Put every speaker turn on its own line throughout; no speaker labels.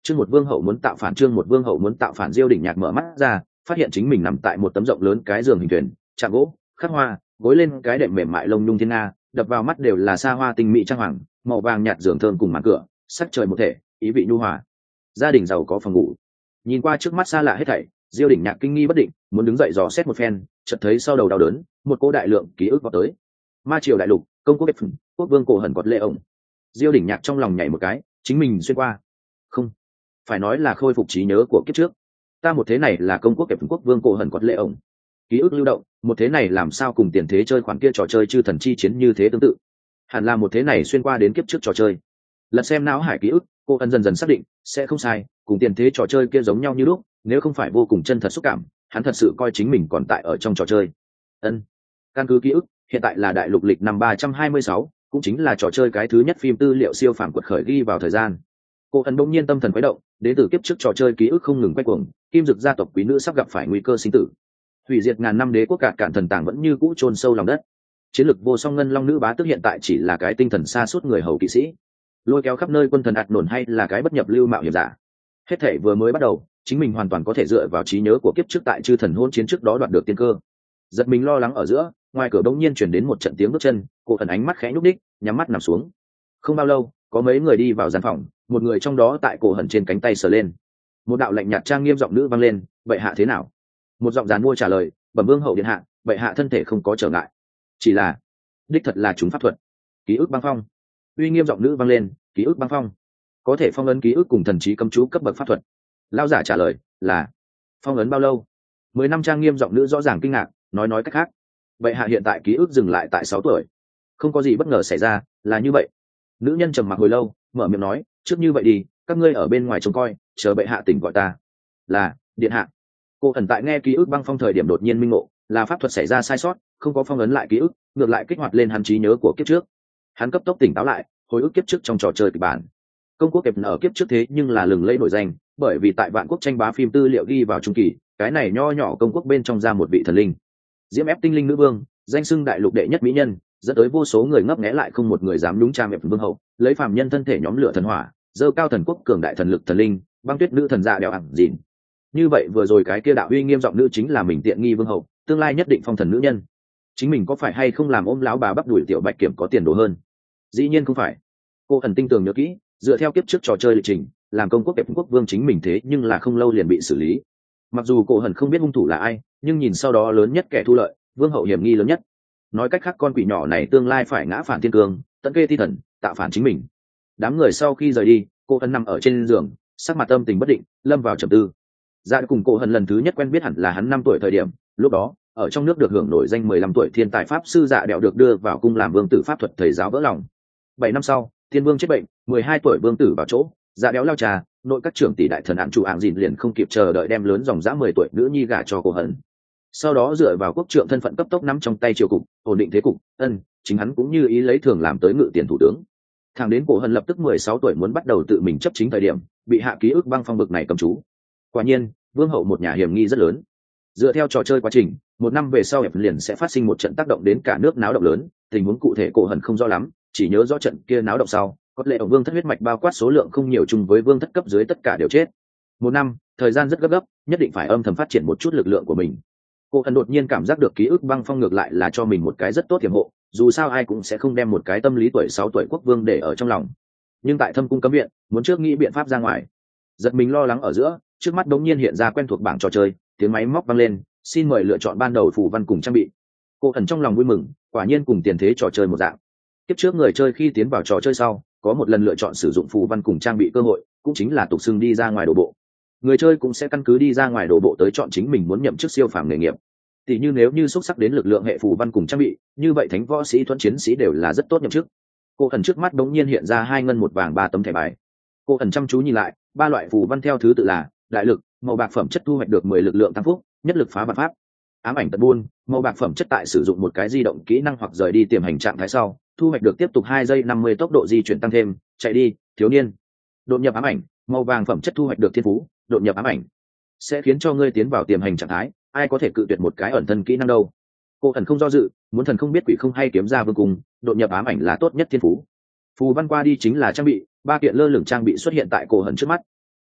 Chương một vương hậu muốn tạo phản, chương một vương hậu muốn tạo phản. Diêu Đỉnh Nhạc mở mắt ra, phát hiện chính mình nằm tại một tấm rộng lớn cái giường hình thuyền, chạm gỗ, khắc hoa, gối lên cái đệm mềm mại lông nhung thiên nga, đập vào mắt đều là xa hoa tinh mỹ trang hoàng, màu vàng nhạt giường thơm cùng màn cửa, sắc trời một thể, ý vị nhu hòa. Gia đình giàu có phòng ngủ. Nhìn qua trước mắt xa lạ hết thảy, Diêu Đỉnh Nhạc kinh nghi bất định, muốn đứng dậy dò xét một phen, chợt thấy sau đầu đau đớn, một cô đại lượng ký ức vào tới. Ma triều đại lục, công quốc Phụng, quốc vương cổ hẩn quật lệ ổng. Diêu Đỉnh Nhạc trong lòng nhảy một cái, chính mình xuyên qua. Không, phải nói là khôi phục trí nhớ của kiếp trước. Ta một thế này là công quốc Phụng quốc vương cổ hẩn quật lệ ổng. Ký ức lưu động, một thế này làm sao cùng tiền thế chơi khoản kia trò chơi chư thần chi chiến như thế tương tự. Hẳn là một thế này xuyên qua đến kiếp trước trò chơi. Lật xem não hải ký ức, cô ân dần dần xác định sẽ không sai, cùng tiền thế trò chơi kia giống nhau như lúc, nếu không phải vô cùng chân thật xúc cảm, hắn thật sự coi chính mình còn tại ở trong trò chơi. Ân, căn cứ ký ức, hiện tại là đại lục lịch năm 326, cũng chính là trò chơi cái thứ nhất phim tư liệu siêu phàm quật khởi ghi vào thời gian. Cô ân bỗng nhiên tâm thần khuấy động, đến từ kiếp trước trò chơi ký ức không ngừng quay cuồng, kim dực gia tộc quý nữ sắp gặp phải nguy cơ sinh tử, hủy diệt ngàn năm đế quốc cạn thần tàng vẫn như cũ chôn sâu lòng đất, chiến lược vô song ngân long nữ bá tước hiện tại chỉ là cái tinh thần xa suốt người hầu kỵ sĩ, lôi kéo khắp nơi quân thần ạt nổn hay là cái bất nhập lưu mạo hiểm giả. Hết thể vừa mới bắt đầu, chính mình hoàn toàn có thể dựa vào trí nhớ của kiếp trước tại chư thần hôn chiến trước đó đoạt được tiên cơ. Giật mình lo lắng ở giữa, ngoài cửa đông nhiên chuyển đến một trận tiếng bước chân, cô thần ánh mắt khẽ nhúc đích, nhắm mắt nằm xuống. Không bao lâu, có mấy người đi vào gian phòng, một người trong đó tại cổ hẩn trên cánh tay sờ lên. Một đạo lạnh nhạt trang nghiêm giọng nữ vang lên, vậy hạ thế nào? Một giọng giàn mua trả lời, bẩm vương hậu điện hạ, vậy hạ thân thể không có trở ngại, chỉ là đích thật là chúng pháp thuật. Ký ức băng phong. Uy nghiêm giọng nữ vang lên, ký ức băng phong, có thể phong ấn ký ức cùng thần trí cấm chú cấp bậc pháp thuật. Lao giả trả lời là phong ấn bao lâu? 10 năm. Trang nghiêm giọng nữ rõ ràng kinh ngạc, nói cách khác, vậy hạ hiện tại ký ức dừng lại tại 6 tuổi. Không có gì bất ngờ xảy ra, là như vậy. Nữ nhân trầm mặc hồi lâu, mở miệng nói, trước như vậy đi, các ngươi ở bên ngoài trông coi, chờ bệ hạ tỉnh gọi ta. Là điện hạ. Cô ẩn tại nghe ký ức băng phong thời điểm đột nhiên minh ngộ, là pháp thuật xảy ra sai sót, không có phong ấn lại ký ức, ngược lại kích hoạt lên hắn trí nhớ của kiếp trước. Hắn cấp tốc tỉnh táo lại, hồi ức kiếp trước trong trò chơi kịch bản. Công quốc kẹp ở kiếp trước thế nhưng là lừng lẫy nổi danh, bởi vì tại vạn quốc tranh bá phim tư liệu ghi vào trung kỳ, cái này nho nhỏ công quốc bên trong ra một vị thần linh, diễm ép tinh linh nữ vương, danh xưng đại lục đệ nhất mỹ nhân, dẫn tới vô số người ngấp nghé lại không một người dám đúng cha mẹ vương hậu, lấy phàm nhân thân thể nhóm lửa thần hỏa, dơ cao thần quốc cường đại thần lực thần linh, băng tuyết nữ thần dạ đèo ẳng dịn. Như vậy vừa rồi cái kia đạo uy nghiêm giọng nữ chính là mình tiện nghi vương hậu, tương lai nhất định phong thần nữ nhân. Chính mình có phải hay không làm ôm lão bà bắp đuổi tiểu bạch kiểm có tiền đồ hơn? Dĩ nhiên không phải. Cô ẩn tinh tường nhớ kỹ, dựa theo kiếp trước trò chơi lịch trình, làm công quốc kẹp quốc vương chính mình thế nhưng là không lâu liền bị xử lý. Mặc dù cô ẩn không biết hung thủ là ai, nhưng nhìn sau đó lớn nhất kẻ thu lợi, vương hậu hiểm nghi lớn nhất. Nói cách khác con quỷ nhỏ này tương lai phải ngã phản thiên cương, tận kê thi thần, tạo phản chính mình. Đám người sau khi rời đi, cô ẩn nằm ở trên giường, sắc mặt tâm tình bất định, lâm vào trầm tư. Dạ cùng cô ẩn lần thứ nhất quen biết hẳn là hắn 5 tuổi thời điểm, lúc đó ở trong nước được hưởng nổi danh 15 tuổi thiên tài pháp sư Dạ Đẹo được đưa vào cung làm vương tử pháp thuật thầy giáo vỡ lòng. 7 năm sau, thiên vương chết bệnh, 12 tuổi vương tử vào chỗ, Dạ Đẹo lao trà, nội các trưởng tỷ đại thần án chủ ạng dìn liền không kịp chờ đợi đem lớn dòng dã 10 tuổi nữ nhi gả cho cô hận. Sau đó dựa vào quốc trượng thân phận cấp tốc nắm trong tay triều cục, ổn định thế cục, chính hắn cũng như ý lấy thường làm tới ngự tiền thủ tướng. Thẳng đến cổ hận lập tức 16 tuổi muốn bắt đầu tự mình chấp chính thời điểm, bị hạ ký ức băng phong bực này cầm chú. Quả nhiên, vương hậu một nhà hiểm nghi rất lớn. Dựa theo trò chơi quá trình, 1 năm về sau liền sẽ phát sinh một trận tác động đến cả nước náo động lớn, tình huống cụ thể cổ hận không rõ lắm, chỉ nhớ rõ trận kia náo động sau, có lẽ ở vương thất huyết mạch bao quát số lượng không nhiều chung với vương thất cấp dưới tất cả đều chết. 1 năm, thời gian rất gấp, nhất định phải âm thầm phát triển một chút lực lượng của mình. Cô hận đột nhiên cảm giác được ký ức băng phong ngược lại là cho mình một cái rất tốt tiềm hộ, dù sao ai cũng sẽ không đem một cái tâm lý tuổi 6 tuổi quốc vương để ở trong lòng. Nhưng tại thâm cung cấm viện, muốn trước nghĩ biện pháp ra ngoài. Giật mình lo lắng ở giữa, trước mắt đống nhiên hiện ra quen thuộc bảng trò chơi, tiếng máy móc vang lên, xin mời lựa chọn ban đầu phù văn cùng trang bị. Cô ẩn trong lòng vui mừng, quả nhiên cùng tiền thế trò chơi một dạng. Tiếp trước người chơi khi tiến vào trò chơi sau, có một lần lựa chọn sử dụng phù văn cùng trang bị cơ hội, cũng chính là tục xưng đi ra ngoài đổ bộ. Người chơi cũng sẽ căn cứ đi ra ngoài đổ bộ tới chọn chính mình muốn nhậm chức siêu phàm nghề nghiệp. Tỷ như nếu như xúc sắc đến lực lượng hệ phù văn cùng trang bị, như vậy thánh võ sĩ thuẫn chiến sĩ đều là rất tốt nhậm chức. Cô ẩn trước mắt đống nhiên hiện ra 2 ngân 1 vàng 3 tấm thẻ bài. Cô ẩn chăm chú nhìn lại, 3 loại phù văn theo thứ tự là đại lực, màu bạc phẩm chất thu hoạch được 10 lực lượng tăng phúc, nhất lực phá vạn pháp. Ám ảnh tật buôn, màu bạc phẩm chất tại sử dụng một cái di động kỹ năng hoặc rời đi tiềm hành trạng thái sau, thu hoạch được tiếp tục 2 giây 50 tốc độ di chuyển tăng thêm, chạy đi, thiếu niên. Đột nhập ám ảnh, màu vàng phẩm chất thu hoạch được thiên phú, đột nhập ám ảnh sẽ khiến cho ngươi tiến vào tiềm hành trạng thái, ai có thể cự tuyệt một cái ẩn thân kỹ năng đâu. Cô ẩn không do dự, muốn thần không biết quỷ không hay kiếm ra vương cung, đột nhập ám ảnh là tốt nhất thiên phú. Phù văn qua đi chính là trang bị, 3 kiện lơ lửng trang bị xuất hiện tại cổ hận trước mắt.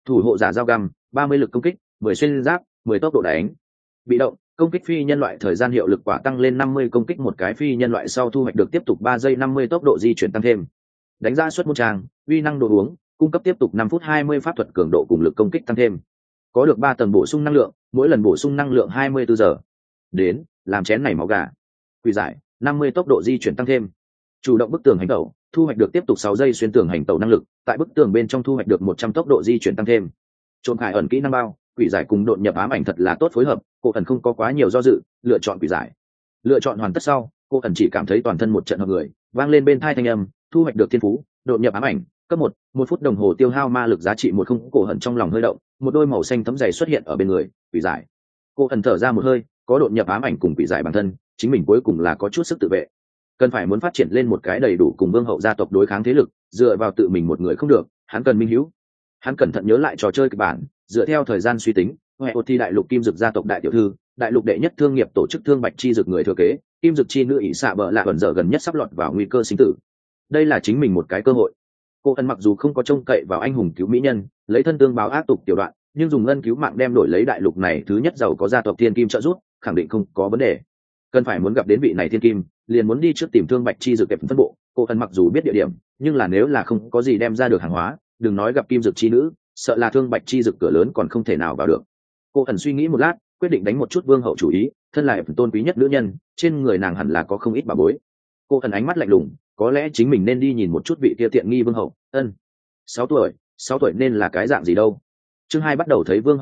Thủ hộ giả dao găm 30 lực công kích, 10 xuyên giáp, 10 tốc độ đánh. Bị động, công kích phi nhân loại thời gian hiệu lực quả tăng lên 50 công kích một cái phi nhân loại sau thu hoạch được tiếp tục 3 giây 50 tốc độ di chuyển tăng thêm. Đánh giá suất môn trang, uy năng đồ uống, cung cấp tiếp tục 5 phút 20 pháp thuật cường độ cùng lực công kích tăng thêm. Có được 3 tầng bổ sung năng lượng, mỗi lần bổ sung năng lượng 24 giờ. Đến, làm chén này máu gà. Quỷ giải, 50 tốc độ di chuyển tăng thêm. Chủ động bức tường hành tẩu, thu hoạch được tiếp tục 6 giây xuyên tường hành tẩu năng lực, tại bức tường bên trong thu hoạch được 100 tốc độ di chuyển tăng thêm. Trôn khải ẩn kỹ năng bao, quỷ giải cùng đột nhập ám ảnh thật là tốt phối hợp, cô ẩn không có quá nhiều do dự, lựa chọn quỷ giải. Lựa chọn hoàn tất sau, cô ẩn chỉ cảm thấy toàn thân một trận hợp người, vang lên bên tai thanh âm, thu hoạch được thiên phú, đột nhập ám ảnh, cấp 1, 1 phút đồng hồ tiêu hao ma lực giá trị 10, cổ ẩn trong lòng hơi động, một đôi màu xanh thấm dày xuất hiện ở bên người, quỷ giải. Cô ẩn thở ra một hơi, có đột nhập ám ảnh cùng quỷ giải bản thân, chính mình cuối cùng là có chút sức tự vệ. Cần phải muốn phát triển lên một cái đầy đủ cùng vương hậu gia tộc đối kháng thế lực, dựa vào tự mình một người không được, hắn cần minh hữu. Hắn cẩn thận nhớ lại trò chơi kịch bản, dựa theo thời gian suy tính, hệ thi đại lục kim dực gia tộc đại tiểu thư, đại lục đệ nhất thương nghiệp tổ chức thương bạch chi dực người thừa kế, kim dực chi nữ ỷ xạ bợ lạ gần giờ gần nhất sắp lọt vào nguy cơ sinh tử. Đây là chính mình một cái cơ hội. Cô ân mặc dù không có trông cậy vào anh hùng cứu mỹ nhân, lấy thân tương báo ác tục tiểu đoạn, nhưng dùng ngân cứu mạng đem đổi lấy đại lục này thứ nhất giàu có gia tộc thiên kim trợ giúp, khẳng định không có vấn đề. Cần phải muốn gặp đến vị này thiên kim, liền muốn đi trước tìm thương bạch chi dực kẹp phân bộ. Cô ân mặc dù biết địa điểm, nhưng là nếu là không có gì đem ra được hàng hóa, đừng nói gặp kim dực chi nữ, sợ là thương bạch chi dực cửa lớn còn không thể nào vào được. Cô ẩn suy nghĩ một lát, quyết định đánh một chút vương hậu chủ ý, thân là tôn quý nhất nữ nhân, trên người nàng hẳn là có không ít bà bối. Cô ẩn ánh mắt lạnh lùng, có lẽ chính mình nên đi nhìn một chút vị kia tiện nghi vương hậu. 6 tuổi nên là cái dạng gì đâu. Chương 2 bắt đầu thấy vương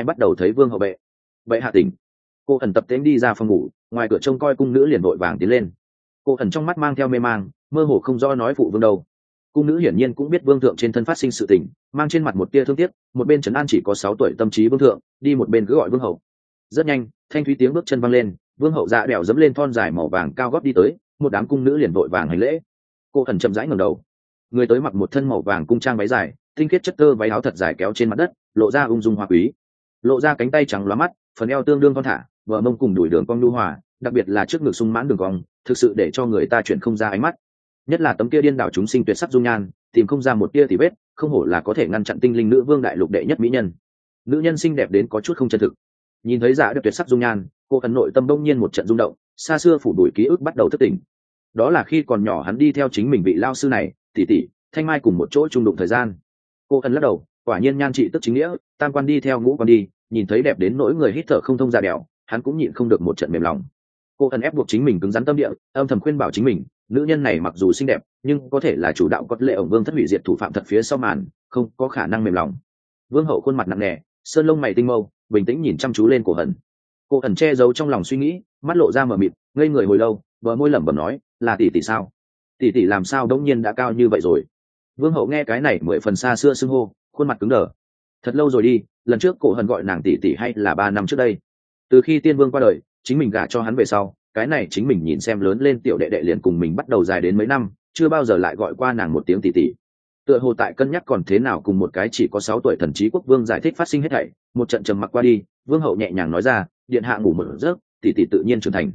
hậu bệ hạ tỉnh. Cô ẩn tập tễnh đi ra phòng ngủ, ngoài cửa trông coi cung nữ liền vội vàng tiến lên. Cô ẩn trong mắt mang theo mê mang, mơ hồ không rõ nói phụ vương đâu. Cung nữ hiển nhiên cũng biết vương thượng trên thân phát sinh sự tình, mang trên mặt một tia thương tiếc, một bên trấn an chỉ có 6 tuổi tâm trí vương thượng, đi một bên cứ gọi vương hậu. Rất nhanh, thanh thúy tiếng bước chân vang lên, vương hậu dạ đèo dẫm lên thon dài màu vàng cao gót đi tới, một đám cung nữ liền vội vàng hành lễ. Cô ẩn chậm rãi ngẩng đầu, người tới mặc một thân màu vàng cung trang váy dài, tinh khiết chất tơ váy áo thật dài kéo trên mặt đất, lộ ra ung dung hoa quý, lộ ra cánh tay trắng lóa mắt, phần eo tương đương thon thả, vợ mông cùng đùi đường cong nhu hòa, đặc biệt là trước ngực sung mãn đường cong, thực sự để cho người ta chuyển không ra ánh mắt. Nhất là tấm kia điên đảo chúng sinh tuyệt sắc dung nhan, tìm không ra một tia tì vết, không hổ là có thể ngăn chặn tinh linh nữ vương đại lục đệ nhất mỹ nhân. Nữ nhân xinh đẹp đến có chút không chân thực. Nhìn thấy dạ đẹp tuyệt sắc dung nhan, cô ẩn nội tâm đông nhiên một trận rung động, xa xưa phủ đuổi ký ức bắt đầu thức tỉnh. Đó là khi còn nhỏ hắn đi theo chính mình vị lao sư này, tỷ tỷ thanh mai cùng một chỗ chung đụng thời gian. Cô ẩn lắc đầu, quả nhiên nhan trị tức chính nghĩa, tam quan đi theo ngũ quan đi, nhìn thấy đẹp đến nỗi người hít thở không thông ra đèo, hắn cũng nhịn không được một trận mềm lòng. Cô ẩn ép buộc chính mình cứng rắn tâm địa, âm thầm khuyên bảo chính mình, nữ nhân này mặc dù xinh đẹp, nhưng có thể là chủ đạo cốt lệ ổng vương thất hủy diệt thủ phạm thật phía sau màn, không có khả năng mềm lòng. Vương hậu khuôn mặt nặng nề, sơn lông mày tinh mâu, bình tĩnh nhìn chăm chú lên cổ ẩn. Cô ẩn che giấu trong lòng suy nghĩ, mắt lộ ra mờ mịt, ngây người hồi lâu, bờ môi lẩm bẩm nói, là tỷ tỷ sao? Tỷ tỷ làm sao đống nhiên đã cao như vậy rồi? Vương hậu nghe cái này 10 phần xa xưa xưng hô, khuôn mặt cứng đờ. Thật lâu rồi đi, lần trước cổ ẩn gọi nàng tỷ tỷ hay là 3 năm trước đây. Từ khi tiên vương qua đời, chính mình gả cho hắn về sau, cái này chính mình nhìn xem lớn lên tiểu đệ đệ liền cùng mình bắt đầu dài đến mấy năm, chưa bao giờ lại gọi qua nàng một tiếng tỷ tỷ. Tựa hồ tại cân nhắc còn thế nào cùng một cái chỉ có 6 tuổi thần trí quốc vương giải thích phát sinh hết thảy, một trận trầm mặc qua đi, vương hậu nhẹ nhàng nói ra, điện hạ ngủ một giấc, tỷ tỷ tự nhiên trưởng thành.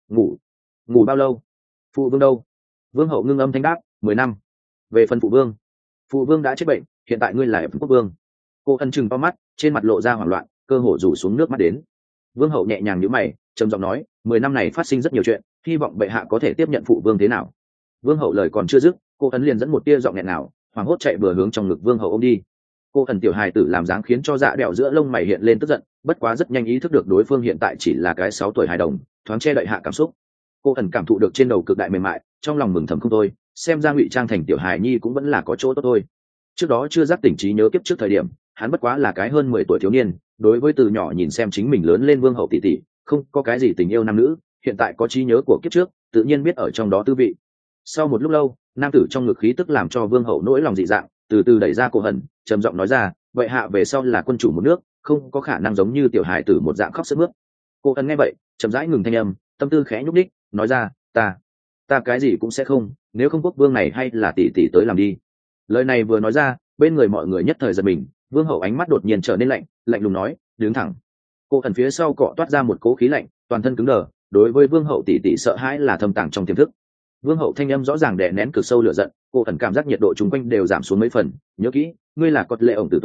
Ngủ bao lâu? Phụ vương đâu? Vương hậu ngưng âm thanh đáp, 10 năm. Về phần phụ vương đã chết bệnh, hiện tại ngươi là quốc vương. Cô ân chừng to mắt, trên mặt lộ ra hoảng loạn, cơ hồ rủ xuống nước mắt đến. Vương hậu nhẹ nhàng nhíu mày, trầm giọng nói, 10 năm này phát sinh rất nhiều chuyện, hy vọng bệ hạ có thể tiếp nhận phụ vương thế nào. Vương hậu lời còn chưa dứt, cô ân liền dẫn một tia giọng nghẹn nào, hoảng hốt chạy vừa hướng trong ngực vương hậu ôm đi. Cô ân tiểu hài tử làm dáng khiến cho dạ đẹo giữa lông mày hiện lên tức giận, bất quá rất nhanh ý thức được đối phương hiện tại chỉ là cái 6 tuổi hài đồng, thoáng che đậy hạ cảm xúc. Cô ân cảm thụ được trên đầu cực đại mềm mại, trong lòng mừng thầm không thôi, xem ra ngụy trang thành tiểu hài nhi cũng vẫn là có chỗ tốt thôi. Trước đó chưa giác tỉnh trí nhớ kiếp trước thời điểm, hắn bất quá là cái hơn 10 tuổi thiếu niên, đối với từ nhỏ nhìn xem chính mình lớn lên vương hậu tỷ tỷ, không có cái gì tình yêu nam nữ, hiện tại có trí nhớ của kiếp trước, tự nhiên biết ở trong đó tư vị. Sau một lúc lâu, nam tử trong ngực khí tức làm cho vương hậu nỗi lòng dị dạng, từ từ đẩy ra cổ hận, trầm giọng nói ra, vậy hạ về sau là quân chủ một nước, không có khả năng giống như tiểu hài tử một dạng khóc sướt mướt. Cô ân nghe vậy, chậm rãi ngừng thanh âm, tâm tư khẽ nhúc đích, nói ra, ta cái gì cũng sẽ không, nếu không quốc vương này hay là tỷ tỷ tới làm đi. Lời này vừa nói ra, bên người mọi người nhất thời giật mình, vương hậu ánh mắt đột nhiên trở nên lạnh lùng nói, đứng thẳng. Cô ẩn phía sau cọ toát ra một cỗ khí lạnh, toàn thân cứng đờ, đối với vương hậu tỷ tỷ sợ hãi là thâm tàng trong tiềm thức. Vương hậu thanh âm rõ ràng đè nén cực sâu lửa giận, cô ẩn cảm giác nhiệt độ chung quanh đều giảm xuống mấy phần, nhớ kỹ, ngươi là cột lệ ổng tử tôn,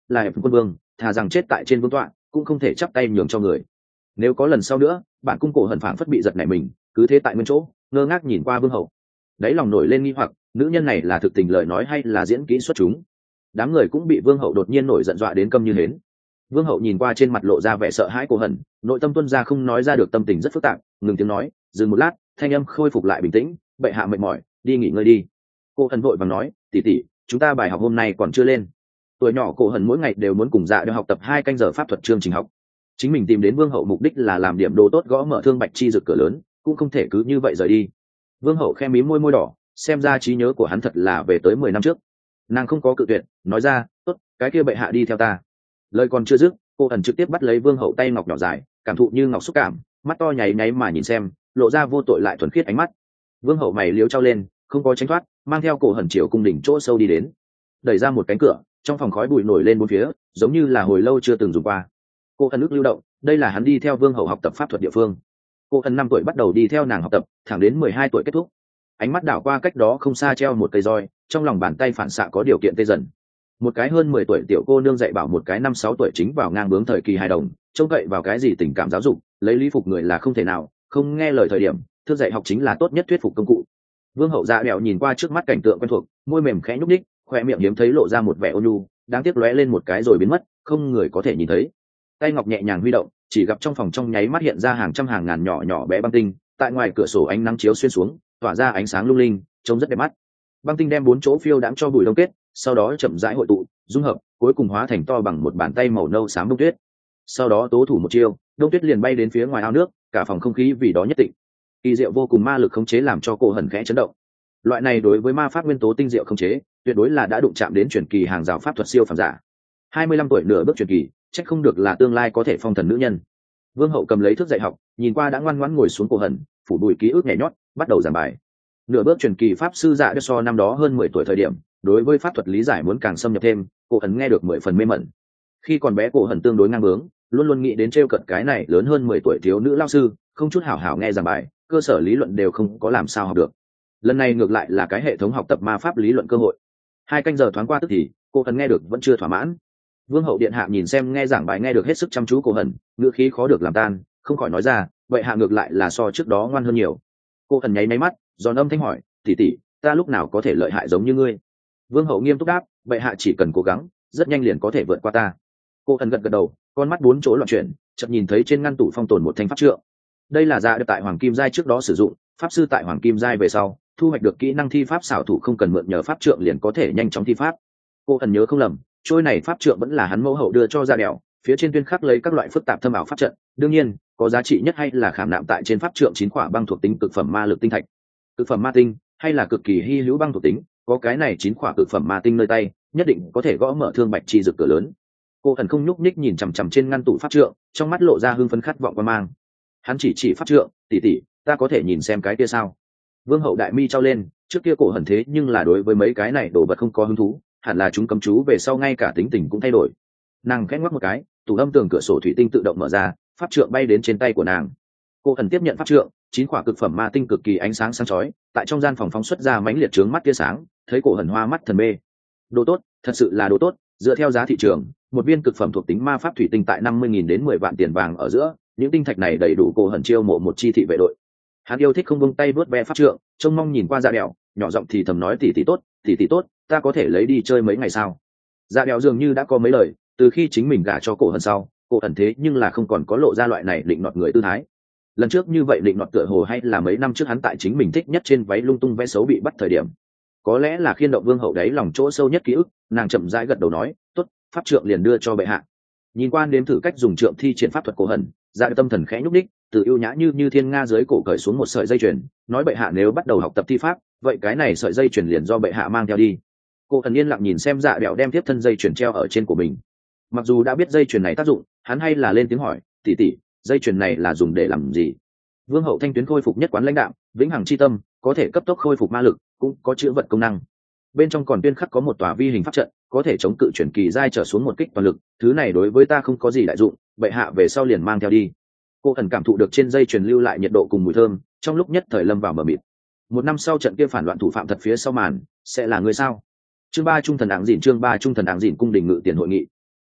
là hiệp quân vương, thà rằng chết tại trên vương tọa cũng không thể chắp tay nhường cho người. Nếu có lần sau nữa, bản cung Cổ Hần phảng phất bị giật nảy mình, cứ thế tại nguyên chỗ ngơ ngác nhìn qua vương hậu. Đấy lòng nổi lên nghi hoặc, nữ nhân này là thực tình lời nói hay là diễn kỹ xuất chúng. Đám người cũng bị vương hậu đột nhiên nổi giận dọa đến câm như hến. Vương hậu nhìn qua trên mặt lộ ra vẻ sợ hãi Cổ Hần, nội tâm tuôn ra không nói ra được tâm tình rất phức tạp, ngừng tiếng nói, dừng một lát, thanh âm khôi phục lại bình tĩnh, bệ hạ mệt mỏi, đi nghỉ ngơi đi. Cổ Hần vội vàng nói, tỷ tỷ, chúng ta bài học hôm nay còn chưa lên. Tuổi nhỏ Cổ Hần mỗi ngày đều muốn cùng Dạ Đều học tập 2 canh giờ pháp thuật chương trình học. Chính mình tìm đến vương hậu mục đích là làm điểm đồ tốt gõ mở thương bạch chi rực cửa lớn, cũng không thể cứ như vậy rời đi. Vương hậu khẽ mím môi đỏ, xem ra trí nhớ của hắn thật là về tới 10 năm trước. Nàng không có cự tuyệt, nói ra, tốt, cái kia bệ hạ đi theo ta. Lời còn chưa dứt, Cổ Hần trực tiếp bắt lấy vương hậu tay ngọc nhỏ dài, cảm thụ như ngọc xúc cảm, mắt to nháy nháy mà nhìn xem, lộ ra vô tội lại thuần khiết ánh mắt. Vương hậu mày liếu trao lên, không có tránh thoát, mang theo Cổ Hần chiều cung đỉnh chỗ sâu đi đến. Đẩy ra một cánh cửa, trong phòng khói bụi nổi lên bốn phía, giống như là hồi lâu chưa từng dùng qua. Cổ Hần ước lưu động, đây là hắn đi theo vương hậu học tập pháp thuật địa phương. Cổ Hần 5 tuổi bắt đầu đi theo nàng học tập, thẳng đến 12 tuổi kết thúc. Ánh mắt đảo qua cách đó không xa treo một cây roi, trong lòng bàn tay phản xạ có điều kiện tê dần. Một cái hơn 10 tuổi tiểu cô nương dạy bảo một cái 5-6 tuổi chính vào ngang bướng thời kỳ hài đồng, trông cậy vào cái gì tình cảm giáo dục, lấy lý phục người là không thể nào, không nghe lời thời điểm, thước dạy học chính là tốt nhất thuyết phục công cụ. Vương hậu Dạ Đẹo nhìn qua trước mắt cảnh tượng quen thuộc, môi mềm khẽ nhúc nhích, khoe miệng hiếm thấy lộ ra một vẻ ôn nhu, đáng tiếc lóe lên một cái rồi biến mất, không người có thể nhìn thấy. Tay ngọc nhẹ nhàng huy động, chỉ gặp trong phòng trong nháy mắt hiện ra hàng trăm hàng ngàn nhỏ nhỏ bé băng tinh, tại ngoài cửa sổ ánh nắng chiếu xuyên xuống, tỏa ra ánh sáng lung linh, trông rất đẹp mắt. Băng tinh đem 4 chỗ phiêu đãng cho bụi đông kết, sau đó chậm rãi hội tụ, dung hợp, cuối cùng hóa thành to bằng một bàn tay màu nâu xám đông tuyết. Sau đó tố thủ một chiêu, đông tuyết liền bay đến phía ngoài ao nước, cả phòng không khí vì đó nhất định. Kỳ diệu vô cùng ma lực khống chế làm cho Cổ Hần khẽ chấn động. Loại này đối với ma pháp nguyên tố tinh diệu khống chế, tuyệt đối là đã đụng chạm đến truyền kỳ hàng rào pháp thuật siêu phàm giả. 25 tuổi nửa bước truyền kỳ, chắc không được là tương lai có thể phong thần nữ nhân. Vương hậu cầm lấy thước dạy học, nhìn qua đã ngoan ngoãn ngồi xuống Cổ Hần, phủ bụi ký ức nhảy nhót, bắt đầu giảng bài. Nửa bước truyền kỳ pháp sư Dạ Đeo so năm đó hơn 10 tuổi thời điểm, đối với pháp thuật lý giải muốn càng xâm nhập thêm, Cổ Hần nghe được 10 phần mê mẩn. Khi còn bé Cổ Hần tương đối ngang bướng, luôn luôn nghĩ đến trêu cợt cái này lớn hơn 10 tuổi thiếu nữ lao sư, không chút hảo hảo nghe giảng bài, cơ sở lý luận đều không có làm sao học được. Lần này ngược lại là cái hệ thống học tập ma pháp lý luận cơ hội. 2 canh giờ thoáng qua tức thì, Cổ Hần nghe được vẫn chưa thỏa mãn. Vương hậu điện hạ nhìn xem nghe giảng bài nghe được hết sức chăm chú Cổ Hần, ngữ khí khó được làm tan, không khỏi nói ra, vậy hạ ngược lại là so trước đó ngoan hơn nhiều. Cổ Hần nháy máy mắt, giòn âm thanh hỏi, tỷ tỷ, ta lúc nào có thể lợi hại giống như ngươi? Vương hậu nghiêm túc đáp, vậy hạ chỉ cần cố gắng, rất nhanh liền có thể vượt qua ta. Cổ Hần gật gật đầu, con mắt 4 chỗ loạn chuyển, chợt nhìn thấy trên ngăn tủ phong tồn một thanh pháp trượng. Đây là Dạ Đeo tại Hoàng Kim Giai trước đó sử dụng, pháp sư tại Hoàng Kim Giai về sau, thu hoạch được kỹ năng thi pháp xảo thủ không cần mượn nhờ pháp trượng liền có thể nhanh chóng thi pháp. Cổ Hần nhớ không lầm, trôi này pháp trượng vẫn là hắn mẫu hậu đưa cho Dạ Đeo, phía trên tuyên khắc lấy các loại phức tạp thâm ảo pháp trận, đương nhiên, có giá trị nhất hay là khảm nạm tại trên pháp trượng 9 quả băng thuộc tính cực phẩm ma lực tinh thạch. Cực phẩm ma tinh, hay là cực kỳ hy hữu băng thuộc tính, có cái này 9 quả cực phẩm ma tinh nơi tay, nhất định có thể gõ mở thương bạch chi rực cửa lớn. Cổ Hần không nhúc nhích nhìn chằm chằm trên ngăn tủ pháp trượng, trong mắt lộ ra hưng phấn khát vọng quan mang. Hắn chỉ pháp trượng, tỷ tỷ, ta có thể nhìn xem cái kia sao? Vương hậu đại mi trao lên, trước kia Cổ Hần thế nhưng là đối với mấy cái này đồ vật không có hứng thú, hẳn là chúng cấm chú về sau ngay cả tính tình cũng thay đổi. Nàng khẽ ngoắc một cái, tủ âm tường cửa sổ thủy tinh tự động mở ra, pháp trượng bay đến trên tay của nàng. Cổ Hần tiếp nhận pháp trượng, 9 quả cực phẩm ma tinh cực kỳ ánh sáng sáng chói, tại trong gian phòng phóng xuất ra mãnh liệt chướng mắt tia sáng, thấy Cổ Hần hoa mắt thần mê. Đồ tốt, thật sự là đồ tốt, dựa theo giá thị trường, một viên cực phẩm thuộc tính ma pháp thủy tinh tại 50.000 đến 10 vạn tiền vàng ở giữa, những tinh thạch này đầy đủ Cổ Hần chiêu mộ một chi thị vệ đội. Hắn yêu thích không buông tay vớt ve pháp trượng, trông mong nhìn qua Dạ Đẹo, nhỏ giọng thì thầm nói tỷ tỷ tốt, ta có thể lấy đi chơi mấy ngày sao? Dạ Đẹo dường như đã có mấy lời, từ khi chính mình gả cho Cổ Hần sau, Cổ Hần thế nhưng là không còn có lộ ra loại này định nọt người tư thái. Lần trước như vậy định nọt tựa hồ hay là mấy năm trước hắn tại chính mình thích nhất trên váy lung tung vẽ xấu bị bắt thời điểm. Có lẽ là khiên động vương hậu đấy lòng chỗ sâu nhất ký ức, nàng chậm rãi gật đầu nói, tốt, pháp trượng liền đưa cho bệ hạ. Nhìn qua đến thử cách dùng trượng thi triển pháp thuật Cổ Hần, Dạ tâm thần khẽ nhúc đích, từ yêu nhã như thiên nga dưới cổ cởi xuống một sợi dây chuyền, nói bệ hạ nếu bắt đầu học tập thi pháp, vậy cái này sợi dây chuyền liền do bệ hạ mang theo đi. Cổ Hần yên lặng nhìn xem Dạ Đẹo đem tiếp thân dây chuyền treo ở trên của mình. Mặc dù đã biết dây chuyền này tác dụng, hắn hay là lên tiếng hỏi, tỷ tỷ, dây chuyền này là dùng để làm gì? Vương hậu thanh tuyến khôi phục nhất quán lãnh đạm, vĩnh hằng chi tâm, có thể cấp tốc khôi phục ma lực, cũng có chữa vật công năng. Bên trong còn tuyên khắc có một tòa vi hình pháp trận, có thể chống cự chuyển kỳ giai trở xuống một kích toàn lực, thứ này đối với ta không có gì đại dụng, bệ hạ về sau liền mang theo đi. Cổ Hần cảm thụ được trên dây chuyền lưu lại nhiệt độ cùng mùi thơm, trong lúc nhất thời lâm vào mờ mịt. Một năm sau trận kia phản loạn thủ phạm thật phía sau màn, sẽ là người sao? Chương 3 trung thần áng dịn cung đình ngự tiền hội nghị.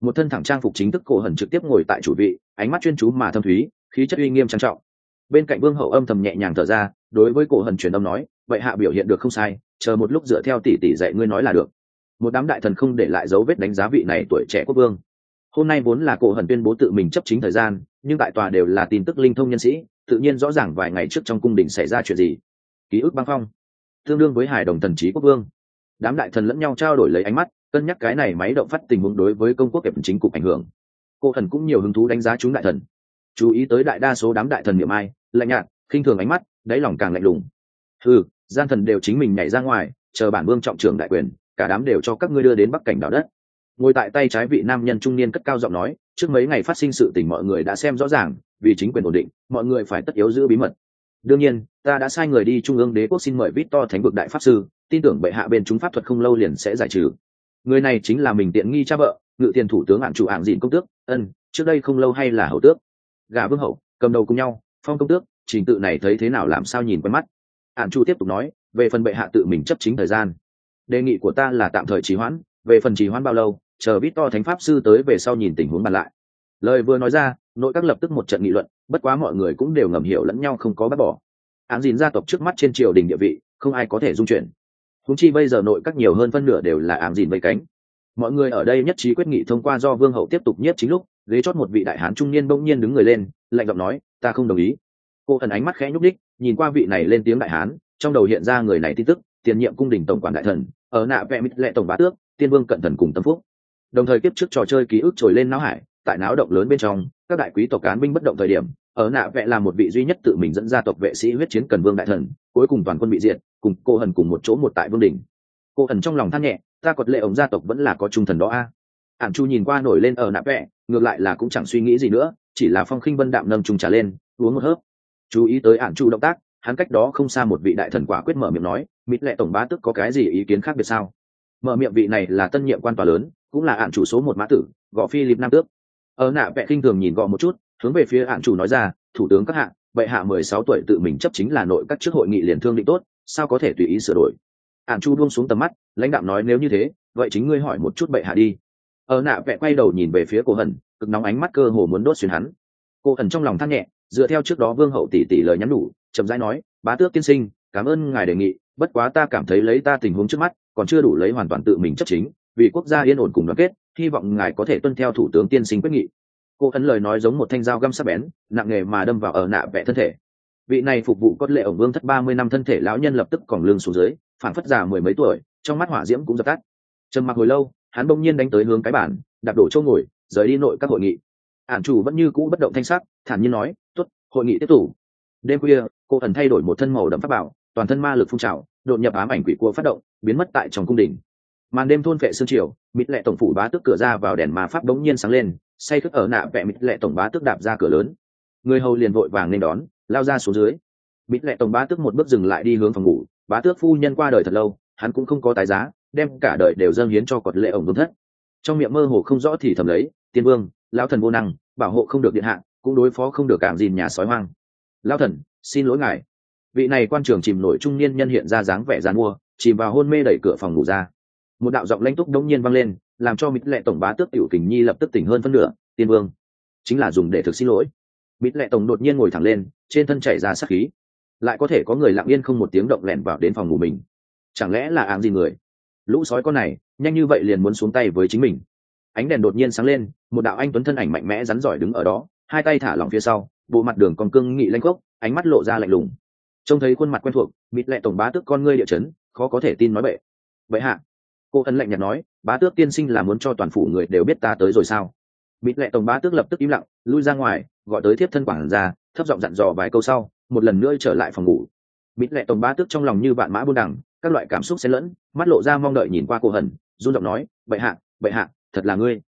Một thân thẳng trang phục chính thức cổ hần trực tiếp ngồi tại chủ vị, ánh mắt chuyên chú mà thâm thúy, khí chất uy nghiêm trang trọng. Bên cạnh vương hậu âm thầm nhẹ nhàng thở ra, đối với cổ hần truyền âm nói, vậy hạ biểu hiện được không sai, chờ một lúc dựa theo tỷ tỷ dạy ngươi nói là được. Một đám đại thần không để lại dấu vết đánh giá vị này tuổi trẻ quốc vương. Hôm nay vốn là cổ hần tuyên bố tự mình chấp chính thời gian, nhưng tại tòa đều là tin tức linh thông nhân sĩ, tự nhiên rõ ràng vài ngày trước trong cung đình xảy ra chuyện gì. Ký ức băng phong, tương đương với hài đồng thần trí quốc vương. Đám đại thần lẫn nhau trao đổi lấy ánh mắt, cân nhắc cái này máy động phát tình huống đối với công quốc kẹp chính cục ảnh hưởng. Cổ thần cũng nhiều hứng thú đánh giá chúng đại thần, chú ý tới đại đa số đám đại thần niệm ai, lạnh nhạt, khinh thường ánh mắt, đáy lòng càng lạnh lùng. Gian thần đều chính mình nhảy ra ngoài, chờ bản vương trọng trưởng đại quyền, cả đám đều cho các ngươi đưa đến bắc cảnh đảo đất. Ngồi tại tay trái vị nam nhân trung niên cất cao giọng nói, trước mấy ngày phát sinh sự tình mọi người đã xem rõ ràng, vì chính quyền ổn định, mọi người phải tất yếu giữ bí mật. Đương nhiên, ta đã sai người đi trung ương đế quốc xin mời Victor Thánh vực đại pháp sư, tin tưởng bệ hạ bên chúng pháp thuật không lâu liền sẽ giải trừ. Người này chính là mình tiện nghi cha vợ, ngự tiền thủ tướng Ản chủ Ản Dìn công tước, trước đây không lâu hay là hậu tước. Gả vương hậu, cầm đầu cùng nhau, phong công tước, trình tự này thấy thế nào làm sao nhìn quen mắt. Ản chủ tiếp tục nói, về phần bệ hạ tự mình chấp chính thời gian, đề nghị của ta là tạm thời trì hoãn, về phần trì hoãn bao lâu, chờ Victor Thánh pháp sư tới về sau nhìn tình huống bàn lại. Lời vừa nói ra, nội các lập tức một trận nghị luận, bất quá mọi người cũng đều ngầm hiểu lẫn nhau không có bác bỏ. Áng Dìn gia tộc trước mắt trên triều đình địa vị, không ai có thể dung chuyển. Huống chi bây giờ nội các nhiều hơn phân nửa đều là Áng Dìn vây cánh. Mọi người ở đây nhất trí quyết nghị thông qua do vương hậu tiếp tục nhiếp chính lúc, ghế chót một vị đại hán trung niên bỗng nhiên đứng người lên, lạnh giọng nói, ta không đồng ý. Cô thần ánh mắt khẽ nhúc đích, nhìn qua vị này lên tiếng đại hán, trong đầu hiện ra người này tin tức, tiền nhiệm cung đình tổng quản đại thần, ở nạ vẽ mít lệ tổng bá tước, tiên vương cận thần cùng tâm phúc. Đồng thời kiếp trước trò chơi ký ức trồi lên náo hải, tại náo động lớn bên trong, các đại quý tộc cán binh bất động thời điểm, ở nạ vẽ là một vị duy nhất tự mình dẫn ra tộc vệ sĩ huyết chiến cần vương đại thần, cuối cùng toàn quân bị diệt, cùng cô hần cùng một chỗ một tại vương đỉnh. Cô hần trong lòng than nhẹ, ta quật lệ ổng gia tộc vẫn là có trung thần đó a. Ản chu nhìn qua nổi lên ở nạ vẽ, ngược lại là cũng chẳng suy nghĩ gì nữa, chỉ là phong khinh vân đạm nâng trùng trà lên, uống một hớp. Chú ý tới Ản chu động tác, hắn cách đó không xa một vị đại thần quả quyết mở miệng nói, mít lệ tổng bá tức có cái gì ý kiến khác biệt sao? Mở miệng vị này là tân nhiệm quan tòa lớn, cũng là Ản chủ số một mã tử, gõ Philip Nam tước. Ở nạ vẽ khinh thường nhìn gõ một chút, hướng về phía Ản chủ nói ra, thủ tướng các hạ, bệ hạ 16 tuổi tự mình chấp chính là nội các trước hội nghị liền thương định tốt, sao có thể tùy ý sửa đổi? Ản chu buông xuống tầm mắt, lãnh đạo nói nếu như thế, vậy chính ngươi hỏi một chút bệ hạ đi. Ở nạ vẽ quay đầu nhìn về phía cô hần, cực nóng ánh mắt cơ hồ muốn đốt xuyên hắn. Cô hần trong lòng than nhẹ, dựa theo trước đó vương hậu tỷ tỷ lời nhắn nhủ, chậm rãi nói, bá tước tiên sinh, cảm ơn ngài đề nghị, bất quá ta cảm thấy lấy ta tình huống trước mắt, còn chưa đủ lấy hoàn toàn tự mình chấp chính, vì quốc gia yên ổn cùng đoàn kết, hy vọng ngài có thể tuân theo thủ tướng tiên sinh quyết nghị. Cô ấn lời nói giống một thanh dao găm sắc bén, nặng nề mà đâm vào ở nạ vẽ thân thể. Vị này phục vụ cốt lệ ổng vương thất 30 năm thân thể lão nhân lập tức còng lưng xuống dưới, phảng phất già mười mấy tuổi, trong mắt hỏa diễm cũng dập tắt. Trầm mặc hồi lâu, hắn bỗng nhiên đánh tới hướng cái bàn, đạp đổ chỗ ngồi, rời đi nội các hội nghị. Ản chủ vẫn như cũ bất động thanh sắc, thản nhiên nói, "Tốt, hội nghị tiếp tục." Đêm khuya, cô ẩn thay đổi một thân màu đậm pháp bảo, toàn thân ma lực phun trào, đột nhập ám ảnh quỷ cua phát động, biến mất tại trong cung đình. Màn đêm thôn vệ sương chiều, mịt lệ tổng phủ bá tước cửa ra vào đèn ma pháp đống nhiên sáng lên, say thức ở nạ vẽ mịt lệ tổng bá tước đạp ra cửa lớn. Người hầu liền vội vàng nên đón, lao ra xuống dưới. Mịt lệ tổng bá tước một bước dừng lại đi hướng phòng ngủ, bá tước phu nhân qua đời thật lâu, hắn cũng không có tái giá, đem cả đời đều dâng hiến cho cột lệ ổng vương thất. Trong miệng mơ hồ không rõ thì thầm lấy, tiên vương, lão thần vô năng, bảo hộ không được điện hạ, cũng đối phó không được cảng gìn nhà sói hoang. Lão thần, xin lỗi ngài. Vị này quan trường chìm nổi trung niên nhân hiện ra dáng vẻ giàn mua, chìm vào hôn mê đẩy cửa phòng ngủ ra. Một đạo giọng lãnh túc đống nhiên vang lên, làm cho mít lệ tổng bá tước tiểu kình nhi lập tức tỉnh hơn phân nửa. Tiên vương, chính là dùng để thực xin lỗi. Mít lệ tổng đột nhiên ngồi thẳng lên, trên thân chảy ra sát khí. Lại có thể có người lặng yên không một tiếng động lẻn vào đến phòng ngủ mình, chẳng lẽ là ám gì người? Lũ sói con này nhanh như vậy liền muốn xuống tay với chính mình. Ánh đèn đột nhiên sáng lên, một đạo anh tuấn thân ảnh mạnh mẽ rắn giỏi đứng ở đó, hai tay thả lỏng phía sau, bộ mặt đường còn cương nghị lanh gốc, ánh mắt lộ ra lạnh lùng. Trông thấy khuôn mặt quen thuộc, mít lệ tổng bá tước con ngươi địa chấn, khó có thể tin nói bệ. Vậy hạ, cô ân lạnh nhạt nói, bá tước tiên sinh là muốn cho toàn phủ người đều biết ta tới rồi sao? Mít lệ tổng bá tước lập tức im lặng, lui ra ngoài, gọi tới thiếp thân quản gia, thấp giọng dặn dò vài câu sau, một lần nữa trở lại phòng ngủ. Mít lệ tổng bá tước trong lòng như vạn mã buôn đằng, các loại cảm xúc xen lẫn, mắt lộ ra mong đợi nhìn qua cô hần, run giọng nói, bệ hạ, thật là ngươi.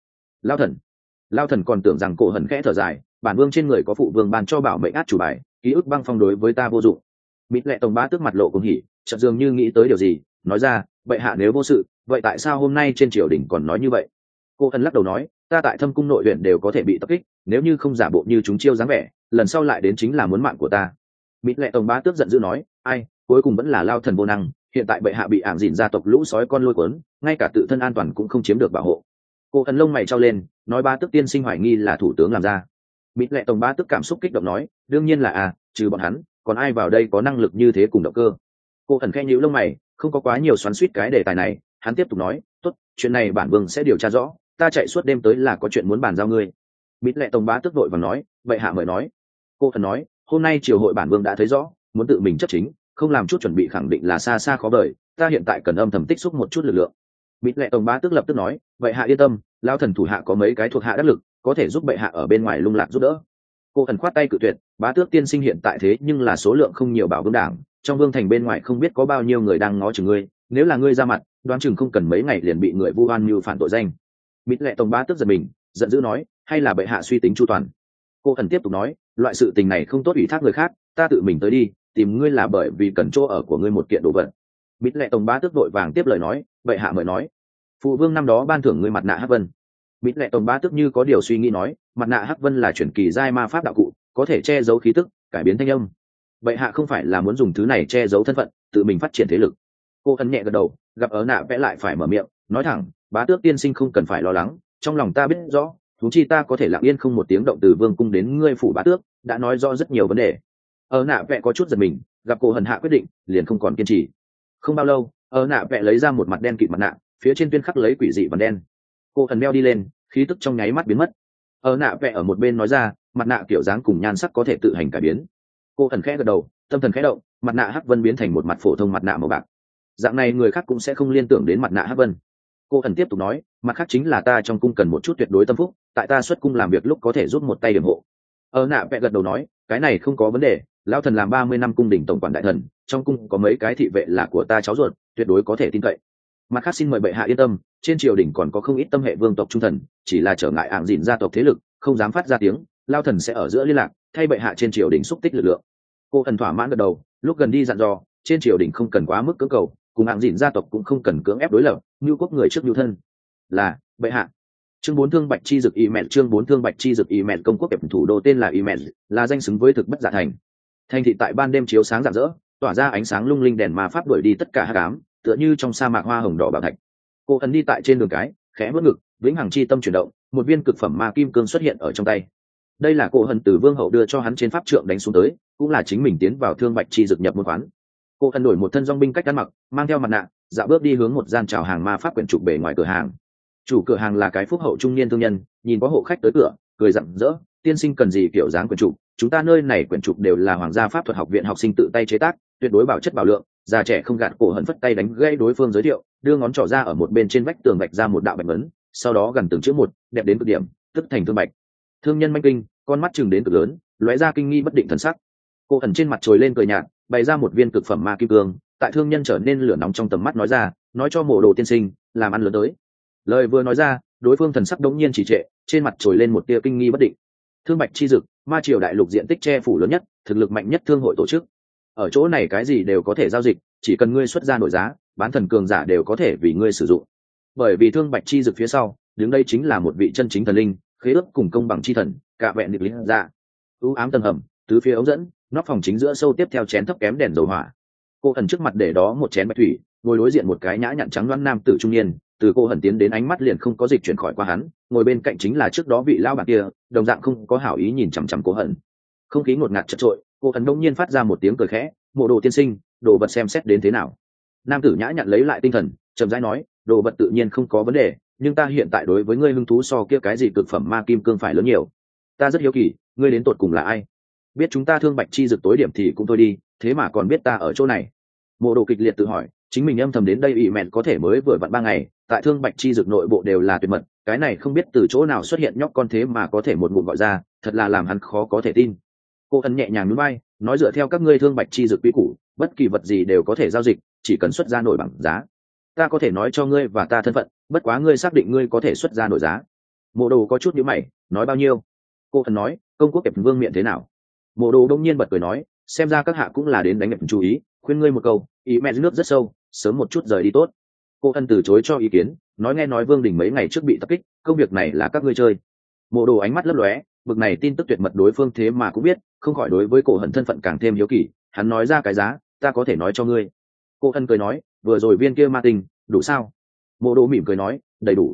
Lao thần còn tưởng rằng cô hần khẽ thở dài, bản vương trên người có phụ vương ban cho bảo mệnh át chủ bài, ký ức băng phong đối với ta vô dụng. Mít lệ tổng bá tước mặt lộ cũng hỉ, chợt dường như nghĩ tới điều gì, nói ra, bệ hạ nếu vô sự, vậy tại sao hôm nay trên triều đình còn nói như vậy? Cô hần lắc đầu nói, ta tại thâm cung nội huyện đều có thể bị tập kích, nếu như không giả bộ như chúng chiêu dáng vẻ, lần sau lại đến chính là muốn mạng của ta. Mít lệ tổng bá tước giận dữ nói, ai, cuối cùng vẫn là lao thần vô năng, hiện tại bệ hạ bị ảng dìn gia tộc lũ sói con lôi cuốn, ngay cả tự thân an toàn cũng không chiếm được bảo hộ. Cô ẩn lông mày trao lên, nói bá tước tiên sinh hoài nghi là thủ tướng làm ra. Mịt lệ tổng bá tước cảm xúc kích động nói, đương nhiên là trừ bọn hắn còn ai vào đây có năng lực như thế cùng động cơ. Cô ẩn khẽ nhíu lông mày, không có quá nhiều xoắn xuýt cái đề tài này, hắn tiếp tục nói, tốt, chuyện này bản vương sẽ điều tra rõ, ta chạy suốt đêm tới là có chuyện muốn bàn giao ngươi. Mịt lệ tổng bá tước vội vàng nói, vậy hạ mời nói. Cô ẩn nói, hôm nay triều hội bản vương đã thấy rõ, muốn tự mình chấp chính, không làm chút chuẩn bị khẳng định là xa xa khó vời, ta hiện tại cần âm thầm tích xúc một chút lực lượng. Mịt lệ tổng bá tước lập tức nói, vậy hạ yên tâm, lão thần thủ hạ có mấy cái thuộc hạ đắc lực, có thể giúp bệ hạ ở bên ngoài lung lạc giúp đỡ. Cô ẩn khoát tay cự tuyệt, bá tước tiên sinh hiện tại thế nhưng là số lượng không nhiều bảo vương đảng, trong vương thành bên ngoài không biết có bao nhiêu người đang ngó chừng ngươi, nếu là ngươi ra mặt, đoán chừng không cần mấy ngày liền bị người vu oan mưu phản tội danh. Mịt lệ tổng bá tước giật mình, giận dữ nói, hay là bệ hạ suy tính chu toàn. Cô ẩn tiếp tục nói, loại sự tình này không tốt ủy thác người khác, ta tự mình tới đi, tìm ngươi là bởi vì cần chỗ ở của ngươi một kiện đồ vật. Mịt lệ tổng bá tước vội vàng tiếp lời nói, bệ hạ mời nói. Phụ vương năm đó ban thưởng ngươi mặt nạ hắc vân. Mịt lệ tổng bá tước như có điều suy nghĩ nói, mặt nạ hắc vân là chuyển kỳ giai ma pháp đạo cụ, có thể che giấu khí tức, cải biến thanh âm. Bệ hạ không phải là muốn dùng thứ này che giấu thân phận, tự mình phát triển thế lực. Cô ẩn nhẹ gật đầu, gặp ở nạ vẽ lại phải mở miệng, nói thẳng, bá tước tiên sinh không cần phải lo lắng, trong lòng ta biết rõ, thú chi ta có thể lặng yên không một tiếng động từ vương cung đến ngươi phủ bá tước, đã nói rõ rất nhiều vấn đề. Ở nạ vẽ có chút giật mình, gặp cô hần hạ quyết định, liền không còn kiên trì. Không bao lâu, ở nạ vẽ lấy ra một mặt đen kịt mặt nạ, phía trên tuyên khắc lấy quỷ dị vằn đen. Cô hần đeo đi lên, khí tức trong nháy mắt biến mất. Ở nạ vẽ ở một bên nói ra, mặt nạ kiểu dáng cùng nhan sắc có thể tự hành cải biến. Cô thần khẽ gật đầu, tâm thần khẽ động, mặt nạ hắc vân biến thành một mặt phổ thông mặt nạ màu bạc. Dạng này người khác cũng sẽ không liên tưởng đến mặt nạ hắc vân. Cô thần tiếp tục nói, mặt khác chính là ta trong cung cần một chút tuyệt đối tâm phúc, tại ta xuất cung làm việc lúc có thể giúp một tay điểm hộ. Ở nạ vẽ gật đầu nói, cái này không có vấn đề, lão thần làm 30 năm cung đình tổng quản đại thần, trong cung có mấy cái thị vệ là của ta cháu ruột, tuyệt đối có thể tin cậy. Mặt khác xin mời bệ hạ yên tâm, trên triều đình còn có không ít tâm hệ vương tộc trung thần, chỉ là trở ngại ạng dịn gia tộc thế lực, không dám phát ra tiếng, lao thần sẽ ở giữa liên lạc, thay bệ hạ trên triều đình xúc tích lực lượng. Cô thần thỏa mãn gật đầu, lúc gần đi dặn dò, trên triều đình không cần quá mức cưỡng cầu, cùng ạng dịn gia tộc cũng không cần cưỡng ép đối lập, như quốc người trước như thân. Là bệ hạ. Chương 4 thương bạch chi dực email, chương 4 thương bạch chi dực email, công quốc đẹp thủ đô tên là email, là danh xứng với thực bất giả thành. Thành thị tại ban đêm chiếu sáng rạng rỡ, tỏa ra ánh sáng lung linh đèn ma pháp đuổi đi tất cả hắc ám, tựa như trong sa mạc hoa hồng đỏ bảo thạch. Cô ẩn đi tại trên đường cái, khẽ vớt ngực, vĩnh hằng chi tâm chuyển động, một viên cực phẩm ma kim cương xuất hiện ở trong tay. Đây là cô ẩn từ vương hậu đưa cho hắn trên pháp trượng đánh xuống tới, cũng là chính mình tiến vào thương bạch chi dực nhập môn quán. Cô ẩn đổi một thân dong binh cách ăn mặc, mang theo mặt nạ, dạo bước đi hướng một gian chào hàng ma pháp quyển trục bề ngoài cửa hàng. Chủ cửa hàng là cái phúc hậu trung niên thương nhân, nhìn có hộ khách tới cửa, cười rạng rỡ, tiên sinh cần gì kiểu dáng quyển trục, chúng ta nơi này quyển trục đều là hoàng gia pháp thuật học viện học sinh tự tay chế tác, tuyệt đối bảo chất bảo lượng. Già trẻ không gạt cổ hận phất tay đánh gây đối phương giới thiệu, đưa ngón trỏ ra ở một bên trên vách tường vạch ra một đạo bạch ấn, sau đó gần từng chữ một, đẹp đến cực điểm, tức thành thương bạch. Thương nhân manh kinh, con mắt chừng đến cực lớn, lóe ra kinh nghi bất định thần sắc. Cô ẩn trên mặt trồi lên cười nhạt, bày ra một viên cực phẩm ma kim cương, tại thương nhân trở nên lửa nóng trong tầm mắt nói ra, nói cho mộ đồ tiên sinh, làm ăn lớn tới. Lời vừa nói ra, đối phương thần sắc đống nhiên trì trệ, trên mặt trồi lên một tia kinh nghi bất định. Thương bạch chi dực, ma triều đại lục diện tích che phủ lớn nhất, thực lực mạnh nhất thương hội tổ chức. Ở chỗ này cái gì đều có thể giao dịch, chỉ cần ngươi xuất ra nổi giá, bán thần cường giả đều có thể vì ngươi sử dụng. Bởi vì thương bạch chi dực phía sau, đứng đây chính là một vị chân chính thần linh, khế ước cùng công bằng chi thần, cả vẹn được linh ra. U ám tầng hầm, tứ phía ống dẫn, nóc phòng chính giữa sâu tiếp theo chén thấp kém đèn dầu hỏa. Cô ẩn trước mặt để đó một chén bạch thủy, ngồi đối diện một cái nhã nhặn trắng đoán nam tử trung niên, từ cô ẩn tiến đến ánh mắt liền không có dịch chuyển khỏi qua hắn, ngồi bên cạnh chính là trước đó vị lão bản kia, đồng dạng không có hảo ý nhìn chằm chằm cô ẩn. Không khí ngột ngạt chật trội, cô ẩn đông nhiên phát ra một tiếng cười khẽ, mộ đồ tiên sinh, đồ vật xem xét đến thế nào. Nam tử nhã nhặn lấy lại tinh thần, chậm rãi nói, đồ vật tự nhiên không có vấn đề, nhưng ta hiện tại đối với ngươi hứng thú so kia cái gì cực phẩm ma kim cương phải lớn nhiều. Ta rất hiếu kỳ, ngươi đến tột cùng là ai? Biết chúng ta thương bạch chi dực tối điểm thì cũng thôi đi, thế mà còn biết ta ở chỗ này. Mộ đồ kịch liệt tự hỏi, chính mình âm thầm đến đây ị mẹn có thể mới vừa vặn 3 ngày, tại thương bạch chi dực nội bộ đều là tuyệt mật, cái này không biết từ chỗ nào xuất hiện nhóc con thế mà có thể một ngụm gọi ra, thật là làm hắn khó có thể tin. Cô ẩn nhẹ nhàng nhún vai, nói dựa theo các ngươi thương bạch chi dực quy củ, bất kỳ vật gì đều có thể giao dịch, chỉ cần xuất ra nổi bằng giá. Ta có thể nói cho ngươi và ta thân phận, bất quá ngươi xác định ngươi có thể xuất ra nổi giá. Mộ đồ có chút nhíu mày, nói bao nhiêu? Cô ẩn nói, công quốc kẹp vương miện thế nào? Mộ đồ đông nhiên bật cười nói, xem ra các hạ cũng là đến đánh ngập chú ý, khuyên ngươi một câu, ý mẹ nước rất sâu, sớm một chút rời đi tốt. Cô ân từ chối cho ý kiến, nói nghe nói vương đình mấy ngày trước bị tập kích, công việc này là các ngươi chơi. Mộ đồ ánh mắt lấp lóe, bực này tin tức tuyệt mật đối phương thế mà cũng biết, không khỏi đối với cổ hận thân phận càng thêm hiếu kỳ. Hắn nói ra cái giá, ta có thể nói cho ngươi. Cô ân cười nói, vừa rồi viên kia ma tinh đủ sao? Mộ đồ mỉm cười nói, đầy đủ.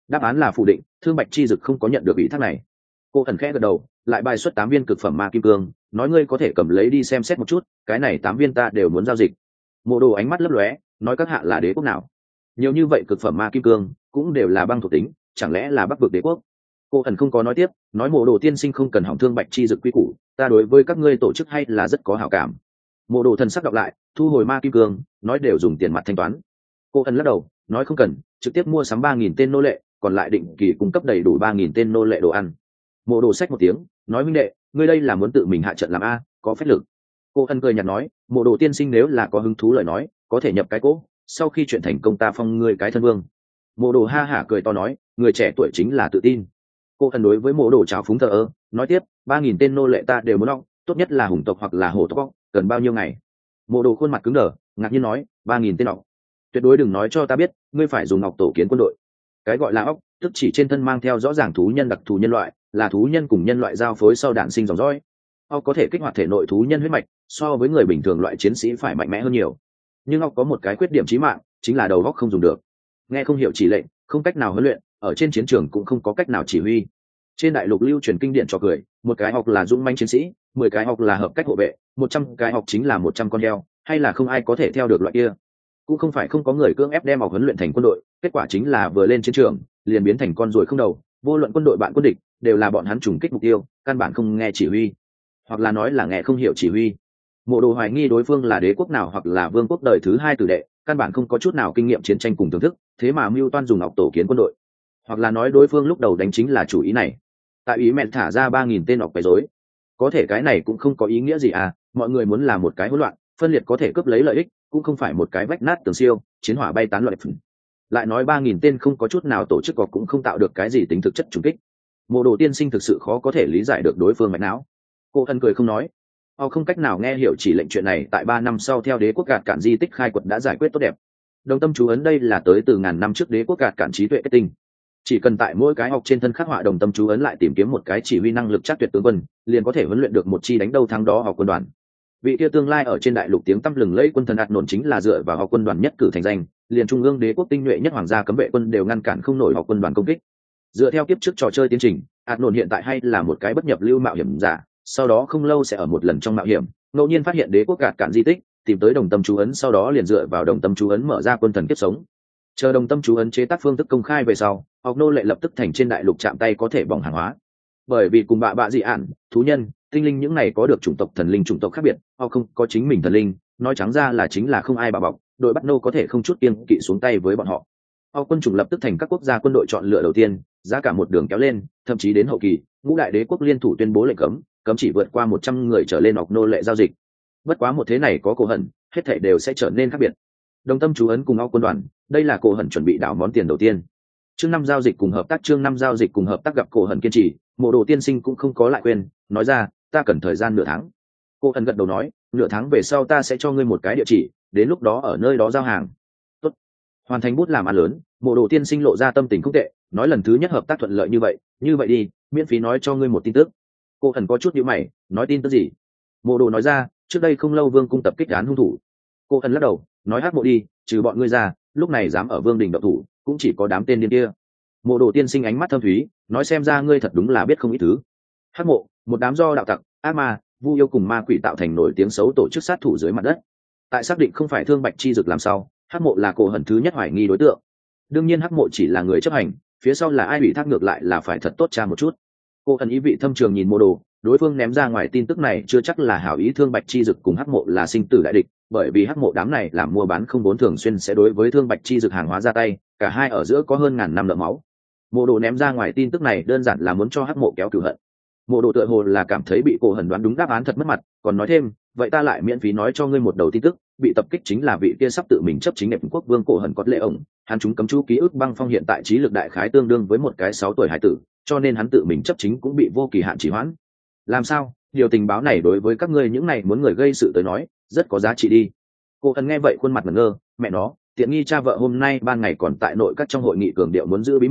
Đáp án là phủ định, Thương Bạch Chi Dực không có nhận được ủy thác này. Cô ẩn khẽ gật đầu, lại bài xuất 8 viên cực phẩm ma kim cương, nói ngươi có thể cầm lấy đi xem xét một chút, cái này 8 viên ta đều muốn giao dịch. Mộ Đồ ánh mắt lấp lóe, nói các hạ là đế quốc nào? Nhiều như vậy cực phẩm ma kim cương, cũng đều là băng thuộc tính, chẳng lẽ là Bắc vực đế quốc? Cô ẩn không có nói tiếp, nói Mộ Đồ tiên sinh không cần hỏng Thương Bạch Chi Dực quy củ, ta đối với các ngươi tổ chức hay là rất có hảo cảm. Mộ Đồ thần sắc đọc lại, thu hồi ma kim cương, nói đều dùng tiền mặt thanh toán. Cô ẩn lắc đầu, nói không cần, trực tiếp mua sắm 3.000 tên nô lệ, còn lại định kỳ cung cấp đầy đủ 3.000 tên nô lệ đồ ăn. Mộ Đồ xách một tiếng, nói huynh đệ, ngươi đây là muốn tự mình hạ trận làm a, có phép lực. Cô ân cười nhạt nói, Mộ Đồ tiên sinh nếu là có hứng thú lời nói, có thể nhập cái cỗ, sau khi chuyện thành công ta phong ngươi cái thân vương. Mộ Đồ ha hả cười to nói, người trẻ tuổi chính là tự tin. Cô ân đối với Mộ Đồ chào phúng thờ ơ, nói tiếp, 3.000 tên nô lệ ta đều muốn ong, tốt nhất là hùng tộc hoặc là hổ tộc, cần bao nhiêu ngày? Mộ Đồ khuôn mặt cứng đờ, ngạc nhiên nói, 3.000 tên ong, tuyệt đối đừng nói cho ta biết, ngươi phải dùng ngọc tổ kiến quân đội. Cái gọi là óc, tức chỉ trên thân mang theo rõ ràng thú nhân đặc thù nhân loại, là thú nhân cùng nhân loại giao phối sau đản sinh dòng dõi. Óc có thể kích hoạt thể nội thú nhân huyết mạch, so với người bình thường loại chiến sĩ phải mạnh mẽ hơn nhiều. Nhưng óc có một cái khuyết điểm chí mạng, chính là đầu óc không dùng được. Nghe không hiểu chỉ lệnh, không cách nào huấn luyện, ở trên chiến trường cũng không có cách nào chỉ huy. Trên đại lục lưu truyền kinh điển cho cười, một cái óc là dũng mãnh chiến sĩ, 10 cái óc là hợp cách hộ vệ, 100 cái óc chính là 100 con heo, hay là không ai có thể theo được loại kia. Cũng không phải không có người cưỡng ép đem óc huấn luyện thành quân đội, kết quả chính là vừa lên chiến trường liền biến thành con ruồi không đầu, vô luận quân đội bạn quân địch đều là bọn hắn trùng kích mục tiêu, căn bản không nghe chỉ huy, hoặc là nói là nghe không hiểu chỉ huy. Mộ Đồ hoài nghi đối phương là đế quốc nào hoặc là vương quốc đời thứ 2 tử đệ, căn bản không có chút nào kinh nghiệm chiến tranh cùng thưởng thức, thế mà mưu toan dùng óc tổ kiến quân đội, hoặc là nói đối phương lúc đầu đánh chính là chủ ý này. Tại ý mẹ thả ra 3.000 tên óc quấy rối, có thể cái này cũng không có ý nghĩa gì à, mọi người muốn làm một cái hỗn loạn, phân liệt có thể cướp lấy lợi ích, cũng không phải một cái vách nát tường siêu, chiến hỏa bay tán loạn. Lại nói 3.000 tên không có chút nào tổ chức cọc cũng không tạo được cái gì tính thực chất trùng kích. Mộ Đồ tiên sinh thực sự khó có thể lý giải được đối phương mạch não. Cô ân cười không nói, họ không cách nào nghe hiểu chỉ lệnh chuyện này tại 3 năm sau theo đế quốc gạt cản di tích khai quật đã giải quyết tốt đẹp. Đồng tâm chú ấn đây là tới từ ngàn năm trước đế quốc gạt cản trí tuệ kết tinh. Chỉ cần tại mỗi cái học trên thân khắc họa đồng tâm chú ấn lại tìm kiếm một cái chỉ huy năng lực chắc tuyệt tướng quân, liền có thể huấn luyện được một chi đánh đâu thắng đó học quân đoàn. Vị kia tương lai ở trên đại lục tiếng tăm lừng lẫy quân thần ạt nổn chính là dựa vào học quân đoàn nhất cử thành danh, liền trung ương đế quốc tinh nhuệ nhất hoàng gia cấm vệ quân đều ngăn cản không nổi học quân đoàn công kích. Dựa theo kiếp trước trò chơi tiến trình, ạt nổn hiện tại hay là một cái bất nhập lưu mạo hiểm giả, sau đó không lâu sẽ ở một lần trong mạo hiểm ngẫu nhiên phát hiện đế quốc gạt cản di tích, tìm tới đồng tâm chú ấn, sau đó liền dựa vào đồng tâm chú ấn mở ra quân thần kiếp sống. Chờ đồng tâm chú ấn chế tác phương thức công khai về sau, học nô lệ lập tức thành trên đại lục chạm tay có thể bỏng hàng hóa. Bởi vì cùng bạ dị ản, thú nhân, tinh linh những này có được chủng tộc thần linh chủng tộc khác biệt, họ không có chính mình thần linh, nói trắng ra là chính là không ai bà bọc, đội bắt nô có thể không chút kiêng kỵ xuống tay với bọn họ. Họ quân chủng lập tức thành các quốc gia quân đội chọn lựa đầu tiên, giá cả một đường kéo lên, thậm chí đến hậu kỳ, ngũ đại đế quốc liên thủ tuyên bố lệnh cấm chỉ vượt qua 100 người trở lên học nô lệ giao dịch. Bất quá một thế này có cổ hận, hết thảy đều sẽ trở nên khác biệt. Đồng tâm chú ấn cùng óc quân đoàn, đây là cổ hận chuẩn bị đảo món tiền đầu tiên. Chương 5 giao dịch cùng hợp tác, chương 5 giao dịch cùng hợp tác gặp cổ hận kiên trì, Mộ Đồ tiên sinh cũng không có lại quên, nói ra, ta cần thời gian nửa tháng. Cổ hận gật đầu nói, nửa tháng về sau ta sẽ cho ngươi một cái địa chỉ, đến lúc đó ở nơi đó giao hàng. Tốt. Hoàn thành bút làm ăn lớn, Mộ Đồ tiên sinh lộ ra tâm tình không tệ, nói lần thứ nhất hợp tác thuận lợi như vậy đi, miễn phí nói cho ngươi một tin tức. Cổ hận có chút nhíu mày, nói tin tức gì? Mộ Đồ nói ra, trước đây không lâu vương cung tập kích án hung thủ. Cổ hận lắc đầu, nói hát mộ đi, trừ bọn ngươi ra, lúc này dám ở vương đình động thủ cũng chỉ có đám tên điên kia. Mộ Đồ tiên sinh ánh mắt thâm thúy, nói xem ra ngươi thật đúng là biết không ít thứ. Hắc mộ, một đám do đạo tặc, ác ma, vu yêu cùng ma quỷ tạo thành nổi tiếng xấu tổ chức sát thủ dưới mặt đất. Tại xác định không phải Thương Bạch Chi Dực làm sao, Hắc mộ là cổ hận thứ nhất hoài nghi đối tượng. Đương nhiên Hắc mộ chỉ là người chấp hành, phía sau là ai bị thác ngược lại là phải thật tốt tra một chút. Cổ hận ý vị thâm trường nhìn Mộ Đồ, đối phương ném ra ngoài tin tức này chưa chắc là hảo ý. Thương Bạch Chi Dực cùng Hắc mộ là sinh tử đại địch, bởi vì Hắc mộ đám này làm mua bán không vốn thường xuyên sẽ đối với Thương Bạch Chi Dực hàng hóa ra tay, cả hai ở giữa có hơn ngàn năm nợ máu. Mộ Đồ ném ra ngoài tin tức này đơn giản là muốn cho Hắc mộ kéo cửu hận. Mộ Đồ tựa hồ là cảm thấy bị cổ hận đoán đúng đáp án thật mất mặt, còn nói thêm, vậy ta lại miễn phí nói cho ngươi một đầu tin tức, bị tập kích chính là vị kia sắp tự mình chấp chính đẹp quốc vương cổ hận có lệ ổng, hắn chúng cấm chú ký ức băng phong hiện tại trí lực đại khái tương đương với một cái 6 tuổi hải tử, cho nên hắn tự mình chấp chính cũng bị vô kỳ hạn trì hoãn. Làm sao? Điều tình báo này đối với các ngươi những này muốn người gây sự tới nói, rất có giá trị đi. Cổ hận nghe vậy khuôn mặt ngẩn ngơ, mẹ nó, tiện nghi cha vợ hôm nay ban ngày còn tại nội các trong hội nghị cường điệu muốn giữ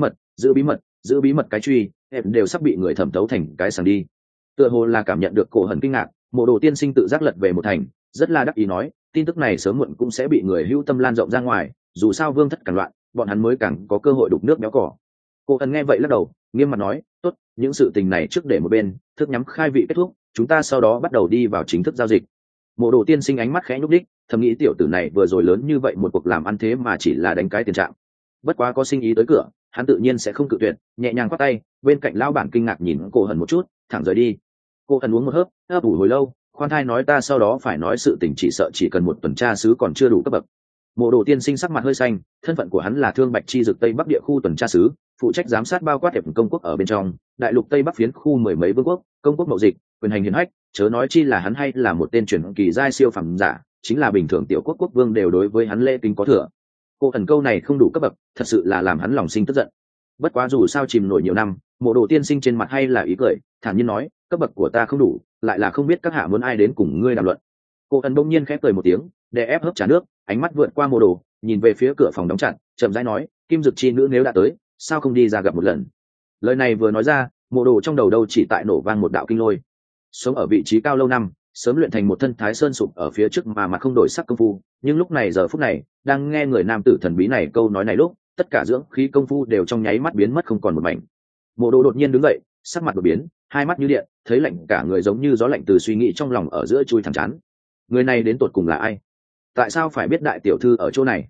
bí mật cái truy, em đều sắp bị người thẩm thấu thành cái sàng đi. Tựa hồ là cảm nhận được cổ hận kinh ngạc, Mộ Đồ tiên sinh tự giác lật về một thành, rất là đắc ý nói, tin tức này sớm muộn cũng sẽ bị người hữu tâm lan rộng ra ngoài, dù sao vương thất càng loạn, bọn hắn mới càng có cơ hội đục nước béo cỏ. Cô ẩn nghe vậy lắc đầu, nghiêm mặt nói, tốt, những sự tình này trước để một bên, thức nhắm khai vị kết thúc, chúng ta sau đó bắt đầu đi vào chính thức giao dịch. Mộ Đồ tiên sinh ánh mắt khẽ nhúc đích, thầm nghĩ tiểu tử này vừa rồi lớn như vậy một cuộc làm ăn thế mà chỉ là đánh cái tiền trạng. Bất quá có sinh ý tới cửa, hắn tự nhiên sẽ không cự tuyệt, nhẹ nhàng quát tay, bên cạnh lão bản kinh ngạc nhìn cô ẩn một chút, thẳng rời đi. Cô ẩn uống một hớp, ấp ủ hồi lâu, khoan thai nói ta sau đó phải nói sự tình chỉ sợ chỉ cần một tuần tra sứ còn chưa đủ cấp bậc. Mộ Đồ tiên sinh sắc mặt hơi xanh, thân phận của hắn là Thương Bạch Chi Dực Tây Bắc địa khu tuần tra sứ, phụ trách giám sát bao quát hiệp công quốc ở bên trong, đại lục Tây Bắc phiến khu mười mấy vương quốc, công quốc mậu dịch, quyền hành hiển hách, chớ nói chi là hắn hay là một tên truyền kỳ giai siêu phẩm giả, chính là bình thường tiểu quốc quốc vương đều đối với hắn lễ kính có thừa. Cô ẩn câu này không đủ cấp bậc, thật sự là làm hắn lòng sinh tức giận. Bất quá dù sao chìm nổi nhiều năm, Mộ Đồ tiên sinh trên mặt hay là ý cười, thản nhiên nói, cấp bậc của ta không đủ, lại là không biết các hạ muốn ai đến cùng ngươi đàm luận. Cô ẩn bỗng nhiên khẽ cười một tiếng, đè ép hớp trà nước, ánh mắt vượt qua Mộ Đồ, nhìn về phía cửa phòng đóng chặt, chậm rãi nói, Kim Dực chi nữ nếu đã tới, sao không đi ra gặp một lần. Lời này vừa nói ra, Mộ Đồ trong đầu đâu chỉ tại nổ vang một đạo kinh lôi. Sống ở vị trí cao lâu năm, sớm luyện thành một thân thái sơn sụp ở phía trước mà không đổi sắc công phu, nhưng lúc này giờ phút này, đang nghe người nam tử thần bí này câu nói này lúc, tất cả dưỡng khí công phu đều trong nháy mắt biến mất không còn một mảnh. Mộ Đồ đột nhiên đứng dậy, sắc mặt đột biến, hai mắt như điện, thấy lạnh cả người giống như gió lạnh từ suy nghĩ trong lòng ở giữa chui thẳng chán. Người này đến tột cùng là ai? Tại sao phải biết đại tiểu thư ở chỗ này?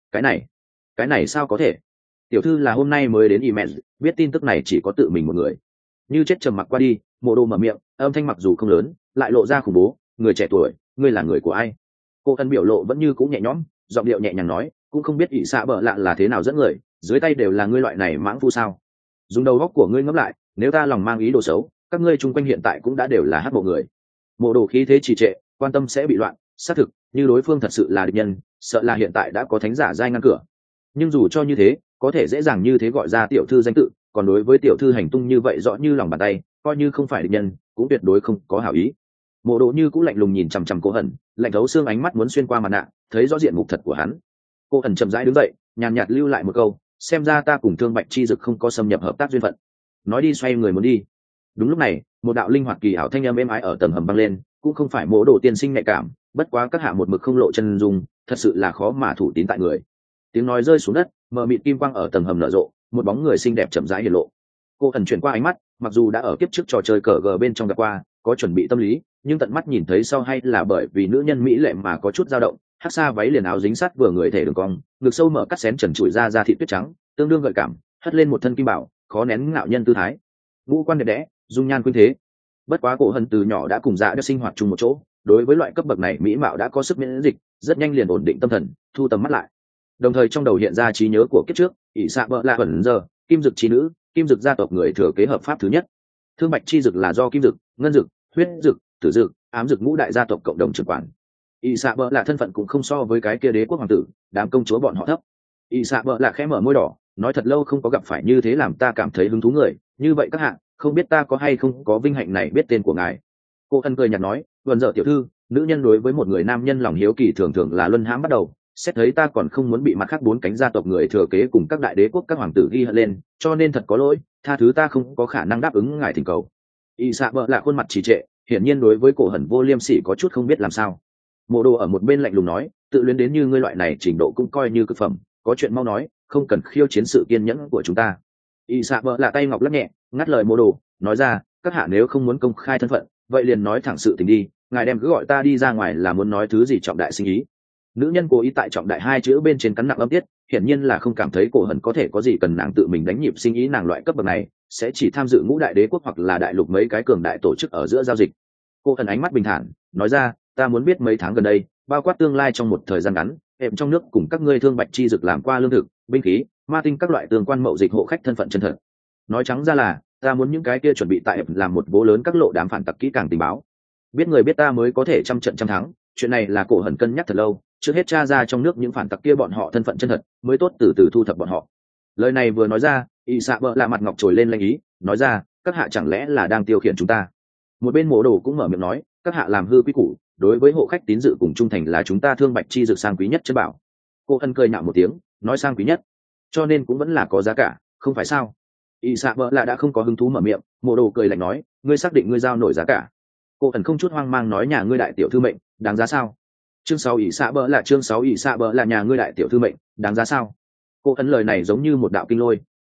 Cái này sao có thể? Tiểu thư là hôm nay mới đến Imen, biết tin tức này chỉ có tự mình một người. Như chết trầm mặc qua đi, Mộ Đồ mở miệng, âm thanh mặc dù không lớn, lại lộ ra khủng bố, người trẻ tuổi, ngươi là người của ai? Cô ân biểu lộ vẫn như cũng nhẹ nhõm, giọng điệu nhẹ nhàng nói, cũng không biết ỷ xạ bợ lạ là thế nào dẫn người, dưới tay đều là ngươi loại này mãng phu sao? Dùng đầu góc của ngươi ngẫm lại, nếu ta lòng mang ý đồ xấu, các ngươi chung quanh hiện tại cũng đã đều là hắc bộ người. Mộ Đồ khí thế trì trệ, quan tâm sẽ bị loạn, xác thực, như đối phương thật sự là địch nhân, sợ là hiện tại đã có thánh giả giai ngăn cửa. Nhưng dù cho như thế, có thể dễ dàng như thế gọi ra tiểu thư danh tự, còn đối với tiểu thư hành tung như vậy rõ như lòng bàn tay, coi như không phải địch nhân, cũng tuyệt đối không có hảo ý. Mộ Đồ như cũng lạnh lùng nhìn chằm chằm Cố Hẩn, lạnh thấu xương ánh mắt muốn xuyên qua mặt nạ, thấy rõ diện mục thật của hắn. Cố Hẩn chậm rãi đứng dậy, nhàn nhạt lưu lại một câu, xem ra ta cùng Thương Bạch Chi Dực không có xâm nhập hợp tác duyên phận. Nói đi xoay người muốn đi. Đúng lúc này, một đạo linh hoạt kỳ ảo thanh âm êm ái ở tầng hầm vang lên, cũng không phải Mộ Đồ tiên sinh nhạy cảm, bất quá các hạ một mực không lộ chân dung, thật sự là khó mà thủ tín tại người. Tiếng nói rơi xuống đất, mờ mịt kim quang ở tầng hầm nở rộ, một bóng người xinh đẹp chậm rãi hiện lộ. Cô ẩn chuyển qua ánh mắt, mặc dù đã ở kiếp trước trò chơi cờ gờ bên trong gặp qua, có chuẩn bị tâm lý, nhưng tận mắt nhìn thấy sau hay là bởi vì nữ nhân mỹ lệ mà có chút dao động. Hắc sa váy liền áo dính sát vừa người thể đường cong, ngực sâu mở cắt xén trần trụi ra thịt tuyết trắng, tương đương gợi cảm, hất lên một thân kim bảo, khó nén ngạo nhân tư thái. Ngũ quan đẹp đẽ, dung nhan quyến thế. Bất quá cổ hân từ nhỏ đã cùng dạ đã sinh hoạt chung một chỗ, đối với loại cấp bậc này mỹ mạo đã có sức miễn dịch, rất nhanh liền ổn định tâm thần, thu tầm mắt lại. Đồng thời trong đầu hiện ra trí nhớ của kiếp trước, ỷ xạ bợ lạ vẩn giờ, Kim Dực chi nữ, Kim Dực gia tộc người thừa kế hợp pháp thứ nhất. Thương Bạch Chi Dực là do Kim Dực, Ngân Dực, Huyết Dực, Tử Dực, Ám Dực ngũ đại gia tộc cộng đồng trưởng quản. ỷ xạ bợ lạ thân phận cũng không so với cái kia đế quốc hoàng tử, đám công chúa bọn họ thấp. ỷ xạ bợ lạ khẽ mở môi đỏ, nói thật lâu không có gặp phải như thế làm ta cảm thấy hứng thú người, như vậy các hạng, không biết ta có hay không có vinh hạnh này biết tên của ngài. Cô ân cười nhạt nói, vần dở tiểu thư, nữ nhân đối với một người nam nhân lòng hiếu kỳ thường thường là luân hãm bắt đầu, xét thấy ta còn không muốn bị mặt khác bốn cánh gia tộc người thừa kế cùng các đại đế quốc các hoàng tử ghi hận lên, cho nên thật có lỗi, tha thứ ta không có khả năng đáp ứng ngài thỉnh cầu. Y xạ bợ lạ khuôn mặt trì trệ, hiển nhiên đối với cổ hẩn vô liêm sỉ có chút không biết làm sao. Mộ Đồ ở một bên lạnh lùng nói, tự luyến đến như ngươi loại này trình độ cũng coi như cực phẩm, có chuyện mau nói, không cần khiêu chiến sự kiên nhẫn của chúng ta. Y xạ bợ lạ tay ngọc lắc nhẹ, ngắt lời Mộ Đồ, nói ra, các hạ nếu không muốn công khai thân phận, vậy liền nói thẳng sự tình đi, ngài đem cứ gọi ta đi ra ngoài là muốn nói thứ gì trọng đại sinh ý. Nữ nhân cố ý tại trọng đại hai chữ bên trên cắn nặng âm tiết, hiển nhiên là không cảm thấy cổ hẩn có thể có gì cần nàng tự mình đánh nhịp sinh ý, nàng loại cấp bậc này sẽ chỉ tham dự ngũ đại đế quốc hoặc là đại lục mấy cái cường đại tổ chức ở giữa giao dịch. Cô hẩn ánh mắt bình thản nói ra, ta muốn biết mấy tháng gần đây, bao quát tương lai trong một thời gian ngắn, ệm trong nước cùng các ngươi Thương Bạch Chi Dực làm qua lương thực, binh khí, ma tinh các loại tương quan mậu dịch hộ khách thân phận chân thật. Nói trắng ra là ta muốn những cái kia chuẩn bị tại làm một vố lớn các lộ đám phản tặc kỹ càng tình báo, biết người biết ta mới có thể trăm trận trăm thắng. Chuyện này là cổ hẩn cân nhắc thật lâu, trước hết tra ra trong nước những phản tặc kia bọn họ thân phận chân thật, mới tốt từ từ thu thập bọn họ. Lời này vừa nói ra, y xạ bợ lạ mặt ngọc trồi lên lanh ý, nói ra, các hạ chẳng lẽ là đang tiêu khiển chúng ta. Một bên Mộ Đồ cũng mở miệng nói, các hạ làm hư quý củ, đối với hộ khách tín dự cùng trung thành là chúng ta Thương Bạch Chi Dực sang quý nhất chân bảo. Cô ân cười nhạo một tiếng, nói sang quý nhất, cho nên cũng vẫn là có giá cả, không phải sao? Y xạ bợ lạ đã không có hứng thú mở miệng, Mộ Đồ cười lạnh nói, ngươi xác định ngươi giao nổi giá cả. Cô ẩn không chút hoang mang nói, nhà ngươi đại tiểu thư mệnh đáng giá sao? Chương 6 ỷ xạ bỡ là chương 6 ỷ xạ bỡ là nhà ngươi đại tiểu thư mệnh đáng giá sao? Cô ẩn lời này giống như một đạo kinh lôi,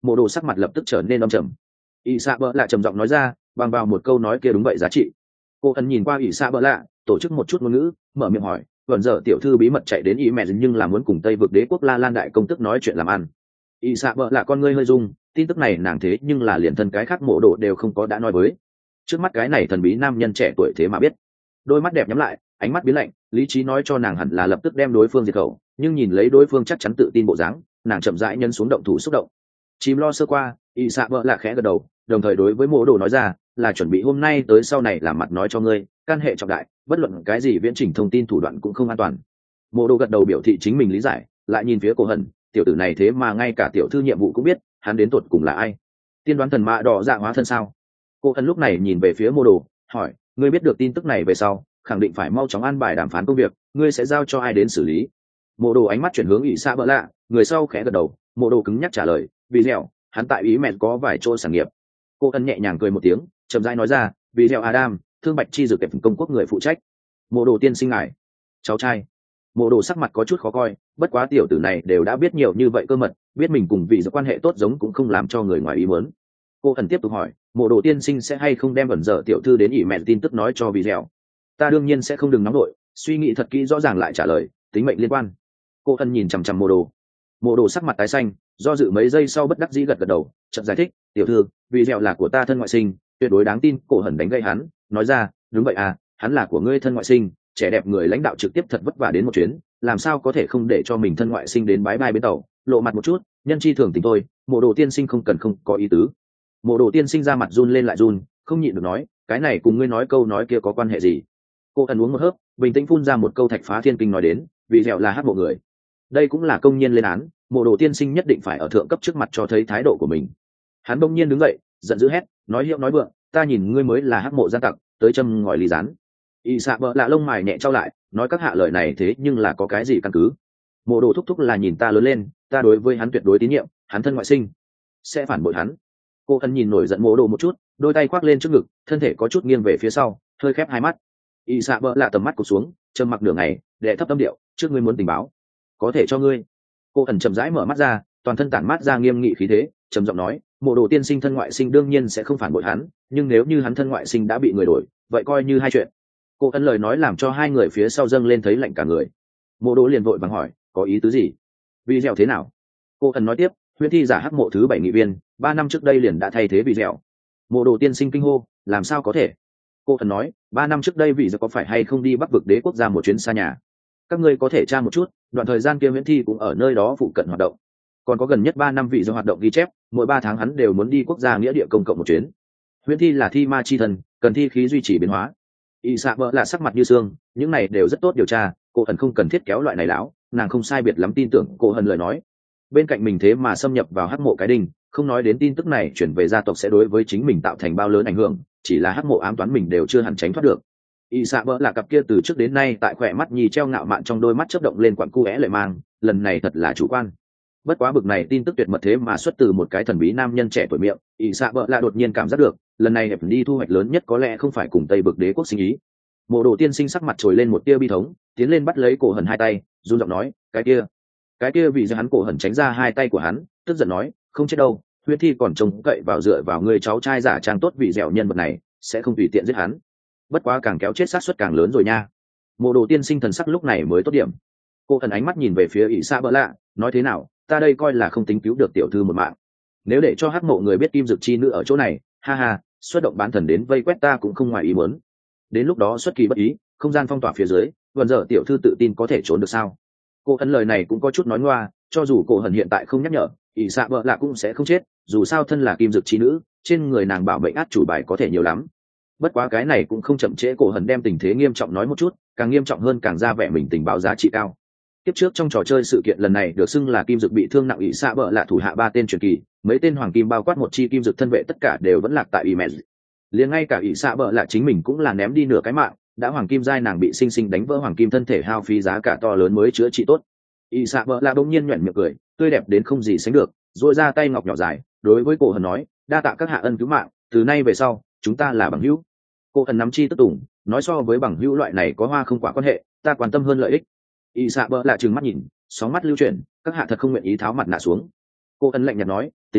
Mộ đồ sắc mặt lập tức trở nên âm trầm. ỷ xạ bợ lạ trầm giọng nói ra, bằng vào một câu nói kia đúng vậy giá trị. Cô ẩn nhìn qua ỷ xạ bợ lạ, tổ chức một chút ngôn ngữ, mở miệng hỏi, vẫn giờ tiểu thư bí mật chạy đến ý mẹ nhưng là muốn cùng Tây vực đế quốc La Lan đại công tức nói chuyện làm ăn. ỷ xạ bợ lạ con ngươi hơi rung, tin tức này nàng thế nhưng là liền thân cái khác mộ đồ đều không có đã nói với. Trước mắt cái này thần bí nam nhân trẻ tuổi thế mà biết. Đôi mắt đẹp nhắm lại, ánh mắt biến lạnh, lý trí nói cho nàng hẳn là lập tức đem đối phương diệt khẩu, nhưng nhìn lấy đối phương chắc chắn tự tin bộ dáng, nàng chậm rãi nhân xuống động thủ xúc động. Chìm lo sơ qua, ỷ xạ bợ lạ khẽ gật đầu, đồng thời đối với mộ đồ nói ra, là chuẩn bị hôm nay tới sau này làm mặt nói cho ngươi, can hệ trọng đại, bất luận cái gì viễn chỉnh thông tin thủ đoạn cũng không an toàn. Mộ đồ gật đầu biểu thị chính mình lý giải, lại nhìn phía Cổ Hận, tiểu tử này thế mà ngay cả tiểu thư nhiệm vụ cũng biết, hắn đến tột cùng là ai? Tiên đoán thần mã đỏ dạ hóa thân sao? Cổ Hận lúc này nhìn về phía mộ đồ, hỏi, ngươi biết được tin tức này về sau, khẳng định phải mau chóng an bài đàm phán công việc, ngươi sẽ giao cho ai đến xử lý? Mộ đồ ánh mắt chuyển hướng ỷ xạ bợ lạ, người sau khẽ gật đầu, mộ đồ cứng nhắc trả lời, vì dẻo, hắn tại ý mẹ có vài chỗ sản nghiệp. Cô ân nhẹ nhàng cười một tiếng, chậm rãi nói ra, vì dẻo Adam, thương bạch chi dược kẹp công quốc người phụ trách. Mộ đồ tiên sinh ngài, cháu trai. Mộ đồ sắc mặt có chút khó coi, bất quá tiểu tử này đều đã biết nhiều như vậy cơ mật, biết mình cùng vị dược quan hệ tốt giống cũng không làm cho người ngoài ý muốn. Cô ân tiếp tục hỏi, mộ đồ tiên sinh sẽ hay không đem ẩn dở tiểu thư đến ỉ mẹ tin tức nói cho vì dẻo? Ta đương nhiên sẽ không, đừng nóng đội, suy nghĩ thật kỹ rõ ràng lại trả lời, tính mệnh liên quan. Cô ân nhìn chằm chằm mộ đồ sắc mặt tái xanh, do dự mấy giây sau bất đắc dĩ gật gật đầu, chợt giải thích, tiểu thư, vì dẻo là của ta thân ngoại sinh, tuyệt đối đáng tin. Cổ Hẩn đánh gây hắn, nói ra, đúng vậy à, hắn là của ngươi thân ngoại sinh, trẻ đẹp người lãnh đạo trực tiếp thật vất vả đến một chuyến, làm sao có thể không để cho mình thân ngoại sinh đến bái bai bên tàu, lộ mặt một chút, nhân chi thường tình thôi. Mộ đồ tiên sinh không cần không có ý tứ. Mộ đồ tiên sinh ra mặt run lên lại run, không nhịn được nói, cái này cùng ngươi nói câu nói kia có quan hệ gì? Cô Hẩn uống một hớp, bình tĩnh phun ra một câu thạch phá thiên kinh nói đến, vì dẻo là hát bộ người, đây cũng là công nhiên lên án, mộ đồ tiên sinh nhất định phải ở thượng cấp trước mặt cho thấy thái độ của mình. Hắn bỗng nhiên đứng dậy, giận dữ hét, nói hiệu nói vượng, ta nhìn ngươi mới là hắc mộ gian tặc, tới châm ngòi ly rán. Y xạ bợ lạ lông mày nhẹ trao lại, nói các hạ lời này thế nhưng là có cái gì căn cứ? Mộ đồ thúc thúc là nhìn ta lớn lên, ta đối với hắn tuyệt đối tín nhiệm, hắn thân ngoại sinh sẽ phản bội hắn. Cô thân nhìn nổi giận mộ đồ một chút, đôi tay khoác lên trước ngực, thân thể có chút nghiêng về phía sau, hơi khép hai mắt. Y xạ bợ lạ tầm mắt cụp xuống, trầm mặc nửa ngày, đệ thấp tâm điệu, trước ngươi muốn tình báo, có thể cho ngươi. Cô ẩn chậm rãi mở mắt ra, toàn thân tản mát ra nghiêm nghị khí thế, trầm giọng nói, mộ đồ tiên sinh thân ngoại sinh đương nhiên sẽ không phản bội hắn, nhưng nếu như hắn thân ngoại sinh đã bị người đổi, vậy coi như hai chuyện. Cô ẩn lời nói làm cho hai người phía sau dâng lên thấy lạnh cả người. Mộ đồ liền vội vàng hỏi, có ý tứ gì? Vì dẻo thế nào? Cô ẩn nói tiếp, huyễn thi giả hắc mộ thứ 7 nghị viên, 3 năm trước đây liền đã thay thế vì dẻo. Mộ đồ tiên sinh kinh hô, làm sao có thể? Cô ẩn nói, 3 năm trước đây vì dẻo có phải hay không đi Bắc vực đế quốc ra một chuyến xa nhà? Các ngươi có thể tra một chút, đoạn thời gian kia huyễn thi cũng ở nơi đó phụ cận hoạt động, còn có gần nhất 3 năm vị do hoạt động ghi chép, mỗi 3 tháng hắn đều muốn đi quốc gia nghĩa địa công cộng một chuyến. Huyễn thi là thi ma chi thần, cần thi khí duy trì biến hóa. Y xạ vợ là sắc mặt như xương, những này đều rất tốt điều tra, cô Hần không cần thiết kéo loại này lão, nàng không sai biệt lắm tin tưởng cô Hần lời nói. Bên cạnh mình thế mà xâm nhập vào hắc mộ cái đinh, không nói đến tin tức này chuyển về gia tộc sẽ đối với chính mình tạo thành bao lớn ảnh hưởng, chỉ là hắc mộ ám toán mình đều chưa hẳn tránh thoát được. Y xạ bỡ là cặp kia từ trước đến nay tại khỏe mắt nhì treo ngạo mạn trong đôi mắt chớp động lên quặn cu é lệ mang, lần này thật là chủ quan. Bất quá bực này tin tức tuyệt mật thế mà xuất từ một cái thần bí nam nhân trẻ tuổi miệng, Y xạ bỡ là đột nhiên cảm giác được, lần này hẹp đi thu hoạch lớn nhất có lẽ không phải cùng Tây Bực đế quốc sinh ý. Mộ đồ tiên sinh sắc mặt trồi lên một tia bi thống, tiến lên bắt lấy cổ Hần hai tay, run giọng nói, cái kia vì do hắn cổ Hần tránh ra hai tay của hắn, tức giận nói, không chết đâu, huyết thi còn trông cậy vào dựa vào người cháu trai giả trang tốt vị dẻo nhân vật này, sẽ không tùy tiện giết hắn. Bất quá càng kéo chết sát suất càng lớn rồi nha. Mộ đồ tiên sinh thần sắc lúc này mới tốt điểm. Cô thần ánh mắt nhìn về phía ỷ xa bỡ lạ, nói thế nào, ta đây coi là không tính cứu được tiểu thư một mạng, nếu để cho hắc mộ người biết kim dực chi nữ ở chỗ này, ha ha, xuất động bán thần đến vây quét ta cũng không ngoài ý muốn. Đến lúc đó xuất kỳ bất ý, không gian phong tỏa phía dưới, vẫn giờ tiểu thư tự tin có thể trốn được sao? Cô thần lời này cũng có chút nói ngoa, cho dù cổ hần hiện tại không nhắc nhở, ỷ xạ bỡ lạ cũng sẽ không chết, dù sao thân là kim dực chi nữ, trên người nàng bảo mệnh át chủ bài có thể nhiều lắm. Bất quá cái này cũng không chậm trễ cổ hần đem tình thế nghiêm trọng nói một chút, càng nghiêm trọng hơn càng ra vẻ mình tình báo giá trị cao. Tiếp trước trong trò chơi sự kiện lần này được xưng là kim dực bị thương nặng, ỷ xạ bỡ lạ thủ hạ 3 tên truyền kỳ, mấy tên hoàng kim bao quát một chi kim dực thân vệ tất cả đều vẫn lạc tại Imed. Liền ngay cả ỷ xạ bỡ lạ chính mình cũng là ném đi nửa cái mạng, đã hoàng kim giai nàng bị sinh sinh đánh vỡ hoàng kim thân thể, hao phí giá cả to lớn mới chữa trị tốt. ỷ xạ bỡ lạ bỗng nhiên nhuyễn miệng cười, tươi đẹp đến không gì sánh được, duỗi ra tay ngọc nhỏ dài, đối với cổ hần nói, đa tạ các hạ ân cứu mạng, từ nay về sau chúng ta là bằng hữu. Cổ hần nắm chi tức tùng, nói so với bằng hữu loại này có hoa không quả quan hệ, ta quan tâm hơn lợi ích. ỷ xạ bỡ lạ trừng mắt nhìn, sóng mắt lưu chuyển, các hạ thật không nguyện ý tháo mặt nạ xuống. Cổ hần lạnh nhạt nói, tính toán,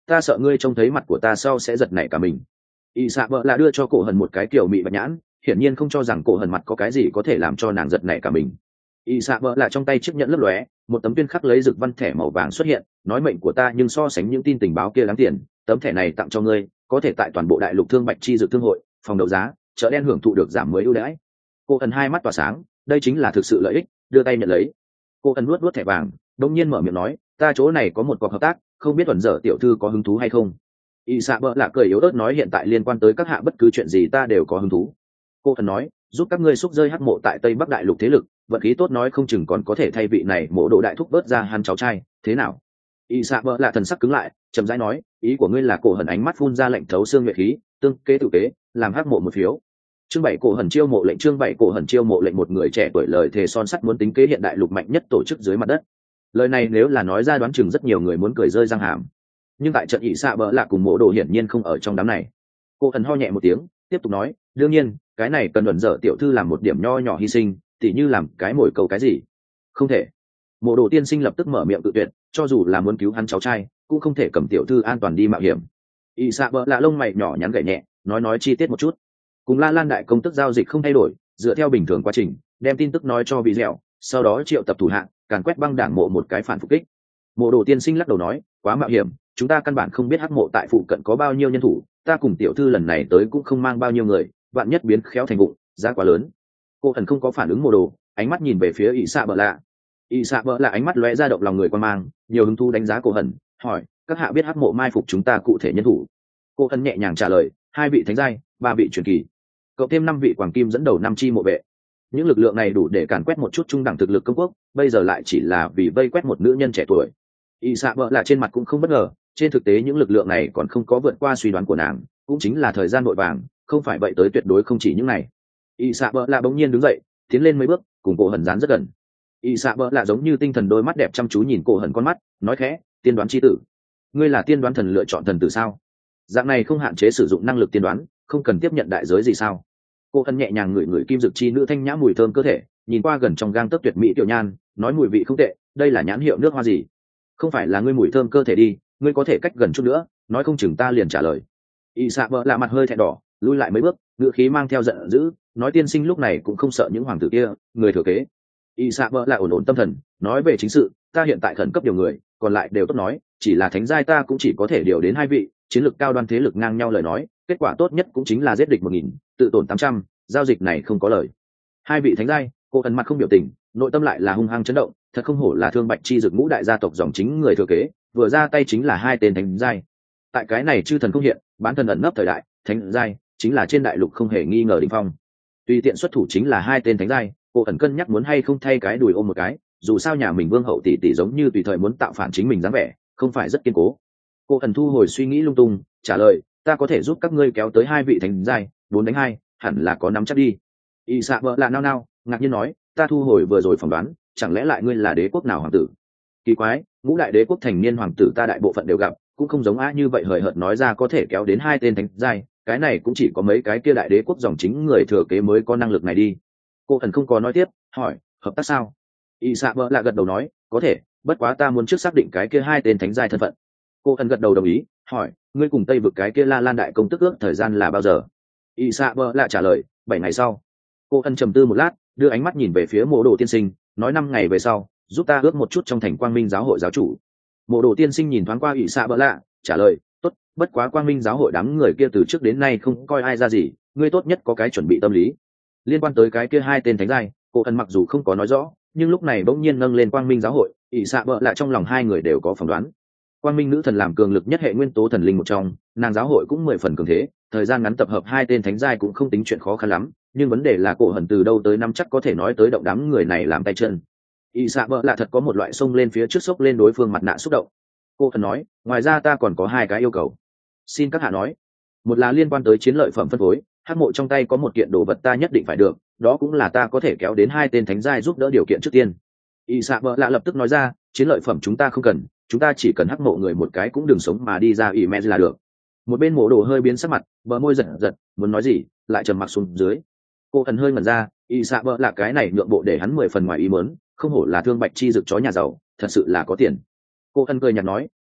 ta sợ ngươi trông thấy mặt của ta sau sẽ giật nảy cả mình. Y xạ vợ là đưa cho cổ hần một cái kiểu mị bạch nhãn, hiển nhiên không cho rằng cổ hần mặt có cái gì có thể làm cho nàng giật nảy cả mình. Y xạ vợ là trong tay chiếc nhẫn lấp lóe, một tấm tuyên khắc lấy rực văn thẻ màu vàng xuất hiện, nói mệnh của ta nhưng so sánh những tin tình báo kia đáng tiền, tấm thẻ này tặng cho ngươi, có thể tại toàn bộ đại lục thương bạch chi dược thương hội, phòng đấu giá, chợ đen hưởng thụ được giảm mới ưu đãi. Cô ẩn hai mắt tỏa sáng, đây chính là thực sự lợi ích, đưa tay nhận lấy. Cô ẩn nuốt thẻ vàng, đông nhiên mở miệng nói, ta chỗ này có một cuộc hợp tác, không biết tuần dở tiểu thư có hứng thú hay không. Y xạ bợ lạ cười yếu ớt nói, hiện tại liên quan tới các hạ bất cứ chuyện gì ta đều có hứng thú. Cô ẩn nói, giúp các ngươi xúc rơi hắc mộ tại tây bắc đại lục thế lực, vận khí tốt nói không chừng còn có thể thay vị này mộ độ đại thúc bớt ra hắn cháu trai, thế nào? Y xạ bợ lạ thần sắc cứng lại, chậm rãi nói, ý của ngươi là cổ hẩn ánh mắt phun ra lệnh thấu xương nhuệ khí, tương kế tự kế, làm hắc mộ một phiếu. Chương 7 cổ hẩn chiêu mộ lệnh, chương 7 cổ hẩn chiêu mộ lệnh, một người trẻ tuổi lời thề son sắt muốn tính kế hiện đại lục mạnh nhất tổ chức dưới mặt đất. Lời này nếu là nói ra đoán chừng rất nhiều người muốn cười rơi răng hàm. Nhưng tại trận ỷ xạ bỡ lạ cùng mộ đồ hiển nhiên không ở trong đám này. Cô hẩn ho nhẹ một tiếng, tiếp tục nói, đương nhiên, cái này cần ẩn dở tiểu thư làm một điểm nho nhỏ hy sinh, tỉ như làm cái mồi câu cái gì. Không thể. Mộ đồ tiên sinh lập tức mở miệng tự tuyệt, cho dù là muốn cứu hắn cháu trai, cũng không thể cầm tiểu thư an toàn đi mạo hiểm. ỷ xạ bỡ lạ lông mày nhỏ nhắn gảy nhẹ, nói chi tiết một chút. Cùng La Lan đại công tức giao dịch không thay đổi, dựa theo bình thường quá trình, đem tin tức nói cho vị dẻo, sau đó triệu tập thủ hạng, càn quét băng đảng mộ một cái phản phục kích. Mộ đồ tiên sinh lắc đầu nói, quá mạo hiểm, chúng ta căn bản không biết hắc mộ tại phụ cận có bao nhiêu nhân thủ, ta cùng tiểu thư lần này tới cũng không mang bao nhiêu người, vạn nhất biến khéo thành bụng, giá quá lớn. Cô thần không có phản ứng mộ đồ, ánh mắt nhìn về phía ỷ xạ bỡ lạ. ỷ xạ bỡ lạ ánh mắt lóe ra động lòng người quan mang, nhiều hứng thú đánh giá cô hẩn, hỏi, các hạ biết hắc mộ mai phục chúng ta cụ thể nhân thủ? Cô thần nhẹ nhàng trả lời, 2 vị thánh giai, 3 vị truyền kỳ, cộng thêm 5 vị quảng kim dẫn đầu 5 chi mộ vệ. Những lực lượng này đủ để càn quét một chút trung đẳng thực lực công quốc, bây giờ lại chỉ là vì vây quét một nữ nhân trẻ tuổi. Y xạ bỡ là trên mặt cũng không bất ngờ, trên thực tế những lực lượng này còn không có vượt qua suy đoán của nàng, cũng chính là thời gian vội vàng, không phải vậy tới tuyệt đối không chỉ những này. Y xạ bỡ là bỗng nhiên đứng dậy, tiến lên mấy bước, cùng cổ hẩn dán rất gần. Y xạ bỡ là giống như tinh thần, đôi mắt đẹp chăm chú nhìn cổ hẩn con mắt, nói khẽ, tiên đoán chi tử, ngươi là tiên đoán thần lựa chọn thần tử sao? Dạng này không hạn chế sử dụng năng lực tiên đoán, không cần tiếp nhận đại giới gì sao? Cô hân nhẹ nhàng ngửi ngửi kim dược chi nữ thanh nhã mùi thơm cơ thể, nhìn qua gần trong gang tấc tuyệt mỹ tiểu nhan, nói mùi vị không tệ, đây là nhãn hiệu nước hoa gì? Không phải là ngươi mùi thơm cơ thể đi, ngươi có thể cách gần chút nữa, nói không chừng ta liền trả lời. Y xạ bỡ lạ mặt hơi thẹn đỏ, lui lại mấy bước, ngữ khí mang theo giận dữ, nói tiên sinh lúc này cũng không sợ những hoàng tử kia, người thừa kế. Y xạ bỡ lạ ổn ổn tâm thần, nói về chính sự, ta hiện tại khẩn cấp điều người, còn lại đều tốt nói, chỉ là thánh giai ta cũng chỉ có thể điều đến 2 vị, chiến lược cao đoan thế lực ngang nhau lời nói, kết quả tốt nhất cũng chính là giết địch 1000, tự tổn 800, giao dịch này không có lời. 2 vị thánh giai, cô ẩn mặt không biểu tình, nội tâm lại là hung hăng chấn động, thật không hổ là thương bạch chi dược ngũ đại gia tộc dòng chính người thừa kế, vừa ra tay chính là 2 tên thánh giai. Tại cái này chư thần không hiện, bán thần ẩn nấp thời đại, thánh giai chính là trên đại lục không hề nghi ngờ đỉnh phong. Tùy tiện xuất thủ chính là 2 tên thánh giai, cô ẩn cân nhắc muốn hay không thay cái đùi ôm một cái, dù sao nhà mình vương hậu tỷ tỷ giống như tùy thời muốn tạo phản chính mình dáng vẻ, không phải rất kiên cố. Cô ẩn thu hồi suy nghĩ lung tung, trả lời, ta có thể giúp các ngươi kéo tới 2 vị thánh giai, 4 đánh 2, hẳn là có nắm chắc đi. Y xạ bỡ lạ nao nao, ngạc nhiên nói, ta thu hồi vừa rồi phỏng đoán, chẳng lẽ lại ngươi là đế quốc nào hoàng tử? Kỳ quái, ngũ đại đế quốc thành niên hoàng tử ta đại bộ phận đều gặp, cũng không giống á như vậy hời hợt nói ra có thể kéo đến 2 tên thánh giai, cái này cũng chỉ có mấy cái kia đại đế quốc dòng chính người thừa kế mới có năng lực này đi. Cô ẩn không có nói tiếp, hỏi, hợp tác sao? Y xạ bỡ lạ gật đầu nói, có thể, bất quá ta muốn trước xác định cái kia 2 tên thánh giai thân phận. Cô ẩn gật đầu đồng ý, hỏi, ngươi cùng Tây vực cái kia La Lan đại công tức ước thời gian là bao giờ? Y xạ bỡ lạ trả lời, 7 ngày sau. Cô ân trầm tư một lát, đưa ánh mắt nhìn về phía mộ đồ tiên sinh, nói 5 ngày về sau, giúp ta ước một chút trong thành Quang Minh giáo hội giáo chủ. Mộ đồ tiên sinh nhìn thoáng qua ỷ xạ bỡ lạ, trả lời, tốt, bất quá Quang Minh giáo hội đám người kia từ trước đến nay không coi ai ra gì, ngươi tốt nhất có cái chuẩn bị tâm lý. Liên quan tới cái kia 2 tên thánh giai, cô ân mặc dù không có nói rõ, nhưng lúc này bỗng nhiên nâng lên Quang Minh giáo hội, ỷ xạ bỡ lạ trong lòng hai người đều có phỏng đoán. Quang Minh nữ thần làm cường lực nhất hệ nguyên tố thần linh một trong, nàng giáo hội cũng 10 phần cường thế, thời gian ngắn tập hợp 2 tên thánh giai cũng không tính chuyện khó khăn lắm, nhưng vấn đề là cổ hẩn từ đâu tới năm chắc có thể nói tới động đám người này làm tay chân. Y xạ bỡ lạ thật có một loại xông lên phía trước sốc lên đối phương mặt nạ xúc động. Cô hẩn nói, ngoài ra ta còn có 2 cái yêu cầu. Xin các hạ nói. Một là liên quan tới chiến lợi phẩm phân phối, hắc mộ trong tay có một kiện đồ vật ta nhất định phải được, đó cũng là ta có thể kéo đến 2 tên thánh giai giúp đỡ điều kiện trước tiên. Y xạ bỡ lạ lập tức nói ra, chiến lợi phẩm chúng ta không cần, chúng ta chỉ cần hắc mộ người một cái cũng đừng sống mà đi ra ỉ mẹ là được. Một bên mộ đồ hơi biến sắc mặt, bờ môi giật giật, muốn nói gì lại trầm mặc xuống dưới. Cô thần hơi ngẩn ra, y xạ bỡ là cái này nhượng bộ để hắn 10 phần ngoài ý muốn, không hổ là thương bạch chi rực chó nhà giàu, thật sự là có tiền. Cô thần cười nhạt nói,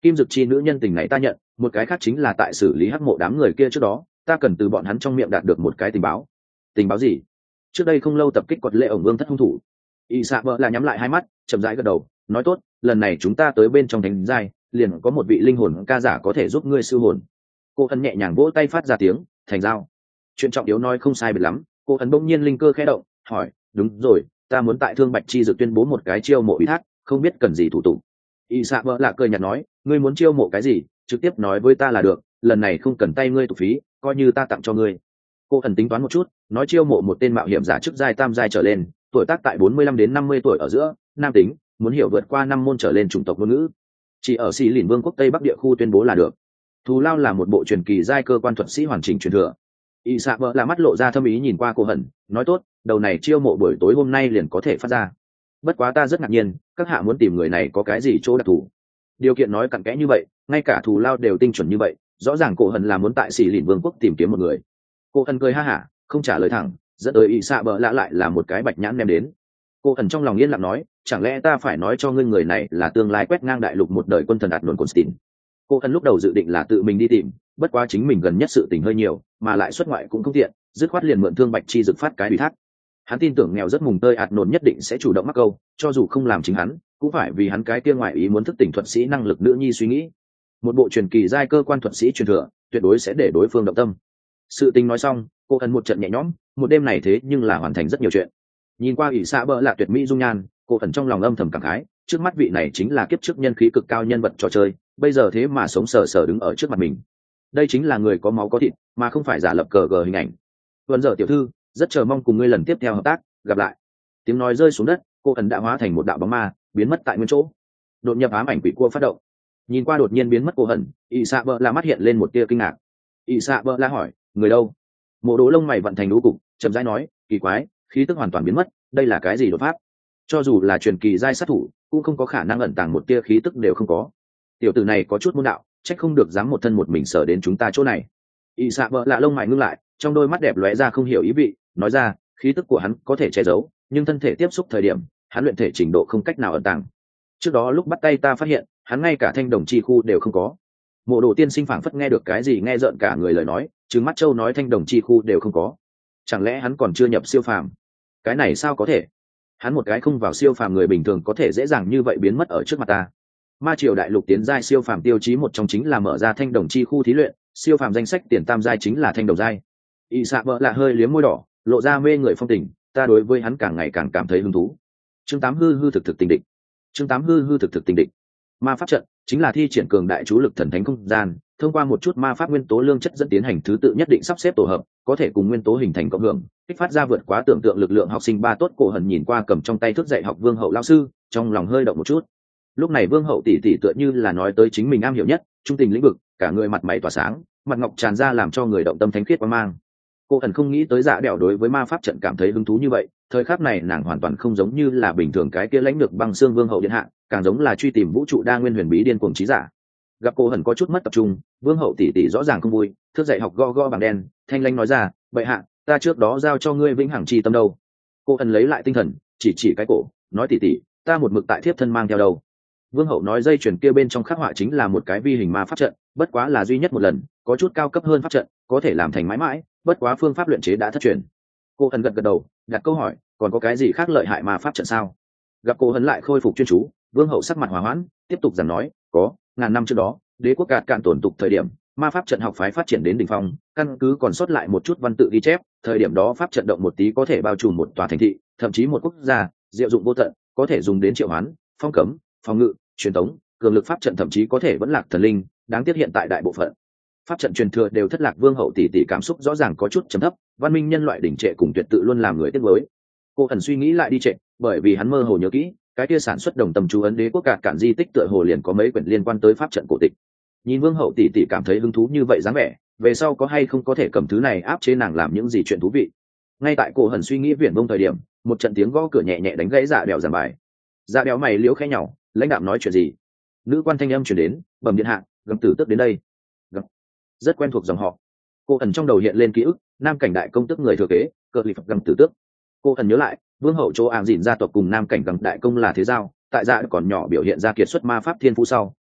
Kim Dực chi nữ nhân tình này ta nhận, một cái khác chính là tại xử lý hắc mộ đám người kia trước đó, ta cần từ bọn hắn trong miệng đạt được một cái tình báo. Tình báo gì? Trước đây không lâu tập kích quật lệ ổng vương thất hung thủ. Y Sạ Bợ là nhắm lại hai mắt, chậm rãi gật đầu, nói tốt, lần này chúng ta tới bên trong thánh giai, liền có một vị linh hồn ca giả có thể giúp ngươi siêu hồn. Cô ẩn nhẹ nhàng vỗ tay phát ra tiếng, thành giao. Chuyện trọng yếu nói không sai biệt lắm, cô ẩn bỗng nhiên linh cơ khẽ động, hỏi, đúng rồi, ta muốn tại Thương Bạch chi dược tuyên bố một cái chiêu mộ ủy thác, không biết cần gì thủ tục. Y Sạ Bợ lạ cười nhạt nói, ngươi muốn chiêu mộ cái gì, trực tiếp nói với ta là được, lần này không cần tay ngươi tục phí, coi như ta tặng cho ngươi. Cô ẩn tính toán một chút, nói chiêu mộ một tên mạo hiểm giả chức giai tam giai trở lên, tuổi tác tại 45 đến 50 tuổi ở giữa, nam tính, muốn hiểu vượt qua 5 môn trở lên chủng tộc ngôn ngữ. Chỉ ở Xỉ Lìn Vương quốc Tây Bắc địa khu tuyên bố là được. Thù lao là một bộ truyền kỳ giai cơ quan thuật sĩ hoàn chỉnh truyền thừa. Y Sạ Bợ là mắt lộ ra thâm ý nhìn qua cô hẩn, nói tốt, đầu này chiêu mộ buổi tối hôm nay liền có thể phát ra. Bất quá ta rất ngạc nhiên, các hạ muốn tìm người này có cái gì chỗ đặc thù? Điều kiện nói cặn kẽ như vậy, ngay cả thù lao đều tinh chuẩn như vậy, rõ ràng cô hẩn là muốn tại Xỉ Lìn Vương quốc tìm kiếm một người. Cô hẩn cười ha hả, không trả lời thẳng, dẫn tới Y Sạ Bợ lạ lại là một cái bạch nhãn đem đến. Cô ẩn trong lòng yên lặng nói, chẳng lẽ ta phải nói cho ngươi người này là tương lai quét ngang đại lục một đời quân thần đạt luận Constantine. Cô ẩn lúc đầu dự định là tự mình đi tìm, bất quá chính mình gần nhất sự tình hơi nhiều, mà lại xuất ngoại cũng không tiện, dứt khoát liền mượn Thương Bạch chi dực phát cái ủy thác. Hắn tin tưởng nghèo rất mùng tơi ạt nổn nhất định sẽ chủ động mắc câu, cho dù không làm chính hắn, cũng phải vì hắn cái kia ngoại ý muốn thức tỉnh thuật sĩ năng lực nữ nhi suy nghĩ. Một bộ truyền kỳ giai cơ quan thuật sĩ truyền thừa, tuyệt đối sẽ để đối phương động tâm. Sự tình nói xong, cô ẩn một trận nhẹ nhõm, một đêm này thế nhưng là hoàn thành rất nhiều chuyện. Nhìn qua ỷ xạ bỡ là tuyệt mỹ dung nhan, cô ẩn trong lòng âm thầm cảm khái, trước mắt vị này chính là kiếp trước nhân khí cực cao nhân vật trò chơi, bây giờ thế mà sống sờ sờ đứng ở trước mặt mình. Đây chính là người có máu có thịt, mà không phải giả lập cờ gờ hình ảnh. Vân giờ tiểu thư, rất chờ mong cùng ngươi lần tiếp theo hợp tác, gặp lại. Tiếng nói rơi xuống đất, cô ẩn đã hóa thành một đạo bóng ma, biến mất tại nguyên chỗ. Đột nhập ám ảnh quỷ cua phát động. Nhìn qua đột nhiên biến mất cô ẩn, ỷ xạ bỡ là mắt hiện lên một tia kinh ngạc. ỷ xạ bỡ là hỏi, người đâu? Mộ Đỗ lông mày vận thành lũ cục, chậm rãi nói, kỳ quái, khí tức hoàn toàn biến mất, đây là cái gì đột pháp? Cho dù là truyền kỳ giai sát thủ, cũng không có khả năng ẩn tàng một tia khí tức đều không có. Tiểu tử này có chút môn đạo, trách không được dám một thân một mình sở đến chúng ta chỗ này. Y Sạ Bợ lạ lông mày ngưng lại, trong đôi mắt đẹp lóe ra không hiểu ý vị, nói ra, khí tức của hắn có thể che giấu, nhưng thân thể tiếp xúc thời điểm, hắn luyện thể trình độ không cách nào ẩn tàng. Trước đó lúc bắt tay ta phát hiện, hắn ngay cả thanh đồng chi khu đều không có. Mộ Đồ tiên sinh phảng phất nghe được cái gì nghe rợn cả người lời nói, trừng mắt châu nói thanh đồng chi khu đều không có. Chẳng lẽ hắn còn chưa nhập siêu phàm? Cái này sao có thể? Hắn một cái không vào siêu phàm người bình thường có thể dễ dàng như vậy biến mất ở trước mặt ta. Ma triều đại lục tiến giai siêu phàm tiêu chí một trong chính là mở ra thanh đồng chi khu thí luyện, siêu phàm danh sách tiền tam giai chính là thanh đồng giai. Y Sạ Bợ lạ hơi liếm môi đỏ, lộ ra mê người phong tình, ta đối với hắn càng ngày càng cảm thấy hứng thú. Chương 8 hư hư thực thực tình địch. Chương 8 hư hư thực thực tình địch. Ma pháp trận chính là thi triển cường đại chú lực thần thánh không gian, thông qua một chút ma pháp nguyên tố lương chất dẫn tiến hành thứ tự nhất định sắp xếp tổ hợp, có thể cùng nguyên tố hình thành cộng hưởng, kích phát ra vượt quá tưởng tượng lực lượng học sinh ba tốt. Cổ Hần nhìn qua cầm trong tay thước dạy học Vương Hậu lão sư, trong lòng hơi động một chút. Lúc này Vương Hậu tỷ tỷ tựa như là nói tới chính mình am hiểu nhất, trung tình lĩnh vực, cả người mặt mày tỏa sáng, mặt ngọc tràn ra làm cho người động tâm thánh khiết quang mang. Cô Hần không nghĩ tới Dạ Đẻo đối với ma pháp trận cảm thấy hứng thú như vậy, thời khắc này nàng hoàn toàn không giống như là bình thường cái kia lãnh lược băng xương Vương Hậu điện hạ, càng giống là truy tìm vũ trụ đa nguyên huyền bí điên cuồng trí giả. Gặp cô Hần có chút mất tập trung, Vương Hậu tỷ tỷ rõ ràng không vui, thước dạy học go go bằng đen, thanh lãnh nói ra, bệ hạ, ta trước đó giao cho ngươi vĩnh hằng chi tâm đâu? Cô Hần lấy lại tinh thần, chỉ cái cổ, nói tỷ tỷ, ta một mực tại thiếp thân mang theo đâu. Vương Hậu nói dây chuyền kia bên trong khắc họa chính là một cái vi hình ma pháp trận, bất quá là duy nhất một lần, có chút cao cấp hơn pháp trận, có thể làm thành mãi mãi, bất quá phương pháp luyện chế đã thất truyền. Cô Hần gật đầu, đặt câu hỏi, còn có cái gì khác lợi hại ma pháp trận sao? Gặp cô Hần lại khôi phục chuyên chú, Vương Hậu sắc mặt hòa hoãn, tiếp tục giảng nói, có, ngàn năm trước đó, đế quốc cạn tổn tục thời điểm, ma pháp trận học phái phát triển đến đỉnh phong, căn cứ còn sót lại một chút văn tự ghi chép, thời điểm đó pháp trận động một tí có thể bao trùm một tòa thành thị, thậm chí một quốc gia, diệu dụng vô tận, có thể dùng đến triệu hoán, phong cấm, phòng ngự, truyền tống, cường lực pháp trận thậm chí có thể vẫn lạc thần linh, đáng tiếc hiện tại đại bộ phận pháp trận truyền thừa đều thất lạc. Vương Hậu tỷ tỷ cảm xúc rõ ràng có chút trầm thấp, văn minh nhân loại đỉnh trệ cùng tuyệt tự luôn làm người tiếc nuối. Cô Ẩn suy nghĩ lại đi trệ, bởi vì hắn mơ hồ nhớ kỹ, cái kia sản xuất đồng tâm chú ấn đế quốc cạn di tích tựa hồ liền có mấy quyển liên quan tới pháp trận cổ tịch. Nhìn Vương Hậu tỷ tỷ cảm thấy hứng thú như vậy dáng vẻ, về sau có hay không có thể cầm thứ này áp chế nàng làm những gì chuyện thú vị. Ngay tại cô Ẩn suy nghĩ viển vông thời điểm, một trận tiếng gõ cửa nhẹ nhẹ đánh gãy Dạ Đẻo giảng bài. Dạ Đẻo mày liễu khẽ nhàu, lãnh đạm nói chuyện gì? Nữ quan thanh âm truyền đến, bẩm điện hạ, Gầm Tử Tước đến đây. Gầm. Rất quen thuộc dòng họ. Cô Ẩn trong đầu hiện lên ký ức, nam cảnh đại công tước người thừa kế, cờ lì Gầm Tử Tước. Cô Ẩn nhớ lại, vương hậu chỗ ảm dịn gia tộc cùng nam cảnh Gầm đại công là thế giao, tại Dạ còn nhỏ biểu hiện ra kiệt xuất ma pháp thiên phú sau,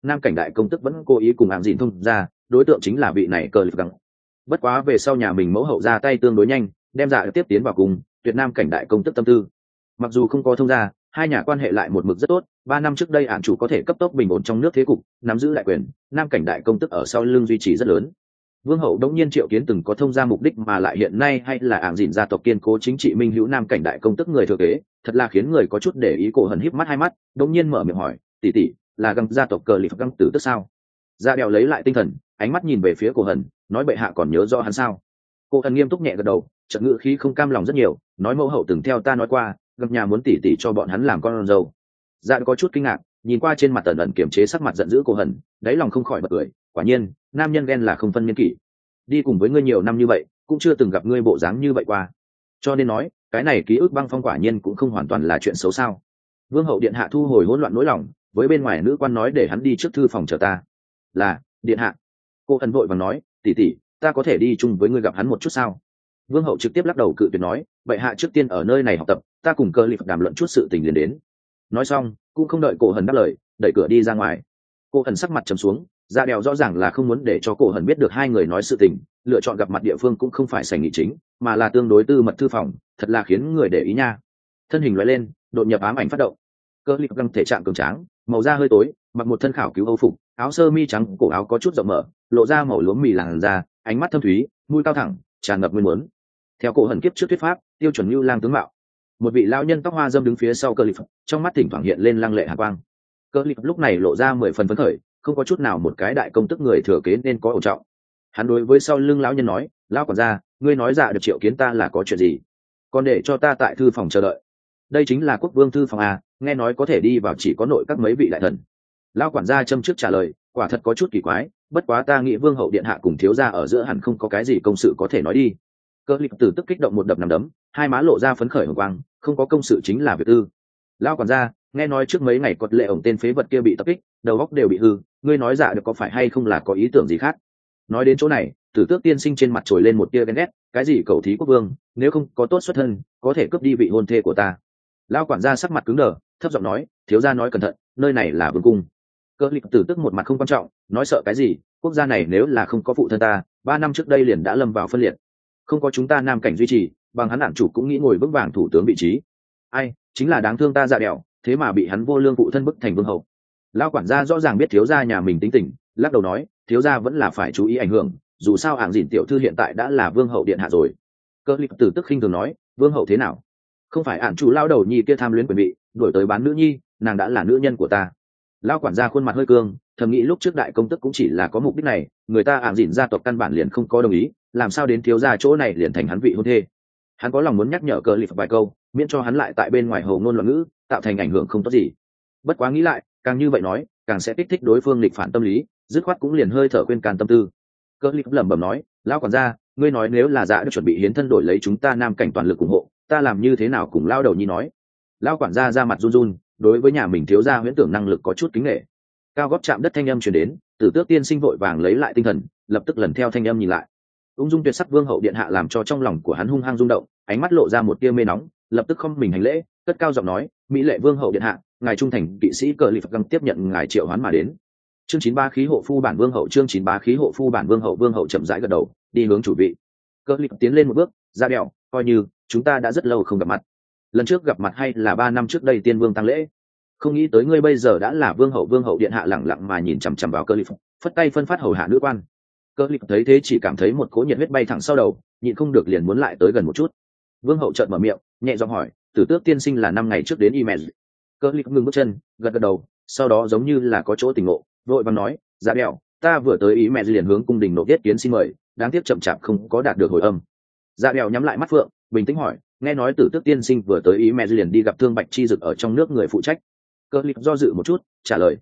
nam cảnh đại công tức vẫn cố ý cùng ảm dịn thông ra, đối tượng chính là vị này cờ lip găng. Bất quá về sau nhà mình mẫu hậu ra tay tương đối nhanh, đem dạ tiếp tiến vào cùng tuyệt nam cảnh đại công tức tâm tư. Mặc dù không có thông gia, hai nhà quan hệ lại một mực rất tốt. 3 năm trước đây ạn chủ có thể cấp tốc bình ổn trong nước thế cục, nắm giữ đại quyền, nam cảnh đại công tức ở sau lưng duy trì rất lớn. Vương hậu đống nhiên triệu kiến từng có thông gia mục đích mà lại hiện nay hay là ảm dịn gia tộc kiên cố chính trị minh hữu nam cảnh đại công tức người thừa kế, thật là khiến người có chút để ý. Cổ Hần híp mắt hai mắt, đống nhiên mở miệng hỏi, tỷ tỷ, là găng gia tộc cờ lip găng tử tức sao? Dạ đèo lấy lại tinh thần, ánh mắt nhìn về phía Cổ Hần, nói bệ hạ còn nhớ rõ hắn sao? Cổ Hần nghiêm túc nhẹ gật đầu, chợt ngữ khí không cam lòng rất nhiều, nói mẫu hậu từng theo ta nói qua, găng nhà muốn tỷ tỷ cho bọn hắn làm con dâu. Dạ có chút kinh ngạc, nhìn qua trên mặt ẩn ẩn kiềm chế sắc mặt giận dữ Cổ Hần, đáy lòng không khỏi bật cười, quả nhiên, nam nhân ghen là không phân niên kỷ. Đi cùng với ngươi nhiều năm như vậy, cũng chưa từng gặp ngươi bộ dáng như vậy qua. Cho nên nói, cái này ký ức băng phong quả nhiên cũng không hoàn toàn là chuyện xấu sao? Vương hậu điện hạ thu hồi hỗn loạn nỗi lòng, với bên ngoài nữ quan nói để hắn đi trước thư phòng chờ ta. Là, điện hạ. Cô Hần vội vàng nói, tỷ tỷ, ta có thể đi chung với ngươi gặp hắn một chút sao? Vương hậu trực tiếp lắc đầu cự tuyệt nói, bệ hạ trước tiên ở nơi này học tập, ta cùng cơ lip đàm luận chút sự tình liền đến. Nói xong, cũng không đợi Cổ Hần đáp lời, đẩy cửa đi ra ngoài. Cô Hần sắc mặt trầm xuống, Dạ đèo rõ ràng là không muốn để cho Cổ Hần biết được hai người nói sự tình, lựa chọn gặp mặt địa phương cũng không phải sảnh nghị chính, mà là tương đối tư mật thư phòng, thật là khiến người để ý nha. Thân hình lóe lên, đột nhập ám ảnh phát động. Cơ lip găng thể trạng cường tráng, màu da hơi tối, mặc một thân khảo cứu âu phục, áo sơ mi trắng, cổ áo có chút rộng mở, lộ ra màu lúa mì làn da, ánh mắt thâm thúy, mũi cao thẳng, tràn ngập nguyên muốn. Theo Cổ Hần kiếp trước thuyết pháp, tiêu chuẩn lưu lang tướng mạo. Một vị lão nhân tóc hoa dâm đứng phía sau Cơ lip, trong mắt thỉnh thoảng hiện lên lăng lệ hàn quang. Cơ lip lúc này lộ ra 10 phần phấn khởi, không có chút nào một cái đại công tức người thừa kế nên có ổn trọng. Hắn đối với sau lưng lão nhân nói, lão quản gia, ngươi nói dạ được triệu kiến ta là có chuyện gì? Còn để cho ta tại thư phòng chờ đợi. Đây chính là quốc vương thư phòng à, nghe nói có thể đi vào chỉ có nội các mấy vị đại thần. Lão quản gia châm trước trả lời, quả thật có chút kỳ quái, bất quá ta nghĩ vương hậu điện hạ cùng thiếu gia ở giữa hẳn không có cái gì công sự có thể nói đi. Cơ lip tử tức kích động một đập nằm đấm, hai má lộ ra phấn khởi hồng quang, không có công sự chính là việc tư. Lão quản gia, nghe nói trước mấy ngày cột lệ ổng tên phế vật kia bị tập kích, đầu óc đều bị hư, ngươi nói dạ được có phải hay không là có ý tưởng gì khác? Nói đến chỗ này, Tử Tước tiên sinh trên mặt trồi lên một tia ghen ghét, cái gì cầu thí quốc vương, nếu không có tốt xuất thân, có thể cướp đi vị hôn thê của ta. Lão quản gia sắc mặt cứng đờ, thấp giọng nói, thiếu gia nói cẩn thận, nơi này là vương cung. Cơ lip Tử Tước một mặt không quan trọng, nói sợ cái gì, quốc gia này nếu là không có phụ thân ta, 3 năm trước đây liền đã lâm vào phân liệt. Không có chúng ta nam cảnh duy trì, bằng hắn đản chủ cũng nghĩ ngồi vững vàng thủ tướng vị trí. Ai, chính là đáng thương ta dạ đẹo, thế mà bị hắn vô lương phụ thân bức thành vương hậu. Lão quản gia rõ ràng biết thiếu gia nhà mình tính tình, lắc đầu nói, thiếu gia vẫn là phải chú ý ảnh hưởng, dù sao ảng dịn tiểu thư hiện tại đã là vương hậu điện hạ rồi. Cơ lip Tử Tức khinh thường nói, vương hậu thế nào? Không phải ản chủ lao đầu nhi kia tham luyến quyền vị, đuổi tới bán nữ nhi, nàng đã là nữ nhân của ta. Lão quản gia khuôn mặt hơi cương, thầm nghĩ lúc trước đại công tức cũng chỉ là có mục đích này, người ta ảng dịn gia tộc căn bản liền không có đồng ý, làm sao đến thiếu gia chỗ này liền thành hắn vị hôn thê. Hắn có lòng muốn nhắc nhở Cơ lip vài câu, miễn cho hắn lại tại bên ngoài hồ ngôn loạn ngữ, tạo thành ảnh hưởng không tốt gì. Bất quá nghĩ lại, càng như vậy nói, càng sẽ kích thích đối phương nghịch phản tâm lý, dứt khoát cũng liền hơi thở quên can tâm tư. Cơ lip lẩm bẩm nói, lão quản gia, ngươi nói nếu là dạ được chuẩn bị hiến thân đổi lấy chúng ta nam cảnh toàn lực ủng hộ, ta làm như thế nào cùng lao đầu nhi nói. Lão quản gia ra mặt run run, đối với nhà mình thiếu gia huyễn tưởng năng lực có chút kính nể. Cao gót chạm đất thanh âm truyền đến, Tử Tước tiên sinh vội vàng lấy lại tinh thần, lập tức lần theo thanh âm nhìn lại. Ung dung tuyệt sắc vương hậu điện hạ làm cho trong lòng của hắn hung hăng rung động, ánh mắt lộ ra một tia mê nóng, lập tức không mình hành lễ, cất cao giọng nói, mỹ lệ vương hậu điện hạ, ngài trung thành kỵ sĩ cờ lip găng tiếp nhận ngài triệu hoán mà đến. Chương 93 khí hộ phu bản vương hậu, chương 93 khí hộ phu bản vương hậu chậm rãi gật đầu, đi hướng chủ vị. Cờ lip tiến lên một bước, ra đèo, coi như chúng ta đã rất lâu không gặp mặt. Lần trước gặp mặt hay là 3 năm trước đây tiên vương tăng lễ, không nghĩ tới ngươi bây giờ đã là vương hậu điện hạ lẳng lặng mà nhìn chằm chằm vào Cờ lip, phất tay phân phát hầu hạ nữ quan. Cờ lip thấy thế chỉ cảm thấy một cỗ nhiệt huyết bay thẳng sau đầu, nhịn không được liền muốn lại tới gần một chút. Vương hậu chợt mở miệng, nhẹ giọng hỏi, Tử Tước tiên sinh là 5 ngày trước đến Imed. Cơ lip ngừng bước chân, gật gật đầu, sau đó giống như là có chỗ tỉnh ngộ, vội vàng nói, dạ đẹo, ta vừa tới Imed liền hướng cung đình nộp viết kiến xin mời, đáng tiếc chậm chạp không có đạt được hồi âm. Dạ đẹo nhắm lại mắt phượng, bình tĩnh hỏi, nghe nói Tử Tước tiên sinh vừa tới Imed liền đi gặp Thương Bạch Chi Dực ở trong nước người phụ trách. Cơ lip do dự một chút, trả lời,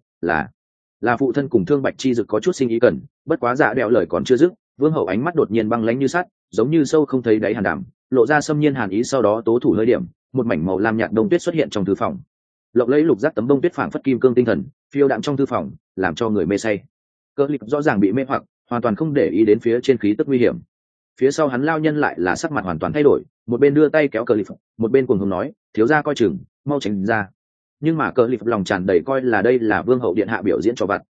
là phụ thân cùng Thương Bạch Chi Dực có chút sinh ý cần, bất quá dạ đẹo lời còn chưa dứt, vương hậu ánh mắt đột nhiên băng lãnh như sắt, giống như sâu không thấy đáy hàn đảm, lộ ra xâm nhiên hàn ý, sau đó tố thủ hơi điểm, một mảnh màu lam nhạt đông tuyết xuất hiện trong thư phòng. Lộng lẫy lục giác tấm đông tuyết phảng phất kim cương tinh thần, phiêu đạm trong thư phòng, làm cho người mê say. Cơ lip rõ ràng bị mê hoặc, hoàn toàn không để ý đến phía trên khí tức nguy hiểm. Phía sau hắn lao nhân lại là sắc mặt hoàn toàn thay đổi, một bên đưa tay kéo Cơ lip, một bên cuồng hống nói, thiếu gia coi chừng, mau tránh ra. Nhưng mà Cơ lip lòng tràn đầy coi là đây là vương hậu điện hạ biểu diễn cho vặt,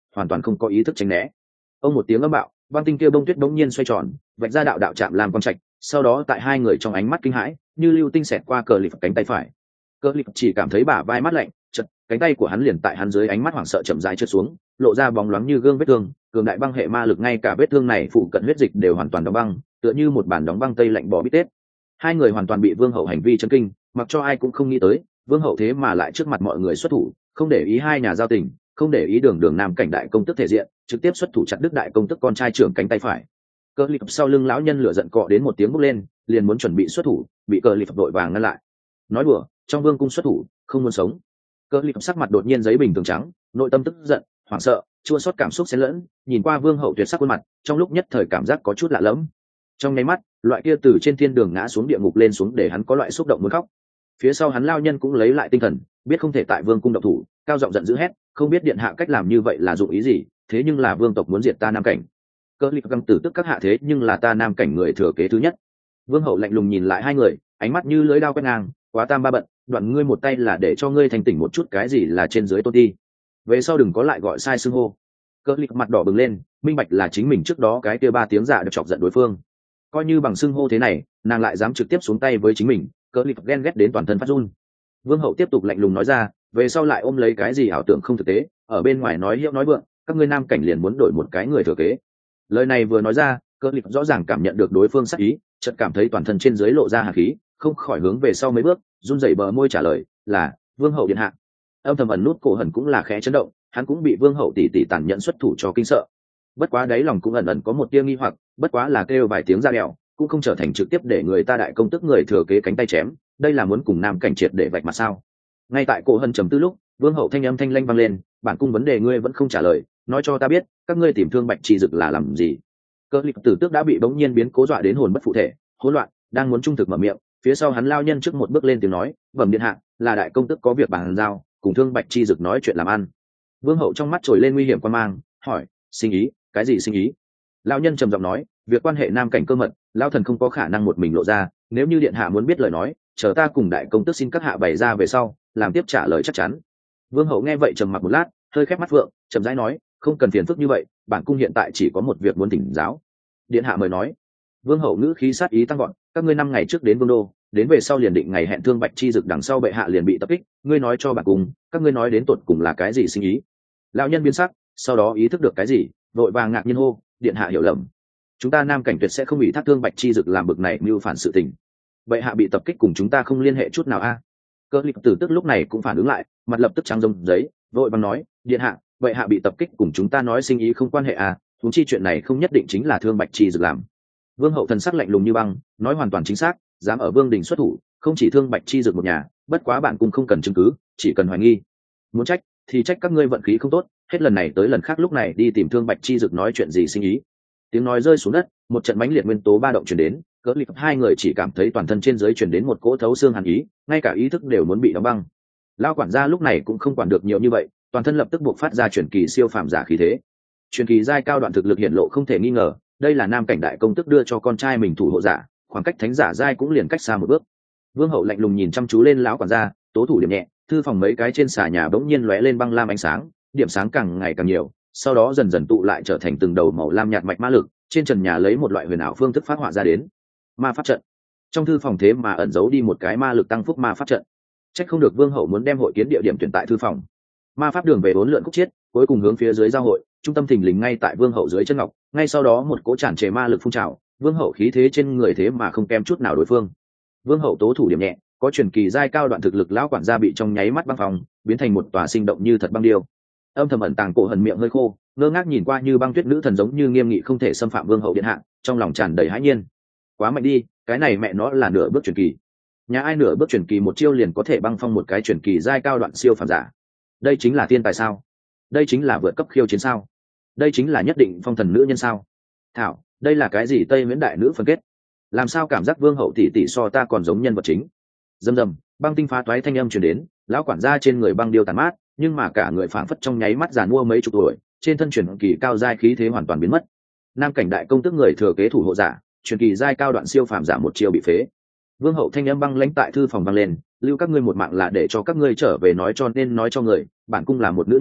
hoàn toàn không có ý thức tránh né. Ông một tiếng âm bạo, băng tinh kia bông tuyết bỗng nhiên xoay tròn, vạch ra đạo đạo chạm làm quang trạch, sau đó tại hai người trong ánh mắt kinh hãi, như lưu tinh xẹt qua cờ lịp cánh tay phải. Cờ lịp chỉ cảm thấy bả vai mát lạnh, chật, cánh tay của hắn liền tại hắn dưới ánh mắt hoảng sợ chậm rãi trượt xuống, lộ ra bóng loáng như gương vết thương, cường đại băng hệ ma lực ngay cả vết thương này phụ cận huyết dịch đều hoàn toàn đóng băng, tựa như một bản đóng băng tây lạnh bỏ bít tết. Hai người hoàn toàn bị Vương Hậu hành vi chấn kinh, mặc cho ai cũng không nghĩ tới, Vương Hậu thế mà lại trước mặt mọi người xuất thủ, không để ý hai nhà giao tình, không để ý đường nam cảnh đại công tức thể diện, trực tiếp xuất thủ chặt đứt đại công tức con trai trưởng cánh tay phải. Cờ lịp sau lưng lão nhân lửa giận cọ đến một tiếng bốc lên, liền muốn chuẩn bị xuất thủ, bị cờ lịp đội vàng ngăn lại. Nói đùa, trong vương cung xuất thủ, không muốn sống. Cờ lịp sắc mặt đột nhiên giấy bình thường trắng, nội tâm tức giận, hoảng sợ, chua xót cảm xúc xen lẫn, nhìn qua Vương Hậu tuyệt sắc khuôn mặt, trong lúc nhất thời cảm giác có chút lạ lẫm. Trong nháy mắt, loại kia từ trên thiên đường ngã xuống địa ngục lên xuống để hắn có loại xúc động muốn khóc. Phía sau hắn lao nhân cũng lấy lại tinh thần, biết không thể tại vương cung động thủ, cao giọng giận dữ hét, không biết điện hạ cách làm như vậy là dụng ý gì, thế nhưng là vương tộc muốn diệt ta nam cảnh. Cơ lịp găng tử tức các hạ thế nhưng là ta nam cảnh người thừa kế thứ nhất. Vương Hậu lạnh lùng nhìn lại hai người, ánh mắt như lưỡi dao quét ngang, quá tam ba bận, đoạn ngươi một tay là để cho ngươi thành tỉnh một chút cái gì là trên dưới tôn ti. Về sau đừng có lại gọi sai xưng hô. Cơ lịp mặt đỏ bừng lên, minh bạch là chính mình trước đó cái kia ba tiếng giả được chọc giận đối phương. Coi như bằng xưng hô thế này, nàng lại dám trực tiếp xuống tay với chính mình, Cơ lịp ghen ghét đến toàn thân phát run. Vương Hậu tiếp tục lạnh lùng nói ra, về sau lại ôm lấy cái gì ảo tưởng không thực tế, ở bên ngoài nói hiệu nói vượng, các ngươi nam cảnh liền muốn đổi một cái người thừa kế. Lời này vừa nói ra, Cơ lịp rõ ràng cảm nhận được đối phương sắc ý, chợt cảm thấy toàn thân trên dưới lộ ra hàn khí, không khỏi hướng về sau mấy bước, run rẩy bờ môi trả lời, là Vương Hậu điện hạ. Âm thầm ẩn nút cổ hẩn cũng là khẽ chấn động, hắn cũng bị Vương Hậu tỷ tỷ tàn nhẫn xuất thủ cho kinh sợ. Bất quá đáy lòng cũng ẩn ẩn có một tia nghi hoặc, bất quá là kêu vài tiếng ra đèo, cũng không trở thành trực tiếp để người ta đại công tức người thừa kế cánh tay chém, đây là muốn cùng nam cảnh triệt để vạch mặt sao? Ngay tại cổ hân trầm tư lúc, Vương Hậu thanh âm thanh lanh vang lên, bản cung vấn đề ngươi vẫn không trả lời, nói cho ta biết, các ngươi tìm Thương Bạch Chi Dực là làm gì? Cơ lịp tử tước đã bị bỗng nhiên biến cố dọa đến hồn bất phụ thể, hỗn loạn, đang muốn trung thực mở miệng, phía sau hắn lao nhân trước một bước lên tiếng nói, bẩm điện hạ, là đại công tức có việc bàn giao, cùng Thương Bạch Chi Dực nói chuyện làm ăn. Vương Hậu trong mắt trồi lên nguy hiểm quan mang, hỏi, sinh ý, cái gì sinh ý? Lão nhân trầm giọng nói, việc quan hệ nam cảnh cơ mật, lão thần không có khả năng một mình lộ ra, nếu như điện hạ muốn biết lời nói, chờ ta cùng đại công tức xin các hạ bày ra về sau, làm tiếp trả lời chắc chắn. Vương Hậu nghe vậy trầm mặc một lát, hơi khép mắt vượng, chậm rãi nói, không cần phiền phức như vậy, bản cung hiện tại chỉ có một việc muốn thỉnh giáo. Điện hạ mời nói. Vương Hậu ngữ khí sát ý tăng gọn, các ngươi 5 ngày trước đến vương đô, đến về sau liền định ngày hẹn Thương Bạch Chi Dực đằng sau bệ hạ liền bị tập kích, ngươi nói cho bản cung, các ngươi nói đến tột cùng là cái gì sinh ý? Lão nhân biến sắc, sau đó ý thức được cái gì, vội vàng ngạc nhiên hô, điện hạ hiểu lầm, chúng ta nam cảnh tuyệt sẽ không bị thác Thương Bạch Chi Dực làm bực này mưu phản sự tình, bệ hạ bị tập kích cùng chúng ta không liên hệ chút nào a. Cơ lịp tử tức lúc này cũng phản ứng lại, mặt lập tức trắng rông giấy, vội vàng nói, điện hạ, bệ hạ bị tập kích cùng chúng ta nói sinh ý không quan hệ a, huống chi chuyện này không nhất định chính là Thương Bạch Chi Dực làm. Vương Hậu thần sắc lạnh lùng như băng, nói hoàn toàn chính xác, dám ở vương đình xuất thủ, không chỉ Thương Bạch Chi Dực một nhà, bất quá bạn cũng không cần chứng cứ, chỉ cần hoài nghi. Muốn trách thì trách các ngươi vận khí không tốt, hết lần này tới lần khác lúc này đi tìm Thương Bạch Chi Dực nói chuyện gì sinh ý. Tiếng nói rơi xuống đất, một trận mãnh liệt nguyên tố ba động truyền đến, cỡ lịp hai người chỉ cảm thấy toàn thân trên dưới truyền đến một cỗ thấu xương hàn ý, ngay cả ý thức đều muốn bị đóng băng. Lao quản gia lúc này cũng không quản được nhiều như vậy, toàn thân lập tức buộc phát ra truyền kỳ siêu phàm giả khí thế. Truyền kỳ giai cao đoạn thực lực hiển lộ không thể nghi ngờ, đây là nam cảnh đại công tức đưa cho con trai mình thủ hộ giả, khoảng cách thánh giả giai cũng liền cách xa một bước. Vương Hậu lạnh lùng nhìn chăm chú lên lão quản gia, tố thủ điểm nhẹ, thư phòng mấy cái trên xà nhà bỗng nhiên lóe lên băng lam ánh sáng, điểm sáng càng ngày càng nhiều, sau đó dần dần tụ lại trở thành từng đầu màu lam nhạt mạch ma lực, trên trần nhà lấy một loại huyền ảo phương thức phát họa ra đến. Ma pháp trận. Trong thư phòng thế mà ẩn giấu đi một cái ma lực tăng phúc ma pháp trận. Trách không được Vương Hậu muốn đem hội kiến địa điểm tuyển tại thư phòng. Ma pháp đường về bốn lượn khúc chiết, cuối cùng hướng phía dưới giao hội, trung tâm thình lình ngay tại Vương Hậu dưới chân ngọc, ngay sau đó một cỗ tràn trề ma lực phun trào, Vương Hậu khí thế trên người thế mà không kém chút nào đối phương. Vương Hậu tố thủ điểm nhẹ, có truyền kỳ giai cao đoạn thực lực lão quản gia bị trong nháy mắt băng phòng, biến thành một tòa sinh động như thật băng điêu. Âm thầm ẩn tàng cổ hần miệng hơi khô, ngơ ngác nhìn qua như băng tuyết nữ thần giống như nghiêm nghị không thể xâm phạm Vương Hậu điện hạ, trong lòng tràn đầy hãi nhiên. Quá mạnh đi, cái này mẹ nó là nửa bước truyền kỳ. Nhà ai nửa bước truyền kỳ một chiêu liền có thể băng phong một cái truyền kỳ giai cao đoạn siêu phàm giả. Đây chính là thiên tài sao? Đây chính là vượt cấp khiêu chiến sao? Đây chính là nhất định phong thần nữ nhân sao? Thảo, đây là cái gì Tây Miễn đại nữ phân kết? Làm sao cảm giác Vương Hậu tỷ tỷ so ta còn giống nhân vật chính? Rầm rầm, băng tinh phá toái thanh âm truyền đến, lão quản gia trên người băng điêu tàn mát, nhưng mà cả người phảng phất trong nháy mắt giàn mua mấy chục tuổi, trên thân truyền kỳ cao giai khí thế hoàn toàn biến mất. Nam cảnh đại công tức người thừa kế thủ hộ giả, truyền kỳ giai cao đoạn siêu phàm giả một chiêu bị phế. Vương Hậu thanh âm băng lãnh tại thư phòng vang lên, lưu các ngươi một mạng là để cho các ngươi trở về nói cho nên nói cho người, bản cung là một nữ nhân,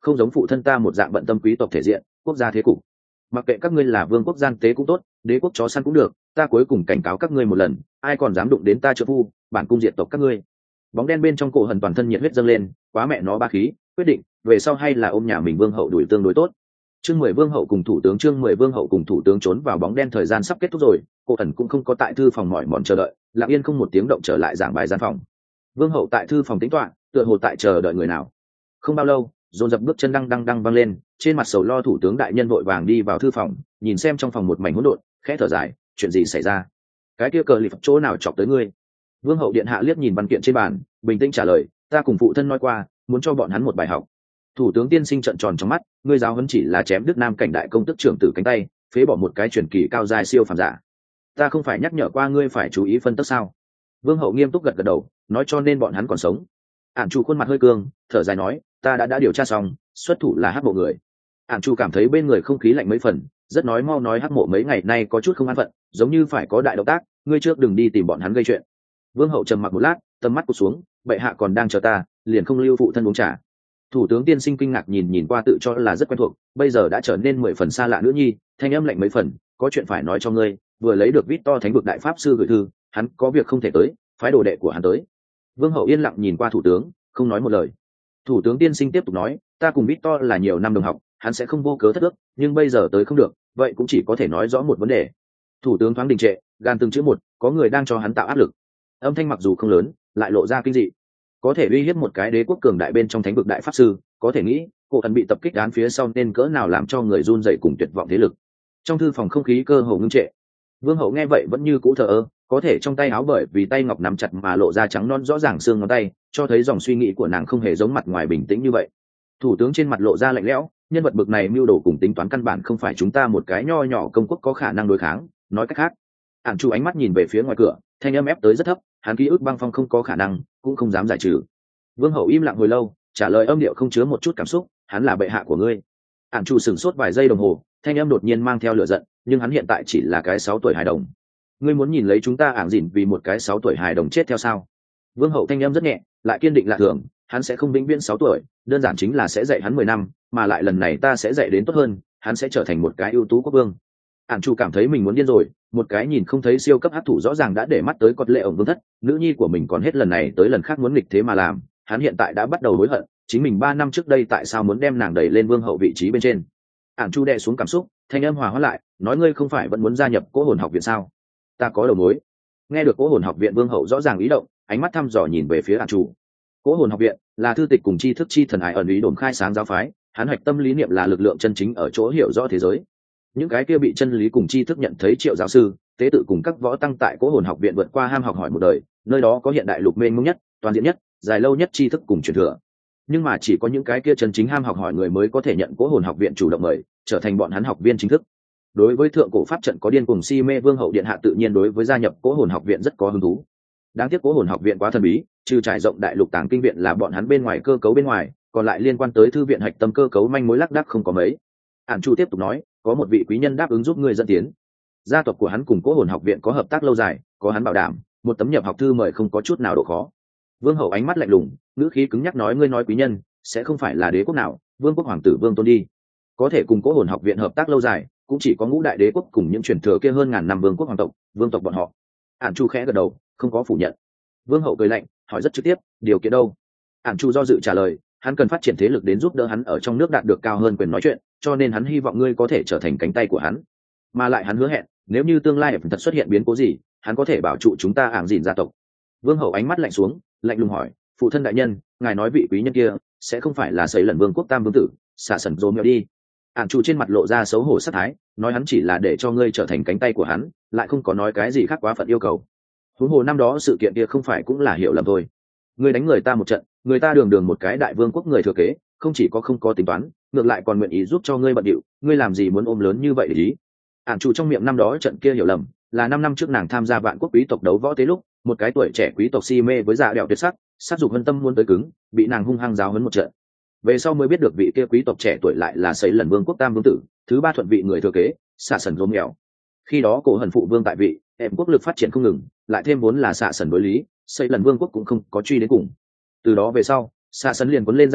không giống phụ thân ta một dạng bận tâm quý tộc thể diện, quốc gia thế cục. Mặc kệ các ngươi là vương quốc gian tế cũng tốt, đế quốc chó săn cũng được, ta cuối cùng cảnh cáo các ngươi một lần, ai còn dám đụng đến ta trợ phu, bản cung diệt tộc các ngươi. Bóng đen bên trong cổ Hần toàn thân nhiệt huyết dâng lên, quá mẹ nó ba khí, quyết định về sau hay là ôm nhà mình vương hậu đuổi tương đối tốt. Chương 10 vương hậu cùng thủ tướng chương 10 vương hậu cùng thủ tướng trốn vào bóng đen, thời gian sắp kết thúc rồi, cổ Hần cũng không có tại thư phòng mỏi mòn chờ đợi, lặng yên không một tiếng động trở lại giảng bài gian phòng. Vương hậu tại thư phòng tĩnh tọa, tựa hồ tại chờ đợi người nào. Không bao lâu, dồn dập bước chân đăng vang lên, trên mặt sầu lo thủ tướng đại nhân vội vàng đi vào thư phòng, nhìn xem trong phòng một mảnh hỗn độn, khẽ thở dài, chuyện gì xảy ra? Cái kia cờ lì phật chỗ nào chọc tới ngươi? Vương hậu điện hạ liếc nhìn văn kiện trên bàn, bình tĩnh trả lời, ta cùng phụ thân nói qua, muốn cho bọn hắn một bài học. Thủ tướng tiên sinh trợn tròn trong mắt, ngươi giáo huấn chỉ là chém Đức Nam cảnh đại công tức trưởng tử cánh tay, phế bỏ một cái truyền kỳ cao dài siêu phàm giả. Ta không phải nhắc nhở qua ngươi phải chú ý phân tích sao? Vương hậu nghiêm túc gật đầu, nói cho nên bọn hắn còn sống. Ản Chu khuôn mặt hơi cương, thở dài nói, ta đã điều tra xong, xuất thủ là hắc bộ người. Ản Chu cảm thấy bên người không khí lạnh mấy phần, rất nói mau nói hắc mộ mấy ngày nay có chút không an phận, giống như phải có đại động tác, ngươi trước đừng đi tìm bọn hắn gây chuyện. Vương hậu trầm mặc một lát, tầm mắt cụt xuống, bệ hạ còn đang chờ ta, liền không lưu phụ thân uống trà. Thủ tướng tiên sinh kinh ngạc nhìn qua tự cho là rất quen thuộc, bây giờ đã trở nên 10 phần xa lạ nữa nhi, thanh âm lạnh mấy phần, có chuyện phải nói cho ngươi, vừa lấy được Victor Thánh vực đại pháp sư gửi thư, hắn có việc không thể tới, phái đồ đệ của hắn tới. Vương hậu yên lặng nhìn qua thủ tướng, không nói một lời. Thủ tướng tiên sinh tiếp tục nói, ta cùng Victor là nhiều năm đồng học, hắn sẽ không vô cớ thất ước, nhưng bây giờ tới không được, vậy cũng chỉ có thể nói rõ một vấn đề. Thủ tướng thoáng đình trệ, gan từng chữ một, có người đang cho hắn tạo áp lực. Âm thanh mặc dù không lớn, lại lộ ra kinh dị. Có thể uy hiếp một cái đế quốc cường đại bên trong thánh vực đại pháp sư, có thể nghĩ, cổ thần bị tập kích án phía sau nên cỡ nào làm cho người run rẩy cùng tuyệt vọng thế lực. Trong thư phòng không khí cơ hồ ngưng trệ. Vương hậu nghe vậy vẫn như cũ thờ ơ, có thể trong tay áo bởi vì tay ngọc nắm chặt mà lộ ra trắng non rõ ràng xương ngón tay, cho thấy dòng suy nghĩ của nàng không hề giống mặt ngoài bình tĩnh như vậy. Thủ tướng trên mặt lộ ra lạnh lẽo, nhân vật bực này mưu đồ cùng tính toán căn bản không phải chúng ta một cái nho nhỏ công quốc có khả năng đối kháng. Nói cách khác, Ản Chu ánh mắt nhìn về phía ngoài cửa, thanh âm ép tới rất thấp, hắn ký ức băng phong không có khả năng, cũng không dám giải trừ. Vương hậu im lặng hồi lâu, trả lời âm điệu không chứa một chút cảm xúc, hắn là bệ hạ của ngươi. Ản Chu sửng sốt vài giây đồng hồ, thanh âm đột nhiên mang theo lửa giận, nhưng hắn hiện tại chỉ là cái 6 tuổi hài đồng. Ngươi muốn nhìn lấy chúng ta ảng dỉn vì một cái 6 tuổi hài đồng chết theo sao? Vương hậu thanh âm rất nhẹ, lại kiên định lạ thường, hắn sẽ không vĩnh viễn 6 tuổi, đơn giản chính là sẽ dạy hắn 10 năm, mà lại lần này ta sẽ dạy đến tốt hơn, hắn sẽ trở thành một cái ưu tú quốc vương. Ản Chu cảm thấy mình muốn điên rồi, một cái nhìn không thấy siêu cấp hắc thủ rõ ràng đã để mắt tới cọt lệ ổng vương thất, nữ nhi của mình còn hết lần này tới lần khác muốn nghịch thế mà làm, hắn hiện tại đã bắt đầu hối hận, chính mình 3 năm trước đây tại sao muốn đem nàng đẩy lên vương hậu vị trí bên trên. Ản Chu đè xuống cảm xúc, thanh âm hòa hóa lại, nói ngươi không phải vẫn muốn gia nhập Cố Hồn học viện sao? Ta có đầu mối. Nghe được Cố Hồn học viện, vương hậu rõ ràng ý động, ánh mắt thăm dò nhìn về phía Ản Chu. Cố Hồn học viện là thư tịch cùng tri thức chi thần ải ẩn ý đồn khai sáng giáo phái, hắn hoạch tâm lý niệm là lực lượng chân chính ở chỗ hiểu rõ thế giới. Những cái kia bị chân lý cùng tri thức nhận thấy triệu giáo sư, tế tự cùng các võ tăng tại Cố Hồn học viện vượt qua ham học hỏi một đời, nơi đó có hiện đại lục mênh mông nhất, toàn diện nhất, dài lâu nhất tri thức cùng truyền thừa. Nhưng mà chỉ có những cái kia chân chính ham học hỏi người mới có thể nhận Cố Hồn học viện chủ động mời, trở thành bọn hắn học viên chính thức. Đối với thượng cổ pháp trận có điên cùng si mê, vương hậu điện hạ tự nhiên đối với gia nhập Cố Hồn học viện rất có hứng thú. Đáng tiếc Cố Hồn học viện quá thần bí, trừ trải rộng đại lục tàng kinh viện là bọn hắn bên ngoài cơ cấu bên ngoài, còn lại liên quan tới thư viện hạch tâm cơ cấu manh mối lác đác không có mấy. Ản Chu tiếp tục nói, có một vị quý nhân đáp ứng giúp ngươi dẫn tiến. Gia tộc của hắn cùng Cố Hồn học viện có hợp tác lâu dài, có hắn bảo đảm, một tấm nhập học thư mời không có chút nào độ khó. Vương hậu ánh mắt lạnh lùng, ngữ khí cứng nhắc nói, ngươi nói quý nhân sẽ không phải là đế quốc nào, vương quốc hoàng tử Vương Tôn đi. Có thể cùng Cố Hồn học viện hợp tác lâu dài, cũng chỉ có ngũ đại đế quốc cùng những truyền thừa kia hơn ngàn năm vương quốc hoàng tộc, vương tộc bọn họ. Ản Chu khẽ gật đầu, không có phủ nhận. Vương hậu cười lạnh, hỏi rất trực tiếp, điều kiện đâu? Ản Chu do dự trả lời, hắn cần phát triển thế lực đến giúp đỡ hắn ở trong nước đạt được cao hơn quyền nói chuyện, cho nên hắn hy vọng ngươi có thể trở thành cánh tay của hắn. Mà lại hắn hứa hẹn, nếu như tương lai thật xuất hiện biến cố gì, hắn có thể bảo trụ chúng ta ảng dìn gia tộc. Vương hậu ánh mắt lạnh xuống, lạnh lùng hỏi, phụ thân đại nhân, ngài nói vị quý nhân kia sẽ không phải là Sấy Lần vương quốc tam vương tử xả sần dô mèo đi? Ản Chu trên mặt lộ ra xấu hổ sát thái, nói hắn chỉ là để cho ngươi trở thành cánh tay của hắn, lại không có nói cái gì khác quá phận yêu cầu. Huống hồ năm đó sự kiện kia không phải cũng là hiểu lầm thôi. Ngươi đánh người ta một trận, người ta đường đường một cái đại vương quốc người thừa kế, không chỉ có không có tính toán, ngược lại còn nguyện ý giúp cho ngươi bận điệu, ngươi làm gì muốn ôm lớn như vậy để ý? Ản Chu trong miệng năm đó trận kia hiểu lầm, là 5 năm trước nàng tham gia vạn quốc quý tộc đấu võ tế lúc, một cái tuổi trẻ quý tộc si mê với dạ đẹo tuyệt sắc, sát dục hân tâm muốn tới cứng, bị nàng hung hăng giáo huấn một trận. Về sau mới biết được vị kia quý tộc trẻ tuổi lại là Sấy Lần vương quốc tam vương tử, thứ 3 thuận vị người thừa kế, xạ sần rôm nghèo. Khi đó cổ hần phụ vương tại vị, em quốc lực phát triển không ngừng, lại thêm vốn là xạ sần đối lý, Sấy Lần vương quốc cũng không có truy đến cùng. Từ đó về sau, xạ sần liền cuốn lên dạ đẹo,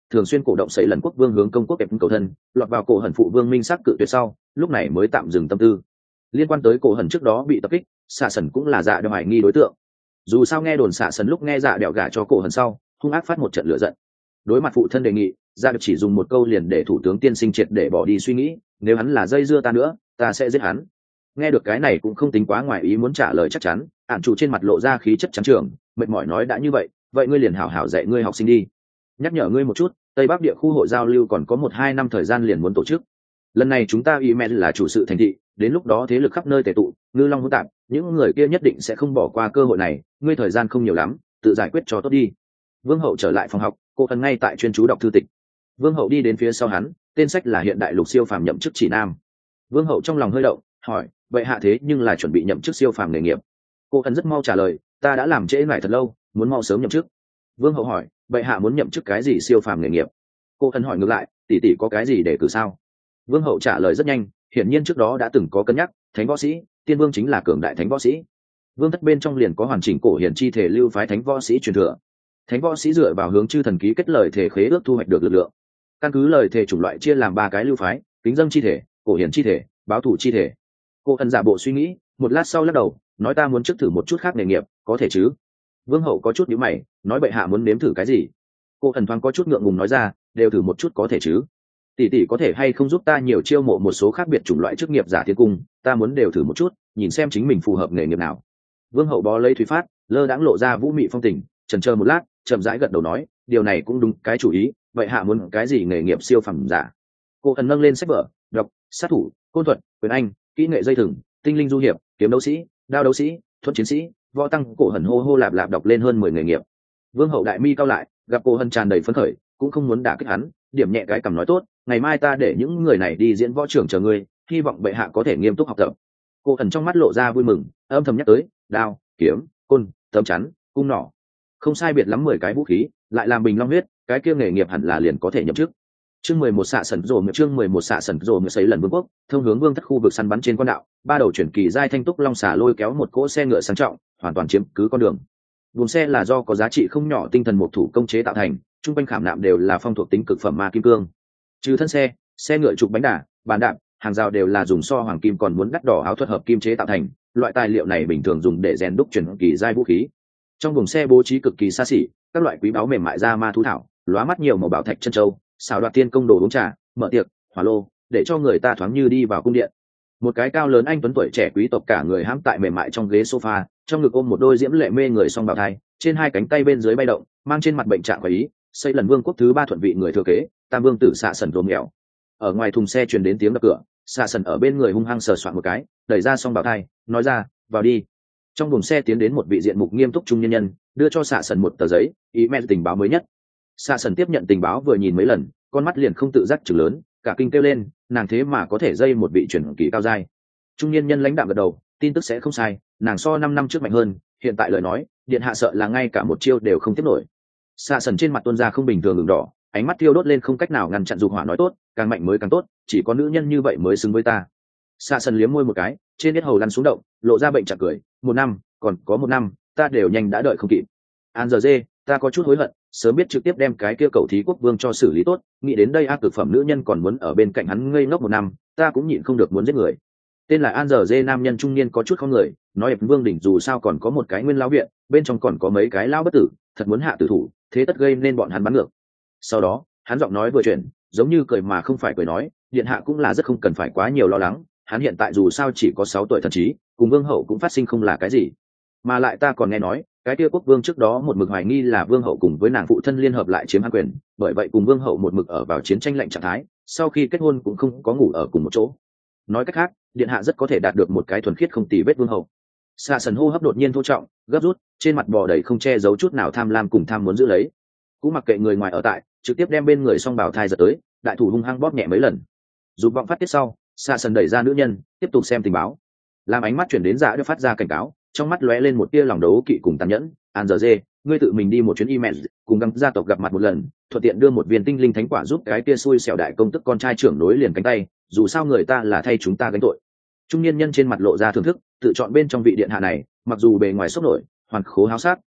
thường xuyên cổ động xây lần quốc vương hướng công quốc kẹp cầu thân, lọt vào cổ hẩn phụ vương minh sắc cự tuyệt sau, lúc này mới tạm dừng tâm tư. Liên quan tới cổ hẩn trước đó bị tập kích, xạ sần cũng là dạ đeo hoài nghi đối tượng. Dù sao nghe đồn xạ sần lúc nghe dạ đeo gả cho cổ hẩn sau, hung ác phát một trận lửa giận. Đối mặt phụ thân đề nghị, dạ đeo chỉ dùng một câu liền để thủ tướng tiên sinh triệt để bỏ đi suy nghĩ, nếu hắn là dây dưa ta nữa, ta sẽ giết hắn. Nghe được cái này cũng không tính quá ngoài ý muốn trả lời chắc chắn, ản chủ trên mặt lộ ra khí chất trắng trường, mệt mỏi nói đã như vậy, vậy ngươi liền hảo hảo dạy ngươi học sinh đi. Nhắc nhở ngươi một chút, Tây Bắc địa khu hội giao lưu còn có 1-2 năm thời gian liền muốn tổ chức. Lần này chúng ta email là chủ sự thành thị, đến lúc đó thế lực khắp nơi tề tụ, ngư long hỗn tạp, những người kia nhất định sẽ không bỏ qua cơ hội này, ngươi thời gian không nhiều lắm, tự giải quyết cho tốt đi. Vương hậu trở lại phòng học, cô thần ngay tại chuyên chú đọc thư tịch. Vương hậu đi đến phía sau hắn, tên sách là Hiện đại lục siêu phàm nhậm chức chỉ nam. Vương hậu trong lòng hơi động, hỏi, vậy hạ thế nhưng là chuẩn bị nhậm chức siêu phàm nghề nghiệp. Cô thần rất mau trả lời, ta đã làm trễ lại thật lâu, muốn mau sớm nhậm chức. Vương hậu hỏi, vậy hạ muốn nhậm chức cái gì siêu phàm nghề nghiệp? Cô thần hỏi ngược lại, tỷ tỷ có cái gì để cử sao? Vương hậu trả lời rất nhanh, hiển nhiên trước đó đã từng có cân nhắc, thánh võ sĩ, tiên vương chính là cường đại thánh võ sĩ. Vương thất bên trong liền có hoàn chỉnh cổ hiển chi thể lưu phái thánh võ sĩ truyền thừa. Thánh võ sĩ dựa vào hướng chư thần ký kết lời thể khế ước thu hoạch được lực lượng. Căn cứ lời thể chủng loại chia làm 3 cái lưu phái, kính dâng chi thể, cổ hiển chi thể, báo thủ chi thể. Cô thần giả bộ suy nghĩ, một lát sau lắc đầu, nói ta muốn trước thử một chút khác nghề nghiệp, có thể chứ? Vương hậu có chút nhíu mày, nói bệ hạ muốn nếm thử cái gì? Cô thần thoáng có chút ngượng ngùng nói ra, đều thử một chút có thể chứ? Tỷ tỷ có thể hay không giúp ta nhiều chiêu mộ một số khác biệt chủng loại chức nghiệp giả thiên cung, ta muốn đều thử một chút, nhìn xem chính mình phù hợp nghề nghiệp nào. Vương hậu bó lấy thủy phát, lơ đãng lộ ra vũ mị phong tình, chần chờ một lát, chậm rãi gật đầu nói, điều này cũng đúng cái chủ ý, vậy hạ muốn cái gì nghề nghiệp siêu phẩm giả? Cô thần nâng lên sách vở, đọc, sát thủ, côn thuật, quyền anh, kỹ nghệ dây thừng, tinh linh du hiệp, kiếm đấu sĩ, đao đấu sĩ, thuẫn chiến sĩ, võ tăng, cổ hẩn hô hô lạp lạp đọc lên hơn 10 nghề nghiệp. Vương hậu đại mi cao lại, gặp cô hân tràn đầy phấn khởi, cũng không muốn đả kích hắn, điểm nhẹ cái cằm nói tốt, ngày mai ta để những người này đi diễn võ trưởng chờ ngươi, hy vọng bệ hạ có thể nghiêm túc học tập. Cô hân trong mắt lộ ra vui mừng, âm thầm nhắc tới, đao, kiếm, côn, tấm chắn, cung nỏ, không sai biệt lắm 10 cái vũ khí, lại làm bình long huyết, cái kia nghề nghiệp hẳn là liền có thể nhậm chức. Chương 11 xạ sẩn rồ nghiệp chương 11 xạ sẩn rồ nghiệp sấy lần vương quốc, thông hướng vương thất khu vực săn bắn trên quan đạo, 3 đầu chuyển kỳ giai thanh túc long xà lôi kéo một cỗ xe ngựa sang trọng, hoàn toàn chiếm cứ con đường. Buồng xe là do có giá trị không nhỏ tinh thần một thủ công chế tạo thành, trung quanh khảm nạm đều là phong thuộc tính cực phẩm ma kim cương. Trừ thân xe, xe ngựa trục bánh đà, bàn đạp, hàng rào đều là dùng so hoàng kim còn muốn đắt đỏ áo thuật hợp kim chế tạo thành, loại tài liệu này bình thường dùng để rèn đúc chuyển kỳ giai vũ khí. Trong buồng xe bố trí cực kỳ xa xỉ, các loại quý báu mềm mại da ma thú thảo, lóa mắt nhiều màu bảo thạch chân châu, xào đoạt tiên công đồ uống trà, mở tiệc, hỏa lô, để cho người ta thoáng như đi vào cung điện. Một cái cao lớn anh tuấn tuổi trẻ quý tộc cả người hãm tại mềm mại trong ghế sofa, trong ngực ôm một đôi diễm lệ mê người song bào thai, trên 2 cánh tay bên dưới bay động, mang trên mặt bệnh trạng quái ý, xây lần vương quốc thứ 3 thuận vị người thừa kế, tam vương tử xạ sần rồm nghèo. Ở ngoài thùng xe truyền đến tiếng đập cửa, xạ sần ở bên người hung hăng sờ soạn một cái, đẩy ra song bào thai, nói ra, vào đi. Trong buồng xe tiến đến một vị diện mục nghiêm túc trung nhân nhân, đưa cho xạ sần một tờ giấy, email tình báo mới nhất. Xạ sần tiếp nhận tình báo vừa nhìn mấy lần, con mắt liền không tự giác chừng lớn, cả kinh kêu lên, nàng thế mà có thể dây một vị truyền kỳ cao giai. Trung niên nhân lãnh đạm gật đầu, tin tức sẽ không sai, nàng so 5 năm trước mạnh hơn, hiện tại lời nói, điện hạ sợ là ngay cả một chiêu đều không tiếp nổi. Xạ sần trên mặt tuôn ra không bình thường ửng đỏ, ánh mắt thiêu đốt lên không cách nào ngăn chặn dục hỏa nói tốt, càng mạnh mới càng tốt, chỉ có nữ nhân như vậy mới xứng với ta. Xạ sần liếm môi một cái, trên yết hầu lăn xuống động, lộ ra bệnh trạng cười, 1 năm, còn có 1 năm, ta đều nhanh đã đợi không kịp. An giờ dê, ta có chút hối hận, sớm biết trực tiếp đem cái kia cậu thí quốc vương cho xử lý tốt, nghĩ đến đây ác cực phẩm nữ nhân còn muốn ở bên cạnh hắn ngây ngốc 1 năm, ta cũng nhịn không được muốn giết người. Tên là An giờ dê nam nhân trung niên có chút không người, nói vương đỉnh dù sao còn có một cái nguyên lão viện, bên trong còn có mấy cái lão bất tử, thật muốn hạ tử thủ, thế tất gây nên bọn hắn bắn ngược. Sau đó, hắn giọng nói vừa chuyển, giống như cười mà không phải cười nói, điện hạ cũng là rất không cần phải quá nhiều lo lắng, hắn hiện tại dù sao chỉ có 6 tuổi thần trí, cùng vương hậu cũng phát sinh không là cái gì. Mà lại ta còn nghe nói, cái kia quốc vương trước đó một mực hoài nghi là vương hậu cùng với nàng phụ thân liên hợp lại chiếm hắn quyền, bởi vậy cùng vương hậu một mực ở vào chiến tranh lạnh trạng thái, sau khi kết hôn cũng không có ngủ ở cùng một chỗ. Nói cách khác, điện hạ rất có thể đạt được một cái thuần khiết không tì vết vương hậu. Xạ sần hô hấp đột nhiên thô trọng, gấp rút, trên mặt bò đầy không che giấu chút nào tham lam cùng tham muốn giữ lấy. Cũng mặc kệ người ngoài ở tại, trực tiếp đem bên người song bảo thai giật tới, đại thủ hung hăng bóp nhẹ mấy lần. Dù vọng phát tiết sau, xạ sần đẩy ra nữ nhân, tiếp tục xem tình báo. Làm ánh mắt chuyển đến dạ đưa phát ra cảnh cáo, trong mắt lóe lên một tia lòng đấu kỵ cùng tàn nhẫn. An giờ dê, ngươi tự mình đi một chuyến email, cùng gắng gia tộc gặp mặt một lần, thuận tiện đưa một viên tinh linh thánh quả giúp cái tia xui xẻo đại công tức con trai trưởng nối liền cánh tay, dù sao người ta là thay chúng ta gánh tội. Trung niên nhân trên mặt lộ ra thưởng thức, tự chọn bên trong vị điện hạ này, mặc dù bề ngoài sốc nổi, hoàn khố háo sát,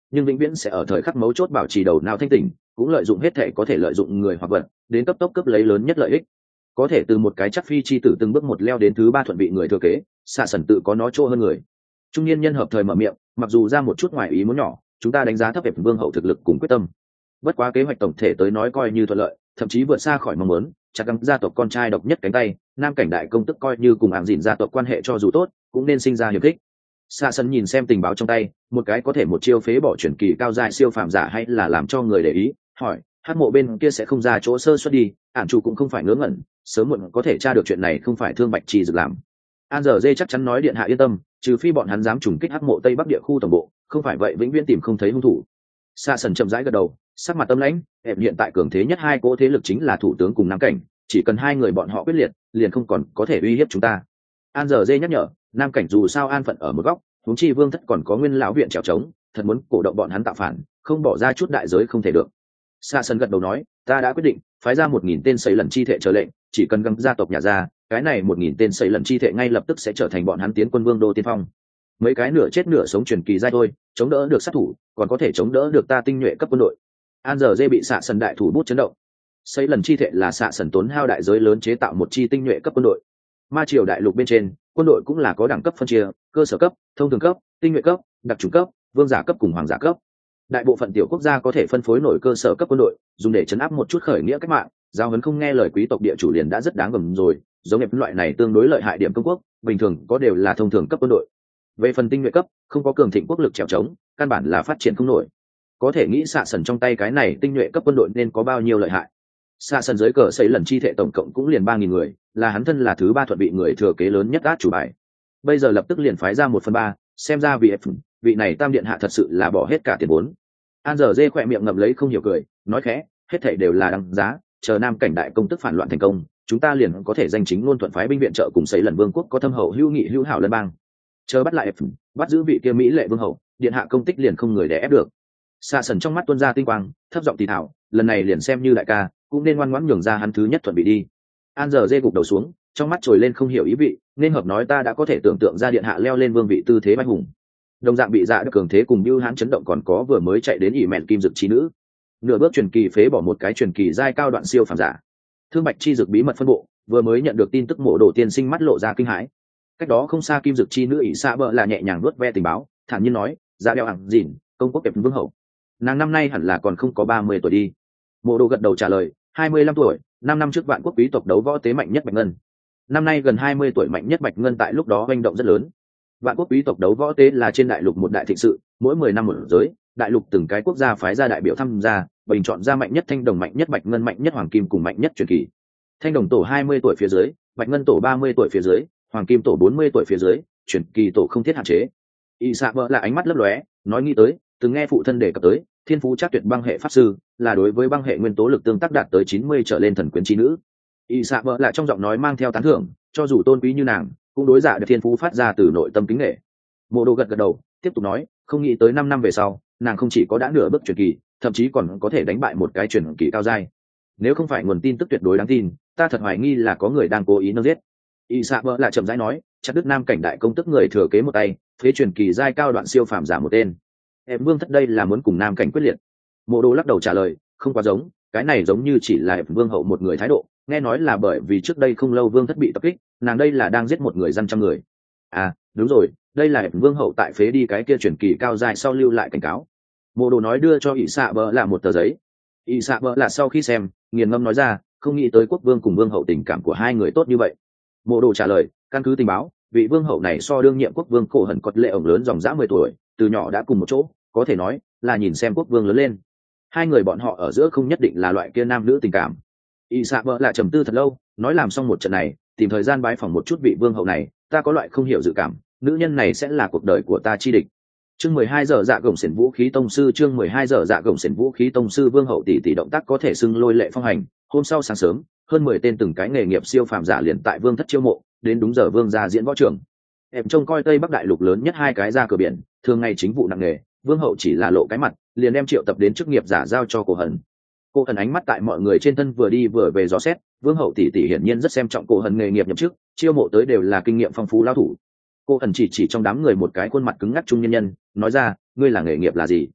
nhưng vĩnh viễn sẽ ở thời khắc mấu chốt bảo trì đầu não thanh tỉnh, cũng lợi dụng hết thể có thể lợi dụng người hoặc vật đến cấp tốc cướp lấy lớn nhất lợi ích. Có thể từ một cái chắc phi chi tử từng bước một leo đến thứ ba thuận vị người thừa kế, xạ sần tự có nó chỗ hơn người. Trung niên nhân hợp thời mở miệng, mặc dù ra một chút ngoài ý muốn nhỏ, chúng ta đánh giá thấp về vương hậu thực lực cùng quyết tâm. Bất quá kế hoạch tổng thể tới nói coi như thuận lợi, thậm chí vượt xa khỏi mong muốn. Chắc gắng gia tộc con trai độc nhất cánh tay, nam cảnh đại công tức coi như cùng ảng dịn gia tộc quan hệ cho dù tốt, cũng nên sinh ra hiềm khích. Xạ sân nhìn xem tình báo trong tay, một cái có thể một chiêu phế bỏ chuyển kỳ cao dài siêu phàm giả hay là làm cho người để ý, hỏi, hát mộ bên kia sẽ không ra chỗ sơ xuất đi, ản chủ cũng không phải ngớ ngẩn, sớm muộn có thể tra được chuyện này không phải Thương Bạch Trì Dực làm. An giờ dê chắc chắn nói điện hạ yên tâm, trừ phi bọn hắn dám trùng kích hắc mộ tây bắc địa khu tổng bộ, không phải vậy vĩnh viễn tìm không thấy hung thủ. Sa sần chậm rãi gật đầu, sắc mặt tâm lãnh, em hiện tại cường thế nhất hai cỗ thế lực chính là thủ tướng cùng nam cảnh, chỉ cần hai người bọn họ quyết liệt, liền không còn có thể uy hiếp chúng ta. An giờ dê nhắc nhở, nam cảnh dù sao an phận ở một góc, huống chi vương thất còn có nguyên lão viện trèo trống, thật muốn cổ động bọn hắn tạo phản, không bỏ ra chút đại giới không thể được. Sa sần gật đầu nói, ta đã quyết định, phái ra 1000 tên xây lần chi thể trở lệnh, chỉ cần găng gia tộc nhà ra, cái này 1000 tên xây lần chi thể ngay lập tức sẽ trở thành bọn hắn tiến quân vương đô tiên phong. Mấy cái nửa chết nửa sống truyền kỳ giai thôi, chống đỡ được sát thủ, còn có thể chống đỡ được ta tinh nhuệ cấp quân đội. An giờ dê bị xạ sần đại thủ bút chấn động. Xây lần chi thể là xạ sần tốn hao đại giới lớn chế tạo một chi tinh nhuệ cấp quân đội. Ma triều đại lục bên trên, quân đội cũng là có đẳng cấp phân chia, cơ sở cấp, thông thường cấp, tinh nhuệ cấp, đặc trùng cấp, vương giả cấp cùng hoàng giả cấp. Đại bộ phận tiểu quốc gia có thể phân phối nổi cơ sở cấp quân đội, dùng để chấn áp một chút khởi nghĩa cách mạng, giao huấn không nghe lời quý tộc địa chủ liền đã rất đáng gờm rồi, giống nghiệp loại này tương đối lợi hại điểm công quốc, bình thường có đều là thông thường cấp quân đội. Về phần tinh nhuệ cấp, không có cường thịnh quốc lực trèo trống, căn bản là phát triển không nổi. Có thể nghĩ xạ sần trong tay cái này tinh nhuệ cấp quân đội nên có bao nhiêu lợi hại. Xạ sần dưới cờ xây lần chi thể tổng cộng cũng liền 3000 người, là hắn thân là thứ ba thuận vị người thừa kế lớn nhất át chủ bài. Bây giờ lập tức liền phái ra 1/3, xem ra vị này tam điện hạ thật sự là bỏ hết cả tiền vốn. An giờ dê khỏe miệng ngậm lấy không hiểu cười, nói khẽ, hết thảy đều là đăng giá, chờ nam cảnh đại công tức phản loạn thành công, chúng ta liền có thể danh chính ngôn thuận phái binh viện trợ cùng xây lần vương quốc có thâm hậu hữu nghị hữu hảo lân bang. Chờ bắt lại bắt giữ vị kia mỹ lệ vương hậu, điện hạ công tích liền không người đè ép được. Xa sần trong mắt tuôn ra tinh quang, thấp giọng thì thảo, lần này liền xem như đại ca, cũng nên ngoan ngoãn nhường ra hắn thứ nhất thuận bị đi. An giờ dê gục đầu xuống, trong mắt trồi lên không hiểu ý vị, nên hợp nói ta đã có thể tưởng tượng ra điện hạ leo lên vương vị tư thế bách hùng. Đồng dạng bị dạ được cường thế cùng bưu hãn chấn động còn có vừa mới chạy đến ỉ mẹn kim dực chi nữ, nửa bước truyền kỳ phế bỏ một cái truyền kỳ giai cao đoạn siêu phàm giả. Thương Bạch chi dực bí mật phân bộ vừa mới nhận được tin tức mộ đồ tiên sinh mắt lộ ra kinh hãi. Cách đó không xa kim dực chi nữ ỷ xạ bợ là nhẹ nhàng vuốt ve tình báo, thản nhiên nói, dạ đeo ẳng dỉn, công quốc kẹp vương hậu, nàng năm nay hẳn là còn không có 30 tuổi đi. Mộ đồ gật đầu trả lời, 25 tuổi, 5 năm trước vạn quốc quý tộc đấu võ tế mạnh nhất bạch ngân, năm nay gần 20 tuổi mạnh nhất bạch ngân tại lúc đó hành động rất lớn. Vạn quốc quý tộc đấu võ tế là trên đại lục một đại thịnh sự, mỗi 10 năm một giới, đại lục từng cái quốc gia phái ra đại biểu tham gia, bình chọn ra mạnh nhất thanh đồng, mạnh nhất bạch ngân, mạnh nhất hoàng kim cùng mạnh nhất truyền kỳ. Thanh đồng tổ 20 tuổi phía dưới, bạch ngân tổ 30 tuổi phía dưới, hoàng kim tổ 40 tuổi phía dưới, truyền kỳ tổ không thiết hạn chế. Y Sạ Bợ là ánh mắt lấp lóe, nói nghĩ tới, từng nghe phụ thân đề cập tới, thiên phú chắc tuyệt băng hệ pháp sư, là đối với băng hệ nguyên tố lực tương tác đạt tới 90 trở lên thần quyến chi nữ. Y Sạ Bợ là trong giọng nói mang theo tán thưởng, cho dù tôn quý như nàng, cũng đối giả được thiên phú phát ra từ nội tâm kính nể. Mộ Đồ gật gật đầu, tiếp tục nói, không nghĩ tới 5 năm về sau, nàng không chỉ có đã nửa bước truyền kỳ, thậm chí còn có thể đánh bại một cái truyền kỳ cao giai. Nếu không phải nguồn tin tức tuyệt đối đáng tin, ta thật hoài nghi là có người đang cố ý nâng giết. Y Sạ Bợ là chậm rãi nói, chặt đứt nam cảnh đại công tức người thừa kế một tay, phế truyền kỳ giai cao đoạn siêu phàm giả một tên. Em vương thất đây là muốn cùng nam cảnh quyết liệt. Mộ Đồ lắc đầu trả lời, không quá giống, cái này giống như chỉ là vương hậu một người thái độ, nghe nói là bởi vì trước đây không lâu vương thất bị tập kích, nàng đây là đang giết một người dân trăm người. À đúng rồi, đây là vương hậu tại phế đi cái kia truyền kỳ cao dài sau lưu lại cảnh cáo. Mộ Đồ nói đưa cho ỷ xạ bợ là một tờ giấy. ỷ xạ bợ là sau khi xem, nghiền ngâm nói ra, không nghĩ tới quốc vương cùng vương hậu tình cảm của hai người tốt như vậy. Mộ Đồ trả lời, căn cứ tình báo, vị vương hậu này so đương nhiệm quốc vương cổ hận cọt lệ ổng lớn dòng dã 10 tuổi, từ nhỏ đã cùng một chỗ, có thể nói là nhìn xem quốc vương lớn lên. Hai người bọn họ ở giữa không nhất định là loại kia nam nữ tình cảm. Y Sạ Bợ là trầm tư thật lâu, nói làm xong một trận này, tìm thời gian bái phỏng một chút vị vương hậu này, ta có loại không hiểu dự cảm, nữ nhân này sẽ là cuộc đời của ta chi địch. Chương 12 giờ dạ gồng xiển vũ khí tông sư, chương 12 giờ dạ gồng xiển vũ khí tông sư vương hậu tỷ động tác có thể xưng lôi lệ phong hành. Hôm sau sáng sớm, hơn 10 tên từng cái nghề nghiệp siêu phàm giả liền tại vương thất chiêu mộ, đến đúng giờ vương gia diễn võ trường. Em trông coi Tây Bắc đại lục lớn nhất hai cái ra cửa biển, thường ngày chính vụ nặng nề, vương hậu chỉ là lộ cái mặt, liền đem triệu tập đến chức nghiệp giả giao cho Cổ Hần. Cô Hần ánh mắt tại mọi người trên thân vừa đi vừa về dò xét, vương hậu tỷ hiển nhiên rất xem trọng Cổ Hần nghề nghiệp nhậm chức, chiêu mộ tới đều là kinh nghiệm phong phú lao thủ. Cô Hần chỉ trong đám người một cái khuôn mặt cứng ngắc trung nhân nhân, nói ra, ngươi là nghề nghiệp là gì?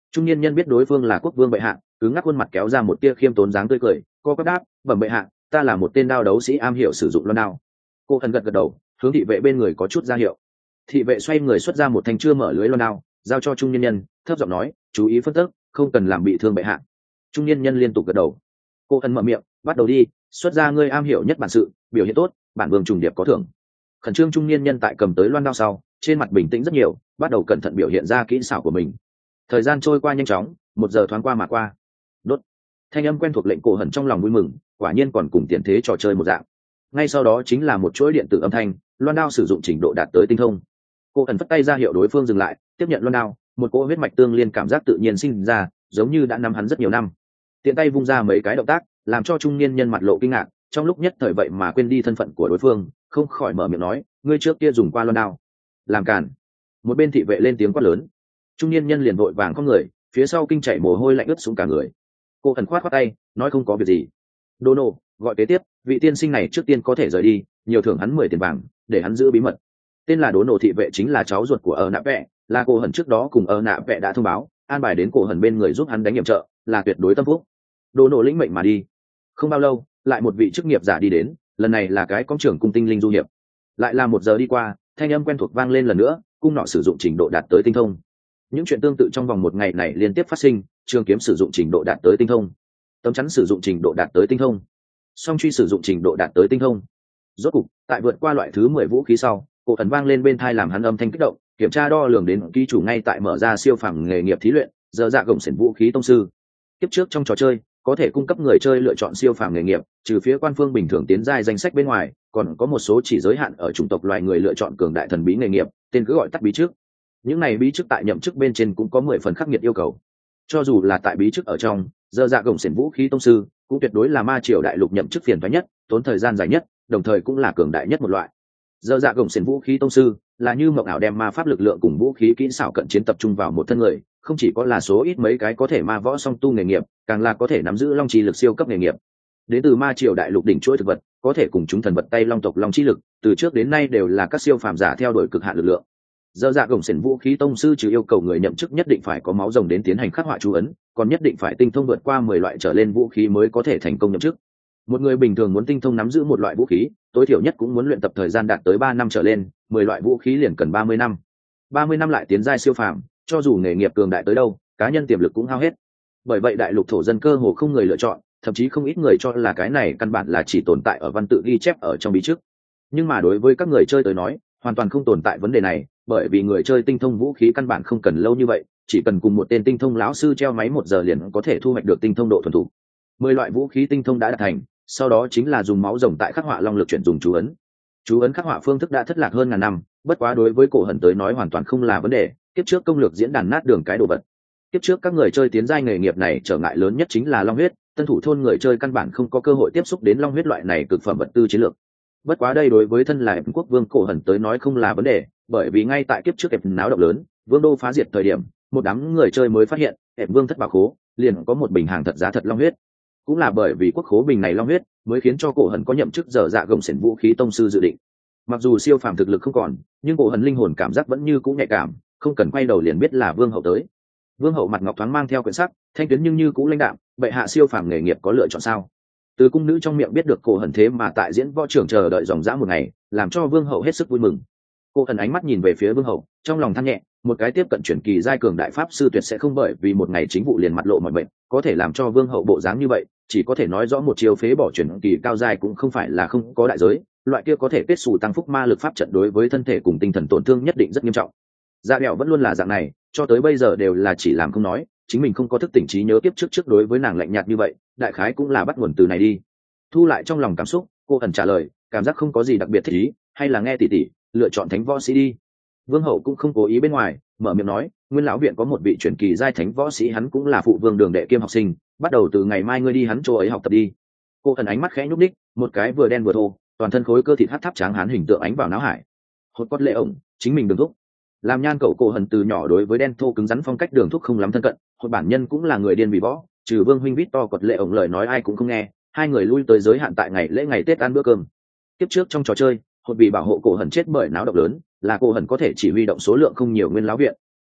Trung niên nhân biết đối phương là quốc vương bệ hạ, cứ ngắc khuôn mặt kéo ra một tia khiêm tốn dáng tươi cười, cô có đáp, bẩm bệ hạ, ta là một tên đao đấu sĩ am hiểu sử dụng loan đao. Cô thần gật gật đầu, hướng thị vệ bên người có chút ra hiệu. Thị vệ xoay người xuất ra một thanh chưa mở lưới loan đao, giao cho trung niên nhân, thấp giọng nói, chú ý phân tích, không cần làm bị thương bệ hạ. Trung niên nhân liên tục gật đầu. Cô thần mở miệng, bắt đầu đi, xuất ra ngươi am hiểu nhất bản sự, biểu hiện tốt, bản vương trùng điệp có thưởng. Khẩn trương trung niên nhân tại cầm tới loan đao sau, trên mặt bình tĩnh rất nhiều, bắt đầu cẩn thận biểu hiện ra kỹ xảo của mình. Thời gian trôi qua nhanh chóng, 1 giờ thoáng qua mà qua. Đốt. Thanh âm quen thuộc lệnh cổ hẩn trong lòng vui mừng, quả nhiên còn cùng tiền thế trò chơi một dạng. Ngay sau đó chính là một chuỗi điện tử âm thanh, loan đao sử dụng trình độ đạt tới tinh thông. Cô hẩn phất tay ra hiệu đối phương dừng lại, tiếp nhận loan đao, một cỗ huyết mạch tương liên cảm giác tự nhiên sinh ra, giống như đã nắm hắn rất nhiều năm. Tiện tay vung ra mấy cái động tác, làm cho trung niên nhân mặt lộ kinh ngạc, trong lúc nhất thời vậy mà quên đi thân phận của đối phương, không khỏi mở miệng nói, ngươi trước kia dùng qua loan đao. Làm cản. Một bên thị vệ lên tiếng quát lớn. Trung niên nhân liền vội vàng không người, phía sau kinh chảy mồ hôi lạnh ướt xuống cả người. Cô thần khoát tay, nói không có việc gì. Đô nô, gọi kế tiếp, vị tiên sinh này trước tiên có thể rời đi, nhiều thưởng hắn 10 tiền vàng, để hắn giữ bí mật. Tên là Đố nô thị vệ chính là cháu ruột của Nạ Vẹ, là cô hẩn trước đó cùng Nạ Vẹ đã thông báo, an bài đến cổ hẩn bên người giúp hắn đánh nhiệm trợ, là tuyệt đối tâm phúc. Đô nô lĩnh mệnh mà đi. Không bao lâu, lại một vị chức nghiệp giả đi đến, lần này là cái công trưởng cung tinh linh du hiệp. Lại là 1 giờ đi qua, thanh âm quen thuộc vang lên lần nữa, cung nọ sử dụng trình độ đạt tới tinh thông. Những chuyện tương tự trong vòng 1 ngày này liên tiếp phát sinh, trường kiếm sử dụng trình độ đạt tới tinh thông, tấm chắn sử dụng trình độ đạt tới tinh thông, song truy sử dụng trình độ đạt tới tinh thông. Rốt cục, tại vượt qua loại thứ 10 vũ khí sau, cổ thần vang lên bên tai làm hắn âm thanh kích động, kiểm tra đo lường đến ký chủ ngay tại mở ra siêu phàm nghề nghiệp thí luyện, giờ dạ gồng xiển vũ khí tông sư. Tiếp trước trong trò chơi, có thể cung cấp người chơi lựa chọn siêu phàm nghề nghiệp, trừ phía quan phương bình thường tiến giai danh sách bên ngoài, còn có một số chỉ giới hạn ở chủng tộc loài người lựa chọn cường đại thần bí nghề nghiệp, tên cứ gọi tắt bí trước. Những này bí trước tại nhậm chức bên trên cũng có 10 phần khắc nghiệt yêu cầu. Cho dù là tại bí trước ở trong, giờ dạ gồng xiển vũ khí tông sư cũng tuyệt đối là ma triều đại lục nhậm chức phiền toái nhất, tốn thời gian dài nhất, đồng thời cũng là cường đại nhất một loại. Giờ dạ gồng xiển vũ khí tông sư là như mộng ảo đem ma pháp lực lượng cùng vũ khí kỹ xảo cận chiến tập trung vào một thân người, không chỉ có là số ít mấy cái có thể ma võ song tu nghề nghiệp, càng là có thể nắm giữ long chi lực siêu cấp nghề nghiệp. Đến từ ma triều đại lục đỉnh chuỗi thực vật, có thể cùng chúng thần vật tay long tộc long chi lực, từ trước đến nay đều là các siêu phàm giả theo đuổi cực hạn lực lượng. Giờ dạ gồng xiển vũ khí tông sư trừ yêu cầu người nhậm chức nhất định phải có máu rồng đến tiến hành khắc họa chú ấn, còn nhất định phải tinh thông vượt qua 10 loại trở lên vũ khí mới có thể thành công nhậm chức. Một người bình thường muốn tinh thông nắm giữ một loại vũ khí, tối thiểu nhất cũng muốn luyện tập thời gian đạt tới 3 năm trở lên, 10 loại vũ khí liền cần 30 năm. 30 năm lại tiến giai siêu phàm, cho dù nghề nghiệp cường đại tới đâu, cá nhân tiềm lực cũng hao hết. Bởi vậy đại lục thổ dân cơ hồ không người lựa chọn, thậm chí không ít người cho là cái này căn bản là chỉ tồn tại ở văn tự ghi chép ở trong bí trước. Nhưng mà đối với các người chơi tới nói, hoàn toàn không tồn tại vấn đề này, bởi vì người chơi tinh thông vũ khí căn bản không cần lâu như vậy, chỉ cần cùng một tên tinh thông lão sư treo máy 1 giờ liền có thể thu hoạch được tinh thông độ thuần thục. 10 loại vũ khí tinh thông đã đạt thành, sau đó chính là dùng máu rồng tại khắc họa long lực chuyển dùng chú ấn. Chú ấn khắc họa phương thức đã thất lạc hơn ngàn năm, bất quá đối với cổ hẩn tới nói hoàn toàn không là vấn đề, kiếp trước công lược diễn đàn nát đường cái đồ vật. Kiếp trước các người chơi tiến giai nghề nghiệp này trở ngại lớn nhất chính là long huyết, tân thủ thôn người chơi căn bản không có cơ hội tiếp xúc đến long huyết loại này cực phẩm vật tư chiến lược. Bất quá đây đối với thân là quốc vương cổ hẩn tới nói không là vấn đề, bởi vì ngay tại kiếp trước ệp náo động lớn, vương đô phá diệt thời điểm, một đám người chơi mới phát hiện, ệp vương thất bảo khố liền có một bình hàng thật giá thật long huyết. Cũng là bởi vì quốc khố bình này long huyết, mới khiến cho cổ hẩn có nhậm chức giờ dạ gồng xiển vũ khí tông sư dự định. Mặc dù siêu phàm thực lực không còn, nhưng cổ hẩn linh hồn cảm giác vẫn như cũng nhạy cảm, không cần quay đầu liền biết là vương hậu tới. Vương hậu mặt ngọc thoáng mang theo quyển sắc, thanh tuyến nhưng như cũ lãnh đạm, bệ hạ siêu phàm nghề nghiệp có lựa chọn sao? Từ cung nữ trong miệng biết được cổ hẩn thế mà tại diễn võ trưởng chờ đợi dòng dã một ngày, làm cho vương hậu hết sức vui mừng. Cô hẩn ánh mắt nhìn về phía vương hậu, trong lòng than nhẹ, một cái tiếp cận chuyển kỳ giai cường đại pháp sư tuyệt sẽ không bởi vì một ngày chính vụ liền mặt lộ mọi bệnh, có thể làm cho vương hậu bộ dáng như vậy, chỉ có thể nói rõ một chiêu phế bỏ chuyển kỳ cao giai cũng không phải là không có đại giới, loại kia có thể kết xù tăng phúc ma lực pháp trận đối với thân thể cùng tinh thần tổn thương nhất định rất nghiêm trọng. Dạ Đẹo vẫn luôn là dạng này, cho tới bây giờ đều là chỉ làm không nói, chính mình không có thức tỉnh trí nhớ tiếp trước đối với nàng lạnh nhạt như vậy, đại khái cũng là bắt nguồn từ này đi. Thu lại trong lòng cảm xúc, cô ẩn trả lời, cảm giác không có gì đặc biệt thích ý, hay là nghe tỷ tỷ, lựa chọn thánh võ sĩ đi. Vương hậu cũng không cố ý bên ngoài, mở miệng nói, nguyên lão viện có một vị truyền kỳ giai thánh võ sĩ, hắn cũng là phụ vương đường đệ kiêm học sinh, bắt đầu từ ngày mai ngươi đi hắn chỗ ấy học tập đi. Cô ẩn ánh mắt khẽ nhúc ních, một cái vừa đen vừa thô, toàn thân khối cơ thịt hắt tháp tráng hán hình tượng ánh vào não hải. Hốt cốt lệ ổng, chính mình đường thúc. Làm nhan cậu cổ hận từ nhỏ đối với đen thô cứng rắn phong cách đường thúc không lắm thân cận, hốt bản nhân cũng là người điên vì võ, trừ vương huynh vít to cột lệ ổng lời nói ai cũng không nghe, hai người lui tới giới hạn tại ngày lễ ngày Tết ăn bữa cơm. Tiếp trước trong trò chơi, hốt vì bảo hộ cổ hận chết bởi náo động lớn, là cổ hận có thể chỉ huy động số lượng không nhiều nguyên lão viện.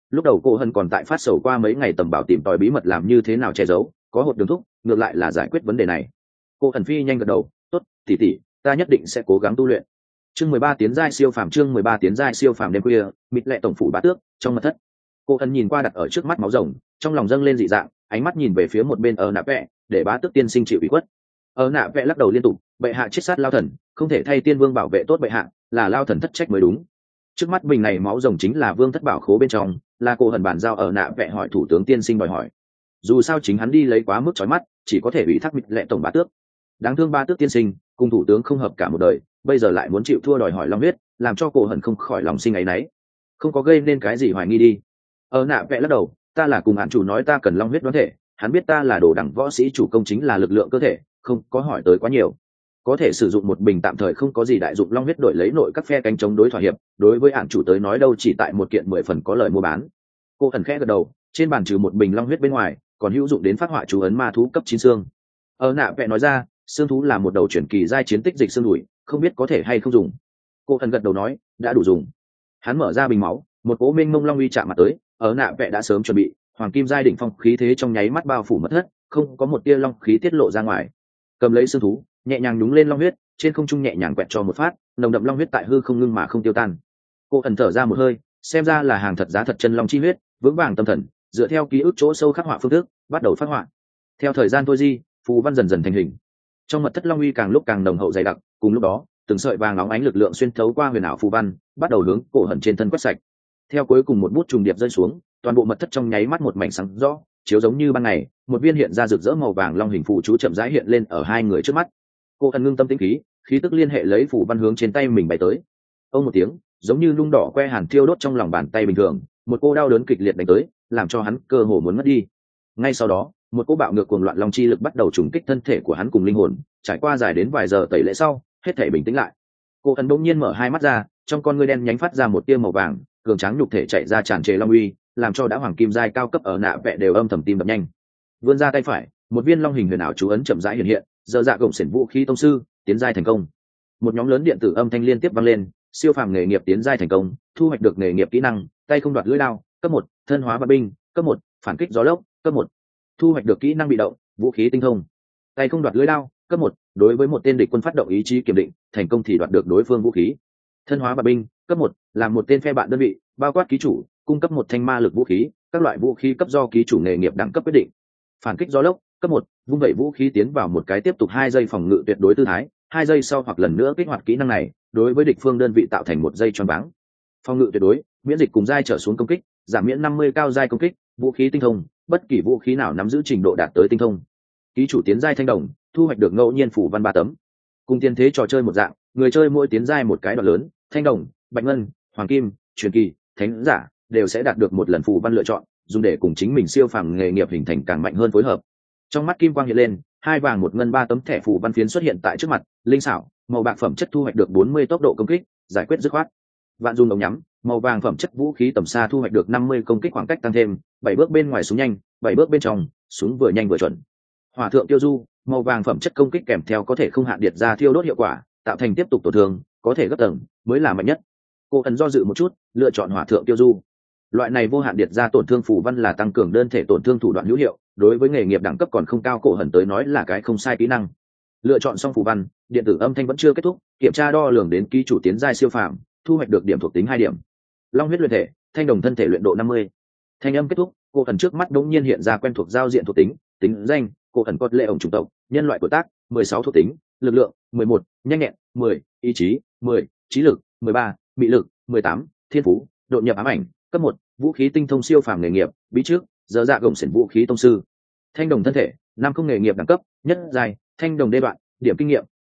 Lúc đầu cô hân còn tại phát sầu qua mấy ngày tầm bảo tìm tòi bí mật làm như thế nào che giấu, có hột đường thúc ngược lại là giải quyết vấn đề này. Cô hân phi nhanh gật đầu, tốt, tỷ tỷ, ta nhất định sẽ cố gắng tu luyện. Chương 13 tiến giai siêu phàm, chương 13 tiến giai siêu phàm. Đêm khuya, Mịt Lệ tổng phủ bá tước, trong mật thất. Cô hân nhìn qua đặt ở trước mắt máu rồng, trong lòng dâng lên dị dạng, ánh mắt nhìn về phía một bên ở nạ vẽ, để bá tước tiên sinh chịu ủy khuất. Ở nạ vẽ lắc đầu liên tục, bệ hạ chết sát lao thần, không thể thay tiên vương bảo vệ tốt bệ hạ, là lao thần thất trách mới đúng. Trước mắt bình này máu rồng chính là vương thất bảo khố bên trong, là cô hần bàn giao ở nạ vẽ hỏi thủ tướng tiên sinh đòi hỏi. Dù sao chính hắn đi lấy quá mức chói mắt, chỉ có thể ủy thác Mịt Lệ tổng bá tước. Đáng thương bá tước tiên sinh cùng thủ tướng không hợp cả một đời, bây giờ lại muốn chịu thua đòi hỏi long huyết, làm cho cô hần không khỏi lòng sinh áy náy. Không có gây nên cái gì hoài nghi đi. Ở nạ vẽ lắc đầu, ta là cùng hạn chủ nói ta cần long huyết đoán thể, hắn biết ta là đồ đẳng võ sĩ chủ công chính là lực lượng cơ thể, không có hỏi tới quá nhiều. Có thể sử dụng một bình tạm thời không có gì đại dụng long huyết đổi lấy nội các phe cánh chống đối thỏa hiệp, đối với hạn chủ tới nói đâu chỉ tại một kiện 10 phần có lời mua bán. Cô thần khẽ gật đầu, trên bàn trừ một bình long huyết bên ngoài, còn hữu dụng đến phát họa chú ấn ma thú cấp 9 xương. Ở nạ vẽ nói ra, xương thú là một đầu chuyển kỳ giai chiến tích dịch xương đùi, không biết có thể hay không dùng. Cô thần gật đầu nói, đã đủ dùng. Hắn mở ra bình máu, một cỗ mênh mông long uy chạm mặt tới, ở nạ vẽ đã sớm chuẩn bị, hoàng kim giai đỉnh phong khí thế trong nháy mắt bao phủ mất thất, không có một tia long khí tiết lộ ra ngoài. Cầm lấy xương thú, nhẹ nhàng nhúng lên long huyết, trên không trung nhẹ nhàng quẹt cho một phát, nồng đậm long huyết tại hư không ngưng mà không tiêu tan. Cô ẩn thở ra một hơi, xem ra là hàng thật giá thật chân long chi huyết, vững vàng tâm thần, dựa theo ký ức chỗ sâu khắc họa phương thức, bắt đầu phát họa. Theo thời gian trôi di, phù văn dần dần thành hình. Trong mật thất long uy càng lúc càng nồng hậu dày đặc, cùng lúc đó, từng sợi vàng óng ánh lực lượng xuyên thấu qua huyền ảo phù văn, bắt đầu hướng cổ hận trên thân quét sạch. Theo cuối cùng một bút trùng điệp rơi xuống, toàn bộ mật thất trong nháy mắt một mảnh sáng rõ, chiếu giống như ban ngày, một viên hiện ra rực rỡ màu vàng long hình phù chú chậm rãi hiện lên ở hai người trước mắt. Cô ẩn ngưng tâm tĩnh khí, khí tức liên hệ lấy phù văn hướng trên tay mình bay tới. Ông một tiếng, giống như lung đỏ que hàn thiêu đốt trong lòng bàn tay bình thường, một cô đau đớn kịch liệt đánh tới, làm cho hắn cơ hồ muốn mất đi. Ngay sau đó, một cô bạo ngược cuồng loạn long chi lực bắt đầu trùng kích thân thể của hắn cùng linh hồn, trải qua dài đến vài giờ tẩy lễ sau, hết thể bình tĩnh lại. Cô ẩn bỗng nhiên mở hai mắt ra, trong con ngươi đen nhánh phát ra một tia màu vàng, cường tráng nhục thể chạy ra tràn trề long uy, làm cho đã hoàng kim giai cao cấp ở nạ vẽ đều âm thầm tim đập nhanh. Vươn ra tay phải, một viên long hình huyền ảo chú ấn chậm rãi hiện hiện, giờ dạ gồng xiển vũ khí tông sư tiến giai thành công. Một nhóm lớn điện tử âm thanh liên tiếp vang lên, siêu phàm nghề nghiệp tiến giai thành công, thu hoạch được nghề nghiệp kỹ năng, tay không đoạt lưỡi đao, cấp 1, thân hóa bạt binh, cấp 1, phản kích gió lốc, cấp 1. Thu hoạch được kỹ năng bị động, vũ khí tinh thông. Tay không đoạt lưỡi đao, cấp 1, đối với một tên địch quân phát động ý chí kiểm định, thành công thì đoạt được đối phương vũ khí. Thân hóa bạt binh, cấp 1, làm một tên phe bạn đơn vị, bao quát ký chủ, cung cấp một thanh ma lực vũ khí, các loại vũ khí cấp do ký chủ nghề nghiệp đẳng cấp quyết định. Phản kích gió lốc, cấp 1, vung vẩy vũ khí tiến vào một cái tiếp tục 2 giây phòng ngự tuyệt đối tư thái, 2 giây sau hoặc lần nữa kích hoạt kỹ năng này, đối với địch phương đơn vị tạo thành 1 giây choáng váng. Phòng ngự tuyệt đối, miễn dịch cùng giai trở xuống công kích, giảm miễn 50 cao giai công kích, vũ khí tinh thông, bất kỳ vũ khí nào nắm giữ trình độ đạt tới tinh thông. Ký chủ tiến giai thanh đồng, thu hoạch được ngẫu nhiên phủ văn 3 tấm. Cùng tiền thế trò chơi một dạng, người chơi mỗi tiến giai một cái đoạn lớn, thanh đồng, bạch ngân, hoàng kim, truyền kỳ, thánh giả đều sẽ đạt được một lần phủ văn lựa chọn, dùng để cùng chính mình siêu phàm nghề nghiệp hình thành càng mạnh hơn phối hợp. Trong mắt kim quang hiện lên, 2 vàng 1 ngân 3 tấm thẻ phủ văn phiến xuất hiện tại trước mặt, linh xảo, màu bạc phẩm chất thu hoạch được 40 tốc độ công kích, giải quyết dứt khoát. Vạn dùng ống nhắm, màu vàng phẩm chất vũ khí tầm xa thu hoạch được 50 công kích khoảng cách tăng thêm, 7 bước bên ngoài súng nhanh, 7 bước bên trong, súng vừa nhanh vừa chuẩn. Hỏa thượng tiêu du, màu vàng phẩm chất công kích kèm theo có thể không hạn điện ra thiêu đốt hiệu quả, tạo thành tiếp tục tổn thương, có thể gấp tầng, mới là mạnh nhất. Cô ẩn do dự một chút, lựa chọn hỏa thượng tiêu du. Loại này vô hạn điện ra tổn thương phù văn là tăng cường đơn thể tổn thương thủ đoạn hữu hiệu, đối với nghề nghiệp đẳng cấp còn không cao cổ hẩn tới nói là cái không sai kỹ năng. Lựa chọn xong phù văn, điện tử âm thanh vẫn chưa kết thúc, kiểm tra đo lường đến ký chủ tiến giai siêu phàm, thu hoạch được điểm thuộc tính 2 điểm. Long huyết luyện thể, thanh đồng thân thể luyện độ 50. Thanh âm kết thúc, cổ ẩn trước mắt đống nhiên hiện ra quen thuộc giao diện thuộc tính, tính danh, cổ ẩn cốt lệ ổng chủng tộc, nhân loại tuổi tác, 16 thuộc tính, lực lượng, 11, nhanh nhẹn, 10, ý chí, 10, trí lực, 13, mị lực, 18, thiên phú, độn nhập ám ảnh, cấp 1, vũ khí tinh thông siêu phàm nghề nghiệp, bí trước, giờ dạ gồng xiển vũ khí tông sư. Thanh đồng thân thể, 5 không nghề nghiệp đẳng cấp, nhất giai, thanh đồng đê đoạn, điểm kinh nghiệm,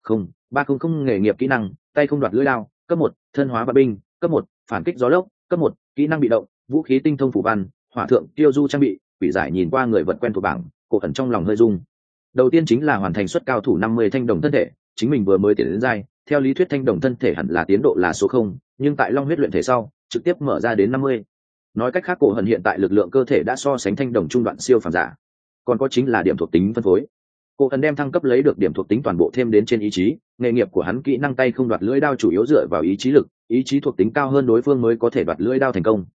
300 nghề nghiệp kỹ năng, tay không đoạt lưỡi đao, cấp 1, thân hóa bạt binh, cấp 1, phản kích gió lốc, cấp 1, kỹ năng bị động, vũ khí tinh thông phủ văn, hỏa thượng tiêu du trang bị, quỷ giải nhìn qua người vật quen thuộc bảng, cổ ẩn trong lòng hơi rung. Đầu tiên chính là hoàn thành suất cao thủ 50 thanh đồng thân thể, chính mình vừa mới tiến đến giai, theo lý thuyết thanh đồng thân thể hẳn là tiến độ là số 0, nhưng tại long huyết luyện thể sau, trực tiếp mở ra đến 50. Nói cách khác cổ hận hiện tại lực lượng cơ thể đã so sánh thanh đồng trung đoạn siêu phàm giả. Còn có chính là điểm thuộc tính phân phối. Cổ hận đem thăng cấp lấy được điểm thuộc tính toàn bộ thêm đến trên ý chí, nghề nghiệp của hắn kỹ năng tay không đoạt lưỡi đao chủ yếu dựa vào ý chí lực, ý chí thuộc tính cao hơn đối phương mới có thể đoạt lưỡi đao thành công.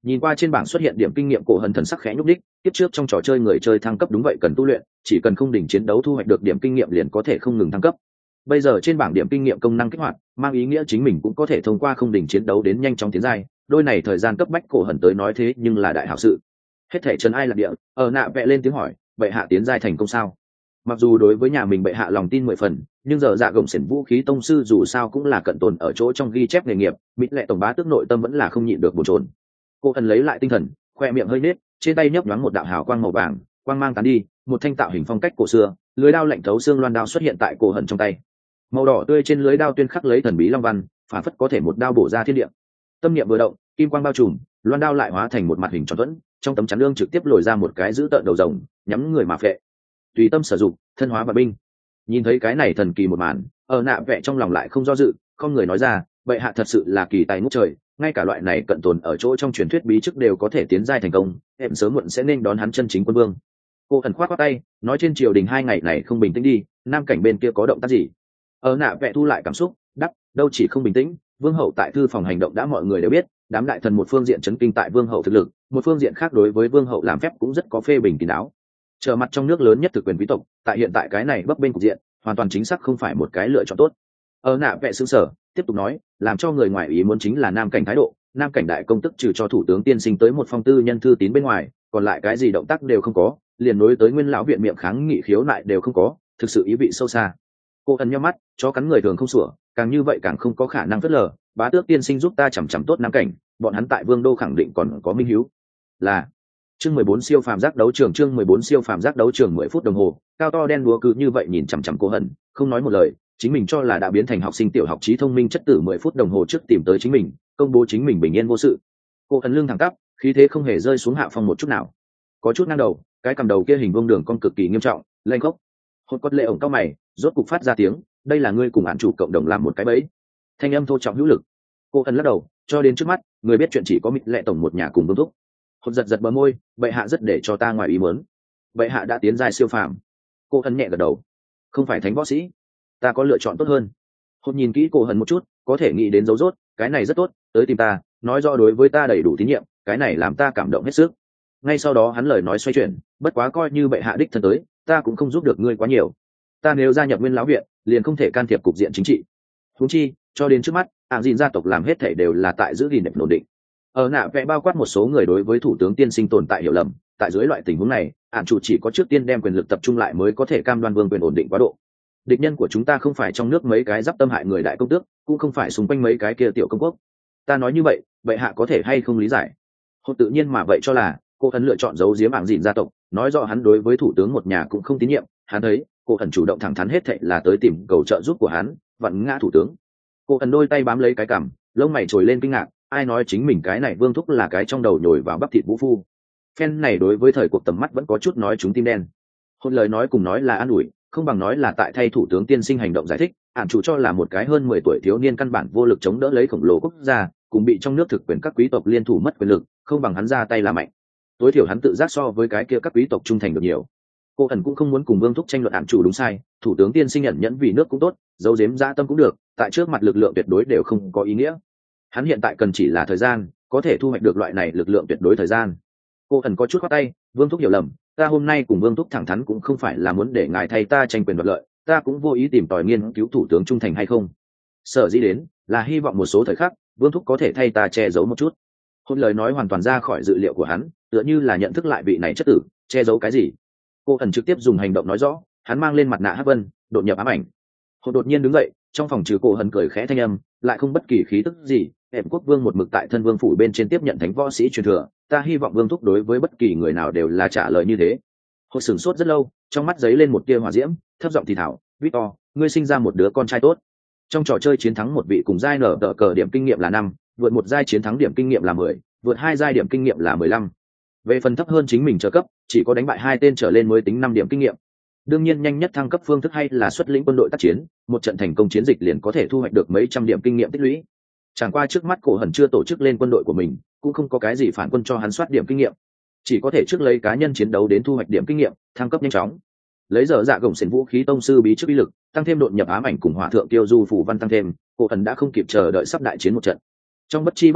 Nhìn qua trên bảng xuất hiện điểm kinh nghiệm, cổ hần thần sắc khẽ nhúc đích. Tiếp trước trong trò chơi người chơi thăng cấp đúng vậy cần tu luyện, chỉ cần không đỉnh chiến đấu thu hoạch được điểm kinh nghiệm liền có thể không ngừng thăng cấp. Bây giờ trên bảng điểm kinh nghiệm công năng kích hoạt, mang ý nghĩa chính mình cũng có thể thông qua không đỉnh chiến đấu đến nhanh chóng tiến giai. Đôi này thời gian cấp bách cổ hần tới nói thế nhưng là đại hảo sự. Hết thảy trần ai lạc địa, ở nạ vẽ lên tiếng hỏi, bệ hạ tiến giai thành công sao? Mặc dù đối với nhà mình bệ hạ lòng tin 10 phần, nhưng giờ dạ gồng xiển vũ khí tông sư dù sao cũng là cận tồn ở chỗ trong ghi chép nghề nghiệp, mịt lệ tổng bá tước nội tâm vẫn là không nhịn được bồn chồn. Cô ẩn lấy lại tinh thần, khoe miệng hơi nết, trên tay nhấp nhoáng một đạo hào quang màu vàng, quang mang tán đi, một thanh tạo hình phong cách cổ xưa, lưới đao lạnh thấu xương loan đao xuất hiện tại cổ hận trong tay. Màu đỏ tươi trên lưới đao tuyên khắc lấy thần bí long văn, phản phất có thể một đao bổ ra thiên địa. Tâm niệm vừa động, kim quang bao trùm, loan đao lại hóa thành một mặt hình tròn thuẫn, trong tấm chắn lương trực tiếp lồi ra một cái giữ tợn đầu rồng, nhắm người mà phệ. Tùy tâm sử dụng, thân hóa và binh. Nhìn thấy cái này thần kỳ một màn, ở nạ vẽ trong lòng lại không do dự, không người nói ra, bệ hạ thật sự là kỳ tài ngút trời, ngay cả loại này cận tồn ở chỗ trong truyền thuyết bí chức đều có thể tiến giai thành công, em sớm muộn sẽ nên đón hắn chân chính quân vương. Cô ẩn khoát tay, nói trên triều đình 2 ngày này không bình tĩnh đi, nam cảnh bên kia có động tác gì? Ở nạ vẽ thu lại cảm xúc, đắp, đâu chỉ không bình tĩnh, vương hậu tại thư phòng hành động đã mọi người đều biết, đám đại thần một phương diện chấn kinh tại vương hậu thực lực, một phương diện khác đối với vương hậu làm phép cũng rất có phê bình kín đáo. Trở mặt trong nước lớn nhất thực quyền quý tộc, tại hiện tại cái này bấp bênh cục diện, hoàn toàn chính xác không phải một cái lựa chọn tốt. Ở nạ vẽ sững sờ, tiếp tục nói, làm cho người ngoài ý muốn chính là nam cảnh thái độ, nam cảnh đại công tức trừ cho thủ tướng tiên sinh tới một phong tư nhân thư tín bên ngoài, còn lại cái gì động tác đều không có, liền nối tới nguyên lão viện miệng kháng nghị khiếu nại đều không có, thực sự ý vị sâu xa. Cô ẩn nhíu mắt, chó cắn người thường không sủa, càng như vậy càng không có khả năng phớt lờ, bá tước tiên sinh giúp ta chằm chằm tốt nam cảnh, bọn hắn tại vương đô khẳng định còn có minh hiếu. Là chương 14 siêu phàm giác đấu trường, chương 14 siêu phàm giác đấu trường 10 phút đồng hồ, cao to đen đúa cứ như vậy nhìn chằm chằm cô hận, không nói một lời, chính mình cho là đã biến thành học sinh tiểu học trí thông minh chất tử 10 phút đồng hồ trước tìm tới chính mình, công bố chính mình bình yên vô sự. Cô hận lưng thẳng tắp, khí thế không hề rơi xuống hạ phong một chút nào. Có chút ngang đầu, cái cầm đầu kia hình vuông đường cong cực kỳ nghiêm trọng, lênh khốc. Hốt cốt lệ ổng cao mày, rốt cục phát ra tiếng, đây là ngươi cùng án chủ cộng đồng làm một cái bẫy. Thanh âm thô trọng hữu lực. Cô hận lắc đầu, cho đến trước mắt, người biết chuyện chỉ có mịt lệ tổng một nhà cùng vương thúc. Hốt giật giật bờ môi, bệ hạ rất để cho ta ngoài ý muốn. Bệ hạ đã tiến giai siêu phàm. Cô hận nhẹ gật đầu, không phải thánh võ sĩ, ta có lựa chọn tốt hơn. Hốt nhìn kỹ cô hận một chút, có thể nghĩ đến dấu rốt, cái này rất tốt, tới tìm ta, nói rõ đối với ta đầy đủ tín nhiệm, cái này làm ta cảm động hết sức. Ngay sau đó hắn lời nói xoay chuyển, bất quá coi như bệ hạ đích thân tới, ta cũng không giúp được ngươi quá nhiều. Ta nếu gia nhập nguyên lão viện, liền không thể can thiệp cục diện chính trị. Huống chi, cho đến trước mắt, dìn gia tộc làm hết thảy đều là tại giữ gìn ổn định. Ở nạ vẽ bao quát một số người đối với thủ tướng tiên sinh tồn tại hiểu lầm, tại dưới loại tình huống này, chủ chỉ có trước tiên đem quyền lực tập trung lại mới có thể cam đoan vương quyền ổn định quá độ. Địch nhân của chúng ta không phải trong nước mấy cái giáp tâm hại người đại công tước, cũng không phải xung quanh mấy cái kia tiểu công quốc. Ta nói như vậy, bệ hạ có thể hay không lý giải? Hốt tự nhiên mà vậy cho là cô ẩn lựa chọn giấu giếm dìn gia tộc, nói rõ hắn đối với thủ tướng một nhà cũng không tín nhiệm. Hắn thấy cô ẩn chủ động thẳng thắn hết thảy là tới tìm cầu trợ giúp của hắn, vặn ngã thủ tướng. Cô ẩn đôi tay bám lấy cái cằm, lông mày trồi lên kinh ngạc, ai nói chính mình cái này vương thúc là cái trong đầu nhồi vào bắp thịt vũ phu. Phen này đối với thời cuộc tầm mắt vẫn có chút nói chúng tim đen. Hôn lời nói cùng nói là an ủi, không bằng nói là tại thay thủ tướng tiên sinh hành động giải thích. Chủ cho là một cái hơn 10 tuổi thiếu niên căn bản vô lực chống đỡ lấy khổng lồ quốc gia, cùng bị trong nước thực quyền các quý tộc liên thủ mất quyền lực, không bằng hắn ra tay là mạnh. Tối thiểu hắn tự giác so với cái kia các quý tộc trung thành được nhiều. Cô ẩn cũng không muốn cùng vương thúc tranh luận chủ đúng sai, thủ tướng tiên sinh nhận nhẫn vì nước cũng tốt, giấu giếm dã tâm cũng được, tại trước mặt lực lượng tuyệt đối đều không có ý nghĩa. Hắn hiện tại cần chỉ là thời gian, có thể thu hoạch được loại này lực lượng tuyệt đối thời gian. Cô ẩn có chút khoát tay, vương thúc hiểu lầm, ta hôm nay cùng vương thúc thẳng thắn cũng không phải là muốn để ngài thay ta tranh quyền đoạt lợi, ta cũng vô ý tìm tòi nghiên cứu thủ tướng trung thành hay không. Sở dĩ đến là hy vọng một số thời khắc vương thúc có thể thay ta che giấu một chút. Hôn lời nói hoàn toàn ra khỏi dự liệu của hắn, tựa như là nhận thức lại vị này chất tử, che giấu cái gì. Cô ẩn trực tiếp dùng hành động nói rõ, hắn mang lên mặt nạ hắc vân, đột nhập ám ảnh. Hôn đột nhiên đứng dậy, trong phòng trừ cổ hận cười khẽ thanh âm, lại không bất kỳ khí tức gì. Hẻm quốc vương một mực tại thân vương phủ bên trên tiếp nhận thánh võ sĩ truyền thừa, ta hy vọng vương thúc đối với bất kỳ người nào đều là trả lời như thế. Hôn sửng sốt rất lâu, trong mắt giấy lên một tia hỏa diễm, thấp giọng thì thảo, Victor, ngươi sinh ra một đứa con trai tốt. Trong trò chơi chiến thắng một vị cùng giai nở tờ cờ điểm kinh nghiệm là 5, vượt một giai chiến thắng điểm kinh nghiệm là 10, vượt 2 giai điểm kinh nghiệm là 15. Về phần thấp hơn chính mình trợ cấp, chỉ có đánh bại 2 tên trở lên mới tính 5 điểm kinh nghiệm. Đương nhiên nhanh nhất thăng cấp phương thức hay là xuất lĩnh quân đội tác chiến, một trận thành công chiến dịch liền có thể thu hoạch được mấy trăm điểm kinh nghiệm tích lũy. Chẳng qua trước mắt cổ hẩn chưa tổ chức lên quân đội của mình, cũng không có cái gì phản quân cho hắn soát điểm kinh nghiệm, chỉ có thể trước lấy cá nhân chiến đấu đến thu hoạch điểm kinh nghiệm, thăng cấp nhanh chóng. Lấy giờ dạ gồng xiển vũ khí tông sư bí trước uy lực, tăng thêm đột nhập ám ảnh cùng hỏa thượng tiêu du phủ văn tăng thêm, cổ hẩn đã không kịp chờ đợi sắp đại chiến một trận. Trong bất chi bất giác,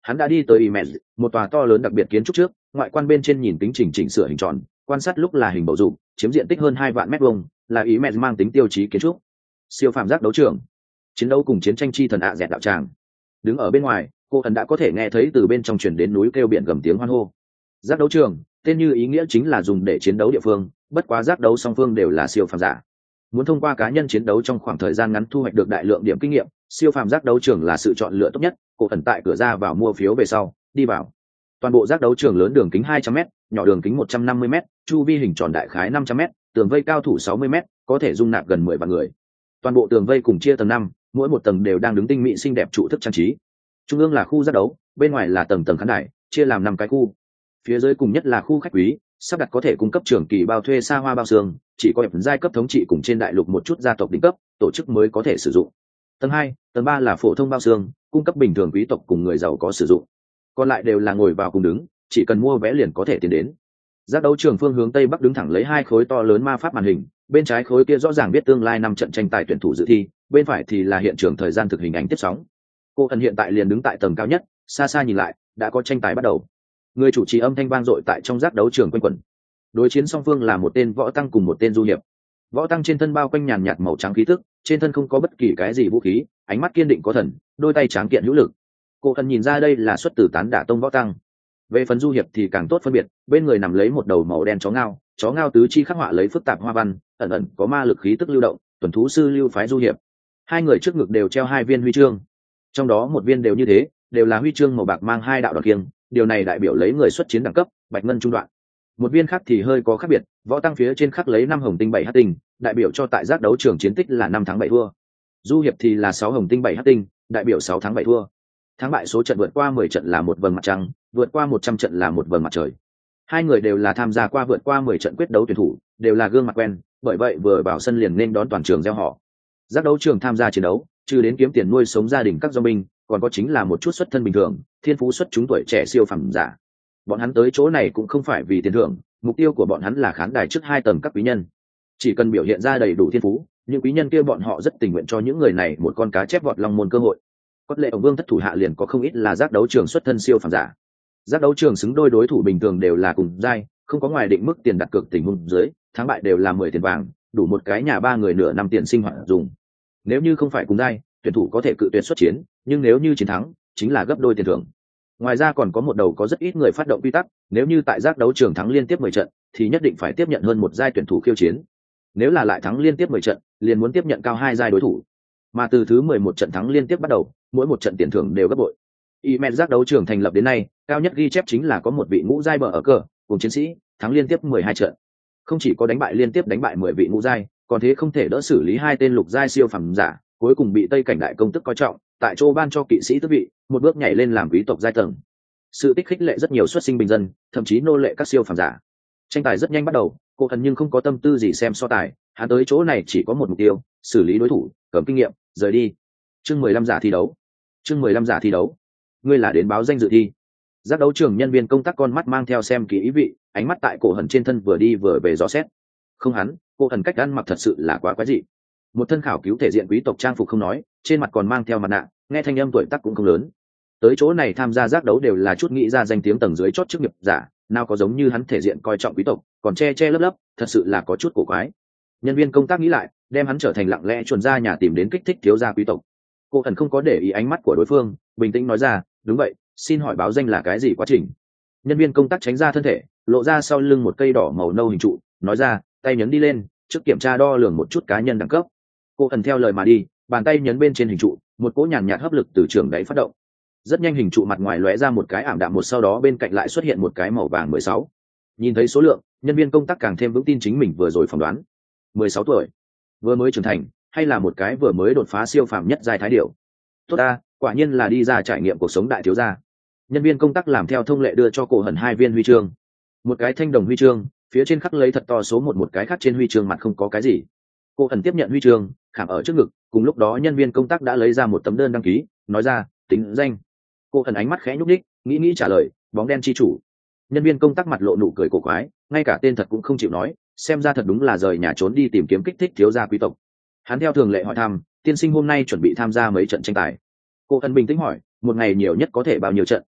Hắn đã đi tới Imed, một tòa to lớn đặc biệt kiến trúc trước, ngoại quan bên trên nhìn tính chỉnh sửa hình tròn, quan sát lúc là hình bầu dục, chiếm diện tích hơn 2 vạn mét vuông, là Imed mang tính tiêu chí kiến trúc. Siêu phàm giác đấu trường, chiến đấu cùng chiến tranh chi thần ạ dẹt đạo tràng. Đứng ở bên ngoài, cô thần đã có thể nghe thấy từ bên trong truyền đến núi kêu biển gầm tiếng hoan hô. Giác đấu trường, tên như ý nghĩa chính là dùng để chiến đấu địa phương, bất quá giác đấu song phương đều là siêu phàm giả. Muốn thông qua cá nhân chiến đấu trong khoảng thời gian ngắn thu hoạch được đại lượng điểm kinh nghiệm, siêu phàm giác đấu trường là sự chọn lựa tốt nhất. Cô thần tại cửa ra vào mua phiếu về sau, đi vào. Toàn bộ giác đấu trường lớn đường kính 200m, nhỏ đường kính 150m, chu vi hình tròn đại khái 500m, tường vây cao thủ 60m, có thể dung nạp gần 10 vạn người. Toàn bộ tường vây cùng chia tầng 5, mỗi một tầng đều đang đứng tinh mỹ xinh đẹp trụ thức trang trí. Trung ương là khu giác đấu, bên ngoài là tầng tầng khán đài, chia làm 5 cái khu. Phía dưới cùng nhất là khu khách quý, sắp đặt có thể cung cấp trường kỳ bao thuê xa hoa bao xương, chỉ có giai cấp thống trị cùng trên đại lục một chút gia tộc đỉnh cấp, tổ chức mới có thể sử dụng. Tầng 2, tầng 3 là phổ thông bao xương, cung cấp bình thường quý tộc cùng người giàu có sử dụng. Còn lại đều là ngồi vào cùng đứng, chỉ cần mua vé liền có thể tiến đến. Giác đấu trường phương hướng tây bắc đứng thẳng lấy 2 khối to lớn ma pháp màn hình, bên trái khối kia rõ ràng biết tương lai 5 trận tranh tài tuyển thủ dự thi, bên phải thì là hiện trường thời gian thực hình ảnh tiếp sóng. Cô thần hiện tại liền đứng tại tầng cao nhất, xa xa nhìn lại, đã có tranh tài bắt đầu. Người chủ trì âm thanh vang dội tại trong giác đấu trường quanh quẩn. Đối chiến song phương là một tên võ tăng cùng một tên du hiệp. Võ tăng trên thân bao quanh nhàn nhạt màu trắng khí tức, trên thân không có bất kỳ cái gì vũ khí, ánh mắt kiên định có thần, đôi tay tráng kiện hữu lực. Cô thần nhìn ra đây là xuất từ Tán Đả Tông võ tăng. Về phần du hiệp thì càng tốt phân biệt, bên người nằm lấy một đầu màu đen chó ngao tứ chi khắc họa lấy phức tạp hoa văn, ẩn ẩn có ma lực khí tức lưu động, tuần thú sư lưu phái du hiệp. 2 người trước ngực đều treo 2 viên huy chương, trong đó một viên đều như thế, đều là huy chương màu bạc mang 2 đạo đoạn kiêng, điều này đại biểu lấy người xuất chiến đẳng cấp, bạch ngân trung đoạn. Một viên khác thì hơi có khác biệt, võ tăng phía trên khắc lấy 5 hồng tinh 7 hắc tinh, đại biểu cho tại giác đấu trường chiến tích là 5 thắng 7 thua. Du hiệp thì là 6 hồng tinh 7 hắc tinh, đại biểu 6 thắng 7 thua. Thắng bại số trận vượt qua 10 trận là một vầng mặt trăng, vượt qua 100 trận là một vầng mặt trời. 2 người đều là tham gia qua vượt qua 10 trận quyết đấu tuyển thủ, đều là gương mặt quen, bởi vậy vừa vào sân liền nên đón toàn trường reo hò. Giác đấu trường tham gia chiến đấu, trừ đến kiếm tiền nuôi sống gia đình các do binh, còn có chính là một chút xuất thân bình thường, thiên phú xuất chúng tuổi trẻ siêu phẩm giả. Bọn hắn tới chỗ này cũng không phải vì tiền thưởng, mục tiêu của bọn hắn là khán đài trước 2 tầng các quý nhân. Chỉ cần biểu hiện ra đầy đủ thiên phú, những quý nhân kia bọn họ rất tình nguyện cho những người này một con cá chép vọt long môn cơ hội. Có lẽ ông Vương thất thủ hạ liền có không ít là giác đấu trường xuất thân siêu phẩm giả. Giác đấu trường xứng đôi đối thủ bình thường đều là cùng giai, không có ngoài định mức tiền đặt cược tình huống dưới, thắng bại đều là 10 tiền vàng, đủ một cái nhà 3 người nửa năm tiền sinh hoạt dùng. Nếu như không phải cùng giai, tuyển thủ có thể cự tuyệt xuất chiến, nhưng nếu như chiến thắng, chính là gấp đôi tiền thưởng. Ngoài ra còn có một đầu có rất ít người phát động quy tắc, nếu như tại giác đấu trường thắng liên tiếp 10 trận, thì nhất định phải tiếp nhận hơn một giai tuyển thủ khiêu chiến. Nếu là lại thắng liên tiếp 10 trận, liền muốn tiếp nhận cao 2 giai đối thủ. Mà từ thứ 11 trận thắng liên tiếp bắt đầu, mỗi một trận tiền thưởng đều gấp bội. Imed giác đấu trường thành lập đến nay, cao nhất ghi chép chính là có một vị ngũ giai bờ ở cờ, cùng chiến sĩ, thắng liên tiếp 12 trận. Không chỉ có đánh bại liên tiếp đánh bại 10 vị ngũ giai, còn thế không thể đỡ xử lý 2 tên lục giai siêu phẩm giả, cuối cùng bị Tây Cảnh đại công tức coi trọng, tại chỗ ban cho kỵ sĩ tước vị, một bước nhảy lên làm quý tộc giai tầng. Sự tích khích lệ rất nhiều xuất sinh bình dân, thậm chí nô lệ các siêu phẩm giả. Tranh tài rất nhanh bắt đầu, cô thần nhưng không có tâm tư gì xem so tài, hắn tới chỗ này chỉ có một mục tiêu, xử lý đối thủ, cầm kinh nghiệm, rời đi. Chương 15 giả thi đấu. Chương 15 giả thi đấu. Ngươi là đến báo danh dự thi. Giác đấu trường nhân viên công tác con mắt mang theo xem kỹ ý vị, ánh mắt tại cổ hần trên thân vừa đi vừa về dò xét. Không hắn, cô thần cách ăn mặc thật sự là quá quái dị. Một thân khảo cứu thể diện quý tộc trang phục không nói, trên mặt còn mang theo mặt nạ, nghe thanh âm tuổi tác cũng không lớn. Tới chỗ này tham gia giác đấu đều là chút nghĩ ra danh tiếng tầng dưới chót chức nghiệp giả, nào có giống như hắn thể diện coi trọng quý tộc, còn che che lấp lấp, thật sự là có chút cổ quái. Nhân viên công tác nghĩ lại, đem hắn trở thành lặng lẽ chuồn ra nhà tìm đến kích thích thiếu gia quý tộc. Cô thần không có để ý ánh mắt của đối phương, bình tĩnh nói ra, đúng vậy, xin hỏi báo danh là cái gì quá trình. Nhân viên công tác tránh ra thân thể, lộ ra sau lưng một cây đỏ màu nâu hình trụ, nói ra, tay nhấn đi lên, trước kiểm tra đo lường một chút cá nhân đẳng cấp. Cô thần theo lời mà đi, bàn tay nhấn bên trên hình trụ, một cỗ nhàn nhạt hấp lực từ trường đáy phát động. Rất nhanh hình trụ mặt ngoài lóe ra một cái ảm đạm, một sau đó bên cạnh lại xuất hiện một cái màu vàng 16. Nhìn thấy số lượng, nhân viên công tác càng thêm vững tin chính mình vừa rồi phỏng đoán. 16 tuổi, vừa mới trưởng thành, hay là một cái vừa mới đột phá siêu phàm nhất giai thái điểu. Tốt ta, quả nhiên là đi ra trải nghiệm cuộc sống đại thiếu gia. Nhân viên công tác làm theo thông lệ đưa cho cổ hần 2 viên huy chương. Một cái thanh đồng huy chương, phía trên khắc lấy thật to số 1, một cái khác trên huy chương mặt không có cái gì. Cổ hần tiếp nhận huy chương, khảm ở trước ngực, cùng lúc đó nhân viên công tác đã lấy ra một tấm đơn đăng ký, nói ra, tính danh. Cổ hần ánh mắt khẽ nhúc nhích, nghĩ trả lời, bóng đen chi chủ. Nhân viên công tác mặt lộ nụ cười cổ quái, ngay cả tên thật cũng không chịu nói, xem ra thật đúng là rời nhà trốn đi tìm kiếm kích thích thiếu gia quý tộc. Hắn theo thường lệ hỏi thăm, tiên sinh hôm nay chuẩn bị tham gia mấy trận tranh tài. Cổ hần bình tĩnh hỏi, một ngày nhiều nhất có thể bao nhiêu trận?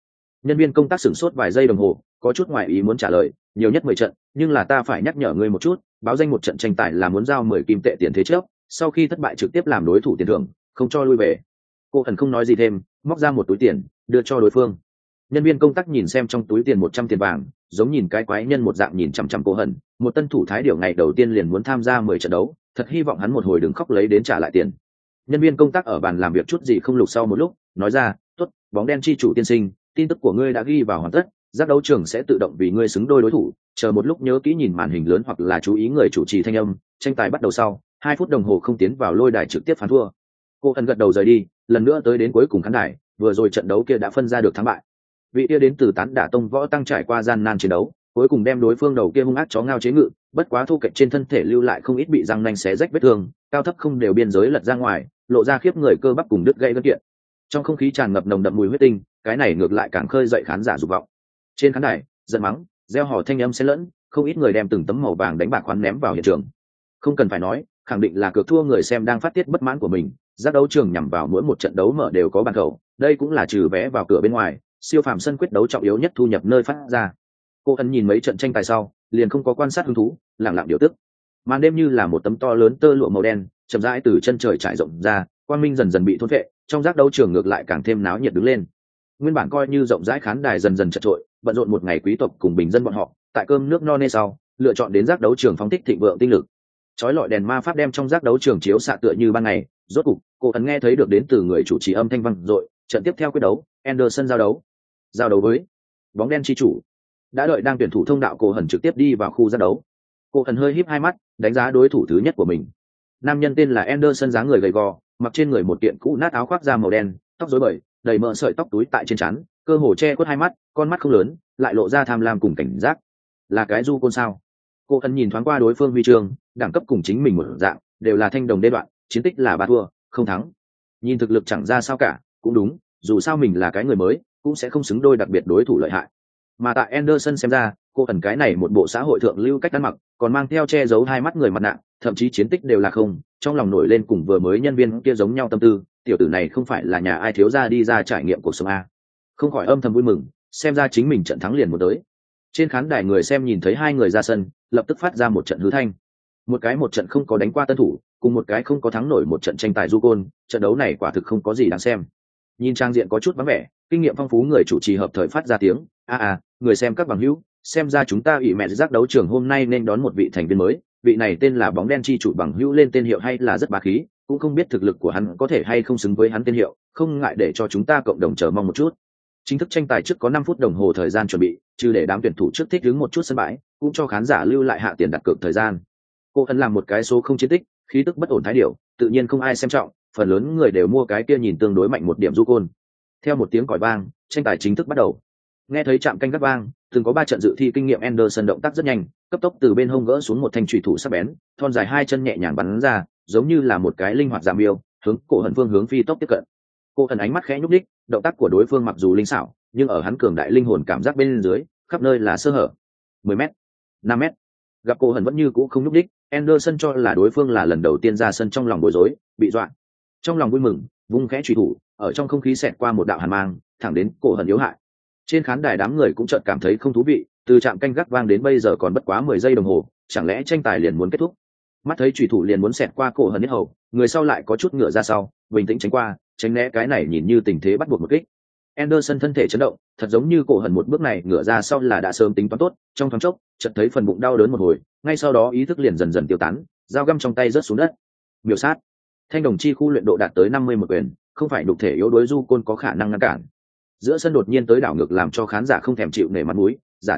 Nhân viên công tác sửng sốt vài giây đồng hồ, có chút ngoài ý muốn trả lời, nhiều nhất 10 trận, nhưng là ta phải nhắc nhở ngươi một chút, báo danh một trận tranh tài là muốn giao 10 kim tệ tiền thế trước, sau khi thất bại trực tiếp làm đối thủ tiền thưởng, không cho lui về. Cô ẩn không nói gì thêm, móc ra một túi tiền đưa cho đối phương. Nhân viên công tác nhìn xem trong túi tiền 100 tiền vàng, giống nhìn cái quái nhân một dạng nhìn chằm chằm cô hận. Một tân thủ thái điểu ngày đầu tiên liền muốn tham gia 10 trận đấu, thật hy vọng hắn một hồi đừng khóc lấy đến trả lại tiền. Nhân viên công tác ở bàn làm việc chút gì không lục sau một lúc, nói ra, tốt, bóng đen chi chủ tiên sinh, tin tức của ngươi đã ghi vào hoàn tất, giác đấu trường sẽ tự động vì ngươi xứng đôi đối thủ, chờ một lúc nhớ kỹ nhìn màn hình lớn hoặc là chú ý người chủ trì thanh âm. Tranh tài bắt đầu sau 2 phút đồng hồ không tiến vào lôi đài trực tiếp phán thua. Cô ẩn gật đầu rời đi, lần nữa tới đến cuối cùng khán đài, vừa rồi trận đấu kia đã phân ra được thắng bại. Vị kia đến từ Tán Đả Tông Võ Tăng trải qua gian nan chiến đấu, cuối cùng đem đối phương đầu kia hung ác chó ngao chế ngự, bất quá thu kệch trên thân thể lưu lại không ít bị răng nanh xé rách vết thương, cao thấp không đều biên giới lật ra ngoài, lộ ra khiếp người cơ bắp cùng đứt gãy gân kiện. Trong không khí tràn ngập nồng đậm mùi huyết tinh, cái này ngược lại càng khơi dậy khán giả dục vọng. Trên khán đài, giận mắng, reo hò thanh âm xen lẫn, không ít người đem từng tấm màu vàng đánh bạc khoán ném vào hiện trường. Không cần phải nói, khẳng định là cược thua người xem đang phát tiết bất mãn của mình. Giác đấu trường nhằm vào mỗi một trận đấu mở đều có bàn khẩu, đây cũng là trừ vé vào cửa bên ngoài, siêu phàm sân quyết đấu trọng yếu nhất thu nhập nơi phát ra. Cô ân nhìn mấy trận tranh tài sau, liền không có quan sát hứng thú, lặng lặng điều tức. Màn đêm như là một tấm to lớn tơ lụa màu đen, chậm rãi từ chân trời trải rộng ra, quang minh dần dần bị thôn phệ, trong giác đấu trường ngược lại càng thêm náo nhiệt đứng lên. Nguyên bản coi như rộng rãi khán đài dần dần chật trội, bận rộn một ngày quý tộc cùng bình dân bọn họ, tại cơm nước no nê sau, lựa chọn đến giác đấu trường phóng thích thịnh vượng tinh lực. Chói lọi đèn ma pháp đem trong giác đấu trường chiếu xạ tựa như ban ngày, rốt cục, cô ấn nghe thấy được đến từ người chủ trì âm thanh vang dội, trận tiếp theo quyết đấu, Anderson giao đấu với bóng đen chi chủ. Đã đợi đang tuyển thủ thông đạo, cô hẩn trực tiếp đi vào khu giác đấu. Cô hẩn hơi híp hai mắt, đánh giá đối thủ thứ nhất của mình. Nam nhân tên là Anderson, dáng người gầy gò, mặc trên người một kiện cũ nát áo khoác da màu đen, tóc rối bời, đầy mỡ sợi tóc túi tại trên trán, cơ hồ che khuất hai mắt, con mắt không lớn, lại lộ ra tham lam cùng cảnh giác. Là cái du côn sao? Cô ẩn nhìn thoáng qua đối phương huy chương, đẳng cấp cùng chính mình một dạng, đều là thanh đồng đê đoạn, chiến tích là 3 thua, không thắng. Nhìn thực lực chẳng ra sao cả, cũng đúng, dù sao mình là cái người mới, cũng sẽ không xứng đôi đặc biệt đối thủ lợi hại. Mà tại Anderson xem ra, cô ẩn cái này một bộ xã hội thượng lưu cách ăn mặc, còn mang theo che giấu hai mắt người mặt nạ, thậm chí chiến tích đều là không, trong lòng nổi lên cùng vừa mới nhân viên kia giống nhau tâm tư, tiểu tử này không phải là nhà ai thiếu gia đi ra trải nghiệm cuộc sống a. Không khỏi âm thầm vui mừng, xem ra chính mình trận thắng liền một tới. Trên khán đài người xem nhìn thấy hai người ra sân, lập tức phát ra một trận hư thanh. Một trận không có đánh qua tân thủ, cùng một cái không có thắng nổi một trận tranh tài du côn, trận đấu này quả thực không có gì đáng xem. Nhìn trang diện có chút vắng vẻ, kinh nghiệm phong phú người chủ trì hợp thời phát ra tiếng, người xem các bằng hữu, xem ra chúng ta ủy mẹ giác đấu trường hôm nay nên đón một vị thành viên mới, vị này tên là bóng đen chi chủ. Bằng hữu lên tên hiệu hay là rất bá khí, cũng không biết thực lực của hắn có thể hay không xứng với hắn tên hiệu, không ngại để cho chúng ta cộng đồng chờ mong một chút. Chính thức tranh tài trước có 5 phút đồng hồ thời gian chuẩn bị, trừ để đám tuyển thủ trước thích ứng một chút sân bãi, cũng cho khán giả lưu lại hạ tiền đặt cược thời gian. Cô ân làm một cái số không chiến tích, khí tức bất ổn thái điểu, tự nhiên không ai xem trọng, phần lớn người đều mua cái kia nhìn tương đối mạnh một điểm du côn. Theo một tiếng còi vang, tranh tài chính thức bắt đầu. Nghe thấy chạm canh gắt vang, từng có 3 trận dự thi kinh nghiệm Anderson động tác rất nhanh, cấp tốc từ bên hông gỡ xuống một thanh chùy thủ sắc bén, thon dài 2 chân nhẹ nhàng bắn ra, giống như là một cái linh hoạt giảm yêu, hướng cổ hận phương hướng phi tốc tiếp cận. Cô hận ánh mắt khẽ nhúc nhích, động tác của đối phương mặc dù linh xảo, nhưng ở hắn cường đại linh hồn cảm giác bên dưới, khắp nơi là sơ hở. 10m, 5m. Gặp cô hận vẫn như cũ không nhúc nhích, Anderson cho là đối phương là lần đầu tiên ra sân, trong lòng bối rối, bị dọa. Trong lòng vui mừng, vung khẽ chùy thủ, ở trong không khí xẹt qua một đạo hàn mang, thẳng đến cổ hận yếu hại. Trên khán đài đám người cũng chợt cảm thấy không thú vị, từ trạm canh gác vang đến bây giờ còn bất quá 10 giây đồng hồ, chẳng lẽ tranh tài liền muốn kết thúc? Mắt thấy chùy thủ liền muốn xẹt qua cổ hận hết hầu, người sau lại có chút ngựa ra sau, bình tĩnh tránh qua, tránh né cái này nhìn như tình thế bắt buộc một kích. Anderson thân thể chấn động, thật giống như cổ hận một bước này ngựa ra sau là đã sớm tính toán tốt, trong thoáng chốc, chợt thấy phần bụng đau đớn một hồi, ngay sau đó ý thức liền dần dần tiêu tán, dao găm trong tay rớt xuống đất. Miểu sát. Thanh đồng chi khu luyện độ đạt tới 50 một quyền, không phải đục thể yếu đuối du côn có khả năng ngăn cản. Giữa sân đột nhiên tới đảo ngược làm cho khán giả không thèm chịu nể mặt mũi. Giả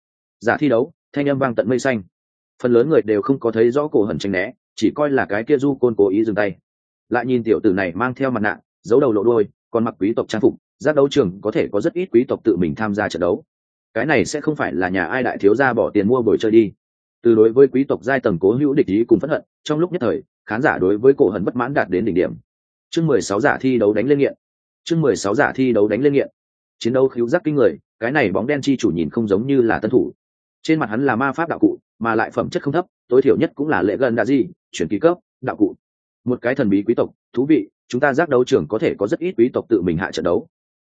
thi đấu, thanh âm vang tận mây xanh. Phần lớn người đều không có thấy rõ cổ hận tránh né, chỉ coi là cái kia du côn cố ý dừng tay. Lại nhìn tiểu tử này mang theo mặt nạ, giấu đầu lộ đuôi, còn mặc quý tộc trang phục, giác đấu trường có thể có rất ít quý tộc tự mình tham gia trận đấu. Cái này sẽ không phải là nhà ai đại thiếu gia bỏ tiền mua buổi chơi đi. Từ đối với quý tộc giai tầng cố hữu địch ý cùng phẫn hận, trong lúc nhất thời, khán giả đối với cổ hận bất mãn đạt đến đỉnh điểm. Chương 16 giả thi đấu đánh lên nghiện. Chiến đấu khiếu giác kinh người, cái này bóng đen chi chủ nhìn không giống như là tân thủ. Trên mặt hắn là ma pháp đạo cụ, mà lại phẩm chất không thấp, tối thiểu nhất cũng là lệ gần đa gì, chuyển kỳ cấp, đạo cụ. Một cái thần bí quý tộc, thú vị, chúng ta giác đấu trường có thể có rất ít quý tộc tự mình hạ trận đấu.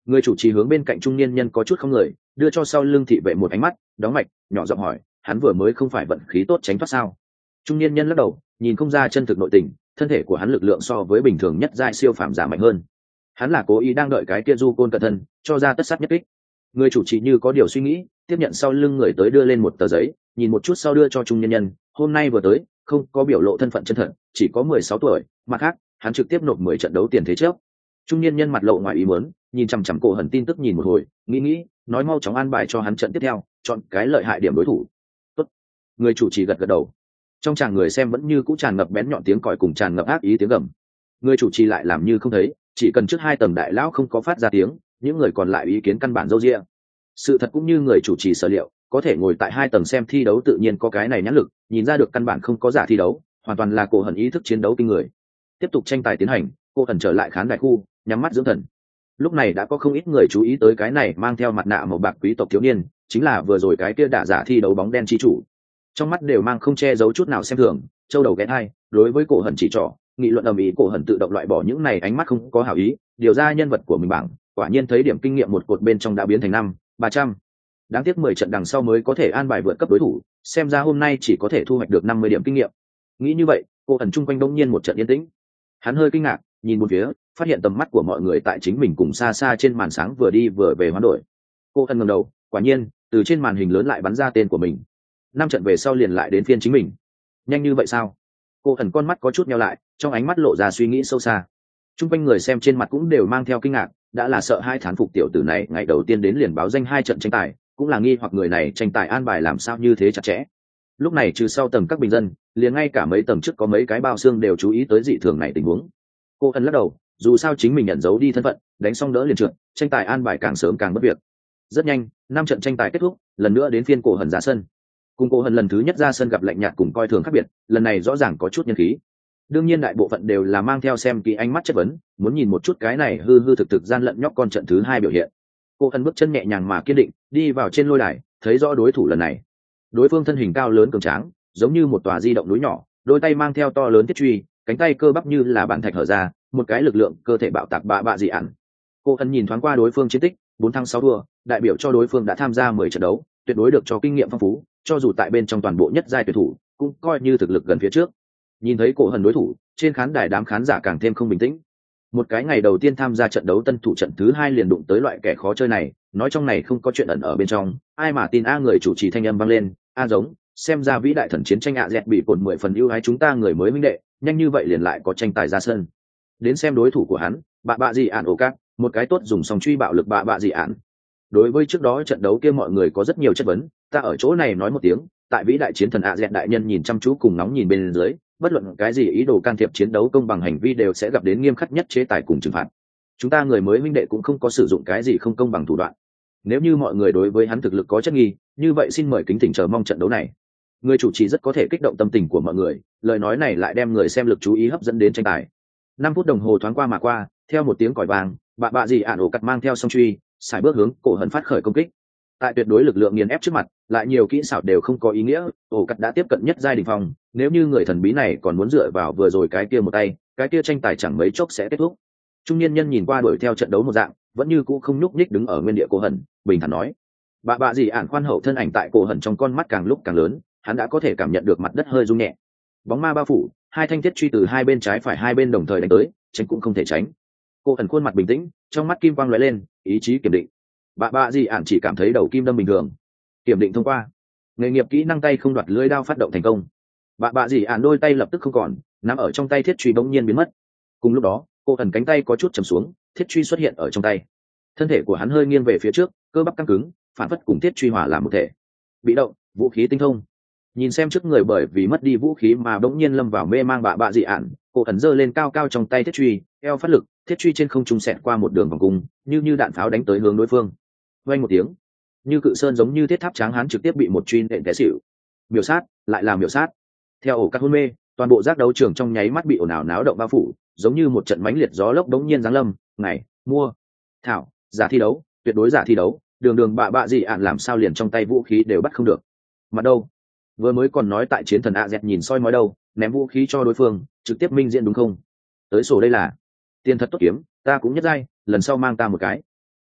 Người chủ trì hướng bên cạnh trung niên nhân có chút không người, đưa cho sau lưng thị vệ một ánh mắt đóng mạch, nhỏ giọng hỏi, hắn vừa mới không phải vận khí tốt tránh thoát sao? Trung niên nhân lắc đầu, nhìn không ra chân thực nội tình, thân thể của hắn lực lượng so với bình thường nhất giai siêu phàm giả mạnh hơn. Hắn là cố ý đang đợi cái kia du côn cẩn thân cho ra tất sát nhất kích. Người chủ trì như có điều suy nghĩ, tiếp nhận sau lưng người tới đưa lên một tờ giấy, nhìn một chút sau đưa cho trung niên nhân, hôm nay vừa tới không có biểu lộ thân phận chân thật, chỉ có 16 tuổi, mặt khác hắn trực tiếp nộp 10 trận đấu tiền thế trước. Trung niên nhân mặt lộ ngoài ý muốn, nhìn chằm chằm Cổ Hẩn tin tức nhìn một hồi, nghĩ nói mau chóng an bài cho hắn trận tiếp theo, chọn cái lợi hại điểm đối thủ. Tốt. Người chủ trì gật gật đầu. Trong tràng người xem vẫn như cũ tràn ngập bén nhọn tiếng còi cùng tràn ngập ác ý tiếng gầm. Người chủ trì lại làm như không thấy, chỉ cần trước 2 tầng đại lão không có phát ra tiếng, những người còn lại ý kiến căn bản râu ria. Sự thật cũng như người chủ trì sở liệu, có thể ngồi tại 2 tầng xem thi đấu tự nhiên có cái này nhãn lực, nhìn ra được căn bản không có giả thi đấu, hoàn toàn là Cổ Hẩn ý thức chiến đấu kinh người. Tiếp tục tranh tài tiến hành, Cổ Hẩn trở lại khán đài khu, nhắm mắt dưỡng thần. Lúc này đã có không ít người chú ý tới cái này mang theo mặt nạ màu bạc quý tộc thiếu niên, chính là vừa rồi cái kia đả giả thi đấu bóng đen chi chủ. Trong mắt đều mang không che giấu chút nào xem thường, châu đầu ghé hai, đối với Cổ Hẩn chỉ trỏ, nghị luận ầm ĩ. Cổ Hẩn tự động loại bỏ những này ánh mắt không có hảo ý, điều ra nhân vật của mình bảng, quả nhiên thấy điểm kinh nghiệm một cột bên trong đã biến thành 500. Đáng tiếc 10 trận đằng sau mới có thể an bài vượt cấp đối thủ, xem ra hôm nay chỉ có thể thu hoạch được 50 điểm kinh nghiệm. Nghĩ như vậy, Cổ Hẩn chung quanh đông nhiên một trận yên tĩnh. Hắn hơi kinh ngạc, nhìn một phía, phát hiện tầm mắt của mọi người tại chính mình cùng xa xa trên màn sáng vừa đi vừa về hoán đổi. Cổ Hẩn ngẩng đầu, quả nhiên, từ trên màn hình lớn lại bắn ra tên của mình. 5 trận về sau liền lại đến phiên chính mình. Nhanh như vậy sao? Cổ Hẩn con mắt có chút nheo lại, trong ánh mắt lộ ra suy nghĩ sâu xa. Chung quanh người xem trên mặt cũng đều mang theo kinh ngạc, đã là sợ hai thán phục tiểu tử này ngày đầu tiên đến liền báo danh 2 trận tranh tài, cũng là nghi hoặc người này tranh tài an bài làm sao như thế chặt chẽ. Lúc này trừ sau tầng các bình dân, liền ngay cả mấy tầng trước có mấy cái bao xương đều chú ý tới dị thường này tình huống. Cô Hân lắc đầu, dù sao chính mình nhận dấu đi thân phận, đánh xong đỡ liền trượt, tranh tài an bài càng sớm càng bất việc. Rất nhanh, 5 trận tranh tài kết thúc, lần nữa đến phiên Cổ Hân ra sân. Cùng Cổ Hân lần thứ nhất ra sân gặp lạnh nhạt cùng coi thường khác biệt, lần này rõ ràng có chút nhân khí. Đương nhiên đại bộ phận đều là mang theo xem kỹ ánh mắt chất vấn, muốn nhìn một chút cái này hư hư thực thực gian lận nhóc con trận thứ 2 biểu hiện. Cổ Hân bước chân nhẹ nhàng mà kiên định, đi vào trên lôi đài, thấy rõ đối thủ lần này. Đối phương thân hình cao lớn cường tráng, giống như một tòa di động núi nhỏ, đôi tay mang theo to lớn thiết truy, cánh tay cơ bắp như là bản thạch hở ra, một cái lực lượng cơ thể bạo tạc bạ dị ẩn. Cô Hân nhìn thoáng qua đối phương chiến tích, 4 thắng 6 thua, đại biểu cho đối phương đã tham gia 10 trận đấu, tuyệt đối được cho kinh nghiệm phong phú, cho dù tại bên trong toàn bộ nhất giai tuyển thủ, cũng coi như thực lực gần phía trước. Nhìn thấy Cổ Hân đối thủ, trên khán đài đám khán giả càng thêm không bình tĩnh. Một cái ngày đầu tiên tham gia trận đấu tân thủ trận thứ 2 liền đụng tới loại kẻ khó chơi này, nói trong này không có chuyện ẩn ở bên trong, ai mà tin. Người chủ trì thanh âm vang lên, giống, xem ra vĩ đại thần chiến tranh dẹt bị cột 10 phần ưu ái chúng ta người mới minh đệ, nhanh như vậy liền lại có tranh tài ra sân. Đến xem đối thủ của hắn, bạ dị ản ổ cát, một cái tốt dùng song truy bạo lực bạ dị ản. Đối với trước đó trận đấu kia mọi người có rất nhiều chất vấn, ta ở chỗ này nói một tiếng, tại vĩ đại chiến thần dẹt đại nhân nhìn chăm chú cùng nóng nhìn bên dưới, bất luận cái gì ý đồ can thiệp chiến đấu công bằng hành vi đều sẽ gặp đến nghiêm khắc nhất chế tài cùng trừng phạt. Chúng ta người mới minh đệ cũng không có sử dụng cái gì không công bằng thủ đoạn. Nếu như mọi người đối với hắn thực lực có chất nghi, như vậy xin mời kính thỉnh chờ mong trận đấu này. Người chủ trì rất có thể kích động tâm tình của mọi người, lời nói này lại đem người xem lực chú ý hấp dẫn đến tranh tài. 5 phút đồng hồ thoáng qua mà qua, theo một tiếng còi vàng, bạ dị ản ổ cắt mang theo song truy, xài bước hướng Cổ Hân phát khởi công kích. Tại tuyệt đối lực lượng nghiền ép trước mặt, lại nhiều kỹ xảo đều không có ý nghĩa, ổ cắt đã tiếp cận nhất giai đỉnh phong, nếu như người thần bí này còn muốn dựa vào vừa rồi cái kia một tay, cái kia tranh tài chẳng mấy chốc sẽ kết thúc. Trung niên nhân nhìn qua đuổi theo trận đấu một dạng, vẫn như cũ không nhúc nhích đứng ở nguyên địa Cổ Hân, bình thản nói: bạ dị ản khoan hậu thân ảnh tại Cổ Hân trong con mắt càng lúc càng lớn, hắn đã có thể cảm nhận được mặt đất hơi rung nhẹ. Bóng ma bao phủ, 2 thanh thiết truy từ 2 bên trái phải 2 bên đồng thời đánh tới, tránh cũng không thể tránh. Cổ Hân khuôn mặt bình tĩnh, trong mắt kim quang lóe lên, ý chí kiên định. Bạ dị ản chỉ cảm thấy đầu kim đâm bình thường. Kiểm định thông qua. Nghề nghiệp kỹ năng tay không đoạt lưỡi đao phát động thành công. Bạ dị ản đôi tay lập tức không còn, nắm ở trong tay thiết truy bỗng nhiên biến mất. Cùng lúc đó, Cổ Hân cánh tay có chút trầm xuống, thiết truy xuất hiện ở trong tay. Thân thể của hắn hơi nghiêng về phía trước, cơ bắp căng cứng, phản phất cùng thiết truy hòa làm một thể. Bị động, vũ khí tinh thông. Nhìn xem trước người bởi vì mất đi vũ khí mà bỗng nhiên lâm vào mê mang bạ dị ản, Cổ Hân giơ lên cao cao trong tay thiết truy, eo phát lực, thiết truy trên không trung xẹt qua một đường vòng cung, như đạn pháo đánh tới hướng đối phương. Vang một tiếng, như cự sơn giống như thiết tháp tráng hán trực tiếp bị một truy nện té xỉu. Miểu sát, lại là miểu sát. Theo ổ cắt hôn mê, toàn bộ giác đấu trường trong nháy mắt bị ồn ào náo động bao phủ, giống như một trận mãnh liệt gió lốc đống nhiên giáng lâm. Ngày, mua, thảo, giả thi đấu, tuyệt đối giả thi đấu, đường bạ dị ản làm sao liền trong tay vũ khí đều bắt không được. Mà đâu, vừa mới còn nói tại chiến thần dẹt nhìn soi mói đâu, ném vũ khí cho đối phương, trực tiếp minh diện đúng không? Tới sổ đây là tiền thật tốt kiếm, ta cũng nhất giai, lần sau mang ta một cái.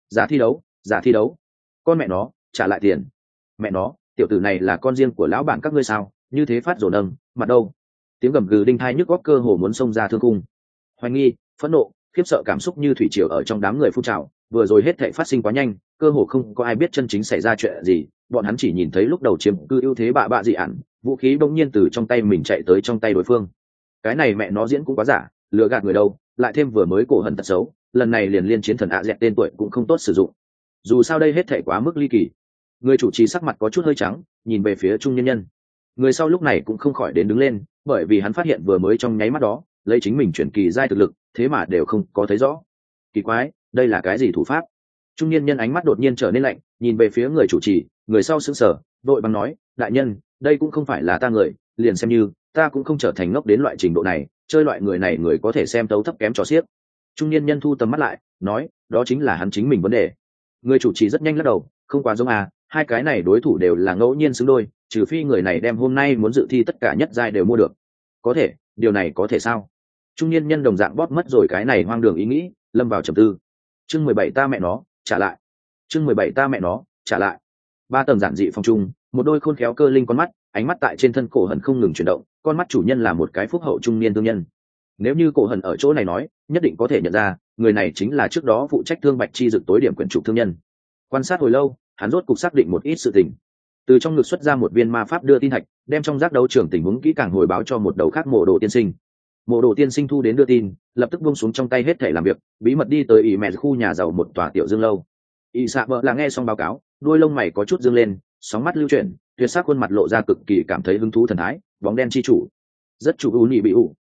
Giả thi đấu, giả thi đấu. Con mẹ nó, trả lại tiền. Mẹ nó, tiểu tử này là con riêng của lão bản các ngươi sao? Như thế phát rồ nâng, mặt đâu? Tiếng gầm gừ đinh thai nhức góc cơ hồ muốn xông ra thương cung. Hoài nghi, phẫn nộ, khiếp sợ cảm xúc như thủy triều ở trong đám người phun trào, vừa rồi hết thảy phát sinh quá nhanh, cơ hồ không có ai biết chân chính xảy ra chuyện gì, bọn hắn chỉ nhìn thấy lúc đầu chiếm cư ưu thế bạ dị ản, vũ khí bỗng nhiên từ trong tay mình chạy tới trong tay đối phương. Cái này mẹ nó diễn cũng quá giả, lừa gạt người đâu, lại thêm vừa mới cổ hận tật xấu, lần này liền liên chiến thần ạ dẹt tên tuổi cũng không tốt sử dụng. Dù sao đây hết thảy quá mức ly kỳ. Người chủ trì sắc mặt có chút hơi trắng, nhìn về phía trung nhân nhân. Người sau lúc này cũng không khỏi đến đứng lên, bởi vì hắn phát hiện vừa mới trong nháy mắt đó, lấy chính mình chuyển kỳ giai thực lực, thế mà đều không có thấy rõ. Kỳ quái, đây là cái gì thủ pháp? Trung niên nhân ánh mắt đột nhiên trở nên lạnh, nhìn về phía người chủ trì, người sau sững sờ, vội bằng nói, đại nhân, đây cũng không phải là ta người, liền xem như ta cũng không trở thành ngốc đến loại trình độ này, chơi loại người này người có thể xem tấu thấp kém cho xiếc. Trung niên nhân thu tầm mắt lại, nói, đó chính là hắn chính mình vấn đề. Người chủ trì rất nhanh lắc đầu, không quá giống à, hai cái này đối thủ đều là ngẫu nhiên xứng đôi, trừ phi người này đem hôm nay muốn dự thi tất cả nhất giai đều mua được. Có thể, điều này có thể sao? Trung niên nhân đồng dạng bóp mất rồi cái này hoang đường ý nghĩ, lâm vào trầm tư. Chương 17 ta mẹ nó, trả lại. Chương 17 ta mẹ nó, trả lại. Ba tầng giản dị phong trung, một đôi khôn khéo cơ linh con mắt, ánh mắt tại trên thân cổ hận không ngừng chuyển động, con mắt chủ nhân là một cái phúc hậu trung niên thương nhân. Nếu như cổ hận ở chỗ này nói, nhất định có thể nhận ra, người này chính là trước đó phụ trách thương bạch chi dực tối điểm quyển trục thương nhân. Quan sát hồi lâu, hắn rốt cục xác định một ít sự tình. Từ trong ngực xuất ra một viên ma pháp đưa tin thạch, đem trong giác đấu trường tình huống kỹ càng hồi báo cho một đầu khác mộ đồ tiên sinh. Mộ đồ tiên sinh thu đến đưa tin, lập tức buông xuống trong tay hết thể làm việc, bí mật đi tới ỷ mẹ khu nhà giàu một tòa tiểu dương lâu. Y xạ vợ là nghe xong báo cáo, đuôi lông mày có chút dương lên, sóng mắt lưu chuyển, tuyệt sắc khuôn mặt lộ ra cực kỳ cảm thấy hứng thú thần thái. Bóng đen chi chủ, rất chủ ưu nhị bị ủ.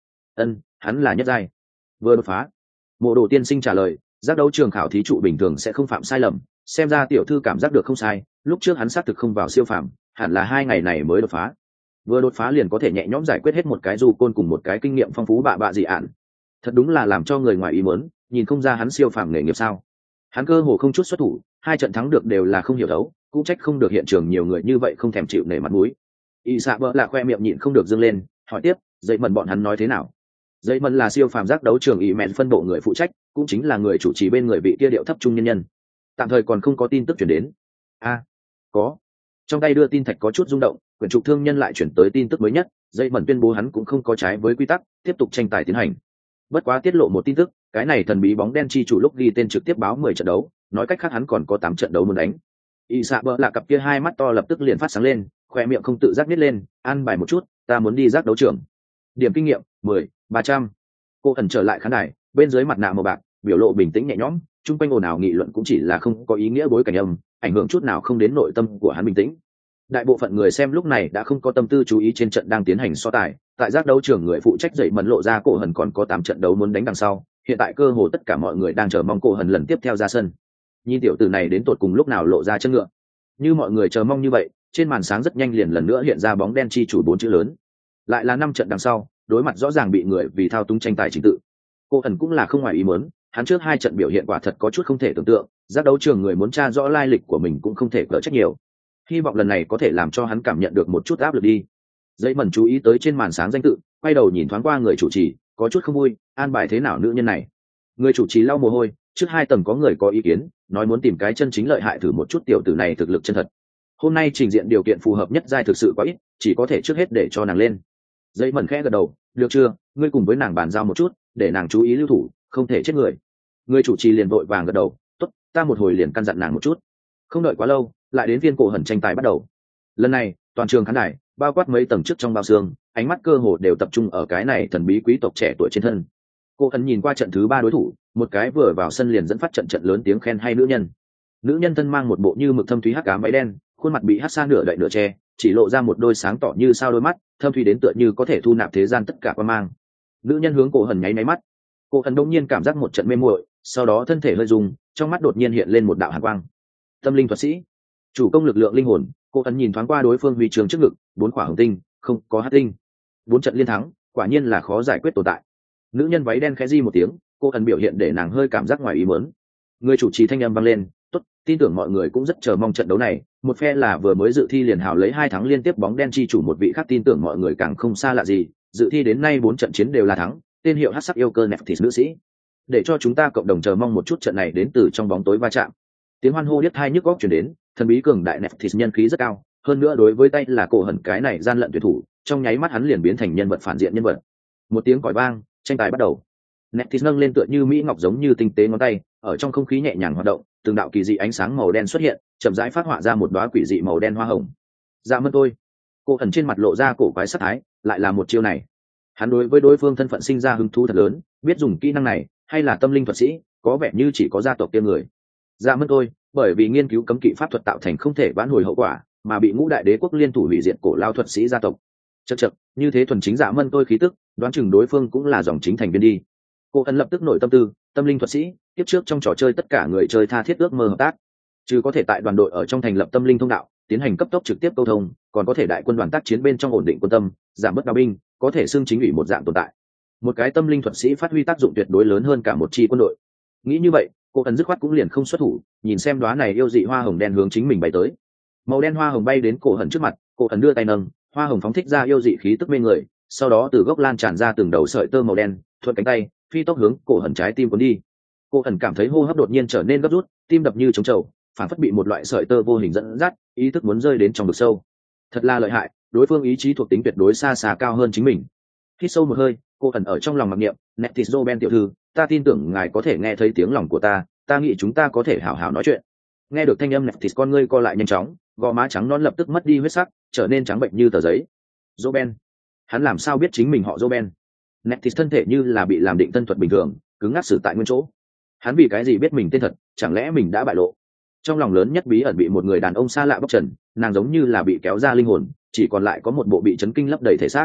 Hắn là nhất giai, vừa đột phá. Mộ đồ tiên sinh trả lời, giác đấu trường khảo thí trụ bình thường sẽ không phạm sai lầm, xem ra tiểu thư cảm giác được không sai, lúc trước hắn xác thực không vào siêu phạm, hẳn là 2 ngày này mới đột phá. Vừa đột phá liền có thể nhẹ nhõm giải quyết hết một cái du côn cùng một cái kinh nghiệm phong phú bạ dị ạn. Thật đúng là làm cho người ngoài ý muốn, nhìn không ra hắn siêu phàm nghề nghiệp sao? Hắn cơ hồ không chút xuất thủ, 2 trận thắng được đều là không hiểu đấu, cũng trách không được hiện trường nhiều người như vậy không thèm chịu nể mặt mũi. Y xạ bỡ là khoe miệng nhịn không được dâng lên, hỏi tiếp, dậy mần bọn hắn nói thế nào? Dậy mần là siêu phàm giác đấu trường y mẹn phân bộ người phụ trách, cũng chính là người chủ trì bên người vị kia điệu thấp trung nhân nhân. Tạm thời còn không có tin tức chuyển đến. Có. Trong tay đưa tin thạch có chút rung động, quyển trục thương nhân lại chuyển tới tin tức mới nhất, dây mẩn tuyên bố hắn cũng không có trái với quy tắc, tiếp tục tranh tài tiến hành. Bất quá tiết lộ một tin tức, cái này thần bí bóng đen chi chủ lúc ghi tên trực tiếp báo 10 trận đấu, nói cách khác hắn còn có 8 trận đấu muốn đánh. Y xạ bỡ là cặp kia hai mắt to lập tức liền phát sáng lên, khoe miệng không tự giác nít lên, ăn bài một chút, ta muốn đi giác đấu trường. Điểm kinh nghiệm 10, 300. Cô ẩn trở lại khán đài, bên dưới mặt nạ màu bạc, biểu lộ bình tĩnh nhẹ nhõm, chung quanh ồn ào nghị luận cũng chỉ là không có ý nghĩa bối cảnh âm, ảnh hưởng chút nào không đến nội tâm của hắn bình tĩnh. Đại bộ phận người xem lúc này đã không có tâm tư chú ý trên trận đang tiến hành so tài, tại giác đấu trường người phụ trách dậy mẩn lộ ra cổ hần còn có 8 trận đấu muốn đánh đằng sau, hiện tại cơ hồ tất cả mọi người đang chờ mong cổ hần lần tiếp theo ra sân. Nhìn tiểu tử này đến tột cùng lúc nào lộ ra chân ngựa. Như mọi người chờ mong như vậy, trên màn sáng rất nhanh liền lần nữa hiện ra bóng đen chi chủ 4 chữ lớn. Lại là 5 trận đằng sau, đối mặt rõ ràng bị người vì thao túng tranh tài chính tự. Cổ hần cũng là không ngoài ý muốn, hắn trước 2 trận biểu hiện quả thật có chút không thể tưởng tượng, giác đấu trường người muốn tra rõ lai lịch của mình cũng không thể cỡ trách nhiều. Hy vọng lần này có thể làm cho hắn cảm nhận được một chút áp lực đi. Dây mẩn chú ý tới trên màn sáng danh tự, quay đầu nhìn thoáng qua người chủ trì, có chút không vui, an bài thế nào nữ nhân này. Người chủ trì lau mồ hôi, trước 2 tầng có người có ý kiến, nói muốn tìm cái chân chính lợi hại thử một chút tiểu tử này thực lực chân thật. Hôm nay trình diện điều kiện phù hợp nhất giai thực sự quá ít, chỉ có thể trước hết để cho nàng lên. Dây mẩn khẽ gật đầu, được chưa, ngươi cùng với nàng bàn giao một chút, để nàng chú ý lưu thủ, không thể chết người. Người chủ trì liền vội vàng gật đầu, tốt, ta một hồi liền căn dặn nàng một chút. Không đợi quá lâu, lại đến viên cổ hẩn tranh tài bắt đầu. Lần này toàn trường khán đài bao quát mấy tầng trước trong bao xương, ánh mắt cơ hồ đều tập trung ở cái này thần bí quý tộc trẻ tuổi trên thân. Cổ hẩn nhìn qua trận thứ 3 đối thủ, một cái vừa vào sân liền dẫn phát trận lớn tiếng khen hay nữ nhân thân mang một bộ như mực thâm thúy hắc ám váy đen, khuôn mặt bị hắt xa nửa đậy nửa che, chỉ lộ ra một đôi sáng tỏ như sao đôi mắt thâm thúy đến tựa như có thể thu nạp thế gian tất cả quan mang. Nữ nhân hướng cổ hẩn nháy máy mắt, cổ hẩn đông nhiên cảm giác một trận mê muội, sau đó thân thể hơi rung, trong mắt đột nhiên hiện lên một đạo hàn quang. Tâm linh thuật sĩ, chủ công lực lượng linh hồn. Cô ấn nhìn thoáng qua đối phương huy trường trước ngực, 4 quả hồng tinh, không có hắc tinh. 4 trận liên thắng, quả nhiên là khó giải quyết tồn tại. Nữ nhân váy đen khẽ di một tiếng, cô ấn biểu hiện để nàng hơi cảm giác ngoài ý muốn. Người chủ trì thanh âm vang lên, tốt, tin tưởng mọi người cũng rất chờ mong trận đấu này. Một phe là vừa mới dự thi liền hào lấy 2 thắng liên tiếp bóng đen chi chủ, một vị khác tin tưởng mọi người càng không xa lạ gì, dự thi đến nay 4 trận chiến đều là thắng, tên hiệu hắc sắc yêu cơ Nephthys nữ sĩ. Để cho chúng ta cộng đồng chờ mong một chút trận này đến từ trong bóng tối va chạm. Tiếng hoan hô điếc tai nhức óc truyền đến, thần bí cường đại Nephthys nhân khí rất cao, hơn nữa đối với tay là cổ hận cái này gian lận tuyệt thủ, trong nháy mắt hắn liền biến thành nhân vật phản diện nhân vật. Một tiếng còi vang, tranh tài bắt đầu. Nephthys nâng lên tựa như mỹ ngọc giống như tinh tế ngón tay, ở trong không khí nhẹ nhàng hoạt động, từng đạo kỳ dị ánh sáng màu đen xuất hiện, chậm rãi phát họa ra một đóa quỷ dị màu đen hoa hồng. Dạ mân tôi. Cổ hận trên mặt lộ ra cổ quái sắc thái, lại là một chiêu này. Hắn đối với đối phương thân phận sinh ra hứng thú thật lớn, biết dùng kỹ năng này, hay là tâm linh thuật sĩ, có vẻ như chỉ có gia tộc kia người. Dạ mân tôi, bởi vì nghiên cứu cấm kỵ pháp thuật tạo thành không thể vãn hồi hậu quả, mà bị ngũ đại đế quốc liên thủ hủy diệt cổ lao thuật sĩ gia tộc. Chậc, như thế thuần chính dạ mân tôi khí tức, đoán chừng đối phương cũng là dòng chính thành viên đi. Cô ẩn lập tức nổi tâm tư, tâm linh thuật sĩ, tiếp trước trong trò chơi tất cả người chơi tha thiết ước mơ hợp tác, chứ có thể tại đoàn đội ở trong thành lập tâm linh thông đạo, tiến hành cấp tốc trực tiếp câu thông, còn có thể đại quân đoàn tác chiến bên trong ổn định quân tâm, giảm bớt đào binh, có thể xưng chính ủy một dạng tồn tại. Một cái tâm linh thuật sĩ phát huy tác dụng tuyệt đối lớn hơn cả một chi quân đội. Nghĩ như vậy, cô ẩn dứt khoát cũng liền không xuất thủ, nhìn xem đóa này yêu dị hoa hồng đen hướng chính mình bay tới. Màu đen hoa hồng bay đến cổ hận trước mặt, cổ hận đưa tay nâng, hoa hồng phóng thích ra yêu dị khí tức mê người, sau đó từ gốc lan tràn ra từng đầu sợi tơ màu đen, thuận cánh tay, phi tốc hướng cổ hận trái tim cuốn đi. Cổ hận cảm thấy hô hấp đột nhiên trở nên gấp rút, tim đập như trống trầu, phản phất bị một loại sợi tơ vô hình dẫn dắt, ý thức muốn rơi đến trong vực sâu. Thật là lợi hại, đối phương ý chí thuộc tính tuyệt đối xa xa cao hơn chính mình. Hít sâu một hơi, cô ẩn ở trong lòng mặc niệm, Nephthys Roben tiểu thư, ta tin tưởng ngài có thể nghe thấy tiếng lòng của ta nghĩ chúng ta có thể hảo hảo nói chuyện. Nghe được thanh âm Nephthys con ngươi co lại nhanh chóng, gò má trắng non lập tức mất đi huyết sắc, trở nên trắng bệnh như tờ giấy. Roben, hắn làm sao biết chính mình họ Roben? Nephthys thân thể như là bị làm định tân thuật bình thường, cứng ngắc xử tại nguyên chỗ. Hắn vì cái gì biết mình tên thật, chẳng lẽ mình đã bại lộ? Trong lòng lớn nhất bí ẩn bị một người đàn ông xa lạ bóc trần, nàng giống như là bị kéo ra linh hồn, chỉ còn lại có một bộ bị chấn kinh lấp đầy thể xác.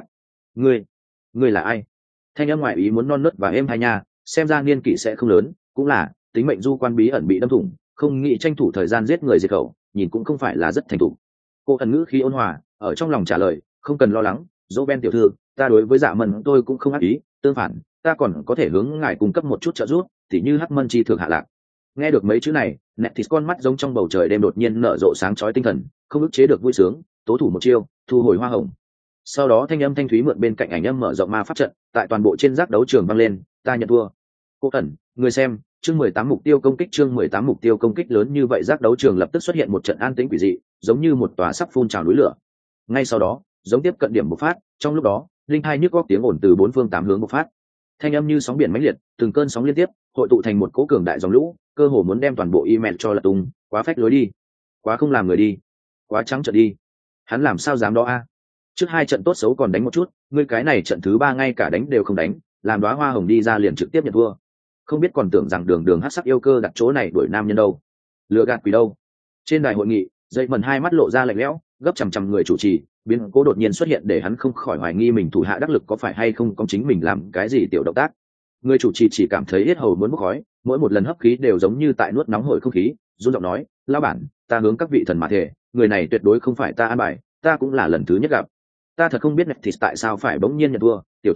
Ngươi là ai? Thanh âm ngoại ý muốn non nớt và êm hai nha, xem ra niên kỷ sẽ không lớn, cũng là tính mệnh du quan bí ẩn bị đâm thủng, không nghĩ tranh thủ thời gian giết người diệt khẩu, nhìn cũng không phải là rất thành thục. Cô ẩn ngữ khí ôn hòa, ở trong lòng trả lời, không cần lo lắng, Roben tiểu thư, ta đối với Dạ Mân tôi cũng không ác ý, tương phản, ta còn có thể hướng ngài cung cấp một chút trợ giúp, tỉ như Hắc Mân chi thường hạ lạc. Nghe được mấy chữ này, Nephthys con mắt giống trong bầu trời đêm đột nhiên nở rộ sáng chói tinh thần, không ức chế được vui sướng, tố thủ một chiêu, thu hồi hoa hồng. Sau đó thanh âm thanh thúy mượn bên cạnh ảnh âm mở rộng ma pháp trận, tại toàn bộ trên giác đấu trường vang lên, ta nhận thua. Cô ẩn, người xem, chương 18 mục tiêu công kích, chương 18 mục tiêu công kích lớn như vậy giác đấu trường lập tức xuất hiện một trận an tĩnh quỷ dị, giống như một tòa sắp phun trào núi lửa. Ngay sau đó, giống tiếp cận điểm bộc phát, trong lúc đó, linh hai nhức góc tiếng ồn từ bốn phương tám hướng bộc phát. Thanh âm như sóng biển mãnh liệt, từng cơn sóng liên tiếp, hội tụ thành một cỗ cường đại dòng lũ, cơ hồ muốn đem toàn bộ email cho lật tung, quá phách lối đi, quá không làm người đi, quá trắng trợn đi. Hắn làm sao dám đó a? Trước hai trận tốt xấu còn đánh một chút, ngươi cái này trận thứ ba ngay cả đánh đều không đánh, làm đóa hoa hồng đi ra liền trực tiếp nhận thua. Không biết còn tưởng rằng đường hắc sắc yêu cơ đặt chỗ này đuổi nam nhân đâu, lừa gạt quỷ đâu. Trên đài hội nghị, dây mần hai mắt lộ ra lạnh lẽo, gấp chằm chằm người chủ trì, biến cố đột nhiên xuất hiện để hắn không khỏi hoài nghi mình thủ hạ đắc lực có phải hay không có chính mình làm cái gì tiểu động tác. Người chủ trì chỉ cảm thấy yết hầu muốn bốc khói, mỗi một lần hấp khí đều giống như tại nuốt nóng hổi không khí, run giọng nói, lão bản, ta hướng các vị thần mà thề, người này tuyệt đối không phải ta an bài, ta cũng là lần thứ nhất gặp. Ta thật không biết thì tại sao phải bỗng nhiên nhận thua, tiểu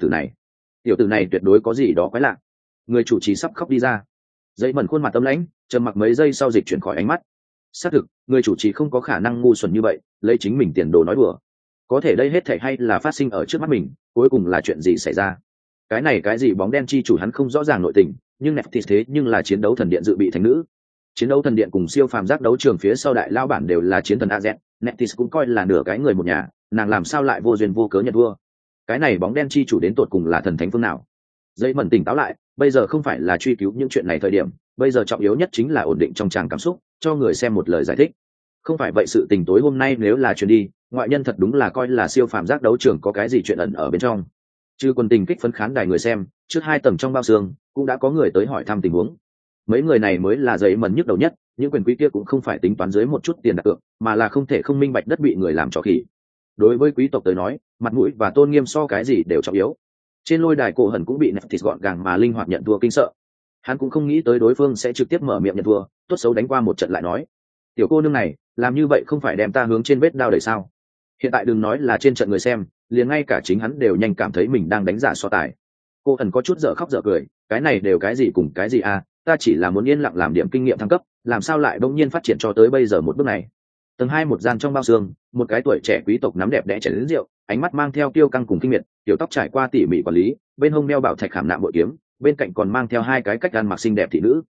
tử này tuyệt đối có gì đó quái lạ. Người chủ trì sắp khóc đi ra. Dây mẩn khuôn mặt tâm lãnh, trầm mặc mấy giây sau dịch chuyển khỏi ánh mắt. Xác thực, người chủ trì không có khả năng ngu xuẩn như vậy, lấy chính mình tiền đồ nói đùa. Có thể đây hết thảy hay là phát sinh ở trước mắt mình, cuối cùng là chuyện gì xảy ra? Cái gì bóng đen chi chủ hắn không rõ ràng nội tình, nhưng Nephthys thế nhưng là chiến đấu thần điện dự bị thành nữ. Chiến đấu thần điện cùng siêu phàm giác đấu trường phía sau đại lao bản đều là chiến thần AZ, Nephthys cũng coi là nửa cái người một nhà, nàng làm sao lại vô duyên vô cớ nhận thua? Cái này bóng đen chi chủ đến tột cùng là thần thánh phương nào? Dây mẩn tỉnh táo lại, bây giờ không phải là truy cứu những chuyện này thời điểm, bây giờ trọng yếu nhất chính là ổn định trong tràng cảm xúc, cho người xem một lời giải thích. Không phải vậy sự tình tối hôm nay nếu là chuyện đi, ngoại nhân thật đúng là coi là siêu phàm giác đấu trường có cái gì chuyện ẩn ở bên trong. Chứ quân tình kích phấn khán đài người xem, trước hai tầng trong bao xương cũng đã có người tới hỏi thăm tình huống. Mấy người này mới là giấy mần nhức đầu nhất, những quyền quý kia cũng không phải tính toán dưới một chút tiền đặt cược, mà là không thể không minh bạch đất bị người làm trò khỉ. Đối với quý tộc tới nói, mặt mũi và tôn nghiêm so cái gì đều trọng yếu. Trên lôi đài cổ hẩn cũng bị Nephthys gọn gàng mà linh hoạt nhận thua kinh sợ. Hắn cũng không nghĩ tới đối phương sẽ trực tiếp mở miệng nhận thua, tốt xấu đánh qua một trận lại nói, tiểu cô nương này làm như vậy không phải đem ta hướng trên vết đao đẩy sao? Hiện tại đừng nói là trên trận người xem, liền ngay cả chính hắn đều nhanh cảm thấy mình đang đánh giả so tài. Cô ẩn có chút dở khóc dở cười, cái này đều cái gì cùng cái gì à, ta chỉ là muốn yên lặng làm điểm kinh nghiệm thăng cấp, làm sao lại bỗng nhiên phát triển cho tới bây giờ một bước này. Tầng hai một gian trong bao xương, một cái tuổi trẻ quý tộc nắm đẹp đẽ chén rượu, ánh mắt mang theo tiêu căng cùng kinh miệt, tiểu tóc trải qua tỉ mỉ quản lý, bên hông đeo bảo thạch khảm nạm bội kiếm, bên cạnh còn mang theo hai cái cách ăn mặc xinh đẹp thị nữ.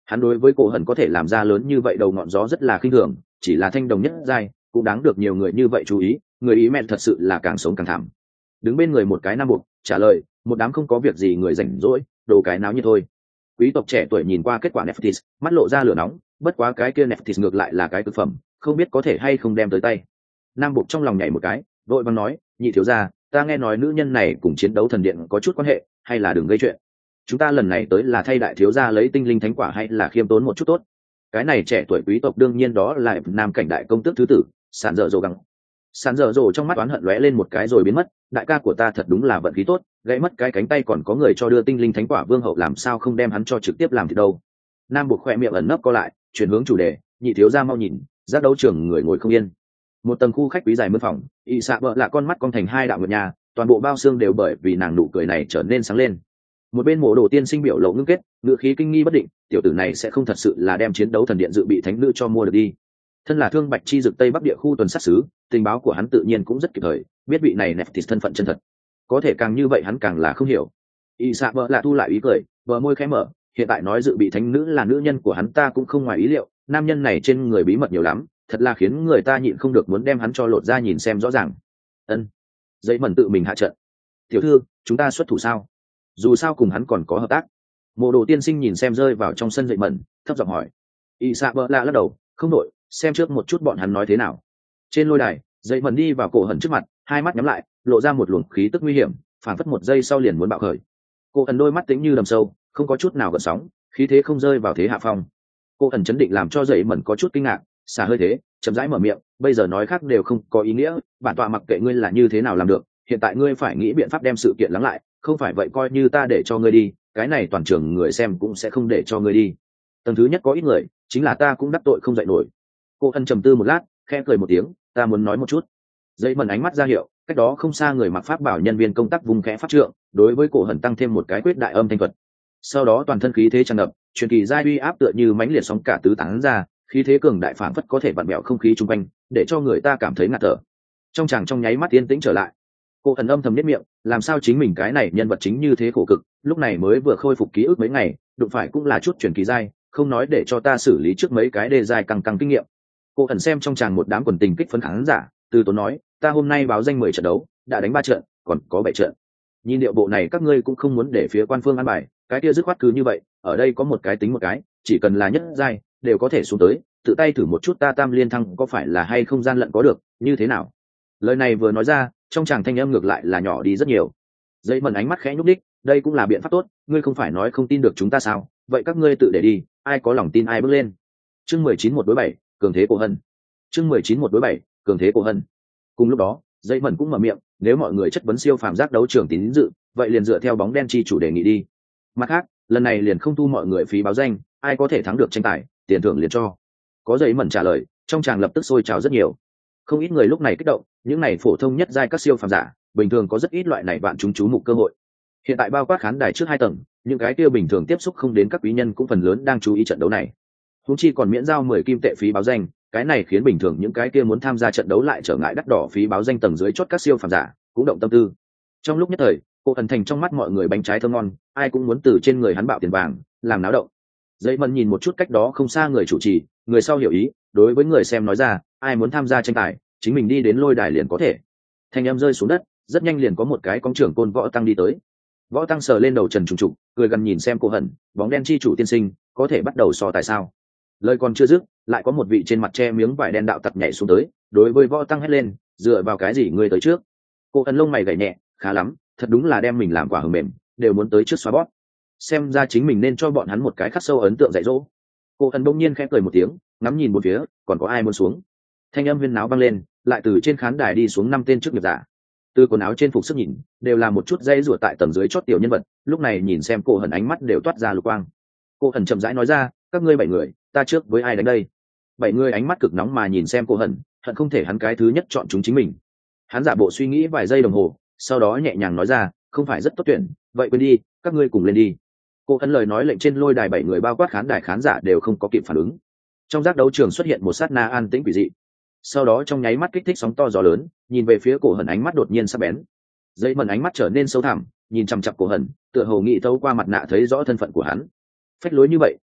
Hắn đối với cổ hận có thể làm ra lớn như vậy đầu ngọn gió rất là khinh thường, chỉ là thanh đồng nhất giai cũng đáng được nhiều người như vậy chú ý, người ý mẹ thật sự là càng sống càng thảm. Đứng bên người một cái nam buộc trả lời, một đám không có việc gì người rảnh rỗi, đồ cái náo như thôi. Quý tộc trẻ tuổi nhìn qua kết quả Nephthys, mắt lộ ra lửa nóng, bất quá cái kia Nephthys ngược lại là cái cực phẩm, không biết có thể hay không đem tới tay. Nam buộc trong lòng nhảy một cái, vội vàng nói, nhị thiếu gia, ta nghe nói nữ nhân này cùng chiến đấu thần điện có chút quan hệ, hay là đừng gây chuyện. Chúng ta lần này tới là thay đại thiếu gia lấy tinh linh thánh quả hay là khiêm tốn một chút tốt. Cái này trẻ tuổi quý tộc đương nhiên đó là nam cảnh đại công tước thứ tử, Sản Dở Dồ gắng. Sản Dở Dồ trong mắt oán hận lóe lên một cái rồi biến mất, đại ca của ta thật đúng là vận khí tốt, gãy mất cái cánh tay còn có người cho đưa tinh linh thánh quả vương hậu, làm sao không đem hắn cho trực tiếp làm thì đâu. Nam buộc khoe miệng ẩn nấp co lại, chuyển hướng chủ đề, nhị thiếu gia mau nhìn, giác đấu trường người ngồi không yên. Một tầng khu khách quý dài mướn phòng, y xạ vợ là con mắt con thành hai đạo ngược nhà, toàn bộ bao xương đều bởi vì nàng nụ cười này trở nên sáng lên. Một bên mộ đồ tiên sinh biểu lộ ngưng kết, ngựa khí kinh nghi bất định, tiểu tử này sẽ không thật sự là đem chiến đấu thần điện dự bị thánh nữ cho mua được đi. Thân là thương bạch chi dực tây bắc địa khu tuần sát sứ, tình báo của hắn tự nhiên cũng rất kịp thời, biết vị này Nephthys thân phận chân thật. Có thể càng như vậy hắn càng là không hiểu. Y xạ vợ là thu lại ý cười, bờ môi khẽ mở, hiện tại nói dự bị thánh nữ là nữ nhân của hắn ta cũng không ngoài ý liệu, nam nhân này trên người bí mật nhiều lắm, thật là khiến người ta nhịn không được muốn đem hắn cho lột ra nhìn xem rõ ràng. Ân. Giấy mẩn tự mình hạ trận. Tiểu thư, chúng ta xuất thủ sao? Dù sao cùng hắn còn có hợp tác. Mộ đồ tiên sinh nhìn xem rơi vào trong sân dậy mẩn, thấp giọng hỏi. Y xạ vợ lạ lắc đầu, không nội, xem trước một chút bọn hắn nói thế nào. Trên lôi đài, dậy mẩn đi vào cổ hận trước mặt, hai mắt nhắm lại, lộ ra một luồng khí tức nguy hiểm, phản phất một giây sau liền muốn bạo khởi. Cổ hận đôi mắt tĩnh như đầm sâu, không có chút nào gợn sóng, khí thế không rơi vào thế hạ phong. Cổ hận chấn định làm cho dậy mẩn có chút kinh ngạc, xả hơi thế, chậm rãi mở miệng, bây giờ nói khác đều không có ý nghĩa, bản tọa mặc kệ ngươi là như thế nào làm được, hiện tại ngươi phải nghĩ biện pháp đem sự kiện lắng lại, không phải vậy coi như ta để cho ngươi đi, cái này toàn trường người xem cũng sẽ không để cho ngươi đi. Tầng thứ nhất có ít người, chính là ta cũng đắc tội không dậy nổi. Cô ân trầm tư một lát, khẽ cười một tiếng, ta muốn nói một chút. Dây mần ánh mắt ra hiệu, cách đó không xa người mặc pháp bảo nhân viên công tác vùng khẽ pháp trượng, đối với cổ hận tăng thêm một cái quyết đại âm thanh thuật. Sau đó toàn thân khí thế tràn ngập, truyền kỳ giai uy áp tựa như mãnh liệt sóng cả tứ tán ra, khí thế cường đại phảng phất có thể vặn bẹo không khí chung quanh, để cho người ta cảm thấy ngạt thở. Trong chàng trong nháy mắt yên tĩnh trở lại. Cô thần âm thầm nhếch miệng, làm sao chính mình cái này nhân vật chính như thế khổ cực, lúc này mới vừa khôi phục ký ức mấy ngày, đụng phải cũng là chút truyền kỳ giai, không nói để cho ta xử lý trước mấy cái đề giai căng kinh nghiệm. Cô thần xem trong chàng một đám quần tình kích phấn khán giả, từ tốn nói, ta hôm nay báo danh 10 trận đấu, đã đánh 3 trận, còn có 7 trận. Nhìn điệu bộ này các ngươi cũng không muốn để phía quan phương ăn bài, cái kia dứt khoát cứ như vậy, ở đây có một cái tính một cái, chỉ cần là nhất giai đều có thể xuống tới, tự tay thử một chút ta tam liên thăng có phải là hay không gian lận có được, như thế nào? Lời này vừa nói ra, trong chàng thanh âm ngược lại là nhỏ đi rất nhiều. Dây mần ánh mắt khẽ nhúc đích, đây cũng là biện pháp tốt, ngươi không phải nói không tin được chúng ta sao? Vậy các ngươi tự để đi, ai có lòng tin ai bước lên. Chương 19 1 đối 7, cường thế cổ hân. Chương 19 1 đối 7, cường thế cổ hân. Cùng lúc đó, dây mần cũng mở miệng, nếu mọi người chất vấn siêu phàm giác đấu trường tín dự, vậy liền dựa theo bóng đen chi chủ đề nghị đi. Mặt khác, lần này liền không thu mọi người phí báo danh, ai có thể thắng được tranh tài, tiền thưởng liền cho. Có dây mần trả lời, trong chàng lập tức sôi trào rất nhiều. Không ít người lúc này kích động, những này phổ thông nhất giai các siêu phàm giả, bình thường có rất ít loại này bạn chúng chú mục cơ hội. Hiện tại bao quát khán đài trước 2 tầng, những cái kia bình thường tiếp xúc không đến các quý nhân cũng phần lớn đang chú ý trận đấu này. Huống chi còn miễn giao 10 kim tệ phí báo danh, cái này khiến bình thường những cái kia muốn tham gia trận đấu lại trở ngại đắt đỏ phí báo danh tầng dưới chót các siêu phàm giả, cũng động tâm tư. Trong lúc nhất thời, cô thần thành trong mắt mọi người bánh trái thơm ngon, ai cũng muốn từ trên người hắn bạo tiền vàng, làm náo động. Dây mần nhìn một chút cách đó không xa người chủ trì, người sau hiểu ý, đối với người xem nói ra, ai muốn tham gia tranh tài, chính mình đi đến lôi đài liền có thể. Thanh âm rơi xuống đất, rất nhanh liền có một cái cóng trưởng côn võ tăng đi tới. Võ tăng sờ lên đầu trần trùng trục, cười gần nhìn xem cô hận, bóng đen chi chủ tiên sinh, có thể bắt đầu so tài sao? Lời còn chưa dứt, lại có một vị trên mặt che miếng vải đen đạo tặc nhảy xuống tới, đối với võ tăng hét lên, dựa vào cái gì ngươi tới trước? Cô hận lông mày gảy nhẹ, khá lắm, thật đúng là đem mình làm quả hờm mềm, đều muốn tới trước xóa bót. Xem ra chính mình nên cho bọn hắn một cái khắc sâu ấn tượng dạy dỗ. Cô hận bỗng nhiên khẽ cười một tiếng, ngắm nhìn một phía, còn có ai muốn xuống? Thanh âm huyên náo vang lên, lại từ trên khán đài đi xuống 5 tên trước nghiệp giả. Từ quần áo trên phục sức nhìn, đều là một chút dây rủa tại tầng dưới chót tiểu nhân vật, lúc này nhìn xem cô hận ánh mắt đều toát ra lục quang. Cô hận chậm rãi nói ra, các ngươi 7 người, ta trước với ai đánh đây? 7 người ánh mắt cực nóng mà nhìn xem cô hận, hận không thể hắn cái thứ nhất chọn chúng chính mình. Hắn giả bộ suy nghĩ vài giây đồng hồ, sau đó nhẹ nhàng nói ra, không phải rất tốt tuyển, vậy quên đi, các ngươi cùng lên đi. Cô hận lời nói lệnh trên lôi đài 7 người bao quát khán đài khán giả đều không có kịp phản ứng. Trong giác đấu trường xuất hiện một sát na an tĩnh quỷ dị. Sau đó trong nháy mắt kích thích sóng to gió lớn, nhìn về phía cổ hận ánh mắt đột nhiên sắc bén. Dây mần ánh mắt trở nên sâu thẳm, nhìn chằm chằm cổ hận, tựa hồ nghĩ thấu qua mặt nạ thấy rõ thân phận của hắn. Phách lối như vậy,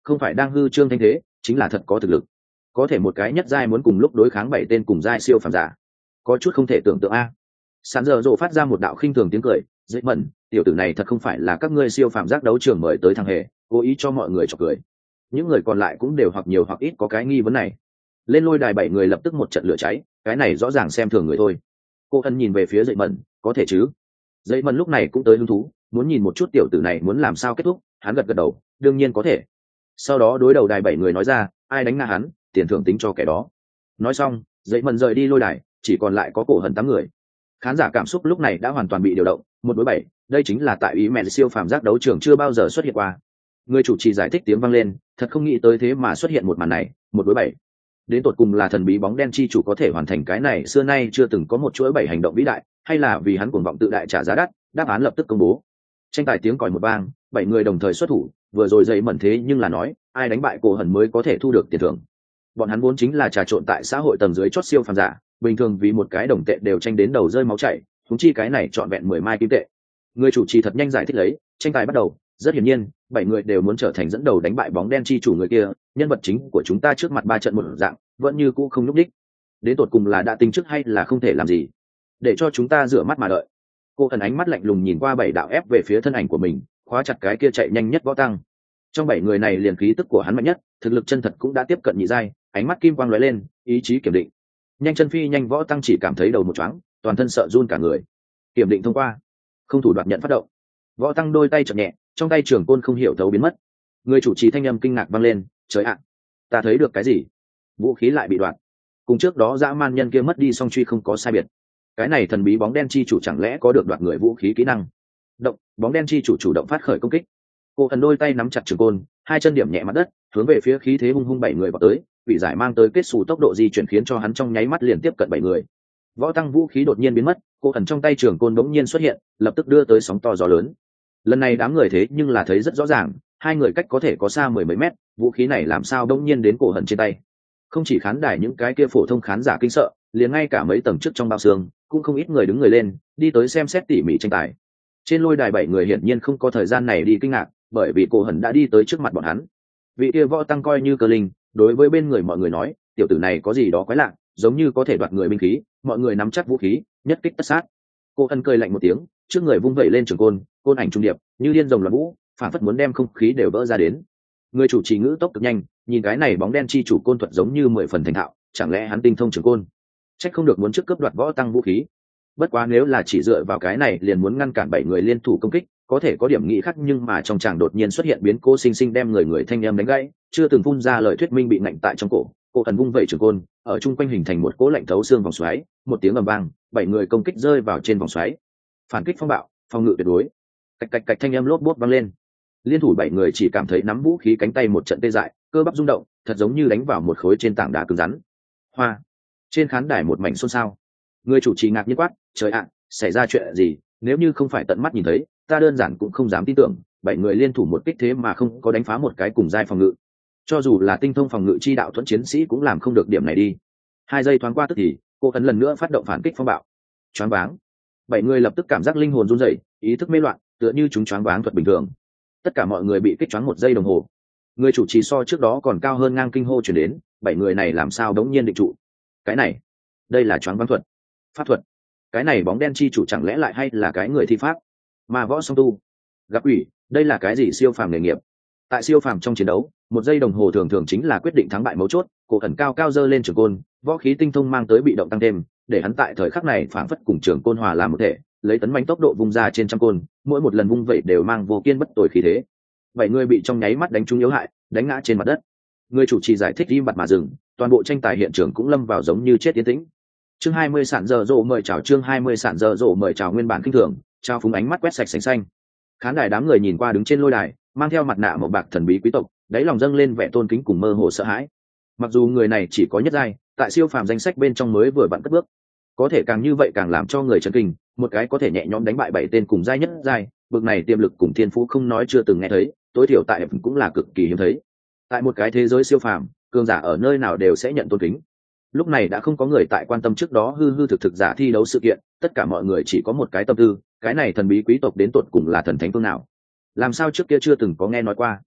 không phải đang hư trương thanh thế, chính là thật có thực lực. Có thể một cái nhất giai muốn cùng lúc đối kháng 7 tên cùng giai siêu phàm giả, có chút không thể tưởng tượng a. Sán giờ rộ phát ra một đạo khinh thường tiếng cười, dễ mẩn, tiểu tử này thật không phải là các ngươi siêu phàm giác đấu trường mời tới thằng hề, cố ý cho mọi người chọc cười. Những người còn lại cũng đều hoặc nhiều hoặc ít có cái nghi vấn này. Lên lôi đài 7 người lập tức một trận lửa cháy, cái này rõ ràng xem thường người thôi. Cô ân nhìn về phía dậy mẩn, có thể chứ? Dậy mẩn lúc này cũng tới hứng thú, muốn nhìn một chút tiểu tử này muốn làm sao kết thúc. Hắn gật gật đầu, đương nhiên có thể. Sau đó đối đầu đài 7 người nói ra, ai đánh ngã hắn, tiền thưởng tính cho kẻ đó. Nói xong, dậy mẩn rời đi lôi đài, chỉ còn lại có cổ hận 8 người. Khán giả cảm xúc lúc này đã hoàn toàn bị điều động, 1-7, đây chính là tại ý mẹ siêu phàm giác đấu trường chưa bao giờ xuất hiện qua. Người chủ trì giải thích tiếng vang lên, thật không nghĩ tới thế mà xuất hiện một màn này, 1-7. Đến tột cùng là thần bí bóng đen chi chủ có thể hoàn thành cái này xưa nay chưa từng có một chuỗi 7 hành động vĩ đại, hay là vì hắn cuồng vọng tự đại trả giá đắt? Đáp án lập tức công bố. Tranh tài tiếng còi một vang, 7 người đồng thời xuất thủ, vừa rồi dậy mẩn thế nhưng là nói, ai đánh bại cổ hận mới có thể thu được tiền thưởng. Bọn hắn vốn chính là trà trộn tại xã hội tầng dưới chót siêu phàm giả, bình thường vì một cái đồng tệ đều tranh đến đầu rơi máu chảy, huống chi cái này trọn vẹn 10 mai kim tệ. Người chủ trì thật nhanh giải thích lấy, tranh tài bắt đầu, rất hiển nhiên, 7 người đều muốn trở thành dẫn đầu đánh bại bóng đen chi chủ người kia, nhân vật chính của chúng ta trước mặt 3 trận một dạng, vẫn như cũ không lúc đích. Đến tột cùng là đã tính trước hay là không thể làm gì? Để cho chúng ta rửa mắt mà đợi. Cô thần ánh mắt lạnh lùng nhìn qua 7 đạo ép về phía thân ảnh của mình, khóa chặt cái kia chạy nhanh nhất võ tăng. Trong 7 người này liền khí tức của hắn mạnh nhất, thực lực chân thật cũng đã tiếp cận nhị giai, ánh mắt kim quang lóe lên, ý chí kiểm định. Nhanh chân phi nhanh võ tăng chỉ cảm thấy đầu một choáng, toàn thân sợ run cả người. Kiểm định thông qua, không thủ đoạt nhận phát động. Võ tăng đôi tay chậm nhẹ, trong tay trường côn không hiểu thấu biến mất. Người chủ trì thanh âm kinh ngạc vang lên, trời ạ, ta thấy được cái gì? Vũ khí lại bị đoạt. Cùng trước đó dã man nhân kia mất đi song truy không có sai biệt. Cái này thần bí bóng đen chi chủ chẳng lẽ có được đoạt người vũ khí kỹ năng? Động, bóng đen chi chủ chủ động phát khởi công kích. Cô thần đôi tay nắm chặt trường côn, hai chân điểm nhẹ mặt đất, hướng về phía khí thế hung hung 7 người vào tới, bị giải mang tới kết xù tốc độ di chuyển khiến cho hắn trong nháy mắt liền tiếp cận 7 người. Võ tăng vũ khí đột nhiên biến mất, cô thần trong tay trường côn bỗng nhiên xuất hiện, lập tức đưa tới sóng to gió lớn. Lần này đám người thế nhưng là thấy rất rõ ràng, hai người cách có thể có xa 10 mấy mét, vũ khí này làm sao bỗng nhiên đến cổ hận trên tay. Không chỉ khán đài những cái kia phổ thông khán giả kinh sợ, liền ngay cả mấy tầng trước trong bao xương cũng không ít người đứng người lên, đi tới xem xét tỉ mỉ tranh tài. Trên lôi đài 7 người hiển nhiên không có thời gian này đi kinh ngạc, bởi vì cổ hận đã đi tới trước mặt bọn hắn. Vị kia võ tăng coi như cơ linh, đối với bên người mọi người nói, tiểu tử này có gì đó quái lạ, giống như có thể đoạt người binh khí, mọi người nắm chắc vũ khí, nhất kích tất sát. Cô ân cười lạnh một tiếng, trước người vung vẩy lên trường côn, côn ảnh trung điệp, như điên rồng loạn vũ, phản phất muốn đem không khí đều vỡ ra đến. Người chủ trì ngữ tốc cực nhanh, nhìn cái này bóng đen chi chủ côn thuật giống như 10 phần thành thạo, chẳng lẽ hắn tinh thông trường côn? Trách không được muốn trước cướp đoạt võ tăng vũ khí. Bất quá nếu là chỉ dựa vào cái này liền muốn ngăn cản 7 người liên thủ công kích, có thể có điểm nghĩ khác, nhưng mà trong tràng đột nhiên xuất hiện biến cố sinh sinh đem người thanh em đánh gãy, chưa từng phun ra lời thuyết minh bị ngạnh tại trong cổ. Cô thần vung vẩy trường côn, ở trung quanh hình thành một cỗ lạnh thấu xương vòng xoáy, một tiếng ầm vang, 7 người công kích rơi vào trên vòng xoáy. Phản kích phong bạo, phòng ngự tuyệt đối. Cạch cạch cạch thanh âm lốp bốt vang lên. Liên thủ 7 người chỉ cảm thấy nắm vũ khí cánh tay một trận tê dại, cơ bắp rung động, thật giống như đánh vào một khối trên tảng đá cứng rắn. Hoa. Trên khán đài một mảnh xôn xao. Người chủ trì ngạc nhiên quát, trời ạ, xảy ra chuyện gì? Nếu như không phải tận mắt nhìn thấy, ta đơn giản cũng không dám tin tưởng, 7 người liên thủ một kích thế mà không có đánh phá một cái cùng giai phòng ngự. Cho dù là tinh thông phòng ngự chi đạo thuẫn chiến sĩ cũng làm không được điểm này đi. 2 giây thoáng qua tức thì, cô ấn lần nữa phát động phản kích phong bạo. Choáng váng. 7 người lập tức cảm giác linh hồn run rẩy, ý thức mê loạn, tựa như chúng choáng váng thuật bình thường. Tất cả mọi người bị kích choáng 1 giây đồng hồ. Người chủ trì so trước đó còn cao hơn ngang kinh hô truyền đến, 7 người này làm sao đống nhiên định trụ? Cái này, đây là choáng váng thuật, pháp thuật. Cái này bóng đen chi chủ chẳng lẽ lại hay là cái người thi pháp? Mà võ song tu, gặp ủy, đây là cái gì siêu phàm nghề nghiệp? Tại siêu phàm trong chiến đấu, 1 giây đồng hồ thường thường chính là quyết định thắng bại mấu chốt. Cổ thần cao cao dơ lên trường côn, võ khí tinh thông mang tới bị động tăng thêm, để hắn tại thời khắc này phảng phất cùng trường côn hòa làm một thể, lấy tấn mãnh tốc độ vung ra trên trăm côn, mỗi một lần vung vậy đều mang vô kiên bất tồi khí thế. 7 người bị trong nháy mắt đánh trúng yếu hại, đánh ngã trên mặt đất. Người chủ trì giải thích im bặt mà dừng, toàn bộ tranh tài hiện trường cũng lâm vào giống như chết tiến tĩnh. Chương 20 sạn giờ rộ mời chào, chương 20 sạn giờ rộ mời chào. Nguyên bản kinh thường, trao phúng ánh mắt quét sạch sành xanh. Khán đài đám người nhìn qua đứng trên lôi đài, mang theo mặt nạ màu bạc thần bí quý tộc, đáy lòng dâng lên vẻ tôn kính cùng mơ hồ sợ hãi. Mặc dù người này chỉ có nhất giai, tại siêu phàm danh sách bên trong mới vừa vặn cất bước, có thể càng như vậy càng làm cho người chấn kinh, một cái có thể nhẹ nhõm đánh bại 7 tên cùng giai nhất giai, bực này tiềm lực cùng thiên phú không nói chưa từng nghe thấy, tối thiểu tại cũng là cực kỳ hiếm thấy. Tại một cái thế giới siêu phàm, cường giả ở nơi nào đều sẽ nhận tôn kính. Lúc này đã không có người tại quan tâm trước đó hư hư thực thực giả thi đấu sự kiện, tất cả mọi người chỉ có một cái tâm tư, cái này thần bí quý tộc đến tột cùng là thần thánh phương nào? Làm sao trước kia chưa từng có nghe nói qua?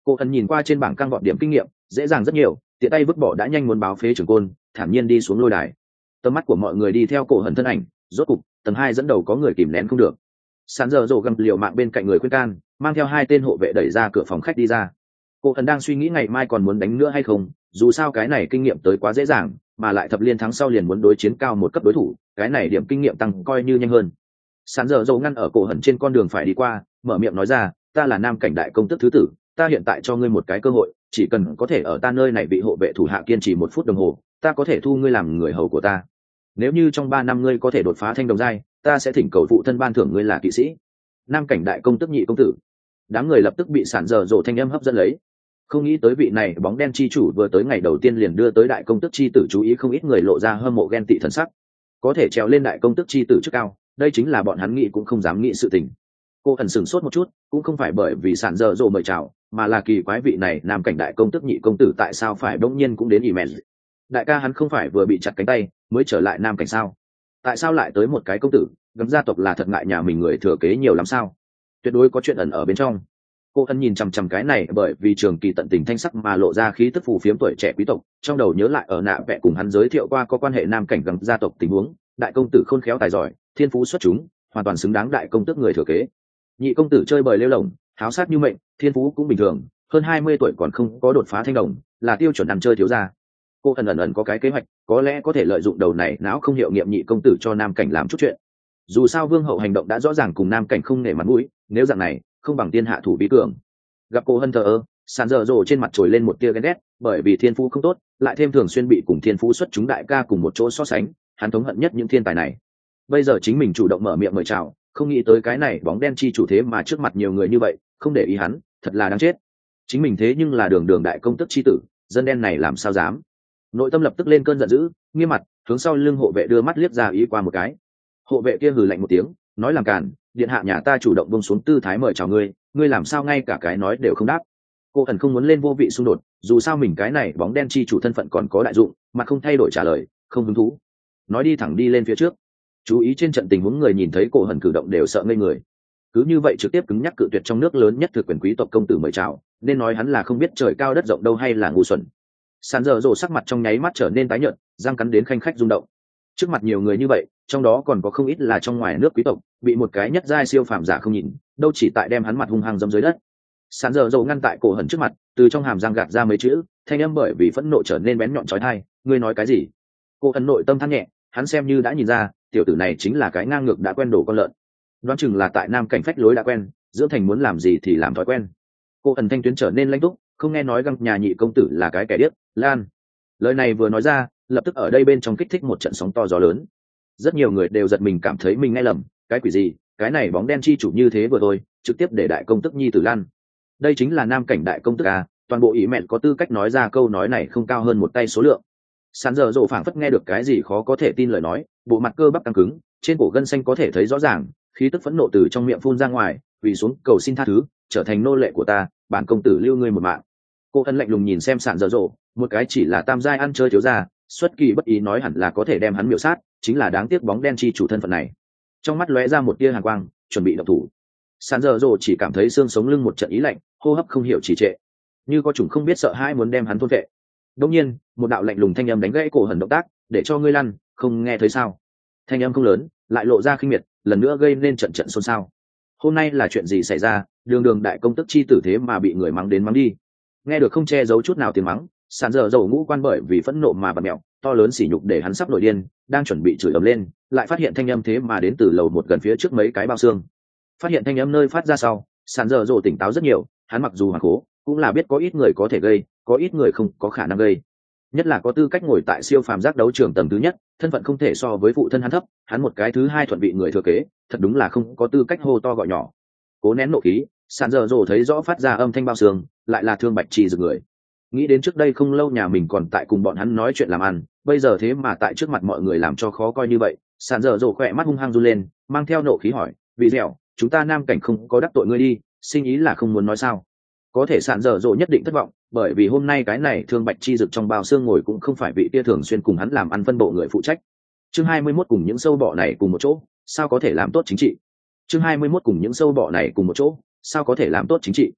Cô ẩn nhìn qua trên bảng căng vọt điểm kinh nghiệm dễ dàng rất nhiều, tiện tay vứt bỏ đã nhanh muốn báo phế trưởng côn, thản nhiên đi xuống lôi đài. Tầm mắt của mọi người đi theo cổ hận thân ảnh, rốt cục tầng 2 dẫn đầu có người kìm nén không được. Sán giờ rồ gầm liều mạng bên cạnh người khuyên can, mang theo 2 tên hộ vệ đẩy ra cửa phòng khách đi ra. Cổ hận đang suy nghĩ ngày mai còn muốn đánh nữa hay không, dù sao cái này kinh nghiệm tới quá dễ dàng, mà lại thập liên thắng sau liền muốn đối chiến cao một cấp đối thủ, cái này điểm kinh nghiệm tăng coi như nhanh hơn. Sán giờ rồ ngăn ở cổ hận trên con đường phải đi qua, mở miệng nói ra, ta là nam cảnh đại công tước thứ tử, ta hiện tại cho ngươi một cái cơ hội, chỉ cần có thể ở ta nơi này bị hộ vệ thủ hạ kiên trì 1 phút đồng hồ, ta có thể thu ngươi làm người hầu của ta. Nếu như trong 3 năm ngươi có thể đột phá thanh đồng giai, ta sẽ thỉnh cầu phụ thân ban thưởng ngươi là kỵ sĩ. Nam cảnh đại công tước nhị công tử. Đám người lập tức bị Sán giờ rồ thanh âm hấp dẫn lấy. Không nghĩ tới vị này bóng đen chi chủ vừa tới ngày đầu tiên liền đưa tới đại công tước chi tử chú ý, không ít người lộ ra hâm mộ ghen tị thần sắc. Có thể trèo lên đại công tước chi tử chức cao, đây chính là bọn hắn nghĩ cũng không dám nghĩ sự tình. Cô ẩn sửng sốt một chút, cũng không phải bởi vì Sán giờ rồ mời chào, mà là kỳ quái vị này nam cảnh đại công tước nhị công tử tại sao phải bỗng nhiên cũng đến ỉ mẹn. Đại ca hắn không phải vừa bị chặt cánh tay mới trở lại nam cảnh sao? Tại sao lại tới một cái công tử? Gấm gia tộc là thật ngại nhà mình người thừa kế nhiều lắm sao? Tuyệt đối có chuyện ẩn ở bên trong. Cô ân nhìn chằm chằm cái này bởi vì trường kỳ tận tình thanh sắc mà lộ ra khí tức phù phiếm tuổi trẻ quý tộc, trong đầu nhớ lại ở nạ vẽ cùng hắn giới thiệu qua có quan hệ nam cảnh gấm gia tộc tình huống, đại công tử khôn khéo tài giỏi, thiên phú xuất chúng, hoàn toàn xứng đáng đại công tước người thừa kế. Nhị công tử chơi bời lêu lổng, háo sát như mệnh, thiên phú cũng bình thường, hơn 20 tuổi còn không có đột phá thanh đồng, là tiêu chuẩn ăn chơi thiếu gia. Cô ẩn có cái kế hoạch, có lẽ có thể lợi dụng đầu này não không hiệu nghiệm nhị công tử cho nam cảnh làm chút chuyện. Dù sao vương hậu hành động đã rõ ràng cùng nam cảnh không nể mặt mũi, nếu dạng này không bằng tiên hạ thủ vi cường. Gặp cô hân thờ ơ, Sán giờ rồ trên mặt trồi lên một tia ghen ghét, bởi vì thiên phú không tốt, lại thêm thường xuyên bị cùng thiên phú xuất chúng đại ca cùng một chỗ so sánh, hắn thống hận nhất những thiên tài này. Bây giờ chính mình chủ động mở miệng mời chào, không nghĩ tới cái này bóng đen chi chủ thế mà trước mặt nhiều người như vậy, không để ý hắn, thật là đáng chết. Chính mình thế nhưng là đường đại công tước chi tử, dân đen này làm sao dám. Nội tâm lập tức lên cơn giận dữ, nghiêm mặt hướng sau lưng hộ vệ đưa mắt liếc ra ý qua một cái. Hộ vệ kia hừ lạnh một tiếng, nói làm càn, điện hạ nhà ta chủ động buông xuống tư thái mời chào ngươi, ngươi làm sao ngay cả cái nói đều không đáp. Cô ẩn không muốn lên vô vị xung đột, dù sao mình cái này bóng đen chi chủ thân phận còn có đại dụng, mà không thay đổi trả lời, không hứng thú. Nói đi thẳng đi lên phía trước. Chú ý trên trận tình huống người nhìn thấy cổ hẩn cử động đều sợ ngây người. Cứ như vậy trực tiếp cứng nhắc cự tuyệt trong nước lớn nhất thực quyền quý tộc công tử mời chào, nên nói hắn là không biết trời cao đất rộng đâu hay là ngu xuẩn. Sán giờ rồ sắc mặt trong nháy mắt trở nên tái nhợt, răng cắn đến khanh khách rung động. Trước mặt nhiều người như vậy, trong đó còn có không ít là trong ngoài nước quý tộc, bị một cái nhất giai siêu phàm giả không nhìn, đâu chỉ tại đem hắn mặt hung hăng dẫm dưới đất. Sán giờ rồ ngăn tại cổ hẩn trước mặt, từ trong hàm răng gạt ra mấy chữ, thanh âm bởi vì phẫn nộ trở nên bén nhọn chói tai, ngươi nói cái gì? Cổ hẩn nội tâm than nhẹ, hắn xem như đã nhìn ra, tiểu tử này chính là cái ngang ngược đã quen đổ con lợn. Đoán chừng là tại nam cảnh phách lối đã quen, dưỡng thành muốn làm gì thì làm thói quen. Cổ hẩn thanh tuyến trở nên lãnh túc, không nghe nói găng nhà nhị công tử là cái kẻ điếc. Lan, lời này vừa nói ra, lập tức ở đây bên trong kích thích một trận sóng to gió lớn. Rất nhiều người đều giật mình cảm thấy mình nghe lầm, cái quỷ gì, cái này bóng đen chi chủ như thế vừa thôi, trực tiếp để đại công tức nhi tử Lan. Đây chính là nam cảnh đại công tức à, toàn bộ ý mẹn có tư cách nói ra câu nói này không cao hơn một tay số lượng. Sán giờ rộ phảng phất nghe được cái gì khó có thể tin lời nói, bộ mặt cơ bắp căng cứng, trên cổ gân xanh có thể thấy rõ ràng, khí tức phẫn nộ từ trong miệng phun ra ngoài, quỳ xuống cầu xin tha thứ, trở thành nô lệ của ta, bản công tử lưu ngươi một mạng. Cô ân lạnh lùng nhìn xem Sán giờ rộ, một cái chỉ là tam giai ăn chơi thiếu gia, xuất kỳ bất ý nói hẳn là có thể đem hắn miểu sát, chính là đáng tiếc bóng đen chi chủ thân phận này. Trong mắt lóe ra một tia hàn quang, chuẩn bị động thủ. Sán giờ rộ chỉ cảm thấy xương sống lưng một trận ý lạnh, hô hấp không hiểu trì trệ, như có chủng không biết sợ hãi muốn đem hắn thôn vệ. Đột nhiên, một đạo lạnh lùng thanh âm đánh gãy cổ hẩn động tác, để cho ngươi lăn, không nghe thấy sao? Thanh âm không lớn, lại lộ ra khinh miệt, lần nữa gây nên trận trận xôn xao. Hôm nay là chuyện gì xảy ra? Đường đại công tức chi tử thế mà bị người mắng đến mắng đi. Nghe được không che giấu chút nào tiếng mắng, Sán giờ dầu ngũ quan bởi vì phẫn nộ mà bật mẹo, to lớn sỉ nhục để hắn sắp nổi điên, đang chuẩn bị chửi ầm lên, lại phát hiện thanh âm thế mà đến từ lầu một gần phía trước mấy cái bao xương. Phát hiện thanh âm nơi phát ra sau, Sán giờ dầu tỉnh táo rất nhiều, hắn mặc dù hoảng cố, cũng là biết có ít người có thể gây, có ít người không có khả năng gây. Nhất là có tư cách ngồi tại siêu phàm giác đấu trường tầng thứ nhất, thân phận không thể so với phụ thân hắn thấp, hắn một cái thứ hai thuận vị người thừa kế, thật đúng là không có tư cách hô to gọi nhỏ. Cố nén nộ khí, Sán giờ dầu thấy rõ phát ra âm thanh bao xương, lại là Thương Bạch Trì rực người. Nghĩ đến trước đây không lâu nhà mình còn tại cùng bọn hắn nói chuyện làm ăn, bây giờ thế mà tại trước mặt mọi người làm cho khó coi như vậy. Sán giờ dầu khỏe mắt hung hăng run lên, mang theo nộ khí hỏi, vì dẻo, chúng ta nam cảnh không có đắc tội ngươi đi, sinh ý là không muốn nói sao? Có thể Sán giờ dầu nhất định thất vọng, bởi vì hôm nay cái này Thương Bạch Chi rực trong bao xương ngồi cũng không phải vị kia thường xuyên cùng hắn làm ăn phân bộ người phụ trách. Chương 21 cùng những sâu bọ này cùng một chỗ, sao có thể làm tốt chính trị? Chương 21 cùng những sâu bọ này cùng một chỗ, sao có thể làm tốt chính trị?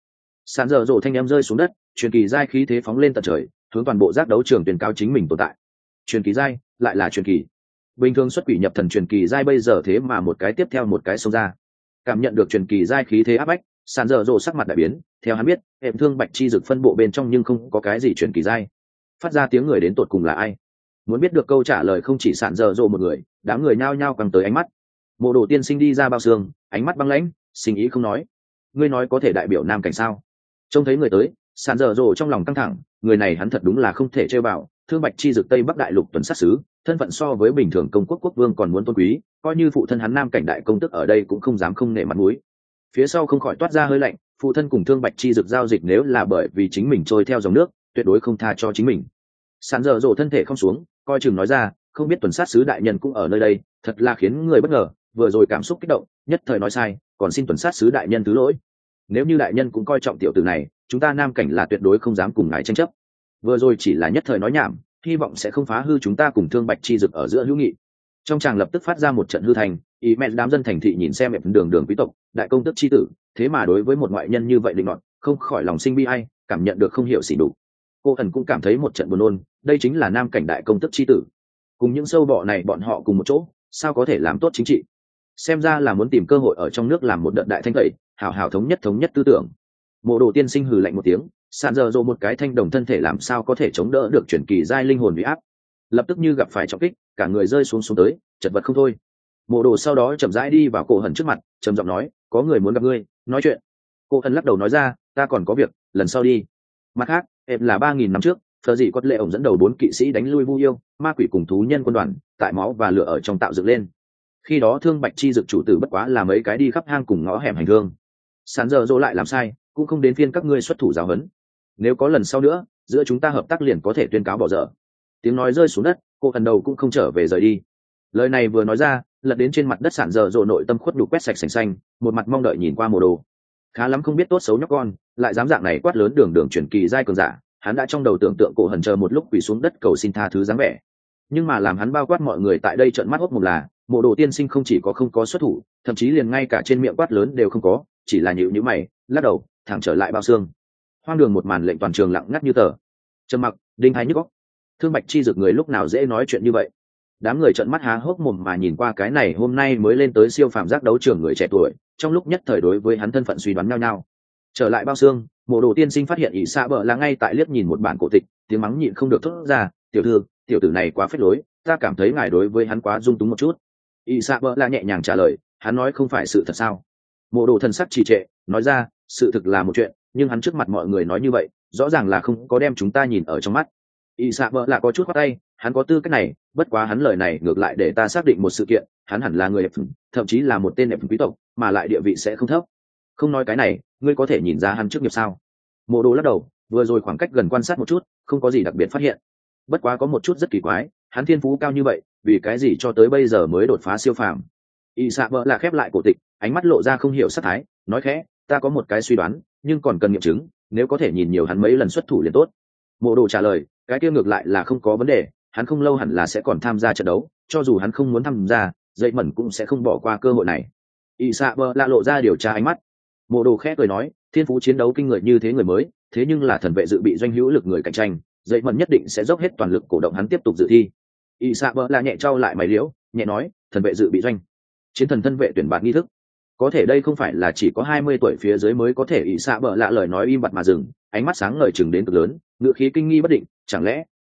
Sàn dở dộ thanh em rơi xuống đất, truyền kỳ giai khí thế phóng lên tận trời, hướng toàn bộ giác đấu trường tuyên cáo chính mình tồn tại. Truyền kỳ giai, lại là truyền kỳ. Bình thường xuất quỷ nhập thần truyền kỳ giai bây giờ thế mà một cái tiếp theo một cái xông ra. Cảm nhận được truyền kỳ giai khí thế áp bách, sàn dở dộ sắc mặt đại biến, theo hắn biết, hệ thương bạch chi dực phân bộ bên trong nhưng không có cái gì truyền kỳ giai. Phát ra tiếng người đến tột cùng là ai? Muốn biết được câu trả lời không chỉ sàn dở dộ một người, đám người nhao nhao căng tới ánh mắt. Mộ Đồ tiên sinh đi ra bao xương, ánh mắt băng lãnh, sinh ý không nói. Ngươi nói có thể đại biểu nam cảnh sao? Trông thấy người tới, sàn dở dộ trong lòng căng thẳng, người này hắn thật đúng là không thể chơi vào. Thương bạch chi dực tây bắc đại lục tuần sát sứ, thân phận so với bình thường công quốc quốc vương còn muốn tôn quý, coi như phụ thân hắn nam cảnh đại công tức ở đây cũng không dám không nể mặt mũi. Phía sau không khỏi toát ra hơi lạnh, phụ thân cùng thương bạch chi dực giao dịch nếu là bởi vì chính mình trôi theo dòng nước, tuyệt đối không tha cho chính mình. Sàn dở dộ thân thể không xuống, coi chừng nói ra, không biết tuần sát sứ đại nhân cũng ở nơi đây, thật là khiến người bất ngờ. Vừa rồi cảm xúc kích động, nhất thời nói sai, còn xin tuần sát sứ đại nhân thứ lỗi. Nếu như đại nhân cũng coi trọng tiểu tử này, chúng ta nam cảnh là tuyệt đối không dám cùng ngài tranh chấp. Vừa rồi chỉ là nhất thời nói nhảm, hy vọng sẽ không phá hư chúng ta cùng thương bạch chi dực ở giữa hữu nghị. Trong tràng lập tức phát ra một trận hư thành, ý mẹ đám dân thành thị nhìn xem đường đường quý tộc, đại công tước chi tử, thế mà đối với một ngoại nhân như vậy định nọt, không khỏi lòng sinh bi ai, cảm nhận được không hiểu xỉ đủ. Cô ẩn cũng cảm thấy một trận buồn nôn, đây chính là nam cảnh đại công tước chi tử, cùng những sâu bọ này bọn họ cùng một chỗ, sao có thể làm tốt chính trị? Xem ra là muốn tìm cơ hội ở trong nước làm một đợt đại thanh tẩy, hảo hảo thống nhất tư tưởng. Mộ Đồ tiên sinh hừ lạnh một tiếng, sàn dở dộ một cái thanh đồng thân thể làm sao có thể chống đỡ được chuyển kỳ giai linh hồn uy áp, lập tức như gặp phải trọng kích, cả người rơi xuống tới, chật vật không thôi. Mộ Đồ sau đó chậm rãi đi vào Cổ Hẩn trước mặt, trầm giọng nói, có người muốn gặp ngươi, nói chuyện. Cổ Hẩn lắc đầu nói ra, ta còn có việc, lần sau đi. Mặt khác, em là 3.000 năm trước, Phở dị quất lệ ổng dẫn đầu 4 kỵ sĩ đánh lui Vu yêu, ma quỷ cùng thú nhân quân đoàn, tại máu và lửa ở trong tạo dựng lên. Khi đó thương bạch chi dực chủ tử bất quá là mấy cái đi khắp hang cùng ngõ hẻm hành hương. Sán giờ dỗ lại làm sai, cũng không đến phiên các ngươi xuất thủ giáo huấn. Nếu có lần sau nữa, giữa chúng ta hợp tác liền có thể tuyên cáo bỏ dở. Tiếng nói rơi xuống đất, cô thần đầu cũng không trở về rời đi. Lời này vừa nói ra, lật đến trên mặt đất sàn dở dỗ nội tâm khuất nhục quét sạch sành xanh, một mặt mong đợi nhìn qua Mộ Đồ. Khá lắm không biết tốt xấu nhóc con, lại dám dạng này quát lớn đường đường chuyển kỳ giai cường giả, hắn đã trong đầu tưởng tượng Cổ Hẩn chờ một lúc quỳ xuống đất cầu xin tha thứ dáng vẻ. Nhưng mà làm hắn bao quát mọi người tại đây trợn mắt hốt mồm là, Mộ Đồ tiên sinh không chỉ có không có xuất thủ, thậm chí liền ngay cả trên miệng quát lớn đều không có, chỉ là nhíu mày, lắc đầu, thẳng trở lại bao xương. Hoang đường một màn lệnh toàn trường lặng ngắt như tờ. Trầm mặc, đinh hai nhức óc. Thương bạch chi dực người lúc nào dễ nói chuyện như vậy? Đám người trợn mắt há hốc mồm mà nhìn qua cái này hôm nay mới lên tới siêu phàm giác đấu trường người trẻ tuổi, trong lúc nhất thời đối với hắn thân phận suy đoán nhau nhau. Trở lại bao xương, Mộ Đồ tiên sinh phát hiện ỷ xạ bờ là ngay tại liếc nhìn một bản cổ tịch, tiếng mắng nhịn không được thốt ra, tiểu thư, tiểu tử này quá phết lối, ta cảm thấy ngài đối với hắn quá dung túng một chút. ỷ xạ bờ là nhẹ nhàng trả lời, hắn nói không phải sự thật sao? Mộ Đồ thần sắc trì trệ, nói ra, sự thực là một chuyện, nhưng hắn trước mặt mọi người nói như vậy, rõ ràng là không có đem chúng ta nhìn ở trong mắt. ỷ xạ bờ là có chút khoát tay, hắn có tư cách này, bất quá hắn lời này ngược lại để ta xác định một sự kiện, hắn hẳn là người đẹp, thậm chí là một tên đẹp quý tộc, mà lại địa vị sẽ không thấp. Không nói cái này, ngươi có thể nhìn ra hắn trước nghiệp sao? Mộ Đồ lắc đầu, vừa rồi khoảng cách gần quan sát một chút, không có gì đặc biệt phát hiện. Bất quá có một chút rất kỳ quái, hắn thiên phú cao như vậy, vì cái gì cho tới bây giờ mới đột phá siêu phàm? Y Sạ Bợ là khép lại cổ tịch, ánh mắt lộ ra không hiểu sắc thái, nói khẽ, ta có một cái suy đoán, nhưng còn cần nghiệm chứng, nếu có thể nhìn nhiều hắn mấy lần xuất thủ liền tốt. Mộ Đồ trả lời, cái kia ngược lại là không có vấn đề, hắn không lâu hẳn là sẽ còn tham gia trận đấu, cho dù hắn không muốn tham gia, dậy mẩn cũng sẽ không bỏ qua cơ hội này. Y Sạ Bợ là lộ ra điều tra ánh mắt. Mộ Đồ khẽ cười nói, thiên phú chiến đấu kinh người như thế người mới, thế nhưng là thần vệ dự bị doanh hữu lực người cạnh tranh, dậy mẩn nhất định sẽ dốc hết toàn lực cổ động hắn tiếp tục dự thi. Y Sạ Bợ là nhẹ trao lại mày liễu, nhẹ nói, thần vệ dự bị doanh, chiến thần thân vệ tuyển bạt nghi thức, có thể đây không phải là chỉ có 20 tuổi phía dưới mới có thể. Y Sạ Bợ lạ lời nói im bặt mà dừng, ánh mắt sáng ngời chừng đến cực lớn, ngữ khí kinh nghi bất định, chẳng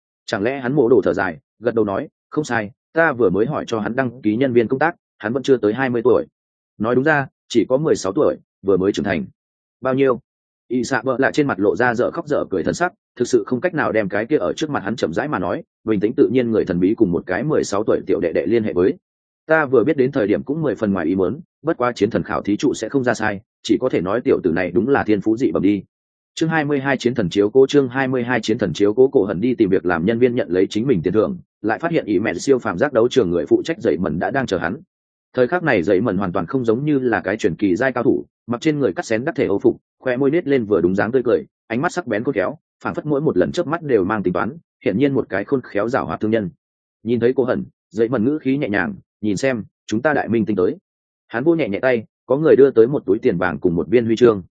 lẽ hắn? Mộ Đồ thở dài, gật đầu nói, không sai, ta vừa mới hỏi cho hắn đăng ký nhân viên công tác, hắn vẫn chưa tới 20 tuổi, nói đúng ra chỉ có 16 tuổi, vừa mới trưởng thành. Bao nhiêu? Y Sạ Bợ lạ trên mặt lộ ra dở khóc dở cười thần sắc, thực sự không cách nào đem cái kia ở trước mặt hắn chậm rãi mà nói, bình tĩnh tự nhiên người thần bí cùng một cái 16 tuổi tiểu đệ đệ liên hệ với. Ta vừa biết đến thời điểm cũng 10 phần ngoài ý muốn, bất quá chiến thần khảo thí trụ sẽ không ra sai, chỉ có thể nói tiểu tử này đúng là thiên phú dị bẩm đi. Chương 22 chiến thần chiếu cố, chương 22 chiến thần chiếu cố. Cổ Hẩn đi tìm việc làm nhân viên nhận lấy chính mình tiền thưởng, lại phát hiện ý mẹ siêu phàm giác đấu trường người phụ trách dậy mẩn đã đang chờ hắn. Thời khắc này dậy mẩn hoàn toàn không giống như là cái truyền kỳ giai cao thủ, mặc trên người cắt xén đắc thể âu phục, khoe môi nết lên vừa đúng dáng tươi cười, ánh mắt sắc bén khôn khéo, phảng phất mỗi một lần chớp mắt đều mang tính toán, hiển nhiên một cái khôn khéo giảo hoạt thương nhân. Nhìn thấy Cổ Hẩn, dậy mẩn ngữ khí nhẹ nhàng, nhìn xem, chúng ta đại minh tinh tới. Hắn vô nhẹ nhẹ tay, có người đưa tới một túi tiền vàng cùng một viên huy chương.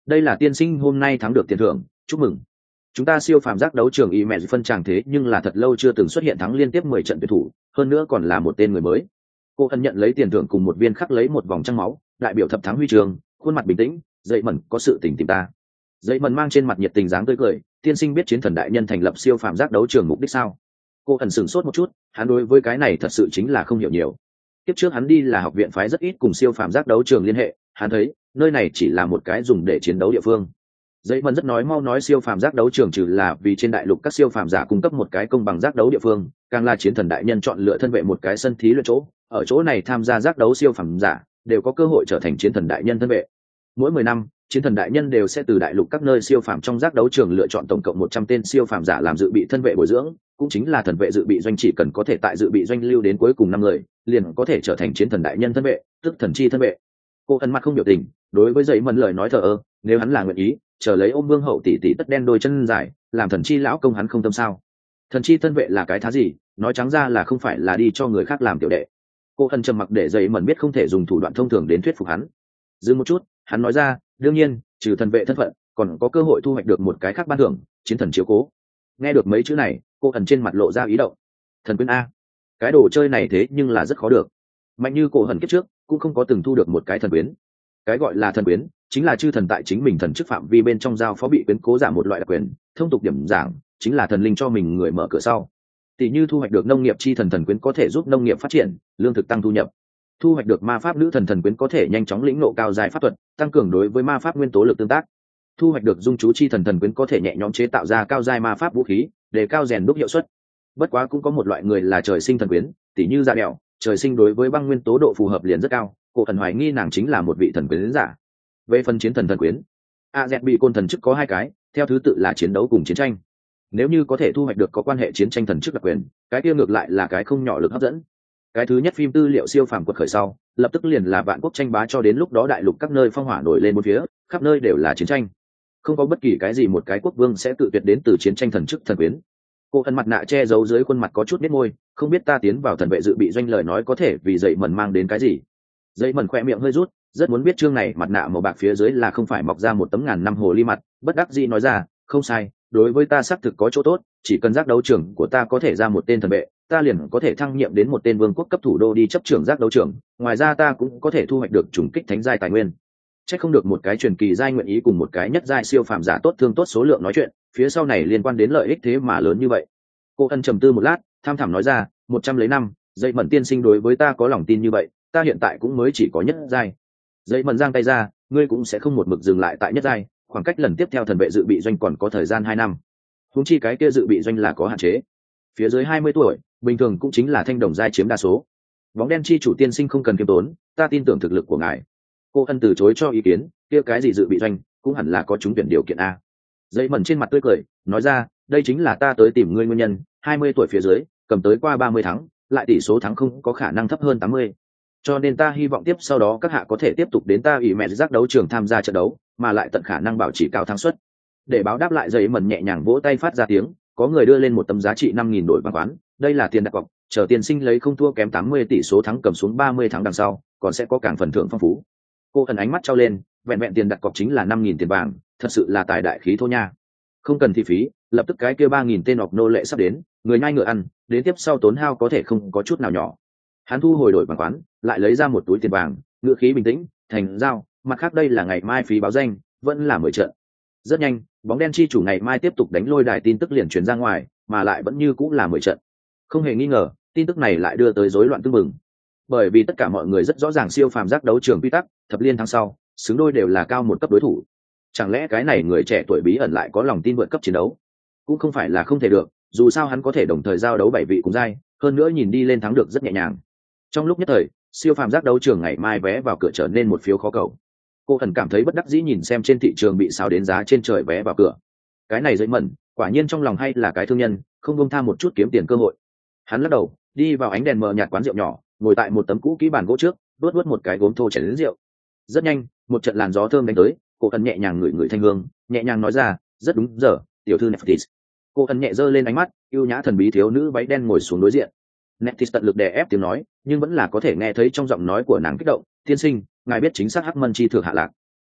đây là tiên sinh hôm nay thắng được tiền thưởng, chúc mừng. Chúng ta siêu phàm giác đấu trường y mẹ phân tràng thế nhưng là thật lâu chưa từng xuất hiện thắng liên tiếp 10 trận tuyển thủ, hơn nữa còn là một tên người mới. Cô ân nhận lấy tiền thưởng cùng một viên khắc lấy một vòng trăng máu, đại biểu thập thắng huy chương, khuôn mặt bình tĩnh, dậy mẩn có sự tình tìm ta. Dậy mẩn mang trên mặt nhiệt tình dáng tươi cười, tiên sinh biết chiến thần đại nhân thành lập siêu phàm giác đấu trường mục đích sao? Cô ẩn sửng sốt một chút, hắn đối với cái này thật sự chính là không hiểu nhiều. Tiếp trước hắn đi là học viện phái rất ít cùng siêu phàm giác đấu trường liên hệ, hắn thấy nơi này chỉ là một cái dùng để chiến đấu địa phương. Dậy mẩn rất nói mau nói siêu phàm giác đấu trường trừ là vì trên đại lục các siêu phàm giả cung cấp một cái công bằng giác đấu địa phương, càng là chiến thần đại nhân chọn lựa thân vệ một cái sân thí luyện chỗ, ở chỗ này tham gia giác đấu siêu phàm giả đều có cơ hội trở thành chiến thần đại nhân thân vệ. Mỗi 10 năm, chiến thần đại nhân đều sẽ từ đại lục các nơi siêu phàm trong giác đấu trường lựa chọn tổng cộng 100 tên siêu phàm giả làm dự bị thân vệ bồi dưỡng, cũng chính là thần vệ dự bị doanh, chỉ cần có thể tại dự bị doanh lưu đến cuối cùng 5 người, liền có thể trở thành chiến thần đại nhân thân vệ, tức thần chi thân vệ. Cô ân mặt không biểu tình, đối với dậy mẩn lời nói thờ ơ, nếu hắn là nguyện ý, chờ lấy ôm vương hậu tỷ tỷ tất đen đôi chân dài, làm thần chi lão công hắn không tâm sao? Thần chi thân vệ là cái thá gì? Nói trắng ra là không phải là đi cho người khác làm tiểu đệ. Cô ân trầm mặc để dậy mẩn biết không thể dùng thủ đoạn thông thường đến thuyết phục hắn. Dừng một chút, hắn nói ra, đương nhiên, trừ thần vệ thân phận, còn có cơ hội thu hoạch được một cái khác ban thưởng, chiến thần chiếu cố. Nghe được mấy chữ này, cô ẩn trên mặt lộ ra ý động. Thần quyến a, cái đồ chơi này thế nhưng là rất khó được. Mạnh như cổ hận kiếp trước cũng không có từng thu được một cái thần quyến. Cái gọi là thần quyến chính là chư thần tại chính mình thần chức phạm vi bên trong giao phó bị quyến cố giả một loại đặc quyền, thông tục điểm giảng chính là thần linh cho mình người mở cửa sau. Tỷ như thu hoạch được nông nghiệp chi thần thần quyến có thể giúp nông nghiệp phát triển, lương thực tăng thu nhập. Thu hoạch được ma pháp nữ thần thần quyến có thể nhanh chóng lĩnh ngộ cao dài pháp thuật, tăng cường đối với ma pháp nguyên tố lực tương tác. Thu hoạch được dung chú chi thần thần quyến có thể nhẹ nhõm chế tạo ra cao dài ma pháp vũ khí, để cao rèn đúc hiệu suất. Bất quá cũng có một loại người là trời sinh thần quyến, tỷ như Dạ Đẹo, trời sinh đối với băng nguyên tố độ phù hợp liền rất cao, cổ thần hoài nghi nàng chính là một vị thần quyến giả. Về phần chiến thần thần quyến, dẹt bị côn thần chức có 2 cái, theo thứ tự là chiến đấu cùng chiến tranh. Nếu như có thể thu hoạch được có quan hệ chiến tranh thần chức đặc quyền, cái kia ngược lại là cái không nhỏ lực hấp dẫn. Cái thứ nhất phim tư liệu siêu phàm quật khởi sau, lập tức liền là vạn quốc tranh bá, cho đến lúc đó đại lục các nơi phong hỏa nổi lên một phía, khắp nơi đều là chiến tranh. Không có bất kỳ cái gì một cái quốc vương sẽ tự tuyệt đến từ chiến tranh thần chức thần quyến. Cô thân mặt nạ che giấu dưới khuôn mặt có chút nét môi, không biết ta tiến vào thần vệ dự bị doanh lời nói có thể vì dậy mẩn mang đến cái gì. Dậy mẩn khoe miệng hơi rút, rất muốn biết chương này mặt nạ màu bạc phía dưới là không phải mọc ra một tấm ngàn năm hồ ly mặt, bất đắc dĩ nói ra, không sai, đối với ta xác thực có chỗ tốt, chỉ cần giác đấu trưởng của ta có thể ra một tên thần vệ, ta liền có thể thăng nhiệm đến một tên vương quốc cấp thủ đô đi chấp trưởng giác đấu trưởng, ngoài ra ta cũng có thể thu hoạch được trùng kích thánh giai tài nguyên. Chắc không được một cái truyền kỳ giai nguyện ý cùng một cái nhất giai siêu phàm giả tốt thương tốt số lượng nói chuyện, phía sau này liên quan đến lợi ích thế mà lớn như vậy. Cô ân trầm tư một lát, tham thẳm nói ra, 100 lấy năm, dậy mẩn tiên sinh đối với ta có lòng tin như vậy, ta hiện tại cũng mới chỉ có nhất giai. Dậy mẩn giang tay ra, ngươi cũng sẽ không một mực dừng lại tại nhất giai, khoảng cách lần tiếp theo thần vệ dự bị doanh còn có thời gian 2 năm. Huống chi cái kia dự bị doanh là có hạn chế. Phía dưới 20 tuổi, bình thường cũng chính là thanh đồng giai chiếm đa số. Bóng đen chi chủ tiên sinh không cần kiêm tốn, ta tin tưởng thực lực của ngài. Cô ân từ chối cho ý kiến, kia cái gì dự bị doanh cũng hẳn là có trúng tuyển điều kiện a. Dậy mẩn trên mặt tươi cười, nói ra, đây chính là ta tới tìm ngươi nguyên nhân, 20 tuổi phía dưới, cầm tới qua 30 thắng, lại tỷ số thắng không có khả năng thấp hơn 80. Cho nên ta hy vọng tiếp sau đó các hạ có thể tiếp tục đến ta ủy mẹ giác đấu trường tham gia trận đấu, mà lại tận khả năng bảo trì cao thắng suất. Để báo đáp lại, dậy mẩn nhẹ nhàng vỗ tay phát ra tiếng, có người đưa lên một tấm giá trị 5.000 đổi vàng quán, đây là tiền đặt cọc, chờ tiên sinh lấy không thua kém 80 tỷ số thắng cầm xuống 30 thắng đằng sau, còn sẽ có càng phần thưởng phong phú. Cô ẩn ánh mắt trao lên, vẹn vẹn tiền đặt cọc chính là 5.000 tiền vàng, thật sự là tài đại khí thô nha. Không cần thị phí, lập tức cái kia 3.000 tên ọc nô lệ sắp đến, người nhai ngựa ăn, đến tiếp sau tốn hao có thể không có chút nào nhỏ. Hắn thu hồi đổi vàng quán, lại lấy ra một túi tiền vàng, ngựa khí bình tĩnh, thành giao, mặt khác đây là ngày mai phí báo danh, vẫn là 10 trận. Rất nhanh, bóng đen chi chủ ngày mai tiếp tục đánh lôi đài tin tức liền truyền ra ngoài, mà lại vẫn như cũng là 10 trận. Không hề nghi ngờ, tin tức này lại đưa tới rối loạn tương mừng. Bởi vì tất cả mọi người rất rõ ràng siêu phàm giác đấu trường quy tắc, thập liên tháng sau, xứng đôi đều là cao một cấp đối thủ. Chẳng lẽ cái này người trẻ tuổi bí ẩn lại có lòng tin vượt cấp chiến đấu? Cũng không phải là không thể được, dù sao hắn có thể đồng thời giao đấu 7 vị cùng giai, hơn nữa nhìn đi lên thắng được rất nhẹ nhàng. Trong lúc nhất thời, siêu phàm giác đấu trường ngày mai vé vào cửa trở nên một phiếu khó cầu. Cô thần cảm thấy bất đắc dĩ nhìn xem trên thị trường bị xáo đến giá trên trời vé vào cửa. Cái này dậy mẩn, quả nhiên trong lòng hay là cái thương nhân, không buông tha một chút kiếm tiền cơ hội. Hắn lắc đầu, đi vào ánh đèn mờ nhạt quán rượu nhỏ, ngồi tại một tấm cũ kỹ bàn gỗ trước, đốt một cái gốm thô chén đến rượu. Rất nhanh, một trận làn gió thơm đánh tới, cô thần nhẹ nhàng ngửi thanh hương, nhẹ nhàng nói ra, rất đúng giờ, tiểu thư Nephthys. Cô thần nhẹ giơ lên ánh mắt, yêu nhã thần bí thiếu nữ váy đen ngồi xuống đối diện. Nephthys tận lực đè ép tiếng nói, nhưng vẫn là có thể nghe thấy trong giọng nói của nàng kích động, tiên sinh, ngài biết chính xác Hắc Mân chi thượng hạ lạc.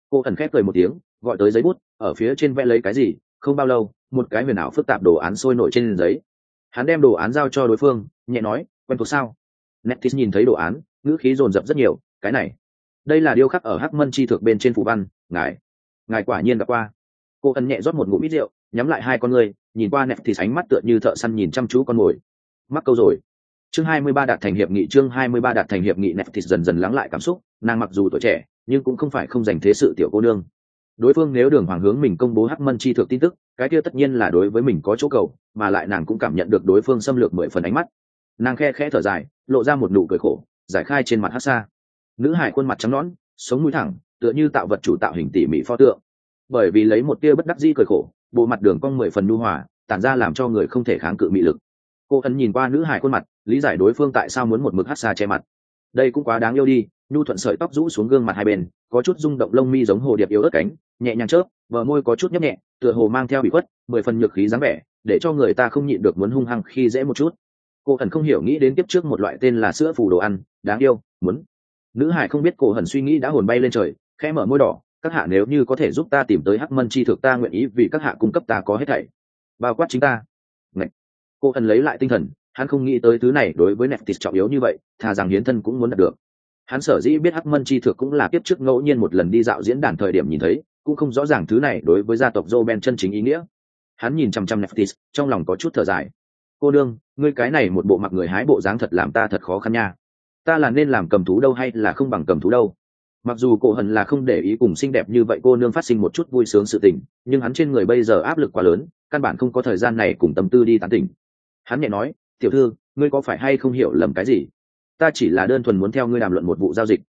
Cô ẩn khép cười một tiếng, gọi tới giấy bút, ở phía trên vẽ lấy cái gì. Không bao lâu, một cái huyền ảo phức tạp đồ án sôi nổi trên giấy. Hắn đem đồ án giao cho đối phương, nhẹ nói, quen thuộc sao? Netis nhìn thấy đồ án, ngữ khí dồn dập rất nhiều. Cái này, đây là điêu khắc ở hắc mân chi thược bên trên phù văn. Ngài quả nhiên gặp qua. Cô ẩn nhẹ rót một ngụm ít rượu, nhắm lại hai con người, nhìn qua Netis ánh mắt tựa như thợ săn nhìn chăm chú con mồi. Mắc câu rồi. Chương 23 đạt thành hiệp nghị. Chương 23 đạt thành hiệp nghị. Netis dần dần lắng lại cảm xúc, nàng mặc dù tuổi trẻ, nhưng cũng không phải không dành thế sự tiểu cô nương. Đối phương nếu đường hoàng hướng mình công bố hắc mân chi thực tin tức, cái kia tất nhiên là đối với mình có chỗ cầu, mà lại nàng cũng cảm nhận được đối phương xâm lược 10 phần ánh mắt. Nàng khe khẽ thở dài, lộ ra một nụ cười khổ, giải khai trên mặt hắc xa. Nữ hải khuôn mặt trắng nõn, sống mũi thẳng, tựa như tạo vật chủ tạo hình tỉ mỉ pho tượng. Bởi vì lấy một tia bất đắc dĩ cười khổ, bộ mặt đường cong 10 phần nhu hòa, tản ra làm cho người không thể kháng cự mị lực. Cô ẩn nhìn qua nữ hải khuôn mặt, lý giải đối phương tại sao muốn một mực hắc xa che mặt. Đây cũng quá đáng yêu đi. Nhu thuận sợi tóc rũ xuống gương mặt hai bên, có chút rung động lông mi giống hồ điệp yếu ớt cánh, nhẹ nhàng chớp, bờ môi có chút nhấp nhẹ, tựa hồ mang theo bị khuất, 10 phần nhược khí dáng vẻ, để cho người ta không nhịn được muốn hung hăng khi dễ một chút. Cô ẩn không hiểu nghĩ đến kiếp trước một loại tên là sữa phù đồ ăn, đáng yêu, muốn. Nữ hải không biết cô ẩn suy nghĩ đã hồn bay lên trời, khẽ mở môi đỏ, các hạ nếu như có thể giúp ta tìm tới hắc mân chi thực ta nguyện ý vì các hạ cung cấp ta có hết thảy, bao quát chính ta. Ngậy. Cô ẩn lấy lại tinh thần, hắn không nghĩ tới thứ này đối với Netis trọng yếu như vậy, thà rằng hiến thân cũng muốn đạt được. Hắn sở dĩ biết hắc mân chi thực cũng là kiếp trước ngẫu nhiên một lần đi dạo diễn đàn thời điểm nhìn thấy, cũng không rõ ràng thứ này đối với gia tộc Roben chân chính ý nghĩa. Hắn nhìn chăm chăm Netis, trong lòng có chút thở dài. Cô đương, ngươi cái này một bộ mặc người hái bộ dáng thật làm ta thật khó khăn nha. Ta là nên làm cầm thú đâu hay là không bằng cầm thú đâu? Mặc dù cô hận là không để ý cùng xinh đẹp như vậy cô nương phát sinh một chút vui sướng sự tình, nhưng hắn trên người bây giờ áp lực quá lớn, căn bản không có thời gian này cùng tâm tư đi tán tỉnh. Hắn nhẹ nói, tiểu thư, ngươi có phải hay không hiểu lầm cái gì? Ta chỉ là đơn thuần muốn theo ngươi đàm luận một vụ giao dịch.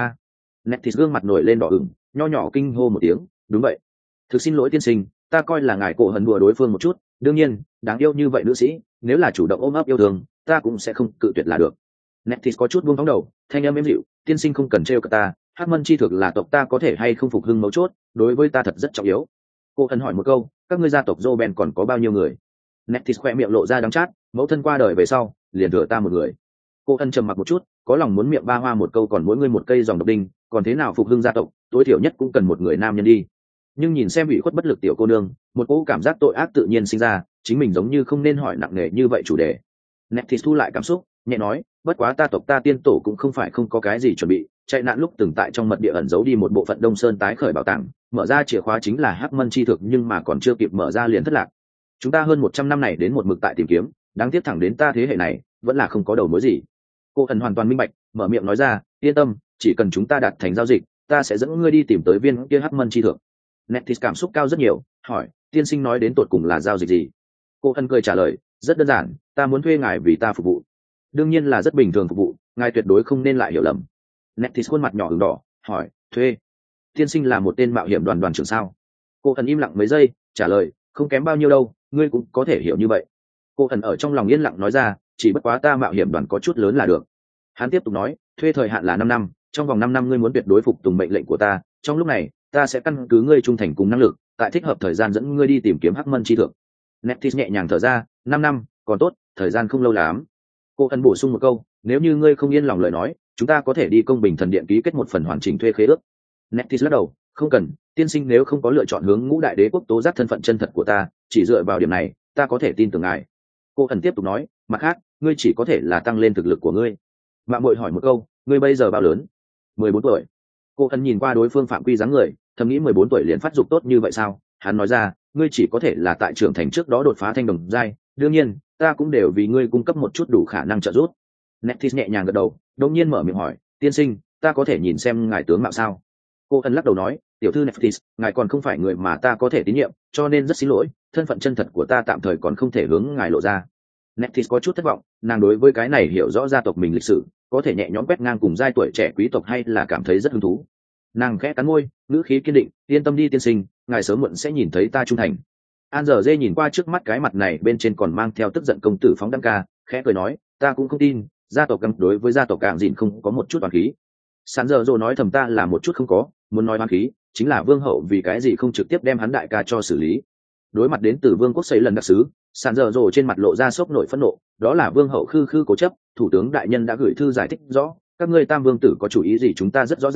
Netis gương mặt nổi lên đỏ ửng, nho nhỏ kinh hô một tiếng, đúng vậy. Thực xin lỗi tiên sinh, ta coi là ngài cổ hận đùa đối phương một chút, đương nhiên, đáng yêu như vậy nữ sĩ, nếu là chủ động ôm ấp yêu thương, ta cũng sẽ không cự tuyệt là được. Netis có chút buông thõng đầu, thanh âm êm dịu, tiên sinh không cần trêu cả ta, hắc mân chi thực là tộc ta có thể hay không phục hưng mấu chốt, đối với ta thật rất trọng yếu. Cô hận hỏi một câu, các ngươi gia tộc Roben còn có bao nhiêu người? Netis khoe miệng lộ ra đắng chát, mẫu thân qua đời về sau, liền thừa ta một người. Cô ân trầm mặc một chút, có lòng muốn miệng ba hoa một câu còn mỗi ngươi một cây dòng độc đinh, còn thế nào phục hưng gia tộc, tối thiểu nhất cũng cần một người nam nhân đi. Nhưng nhìn xem ủy khuất bất lực tiểu cô nương, một cỗ cảm giác tội ác tự nhiên sinh ra, chính mình giống như không nên hỏi nặng nề như vậy chủ đề. Netis thu lại cảm xúc, nhẹ nói, bất quá ta tộc ta tiên tổ cũng không phải không có cái gì chuẩn bị, chạy nạn lúc từng tại trong mật địa ẩn giấu đi một bộ phận Đông Sơn tái khởi bảo tàng, mở ra chìa khóa chính là hắc mân chi thực nhưng mà còn chưa kịp mở ra liền thất lạc. Chúng ta hơn 100 năm này đến một mực tại tìm kiếm, đáng tiếc thẳng đến ta thế hệ này, vẫn là không có đầu mối gì. Cô ẩn hoàn toàn minh bạch, mở miệng nói ra, yên tâm, chỉ cần chúng ta đạt thành giao dịch, ta sẽ dẫn ngươi đi tìm tới viên kia hắc mân chi thượng. Netis cảm xúc cao rất nhiều, hỏi, tiên sinh nói đến tột cùng là giao dịch gì? Cô ẩn cười trả lời, rất đơn giản, ta muốn thuê ngài vì ta phục vụ. Đương nhiên là rất bình thường phục vụ, ngài tuyệt đối không nên lại hiểu lầm. Netis khuôn mặt nhỏ ửng đỏ, hỏi, thuê? Tiên sinh là một tên mạo hiểm đoàn trưởng sao? Cô ẩn im lặng mấy giây, trả lời, không kém bao nhiêu đâu, ngươi cũng có thể hiểu như vậy. Cô ẩn ở trong lòng yên lặng nói ra, chỉ bất quá ta mạo hiểm đoàn có chút lớn là được. Hắn tiếp tục nói, thuê thời hạn là 5 năm, trong vòng 5 năm ngươi muốn tuyệt đối phục tùng mệnh lệnh của ta, trong lúc này, ta sẽ căn cứ ngươi trung thành cùng năng lực, tại thích hợp thời gian dẫn ngươi đi tìm kiếm hắc mân chi thượng. Netis nhẹ nhàng thở ra, 5 năm, còn tốt, thời gian không lâu lắm. Cô ẩn bổ sung một câu, nếu như ngươi không yên lòng lời nói, chúng ta có thể đi công bình thần điện ký kết một phần hoàn chỉnh thuê khế ước. Netis lắc đầu, không cần, tiên sinh nếu không có lựa chọn hướng Ngũ Đại Đế quốc tố giác thân phận chân thật của ta, chỉ dựa vào điểm này, ta có thể tin tưởng ngài. Cô ẩn tiếp tục nói, mặt khác, ngươi chỉ có thể là tăng lên thực lực của ngươi. Mạng Muội hỏi một câu, ngươi bây giờ bao lớn? 14 tuổi. Cô ẩn nhìn qua đối phương phạm quy dáng người, thầm nghĩ 14 tuổi liền phát dục tốt như vậy sao? Hắn nói ra, ngươi chỉ có thể là tại trưởng thành trước đó đột phá thanh đồng giai, đương nhiên, ta cũng đều vì ngươi cung cấp một chút đủ khả năng trợ giúp. Netis nhẹ nhàng gật đầu, đột nhiên mở miệng hỏi, tiên sinh, ta có thể nhìn xem ngài tướng mạo sao? Cô ẩn lắc đầu nói, tiểu thư Netis, ngài còn không phải người mà ta có thể tín nhiệm, cho nên rất xin lỗi, thân phận chân thật của ta tạm thời còn không thể hướng ngài lộ ra. Netis có chút thất vọng, nàng đối với cái này hiểu rõ gia tộc mình lịch sử, có thể nhẹ nhõm quét ngang cùng giai tuổi trẻ quý tộc hay là cảm thấy rất hứng thú. Nàng khẽ cắn môi, ngữ khí kiên định, yên tâm đi tiên sinh, ngài sớm muộn sẽ nhìn thấy ta trung thành. An giờ dê nhìn qua trước mắt cái mặt này bên trên còn mang theo tức giận công tử phóng đăng ca, khẽ cười nói, ta cũng không tin, gia tộc căng đối với gia tộc cạn dịn không có một chút oán khí. Sán giờ dô nói thầm ta là một chút không có, muốn nói oán khí, chính là vương hậu vì cái gì không trực tiếp đem hắn đại ca cho xử lý. Đối mặt đến từ vương quốc xây lần đặc sứ, sán giờ dô trên mặt lộ ra sốc nổi phẫn nộ, đó là vương hậu khư khư cố chấp, thủ tướng đại nhân đã gửi thư giải thích rõ, các ngươi tam vương tử có chủ ý gì chúng ta rất rõ ràng,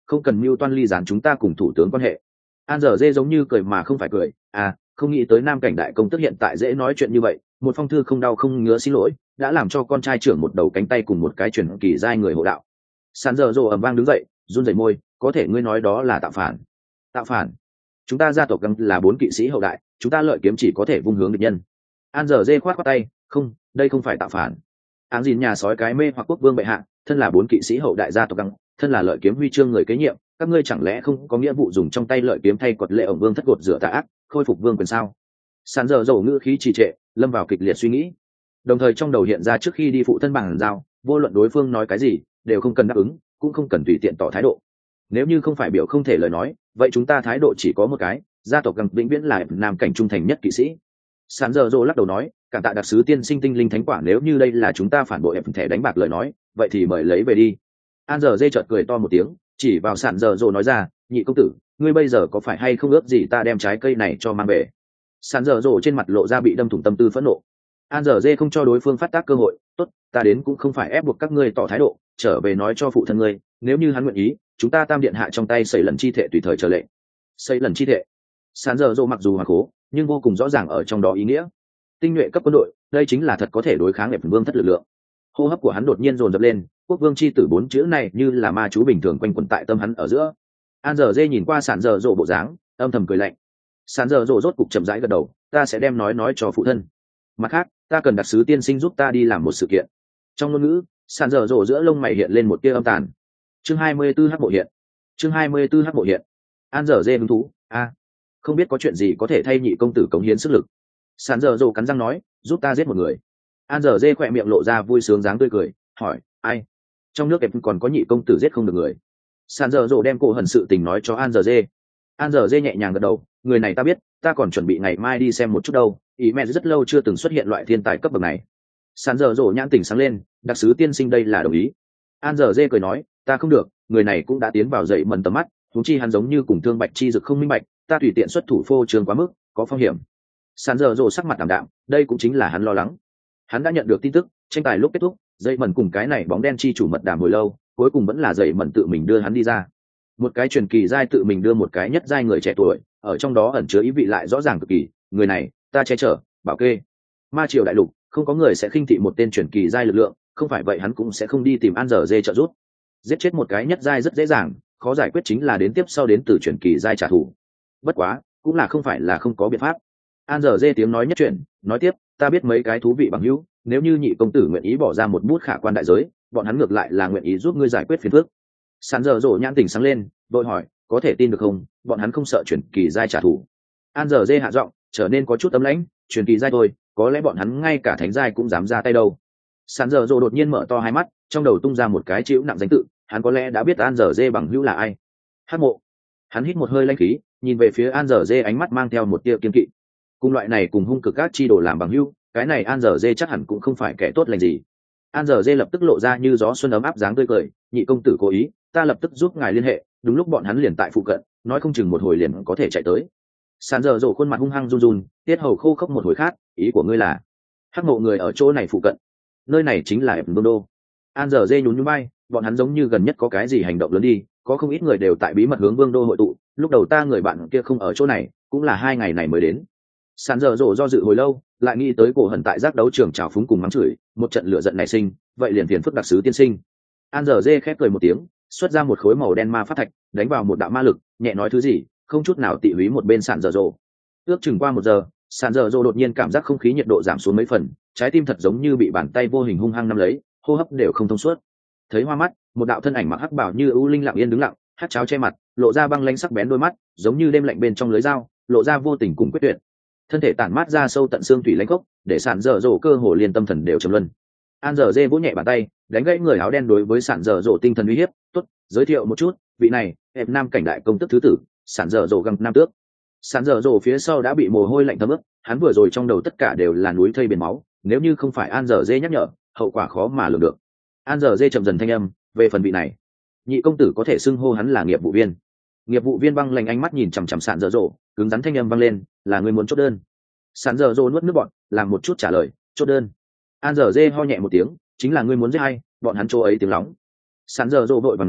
không cần mưu toan ly gián chúng ta cùng thủ tướng quan hệ. An giờ dê giống như cười mà không phải cười, không nghĩ tới Nam Cảnh đại công tức hiện tại dễ nói chuyện như vậy, một phong thư không đau không ngứa xin lỗi đã làm cho con trai trưởng một đầu cánh tay cùng một cái truyền kỳ giai người hộ đạo. Sàn giờ rồ ầm vang đứng dậy, run rẩy môi, có thể ngươi nói đó là tạo phản? Tạo phản? Chúng ta gia tộc găng là 4 kỵ sĩ hậu đại, chúng ta lợi kiếm chỉ có thể vung hướng địch nhân. An giờ dê khoát tay, không, đây không phải tạo phản. Áng gìn nhà sói cái mê hoặc quốc vương bệ hạ, thân là 4 kỵ sĩ hậu đại gia tộc găng, thân là lợi kiếm huy chương người kế nhiệm, các ngươi chẳng lẽ không có nghĩa vụ dùng trong tay lợi kiếm thay quật lệ ổng vương thất gột rửa tà ác, khôi phục vương quyền sao? Sàn giờ dầu ngữ khí trì trệ, lâm vào kịch liệt suy nghĩ, đồng thời trong đầu hiện ra trước khi đi phụ thân bằng giao, vô luận đối phương nói cái gì đều không cần đáp ứng, cũng không cần tùy tiện tỏ thái độ. Nếu như không phải biểu không thể lời nói, vậy chúng ta thái độ chỉ có một cái, gia tộc găng vĩnh viễn là Nam Cảnh trung thành nhất kỵ sĩ. Sàn giờ dầu lắc đầu nói, cảm tạ đặc sứ tiên sinh tinh linh thánh quả, nếu như đây là chúng ta phản bội thẻ đánh bạc lời nói, vậy thì mời lấy về đi. An giờ dê chợt cười to một tiếng, chỉ vào Sàn giờ dầu nói ra, nhị công tử, ngươi bây giờ có phải hay không ước gì ta đem trái cây này cho mang về? Sàn giờ dầu trên mặt lộ ra bị đâm thủng tâm tư phẫn nộ. An giờ dê không cho đối phương phát tác cơ hội, tốt, ta đến cũng không phải ép buộc các ngươi tỏ thái độ, trở về nói cho phụ thân ngươi, nếu như hắn nguyện ý, chúng ta tam điện hạ trong tay xây lần chi thệ tùy thời chờ lệnh. Xây lần chi thệ? Sàn giờ dầu mặc dù hòa khố, nhưng vô cùng rõ ràng ở trong đó ý nghĩa. Tinh nhuệ cấp quân đội, đây chính là thật có thể đối kháng Ệp Vương thất lực lượng. Hô hấp của hắn đột nhiên dồn dập lên, quốc vương chi tử 4 chữ này như là ma chú bình thường quanh quẩn tại tâm hắn ở giữa. An giờ dê nhìn qua Sàn giờ dầu bộ dáng, âm thầm cười lạnh. Sàn giờ dầu rốt cục chậm rãi gật đầu, ta sẽ đem nói cho phụ thân. Mặt khác, ta cần đặc sứ tiên sinh giúp ta đi làm một sự kiện. Trong ngôn ngữ, Sàn giờ dầu giữa lông mày hiện lên một tia âm tàn. Chương 24 hắc bộ hiện. Chương 24 hắc bộ hiện. An giờ dê hứng thú, không biết có chuyện gì có thể thay nhị công tử cống hiến sức lực. Sàn giờ dầu cắn răng nói, giúp ta giết một người. An giờ dê khỏe miệng lộ ra vui sướng dáng tươi cười, hỏi, ai? Trong nước đẹp còn có nhị công tử giết không được người. Sàn giờ dầu đem cổ hận sự tình nói cho An giờ dê. An giờ dê nhẹ nhàng gật đầu, người này ta biết, ta còn chuẩn bị ngày mai đi xem một chút đâu, ý mẹ rất lâu chưa từng xuất hiện loại thiên tài cấp bậc này. Sàn giờ dầu nhãn tỉnh sáng lên, đặc sứ tiên sinh đây là đồng ý. An giờ dê cười nói, ta không được, người này cũng đã tiến vào dậy mần tầm mắt, huống chi hắn giống như cùng Thương Bạch chi dực không minh bạch, ta tùy tiện xuất thủ phô trương quá mức, có phong hiểm. Sàn giờ dầu sắc mặt đảm đạm, đây cũng chính là hắn lo lắng. Hắn đã nhận được tin tức, tranh tài lúc kết thúc, dậy mần cùng cái này bóng đen chi chủ mật đàm hồi lâu, cuối cùng vẫn là dậy mần tự mình đưa hắn đi ra. Một cái truyền kỳ giai tự mình đưa một cái nhất giai người trẻ tuổi, ở trong đó ẩn chứa ý vị lại rõ ràng cực kỳ, người này ta che chở, bảo kê. Ma triều đại lục không có người sẽ khinh thị một tên truyền kỳ giai lực lượng, không phải vậy hắn cũng sẽ không đi tìm An giờ dê trợ giúp. Giết chết một cái nhất giai rất dễ dàng, khó giải quyết chính là đến tiếp sau đến từ truyền kỳ giai trả thù. Bất quá cũng là không phải là không có biện pháp. An giờ dê tiếng nói nhất chuyện, nói tiếp, ta biết mấy cái thú vị bằng hữu, nếu như nhị công tử nguyện ý bỏ ra một bút khả quan đại giới, bọn hắn ngược lại là nguyện ý giúp ngươi giải quyết phiền phức. Sàn giờ rộ nhãn tỉnh sáng lên, vội hỏi, có thể tin được không, bọn hắn không sợ truyền kỳ giai trả thù? An giờ dê hạ giọng, trở nên có chút tấm lãnh, truyền kỳ giai thôi, có lẽ bọn hắn ngay cả thánh giai cũng dám ra tay đâu. Sàn giờ rộ đột nhiên mở to hai mắt, trong đầu tung ra một cái chịu nặng danh tự, hắn có lẽ đã biết An giờ dê bằng hữu là ai. Hắc Mộ. Hắn hít một hơi lãnh khí, nhìn về phía An giờ dê, ánh mắt mang theo một tia kiên kỵ. Cùng loại này cùng hung cực các chi đồ làm bằng hữu, cái này An giờ dê chắc hẳn cũng không phải kẻ tốt lành gì. An giờ dê lập tức lộ ra như gió xuân ấm áp dáng tươi cười, nhị công tử cố ý, ta lập tức giúp ngài liên hệ, đúng lúc bọn hắn liền tại phụ cận, nói không chừng một hồi liền có thể chạy tới. Sàn giờ rộ khuôn mặt hung hăng run run, tiết hầu khô khốc một hồi khát, ý của ngươi là Hắc Mộ người ở chỗ này phụ cận? Nơi này chính là Epn Đô. An giờ dê nhún nhún vai, bọn hắn giống như gần nhất có cái gì hành động lớn đi, có không ít người đều tại bí mật hướng Vương đô hội tụ, lúc đầu ta người bạn kia không ở chỗ này, cũng là 2 ngày này mới đến. Sàn giờ rộ do dự hồi lâu, lại nghĩ tới cổ hận tại giác đấu trường trào phúng cùng mắng chửi, một trận lửa giận nảy sinh, vậy liền phiền phức đặc sứ tiên sinh. An giờ dê khép cười một tiếng, xuất ra một khối màu đen ma pháp thạch, đánh vào một đạo ma lực, nhẹ nói thứ gì, không chút nào tị húy một bên Sàn giờ rộ. Ước chừng qua 1 giờ, Sàn giờ rộ đột nhiên cảm giác không khí nhiệt độ giảm xuống mấy phần, trái tim thật giống như bị bàn tay vô hình hung hăng nắm lấy, hô hấp đều không thông suốt. Thấy hoa mắt, một đạo thân ảnh mặc hắc bào như ưu linh lặng yên đứng lặng, hắt cháo che mặt, lộ ra băng lãnh sắc bén đôi mắt, giống như đêm lạnh bên trong lưới dao, lộ ra vô tình cùng quyết tuyệt. Thân thể tản mát ra sâu tận xương thủy lãnh cốc, để Sàn giờ rộ cơ hồ liền tâm thần đều trầm luân. An giờ dê vỗ nhẹ bàn tay, đánh gãy người áo đen đối với Sàn giờ rộ tinh thần uy hiếp, tốt, giới thiệu một chút, vị này, hẹp Nam Cảnh đại công tức thứ tử, Sàn giờ rộ găng nam tước. Sàn giờ rộ phía sau đã bị mồ hôi lạnh thấm ướt, hắn vừa rồi trong đầu tất cả đều là núi thây biển máu, nếu như không phải An giờ dê nhắc nhở, hậu quả khó mà lường được. An giờ dê chậm dần thanh âm, về phần vị này, nhị công tử có thể xưng hô hắn là nghiệp vụ viên. Nghiệp vụ viên băng lạnh ánh mắt nhìn chằm chằm Sàn giờ rộ, cứng rắn thanh âm vang lên, là người muốn chốt đơn. Sàn giờ rộ nuốt nước bọt, làm một chút trả lời, chốt đơn. An giờ dê ho nhẹ một tiếng, chính là ngươi muốn giết hay, bọn hắn chỗ ấy tiếng lóng. Sàn giờ rộ vội vàng nói,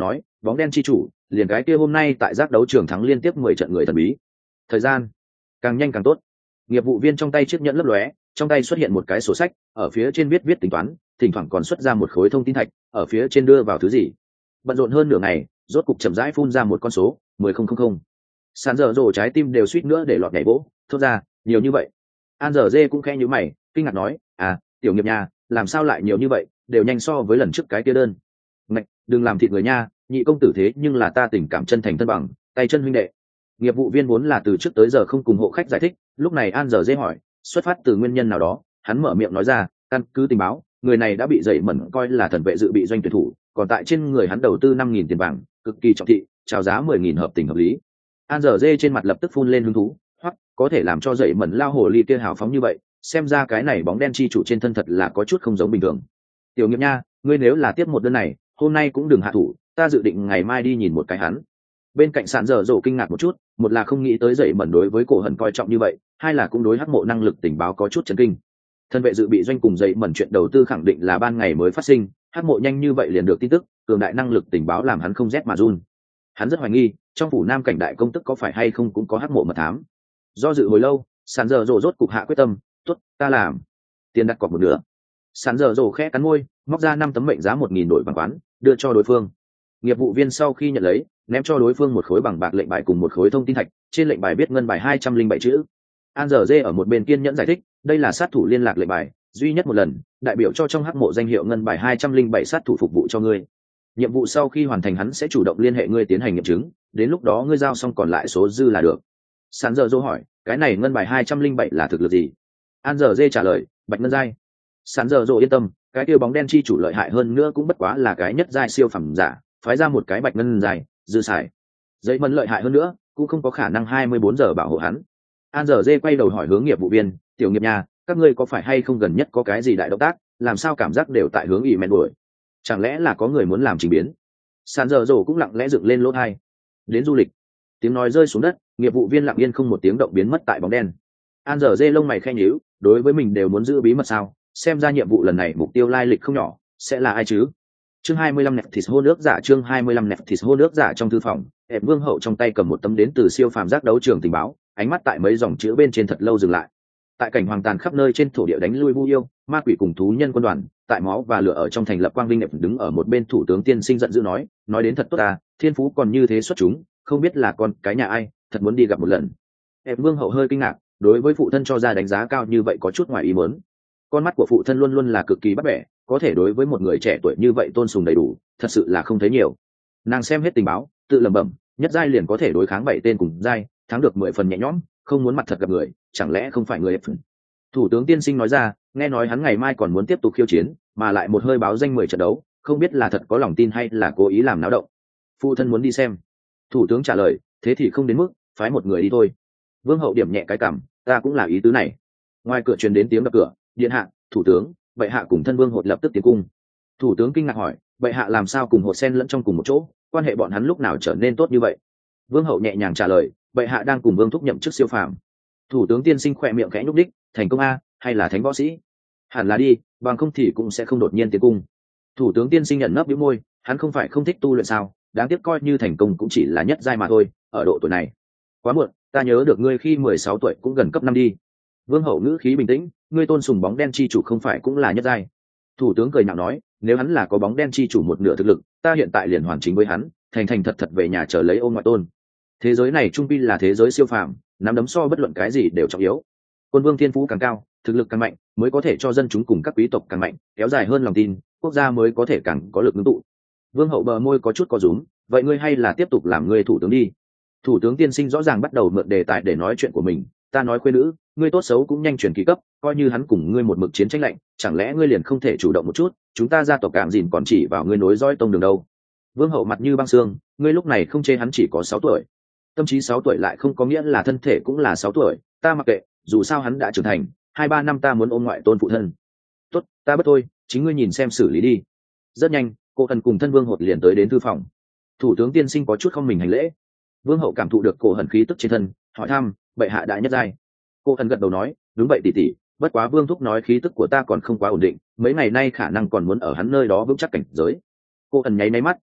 bóng đen chi chủ, liền cái kia hôm nay tại giác đấu trường thắng liên tiếp 10 trận người thần bí. Thời gian càng nhanh càng tốt. Nghiệp vụ viên trong tay chiếc nhẫn lấp lóe, trong tay xuất hiện một cái sổ sách, ở phía trên viết tính toán, thỉnh thoảng còn xuất ra một khối thông tin thạch, ở phía trên đưa vào thứ gì. Bận rộn hơn nửa ngày, rốt cục chậm rãi phun ra một con số 10,000. Sàn dở dồ trái tim đều suýt nữa để lọt nhảy vỗ, thốt ra nhiều như vậy. An dở dê cũng khẽ nhíu mày, kinh ngạc nói, tiểu nghiệp nhà, làm sao lại nhiều như vậy, đều nhanh so với lần trước cái kia đơn. Ngạch, đừng làm thịt người nha, nhị công tử thế nhưng là ta tình cảm chân thành thân bằng, tay chân huynh đệ. Nghiệp vụ viên vốn là từ trước tới giờ không cùng hộ khách giải thích, lúc này An dở dê hỏi, xuất phát từ nguyên nhân nào đó, hắn mở miệng nói ra, căn cứ tình báo, người này đã bị dậy mẩn coi là thần vệ dự bị doanh tuyển thủ, còn tại trên người hắn đầu tư 5.000 tiền vàng, cực kỳ trọng thị, chào giá 10.000 hợp tình hợp lý. An dở dê trên mặt lập tức phun lên hứng thú, hoặc có thể làm cho dậy mẩn lao hồ ly kia hào phóng như vậy, xem ra cái này bóng đen chi chủ trên thân thật là có chút không giống bình thường. Tiểu nghiệp nha, ngươi nếu là tiếp một đơn này, hôm nay cũng đừng hạ thủ, ta dự định ngày mai đi nhìn một cái hắn. Bên cạnh sàn dở dồ kinh ngạc một chút, một là không nghĩ tới dậy mẩn đối với cổ hận coi trọng như vậy, hai là cũng đối hắc mộ năng lực tình báo có chút chấn kinh. Thân vệ dự bị doanh cùng dậy mẩn chuyện đầu tư khẳng định là ban ngày mới phát sinh, hắc mộ nhanh như vậy liền được tin tức, cường đại năng lực tình báo làm hắn không rét mà run. Hắn rất hoài nghi, trong phủ nam cảnh đại công tức có phải hay không cũng có hắc mộ mật thám. Do dự hồi lâu, sàn dở dồ rốt cục hạ quyết tâm, tốt, ta làm. Tiền đặt cọc một nửa. Sàn dở dồ khẽ cắn môi, móc ra 5 tấm mệnh giá 1.000 đổi bằng quán, đưa cho đối phương. Nghiệp vụ viên sau khi nhận lấy, ném cho đối phương một khối bằng bạc lệnh bài cùng một khối thông tin thạch, trên lệnh bài viết ngân bài 207 chữ. An dở dê ở một bên kiên nhẫn giải thích, đây là sát thủ liên lạc lệnh bài, duy nhất một lần, đại biểu cho trong hắc mộ danh hiệu ngân bài 207 sát thủ phục vụ cho ngươi. Nhiệm vụ sau khi hoàn thành hắn sẽ chủ động liên hệ ngươi tiến hành nghiệm chứng, đến lúc đó ngươi giao xong còn lại số dư là được. Sán dở dô hỏi, cái này ngân bài 207 là thực lực gì? An dở dê trả lời, bạch ngân giai. Sán dở dô yên tâm, cái kia bóng đen chi chủ lợi hại hơn nữa cũng bất quá là cái nhất giai siêu phẩm giả, phái ra một cái bạch ngân giai, dư xài. Giấy mẫn lợi hại hơn nữa, cũng không có khả năng 24 giờ bảo hộ hắn. An dở dê quay đầu hỏi hướng nghiệp vụ viên, tiểu nghiệp nhà, các ngươi có phải hay không gần nhất có cái gì đại động tác, làm sao cảm giác đều tại hướng ỉ mẹn đuổi? Chẳng lẽ là có người muốn làm trình biến? Sàn dở dồ cũng lặng lẽ dựng lên lỗ tai. Đến du lịch. Tiếng nói rơi xuống đất, nghiệp vụ viên lặng yên không một tiếng động biến mất tại bóng đen. An dở dê lông mày khẽ nhíu, đối với mình đều muốn giữ bí mật sao? Xem ra nhiệm vụ lần này mục tiêu lai lịch không nhỏ, sẽ là ai chứ? Chương 25 nẹp thịt hô nước giả, chương 25 nẹp thịt hô nước giả. Trong thư phòng, Hẹp Vương hậu trong tay cầm một tấm đến từ siêu phàm giác đấu trường tình báo, ánh mắt tại mấy dòng chữ bên trên thật lâu dừng lại. Tại cảnh hoàng tàn khắp nơi trên thổ địa đánh lui vu yêu, ma quỷ cùng thú nhân quân đoàn, tại máu và lửa ở trong thành lập quang vinh nệp đứng ở một bên thủ tướng tiên sinh giận dữ nói đến thật tốt à, thiên phú còn như thế xuất chúng, không biết là con cái nhà ai, thật muốn đi gặp một lần. Hẹp Vương hậu hơi kinh ngạc, đối với phụ thân cho ra đánh giá cao như vậy có chút ngoài ý muốn. Con mắt của phụ thân luôn luôn là cực kỳ bắt bẻ, có thể đối với một người trẻ tuổi như vậy tôn sùng đầy đủ, thật sự là không thấy nhiều. Nàng xem hết tình báo, tự lẩm bẩm, nhất giai liền có thể đối kháng 7 tên cùng giai, thắng được 10 phần nhẹ nhõm, không muốn mặt thật gặp người, chẳng lẽ không phải người F. Thủ tướng tiên sinh nói ra, nghe nói hắn ngày mai còn muốn tiếp tục khiêu chiến, mà lại một hơi báo danh 10 trận đấu, không biết là thật có lòng tin hay là cố ý làm náo động. Phụ thân muốn đi xem. Thủ tướng trả lời, thế thì không đến mức, phái một người đi thôi. Vương hậu điểm nhẹ cái cằm, ta cũng là ý tứ này. Ngoài cửa truyền đến tiếng đập cửa, điện hạ, thủ tướng, bệ hạ cùng thân vương hội lập tức tiến cung. Thủ tướng kinh ngạc hỏi, bệ hạ làm sao cùng hội sen lẫn trong cùng một chỗ, quan hệ bọn hắn lúc nào trở nên tốt như vậy? Vương hậu nhẹ nhàng trả lời, bệ hạ đang cùng vương thúc nhậm chức siêu phàm. Thủ tướng tiên sinh khỏe miệng khẽ nhúc đích, thành công a, hay là thánh võ sĩ? Hẳn là đi, bằng không thì cũng sẽ không đột nhiên tiến cung. Thủ tướng tiên sinh nhận nấp bĩu môi, hắn không phải không thích tu luyện sao, đáng tiếc coi như thành công cũng chỉ là nhất giai mà thôi, ở độ tuổi này. Quá muộn, ta nhớ được ngươi khi 16 tuổi cũng gần cấp 5 đi. Vương hậu ngữ khí bình tĩnh, ngươi tôn sùng bóng đen chi chủ không phải cũng là nhất giai? Thủ tướng cười nhạo nói, nếu hắn là có bóng đen chi chủ một nửa thực lực, ta hiện tại liền hoàn chính với hắn, thành thành thật thật về nhà chờ lấy ôn ngoại tôn. Thế giới này trung pi là thế giới siêu phàm, nắm đấm so bất luận cái gì đều trọng yếu. Quân vương thiên phú càng cao, thực lực càng mạnh, mới có thể cho dân chúng cùng các quý tộc càng mạnh, kéo dài hơn lòng tin, quốc gia mới có thể càng có lực ngưng tụ. Vương hậu bờ môi có chút co rúm, vậy ngươi hay là tiếp tục làm ngươi thủ tướng đi. Thủ tướng tiên sinh rõ ràng bắt đầu mượn đề tài để nói chuyện của mình, ta nói khuê nữ, ngươi tốt xấu cũng nhanh chuyển kỳ cấp, coi như hắn cùng ngươi một mực chiến tranh lạnh, chẳng lẽ ngươi liền không thể chủ động một chút, chúng ta gia tộc cạm dìn còn chỉ vào ngươi nối dõi tông đường đâu. Vương hậu mặt như băng xương, ngươi lúc này không chê hắn chỉ có 6 tuổi. Tâm trí 6 tuổi lại không có nghĩa là thân thể cũng là 6 tuổi, ta mặc kệ, dù sao hắn đã trưởng thành, 2-3 năm ta muốn ôm ngoại tôn phụ thân. Tốt, ta bất thôi, chính ngươi nhìn xem xử lý đi. Rất nhanh, cô thần cùng thân vương hột liền tới đến thư phòng. Thủ tướng tiên sinh có chút không mình hành lễ. Vương hậu cảm thụ được cổ hận khí tức trên thân, hỏi thăm, bệ hạ đại nhất giai. Cô thần gật đầu nói, đúng vậy tỷ tỷ, bất quá vương thúc nói khí tức của ta còn không quá ổn định, mấy ngày nay khả năng còn muốn ở hắn nơi đó vững chắc cảnh giới. Cô thần nháy máy mắt,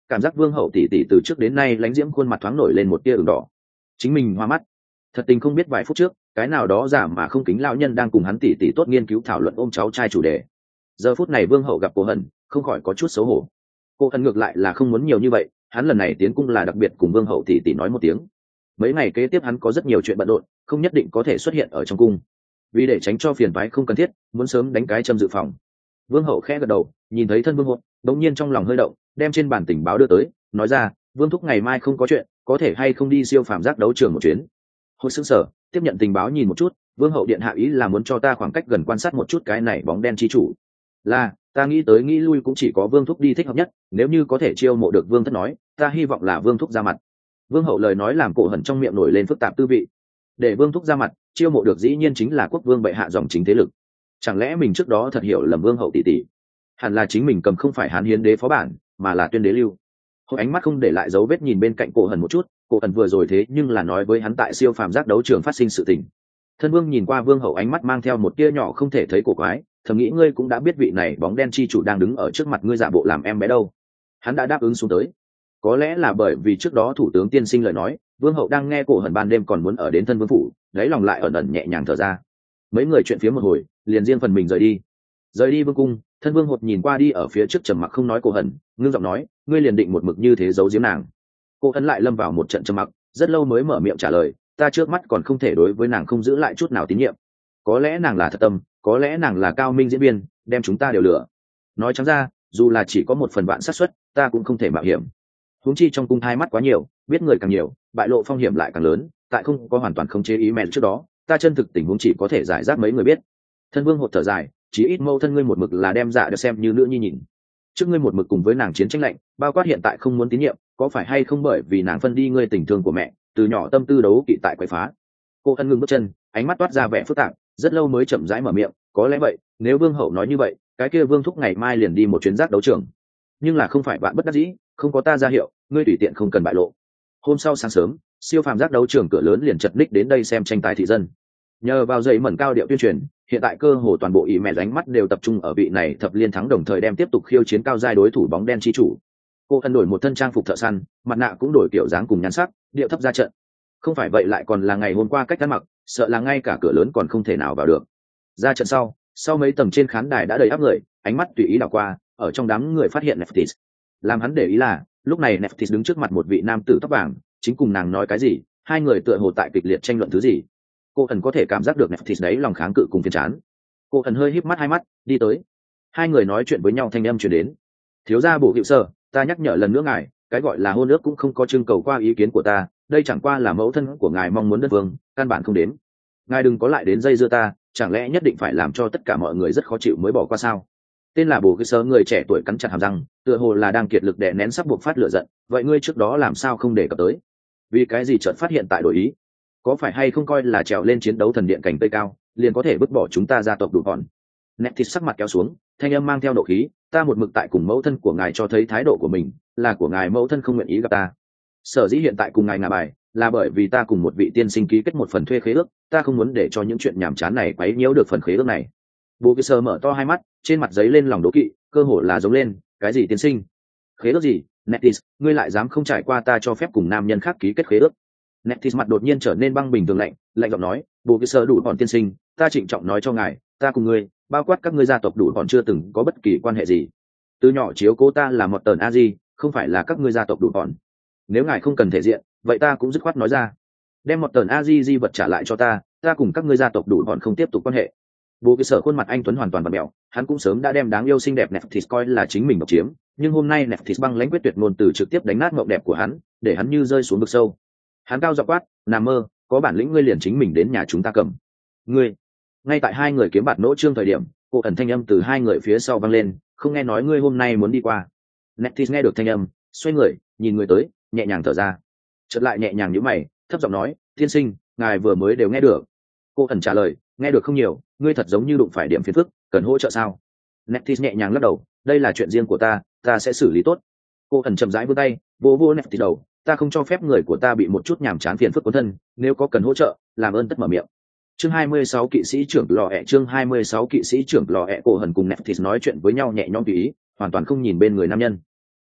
cảm giác vương hậu tỷ tỷ từ trước đến nay lánh diễm khuôn mặt thoáng nổi lên một tia ửng đỏ. Chính mình hoa mắt, thật tình không biết vài phút trước cái nào đó giả mà không kính lão nhân đang cùng hắn tỷ tỷ tốt nghiên cứu thảo luận ôm cháu trai chủ đề. Giờ phút này vương hậu gặp cô hân không khỏi có chút xấu hổ. Cô hân ngược lại là không muốn nhiều như vậy, hắn lần này tiến cung là đặc biệt cùng vương hậu tỷ tỷ nói một tiếng. Mấy ngày kế tiếp hắn có rất nhiều chuyện bận rộn, không nhất định có thể xuất hiện ở trong cung, vì để tránh cho phiền toái không cần thiết muốn sớm đánh cái châm dự phòng. Vương hậu khẽ gật đầu, nhìn thấy thân vương hậu đống nhiên trong lòng hơi động, đem trên bản tình báo đưa tới, nói ra, vương thúc ngày mai không có chuyện, có thể hay không đi siêu phàm giác đấu trường một chuyến. Hồi sững sờ, tiếp nhận tình báo nhìn một chút, vương hậu điện hạ ý là muốn cho ta khoảng cách gần quan sát một chút cái này bóng đen chi chủ. Là, ta nghĩ tới nghĩ lui cũng chỉ có vương thúc đi thích hợp nhất, nếu như có thể chiêu mộ được vương thất nói, ta hy vọng là vương thúc ra mặt. Vương hậu lời nói làm cổ hẩn trong miệng nổi lên phức tạp tư vị. Để vương thúc ra mặt, chiêu mộ được dĩ nhiên chính là quốc vương bệ hạ dòng chính thế lực. Chẳng lẽ mình trước đó thật hiểu lầm vương hậu tỷ tỷ? Hẳn là chính mình cầm không phải hán hiến đế phó bản, mà là tuyên đế lưu. Hồi ánh mắt không để lại dấu vết nhìn bên cạnh cổ hẩn một chút, cổ hẩn vừa rồi thế nhưng là nói với hắn tại siêu phàm giác đấu trường phát sinh sự tình. Thân vương nhìn qua vương hậu ánh mắt mang theo một tia nhỏ không thể thấy cổ quái, thầm nghĩ ngươi cũng đã biết vị này bóng đen chi chủ đang đứng ở trước mặt ngươi giả bộ làm em bé đâu. Hắn đã đáp ứng xuống tới. Có lẽ là bởi vì trước đó thủ tướng tiên sinh lời nói, vương hậu đang nghe cổ hẩn ban đêm còn muốn ở đến thân vương phủ, đáy lòng lại ẩn ẩn nhẹ nhàng thở ra. Mấy người chuyện phía một hồi, liền riêng phần mình rời đi. Rời đi vương cung, thân vương hột nhìn qua đi ở phía trước trầm mặc không nói cổ hẩn, ngưng giọng nói, ngươi liền định một mực như thế giấu giếm nàng. Cô hẩn lại lâm vào một trận trầm mặc, rất lâu mới mở miệng trả lời, ta trước mắt còn không thể đối với nàng không giữ lại chút nào tín nhiệm. Có lẽ nàng là thật tâm, có lẽ nàng là cao minh diễn viên, đem chúng ta đều lừa. Nói trắng ra, dù là chỉ có một phần vạn xác suất, ta cũng không thể mạo hiểm. Huống chi trong cung hai mắt quá nhiều, biết người càng nhiều, bại lộ phong hiểm lại càng lớn, tại không có hoàn toàn khống chế ý mẹ trước đó, ta chân thực tình huống chỉ có thể giải rác mấy người biết. Thân vương hột thở dài, chí ít mâu thân ngươi một mực là đem dạ được xem như nữ nhi nhìn. Trước ngươi một mực cùng với nàng chiến tranh lạnh, bao quát hiện tại không muốn tín nhiệm, có phải hay không bởi vì nàng phân đi ngươi tình thương của mẹ, từ nhỏ tâm tư đấu kỵ tại quậy phá. Cô thân ngưng bước chân, ánh mắt toát ra vẻ phức tạp, rất lâu mới chậm rãi mở miệng, có lẽ vậy, nếu vương hậu nói như vậy, cái kia vương thúc ngày mai liền đi một chuyến giác đấu trường. Nhưng là không phải bạn bất đắc dĩ, không có ta ra hiệu, ngươi tùy tiện không cần bại lộ. Hôm sau sáng sớm, siêu phàm giác đấu trường cửa lớn liền chật ních đến đây xem tranh tài thị dân. Nhờ vào dậy mẩn cao điệu tuyên truyền, hiện tại cơ hồ toàn bộ ý mẹ đánh mắt đều tập trung ở vị này thập liên thắng đồng thời đem tiếp tục khiêu chiến cao giai đối thủ bóng đen chi chủ. Cô thân đổi một thân trang phục thợ săn, mặt nạ cũng đổi kiểu dáng cùng nhan sắc, điệu thấp ra trận. Không phải vậy lại còn là ngày hôm qua cách ăn mặc, sợ là ngay cả cửa lớn còn không thể nào vào được. Ra trận sau mấy tầng trên khán đài đã đầy áp người, ánh mắt tùy ý đảo qua, ở trong đám người phát hiện Nephthys. Làm hắn để ý là, lúc này Nephthys đứng trước mặt một vị nam tử tóc vàng, chính cùng nàng nói cái gì, hai người tựa hồ tại kịch liệt tranh luận thứ gì. Cô thần có thể cảm giác được Nephthys đấy lòng kháng cự cùng phiền chán. Cô thần hơi híp mắt hai mắt, đi tới. Hai người nói chuyện với nhau thanh âm truyền đến. Thiếu gia Bổ Hữu Sơ, ta nhắc nhở lần nữa ngài, cái gọi là hôn ước cũng không có trưng cầu qua ý kiến của ta, đây chẳng qua là mẫu thân của ngài mong muốn đất vương, căn bản không đến. Ngài đừng có lại đến dây dưa ta, chẳng lẽ nhất định phải làm cho tất cả mọi người rất khó chịu mới bỏ qua sao? Tên là Bổ Hữu Sơ người trẻ tuổi cắn chặt hàm răng, tựa hồ là đang kiệt lực đè nén sắp buộc phát lửa giận, vậy ngươi trước đó làm sao không đề cập tới? Vì cái gì chợt phát hiện tại đổi ý? Có phải hay không coi là trèo lên chiến đấu thần điện cảnh tây cao, liền có thể vứt bỏ chúng ta gia tộc đủ bọn? Nephthys sắc mặt kéo xuống, thanh âm mang theo nộ khí, ta một mực tại cùng mẫu thân của ngài cho thấy thái độ của mình, là của ngài mẫu thân không nguyện ý gặp ta. Sở dĩ hiện tại cùng ngài ngả bài, là bởi vì ta cùng một vị tiên sinh ký kết một phần thuê khế ước, ta không muốn để cho những chuyện nhảm chán này quấy nhiễu được phần khế ước này. Bố Kỳ Sơ mở to hai mắt, trên mặt giấy lên lòng đố kỵ, cơ hồ là giống lên, cái gì tiên sinh? Khế ước gì? Nephthys, ngươi lại dám không trải qua ta cho phép cùng nam nhân khác ký kết khế ước? Nephthys mặt đột nhiên trở nên băng bình thường lạnh, lạnh giọng nói, Bố Kỳ Sơ đủ bọn tiên sinh, ta trịnh trọng nói cho ngài, ta cùng ngươi, bao quát các ngươi gia tộc đủ bọn chưa từng có bất kỳ quan hệ gì. Từ nhỏ chiếu cố ta là một tờn a di, không phải là các ngươi gia tộc đủ bọn. Nếu ngài không cần thể diện, vậy ta cũng dứt khoát nói ra, đem một tờn a di vật trả lại cho ta, ta cùng các ngươi gia tộc đủ bọn không tiếp tục quan hệ. Bố Kỳ Sở khuôn mặt anh tuấn hoàn toàn vặn mẹo, hắn cũng sớm đã đem đáng yêu xinh đẹp Nephthys coi là chính mình độc chiếm, nhưng hôm nay Nephthys băng lãnh quyết tuyệt ngôn từ trực tiếp đánh nát mộng đẹp của hắn, để hắn như rơi xuống vực sâu. Hắn cao giọng quát, nằm mơ, có bản lĩnh ngươi liền chính mình đến nhà chúng ta cầm. Ngươi. Ngay tại hai người kiếm bạt nỗ trương thời điểm, cô ẩn thanh âm từ hai người phía sau vang lên, không nghe nói ngươi hôm nay muốn đi qua. Nephthys nghe được thanh âm, xoay người, nhìn người tới, nhẹ nhàng thở ra. Chợt lại nhẹ nhàng nhíu mày, thấp giọng nói, tiên sinh, ngài vừa mới đều nghe được. Cô ẩn trả lời, nghe được không nhiều, ngươi thật giống như đụng phải điểm phiền phức, cần hỗ trợ sao? Nephthys nhẹ nhàng lắc đầu, đây là chuyện riêng của ta sẽ xử lý tốt. Cô ẩn chậm rãi vươn tay, vô Nephthys đầu, ta không cho phép người của ta bị một chút nhàm chán phiền phức cuốn thân, nếu có cần hỗ trợ, làm ơn tất mở miệng. Chương 26 kỵ sĩ trưởng lò ẹ, chương 26 kỵ sĩ trưởng lò ẹ. Cô ẩn cùng Nephthys nói chuyện với nhau nhẹ nhõm tùy ý, hoàn toàn không nhìn bên người nam nhân.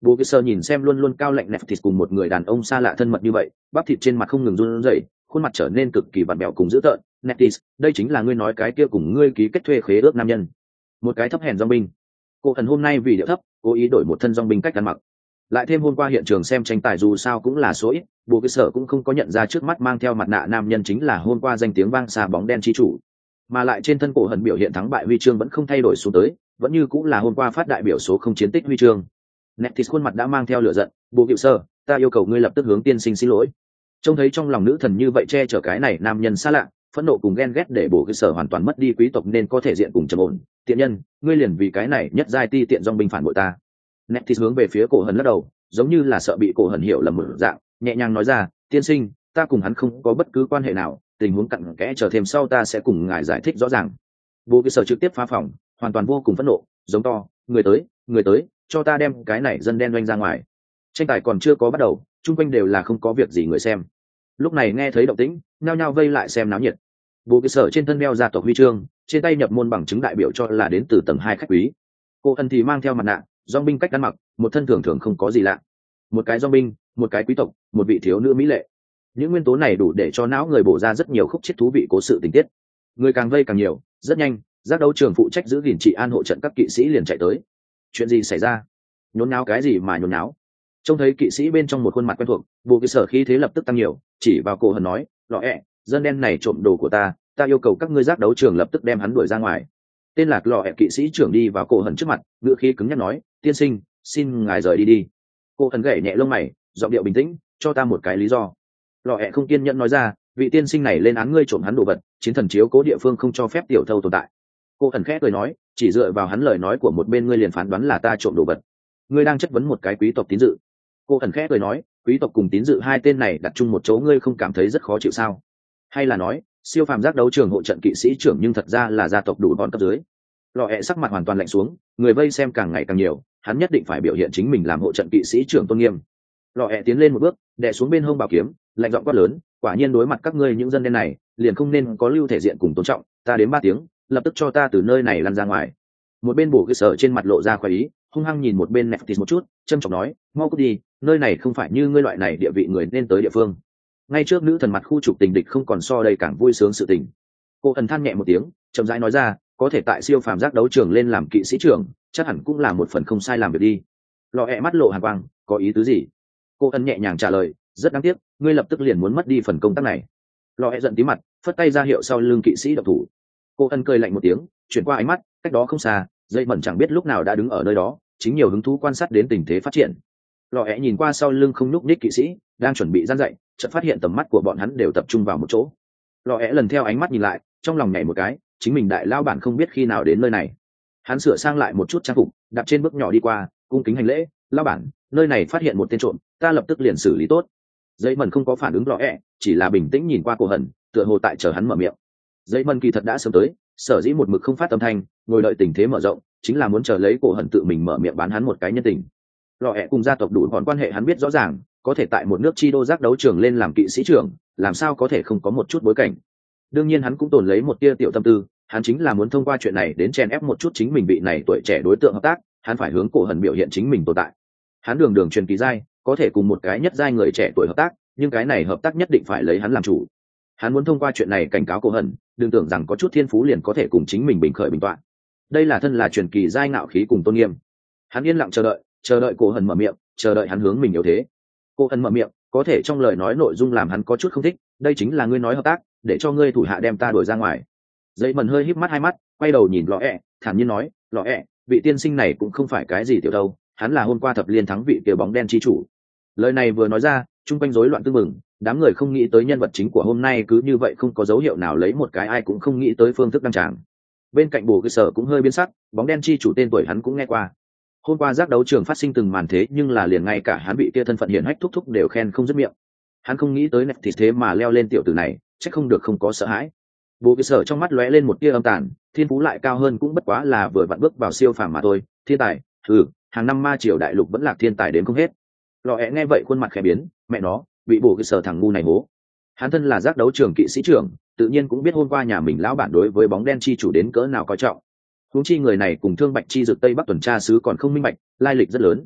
Bố cái sơ nhìn xem luôn luôn cao lạnh nẹt thịt cùng một người đàn ông xa lạ thân mật như vậy, bắp thịt trên mặt không ngừng run rẩy, khuôn mặt trở nên cực kỳ vặn vẹo cùng dữ tợn. Netis, đây chính là ngươi nói cái kia cùng ngươi ký kết thuê khế ước nam nhân, một cái thấp hèn dong binh. Cô thần hôm nay vì điệu thấp, cố ý đổi một thân dong binh cách ăn mặc. Lại thêm hôm qua hiện trường xem tranh tài dù sao cũng là số ít, bố cái sở cũng không có nhận ra trước mắt mang theo mặt nạ nam nhân chính là hôm qua danh tiếng vang xa bóng đen chi chủ, mà lại trên thân cổ hận biểu hiện thắng bại huy chương vẫn không thay đổi xuống tới, vẫn như cũng là hôm qua phát đại biểu số không chiến tích huy chương. Netis khuôn mặt đã mang theo lửa giận, bố cựu sơ, ta yêu cầu ngươi lập tức hướng tiên sinh xin lỗi. Trông thấy trong lòng nữ thần như vậy che chở cái này nam nhân xa lạ, phẫn nộ cùng ghen ghét để bố cựu sở hoàn toàn mất đi quý tộc nên có thể diện cùng trầm ổn. Tiện nhân, ngươi liền vì cái này nhất giai ti tiện dòng binh phản bội ta. Netis hướng về phía cổ hận lắc đầu, giống như là sợ bị cổ hận hiểu lầm một dạng, nhẹ nhàng nói ra, tiên sinh, ta cùng hắn không có bất cứ quan hệ nào, tình huống cặn kẽ chờ thêm sau ta sẽ cùng ngài giải thích rõ ràng. Bố cựu sở trực tiếp phá phòng, hoàn toàn vô cùng phẫn nộ, giống to, người tới, cho ta đem cái này dân đen oanh ra ngoài. Tranh tài còn chưa có bắt đầu, chung quanh đều là không có việc gì người xem. Lúc này nghe thấy động tĩnh, nhao nhao vây lại xem náo nhiệt. Bố cơ sở trên thân đeo gia tộc huy chương, trên tay nhập môn bằng chứng đại biểu cho là đến từ tầng 2 khách quý. Cô ân thì mang theo mặt nạ, dòng binh cách ăn mặc, một thân thường thường không có gì lạ. Một cái dòng binh, một cái quý tộc, một vị thiếu nữ mỹ lệ. Những nguyên tố này đủ để cho não người bổ ra rất nhiều khúc chết thú vị cố sự tình tiết. Người càng vây càng nhiều, rất nhanh, giác đấu trường phụ trách giữ gìn trị an hộ trận các kỵ sĩ liền chạy tới. Chuyện gì xảy ra? Nhốn náo cái gì mà nhốn náo? Trông thấy kỵ sĩ bên trong một khuôn mặt quen thuộc, bộ cơ sở khí thế lập tức tăng nhiều, chỉ vào cổ hần nói, lọ ẹ, dân đen này trộm đồ của ta yêu cầu các ngươi giác đấu trường lập tức đem hắn đuổi ra ngoài. Tên lạc lọ ẹ kỵ sĩ trưởng đi vào cổ hần trước mặt, ngữ khí cứng nhắc nói, tiên sinh, xin ngài rời đi đi. Cổ hần gảy nhẹ lông mày, giọng điệu bình tĩnh, cho ta một cái lý do. Lọ ẹ không kiên nhẫn nói ra, vị tiên sinh này lên án ngươi trộm hắn đồ vật, chiến thần chiếu cố địa phương không cho phép tiểu thâu tồn tại. Cổ hần khẽ cười nói, chỉ dựa vào hắn lời nói của một bên ngươi liền phán đoán là ta trộm đồ vật. Ngươi đang chất vấn một cái quý tộc tín dự. Cô ẩn khẽ cười nói, quý tộc cùng tín dự hai tên này đặt chung một chỗ ngươi không cảm thấy rất khó chịu sao? Hay là nói, siêu phàm giác đấu trường hộ trận kỵ sĩ trưởng nhưng thật ra là gia tộc đủ bọn cấp dưới. Lọ ẹ sắc mặt hoàn toàn lạnh xuống, người vây xem càng ngày càng nhiều, hắn nhất định phải biểu hiện chính mình làm hộ trận kỵ sĩ trưởng tôn nghiêm. Lọ ẹ tiến lên một bước, đè xuống bên hông bảo kiếm, lạnh giọng quát lớn, quả nhiên đối mặt các ngươi những dân đen này, liền không nên có lưu thể diện cùng tôn trọng, ta đến 3 tiếng, lập tức cho ta từ nơi này lăn ra ngoài. Một bên bổ cơ sở trên mặt lộ ra khoái ý, hung hăng nhìn một bên Nephthys một chút, châm chọc nói, mau cút đi, nơi này không phải như ngươi loại này địa vị người nên tới địa phương. Ngay trước nữ thần mặt khu trục tình địch không còn so đây càng vui sướng sự tình. Cô thần than nhẹ một tiếng, chậm rãi nói ra, có thể tại siêu phàm giác đấu trường lên làm kỵ sĩ trưởng, chắc hẳn cũng là một phần không sai làm việc đi. Lọ ẹ mắt lộ hàn quang, có ý tứ gì? Cô thần nhẹ nhàng trả lời, rất đáng tiếc, ngươi lập tức liền muốn mất đi phần công tác này. Lọ ẹ giận tí mặt, phất tay ra hiệu sau lưng kỵ sĩ độc thủ. Cô thần cười lạnh một tiếng, chuyển qua ánh mắt, cách đó không xa, dây mẩn chẳng biết lúc nào đã đứng ở nơi đó, chính nhiều hứng thú quan sát đến tình thế phát triển. Lọ ẹ nhìn qua sau lưng không nhúc nhích kỵ sĩ đang chuẩn bị gian dậy, chợt phát hiện tầm mắt của bọn hắn đều tập trung vào một chỗ. Lọ ẹ lần theo ánh mắt nhìn lại, trong lòng nhảy một cái, chính mình đại lao bản không biết khi nào đến nơi này. Hắn sửa sang lại một chút trang phục, đạp trên bước nhỏ đi qua, cung kính hành lễ, lao bản, nơi này phát hiện một tên trộm, ta lập tức liền xử lý tốt. Dây mẩn không có phản ứng lọ ẹ, chỉ là bình tĩnh nhìn qua cổ hận, tựa hồ tại chờ hắn mở miệng. Dây mẩn kỳ thật đã sớm tới, sở dĩ một mực không phát âm thanh, ngồi đợi tình thế mở rộng, chính là muốn chờ lấy cổ hận tự mình mở miệng bán hắn một cái nhân tình. Lọ ẹ cùng gia tộc đủ còn quan hệ hắn biết rõ ràng, có thể tại một nước chi đô giác đấu trường lên làm kỵ sĩ trưởng, làm sao có thể không có một chút bối cảnh. Đương nhiên hắn cũng tồn lấy một tia tiểu tâm tư, hắn chính là muốn thông qua chuyện này đến chèn ép một chút chính mình vị này tuổi trẻ đối tượng hợp tác, hắn phải hướng cổ hận biểu hiện chính mình tồn tại. Hắn đường đường truyền kỳ giai, có thể cùng một cái nhất giai người trẻ tuổi hợp tác, nhưng cái này hợp tác nhất định phải lấy hắn làm chủ. Hắn muốn thông qua chuyện này cảnh cáo cổ hận, đừng tưởng rằng có chút thiên phú liền có thể cùng chính mình bình khởi bình tọa. Đây là thân là truyền kỳ giai ngạo khí cùng tôn nghiêm. Hắn yên lặng chờ đợi cổ hận mở miệng, chờ đợi hắn hướng mình yếu thế. Cổ hận mở miệng, có thể trong lời nói nội dung làm hắn có chút không thích, đây chính là ngươi nói hợp tác, để cho ngươi thủ hạ đem ta đuổi ra ngoài. Dây mần hơi híp mắt hai mắt, quay đầu nhìn lọ ẹ, thản nhiên nói, lọ ẹ, vị tiên sinh này cũng không phải cái gì tiểu đâu, hắn là hôm qua thập liên thắng vị kia bóng đen chi chủ. Lời này vừa nói ra, chung quanh rối loạn tương mừng, đám người không nghĩ tới nhân vật chính của hôm nay cứ như vậy không có dấu hiệu nào lấy một cái ai cũng không nghĩ tới phương thức đăng tràng. Bên cạnh bồ cơ sở cũng hơi biến sắc, bóng đen chi chủ tên tuổi hắn cũng nghe qua. Hôm qua giác đấu trường phát sinh từng màn thế nhưng là liền ngay cả hắn bị kia thân phận hiển hách thúc thúc đều khen không dứt miệng. Hắn không nghĩ tới Nephthys thế mà leo lên tiểu tử này, chắc không được không có sợ hãi. Bồ cơ sở trong mắt lóe lên một tia âm tàn, thiên phú lại cao hơn cũng bất quá là vừa vặn bước vào siêu phàm mà thôi, thiên tài, hàng năm ma triều đại lục vẫn là thiên tài đến không hết. Lọ ẹ nghe vậy khuôn mặt khẽ biến, mẹ nó, bị bồ cơ sở thằng ngu này hố. Hắn thân là giác đấu trường kỵ sĩ trưởng, tự nhiên cũng biết hôm qua nhà mình lão bản đối với bóng đen chi chủ đến cỡ nào coi trọng. Huống chi người này cùng Thương Bạch chi dược Tây Bắc tuần tra sứ còn không minh bạch, lai lịch rất lớn.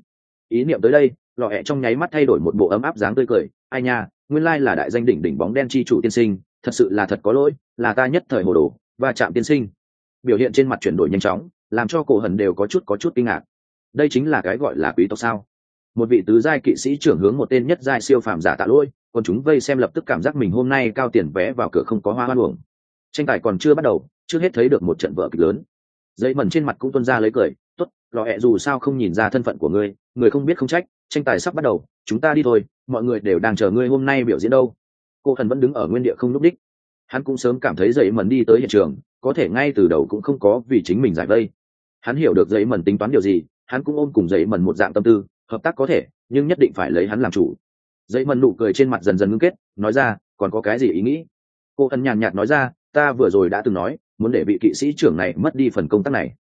Ý niệm tới đây, lọ ẹ trong nháy mắt thay đổi một bộ ấm áp dáng tươi cười. Ai nha, nguyên lai là đại danh đỉnh đỉnh bóng đen chi chủ tiên sinh, thật sự là thật có lỗi, là ta nhất thời hồ đồ và chạm tiên sinh. Biểu hiện trên mặt chuyển đổi nhanh chóng, làm cho cổ hần đều có chút kinh ngạc. Đây chính là cái gọi là quý tộc sao? Một vị tứ giai kỵ sĩ trưởng hướng một tên nhất giai siêu phàm giả tạ lỗi, còn chúng vây xem lập tức cảm giác mình hôm nay cao tiền vé vào cửa không có hoa hoan uổng. Tranh tài còn chưa bắt đầu, trước hết thấy được một trận vở kịch lớn. Giấy mẩn trên mặt cũng tuôn ra lấy cười. Tốt, lọ ẹ dù sao không nhìn ra thân phận của ngươi, người không biết không trách. Tranh tài sắp bắt đầu, chúng ta đi thôi, mọi người đều đang chờ ngươi hôm nay biểu diễn đâu. Cô thần vẫn đứng ở nguyên địa không lúc đích. Hắn cũng sớm cảm thấy giấy mẩn đi tới hiện trường, có thể ngay từ đầu cũng không có vì chính mình giải vây. Hắn hiểu được giấy mẩn tính toán điều gì, hắn cũng ôm cùng giấy mẩn một dạng tâm tư, hợp tác có thể, nhưng nhất định phải lấy hắn làm chủ. Giấy mẩn nụ cười trên mặt dần dần ngưng kết, nói ra, còn có cái gì ý nghĩ? Cô thần nhàn nhạt nói ra, ta vừa rồi đã từng nói, muốn để vị kỵ sĩ trưởng này mất đi phần công tác này.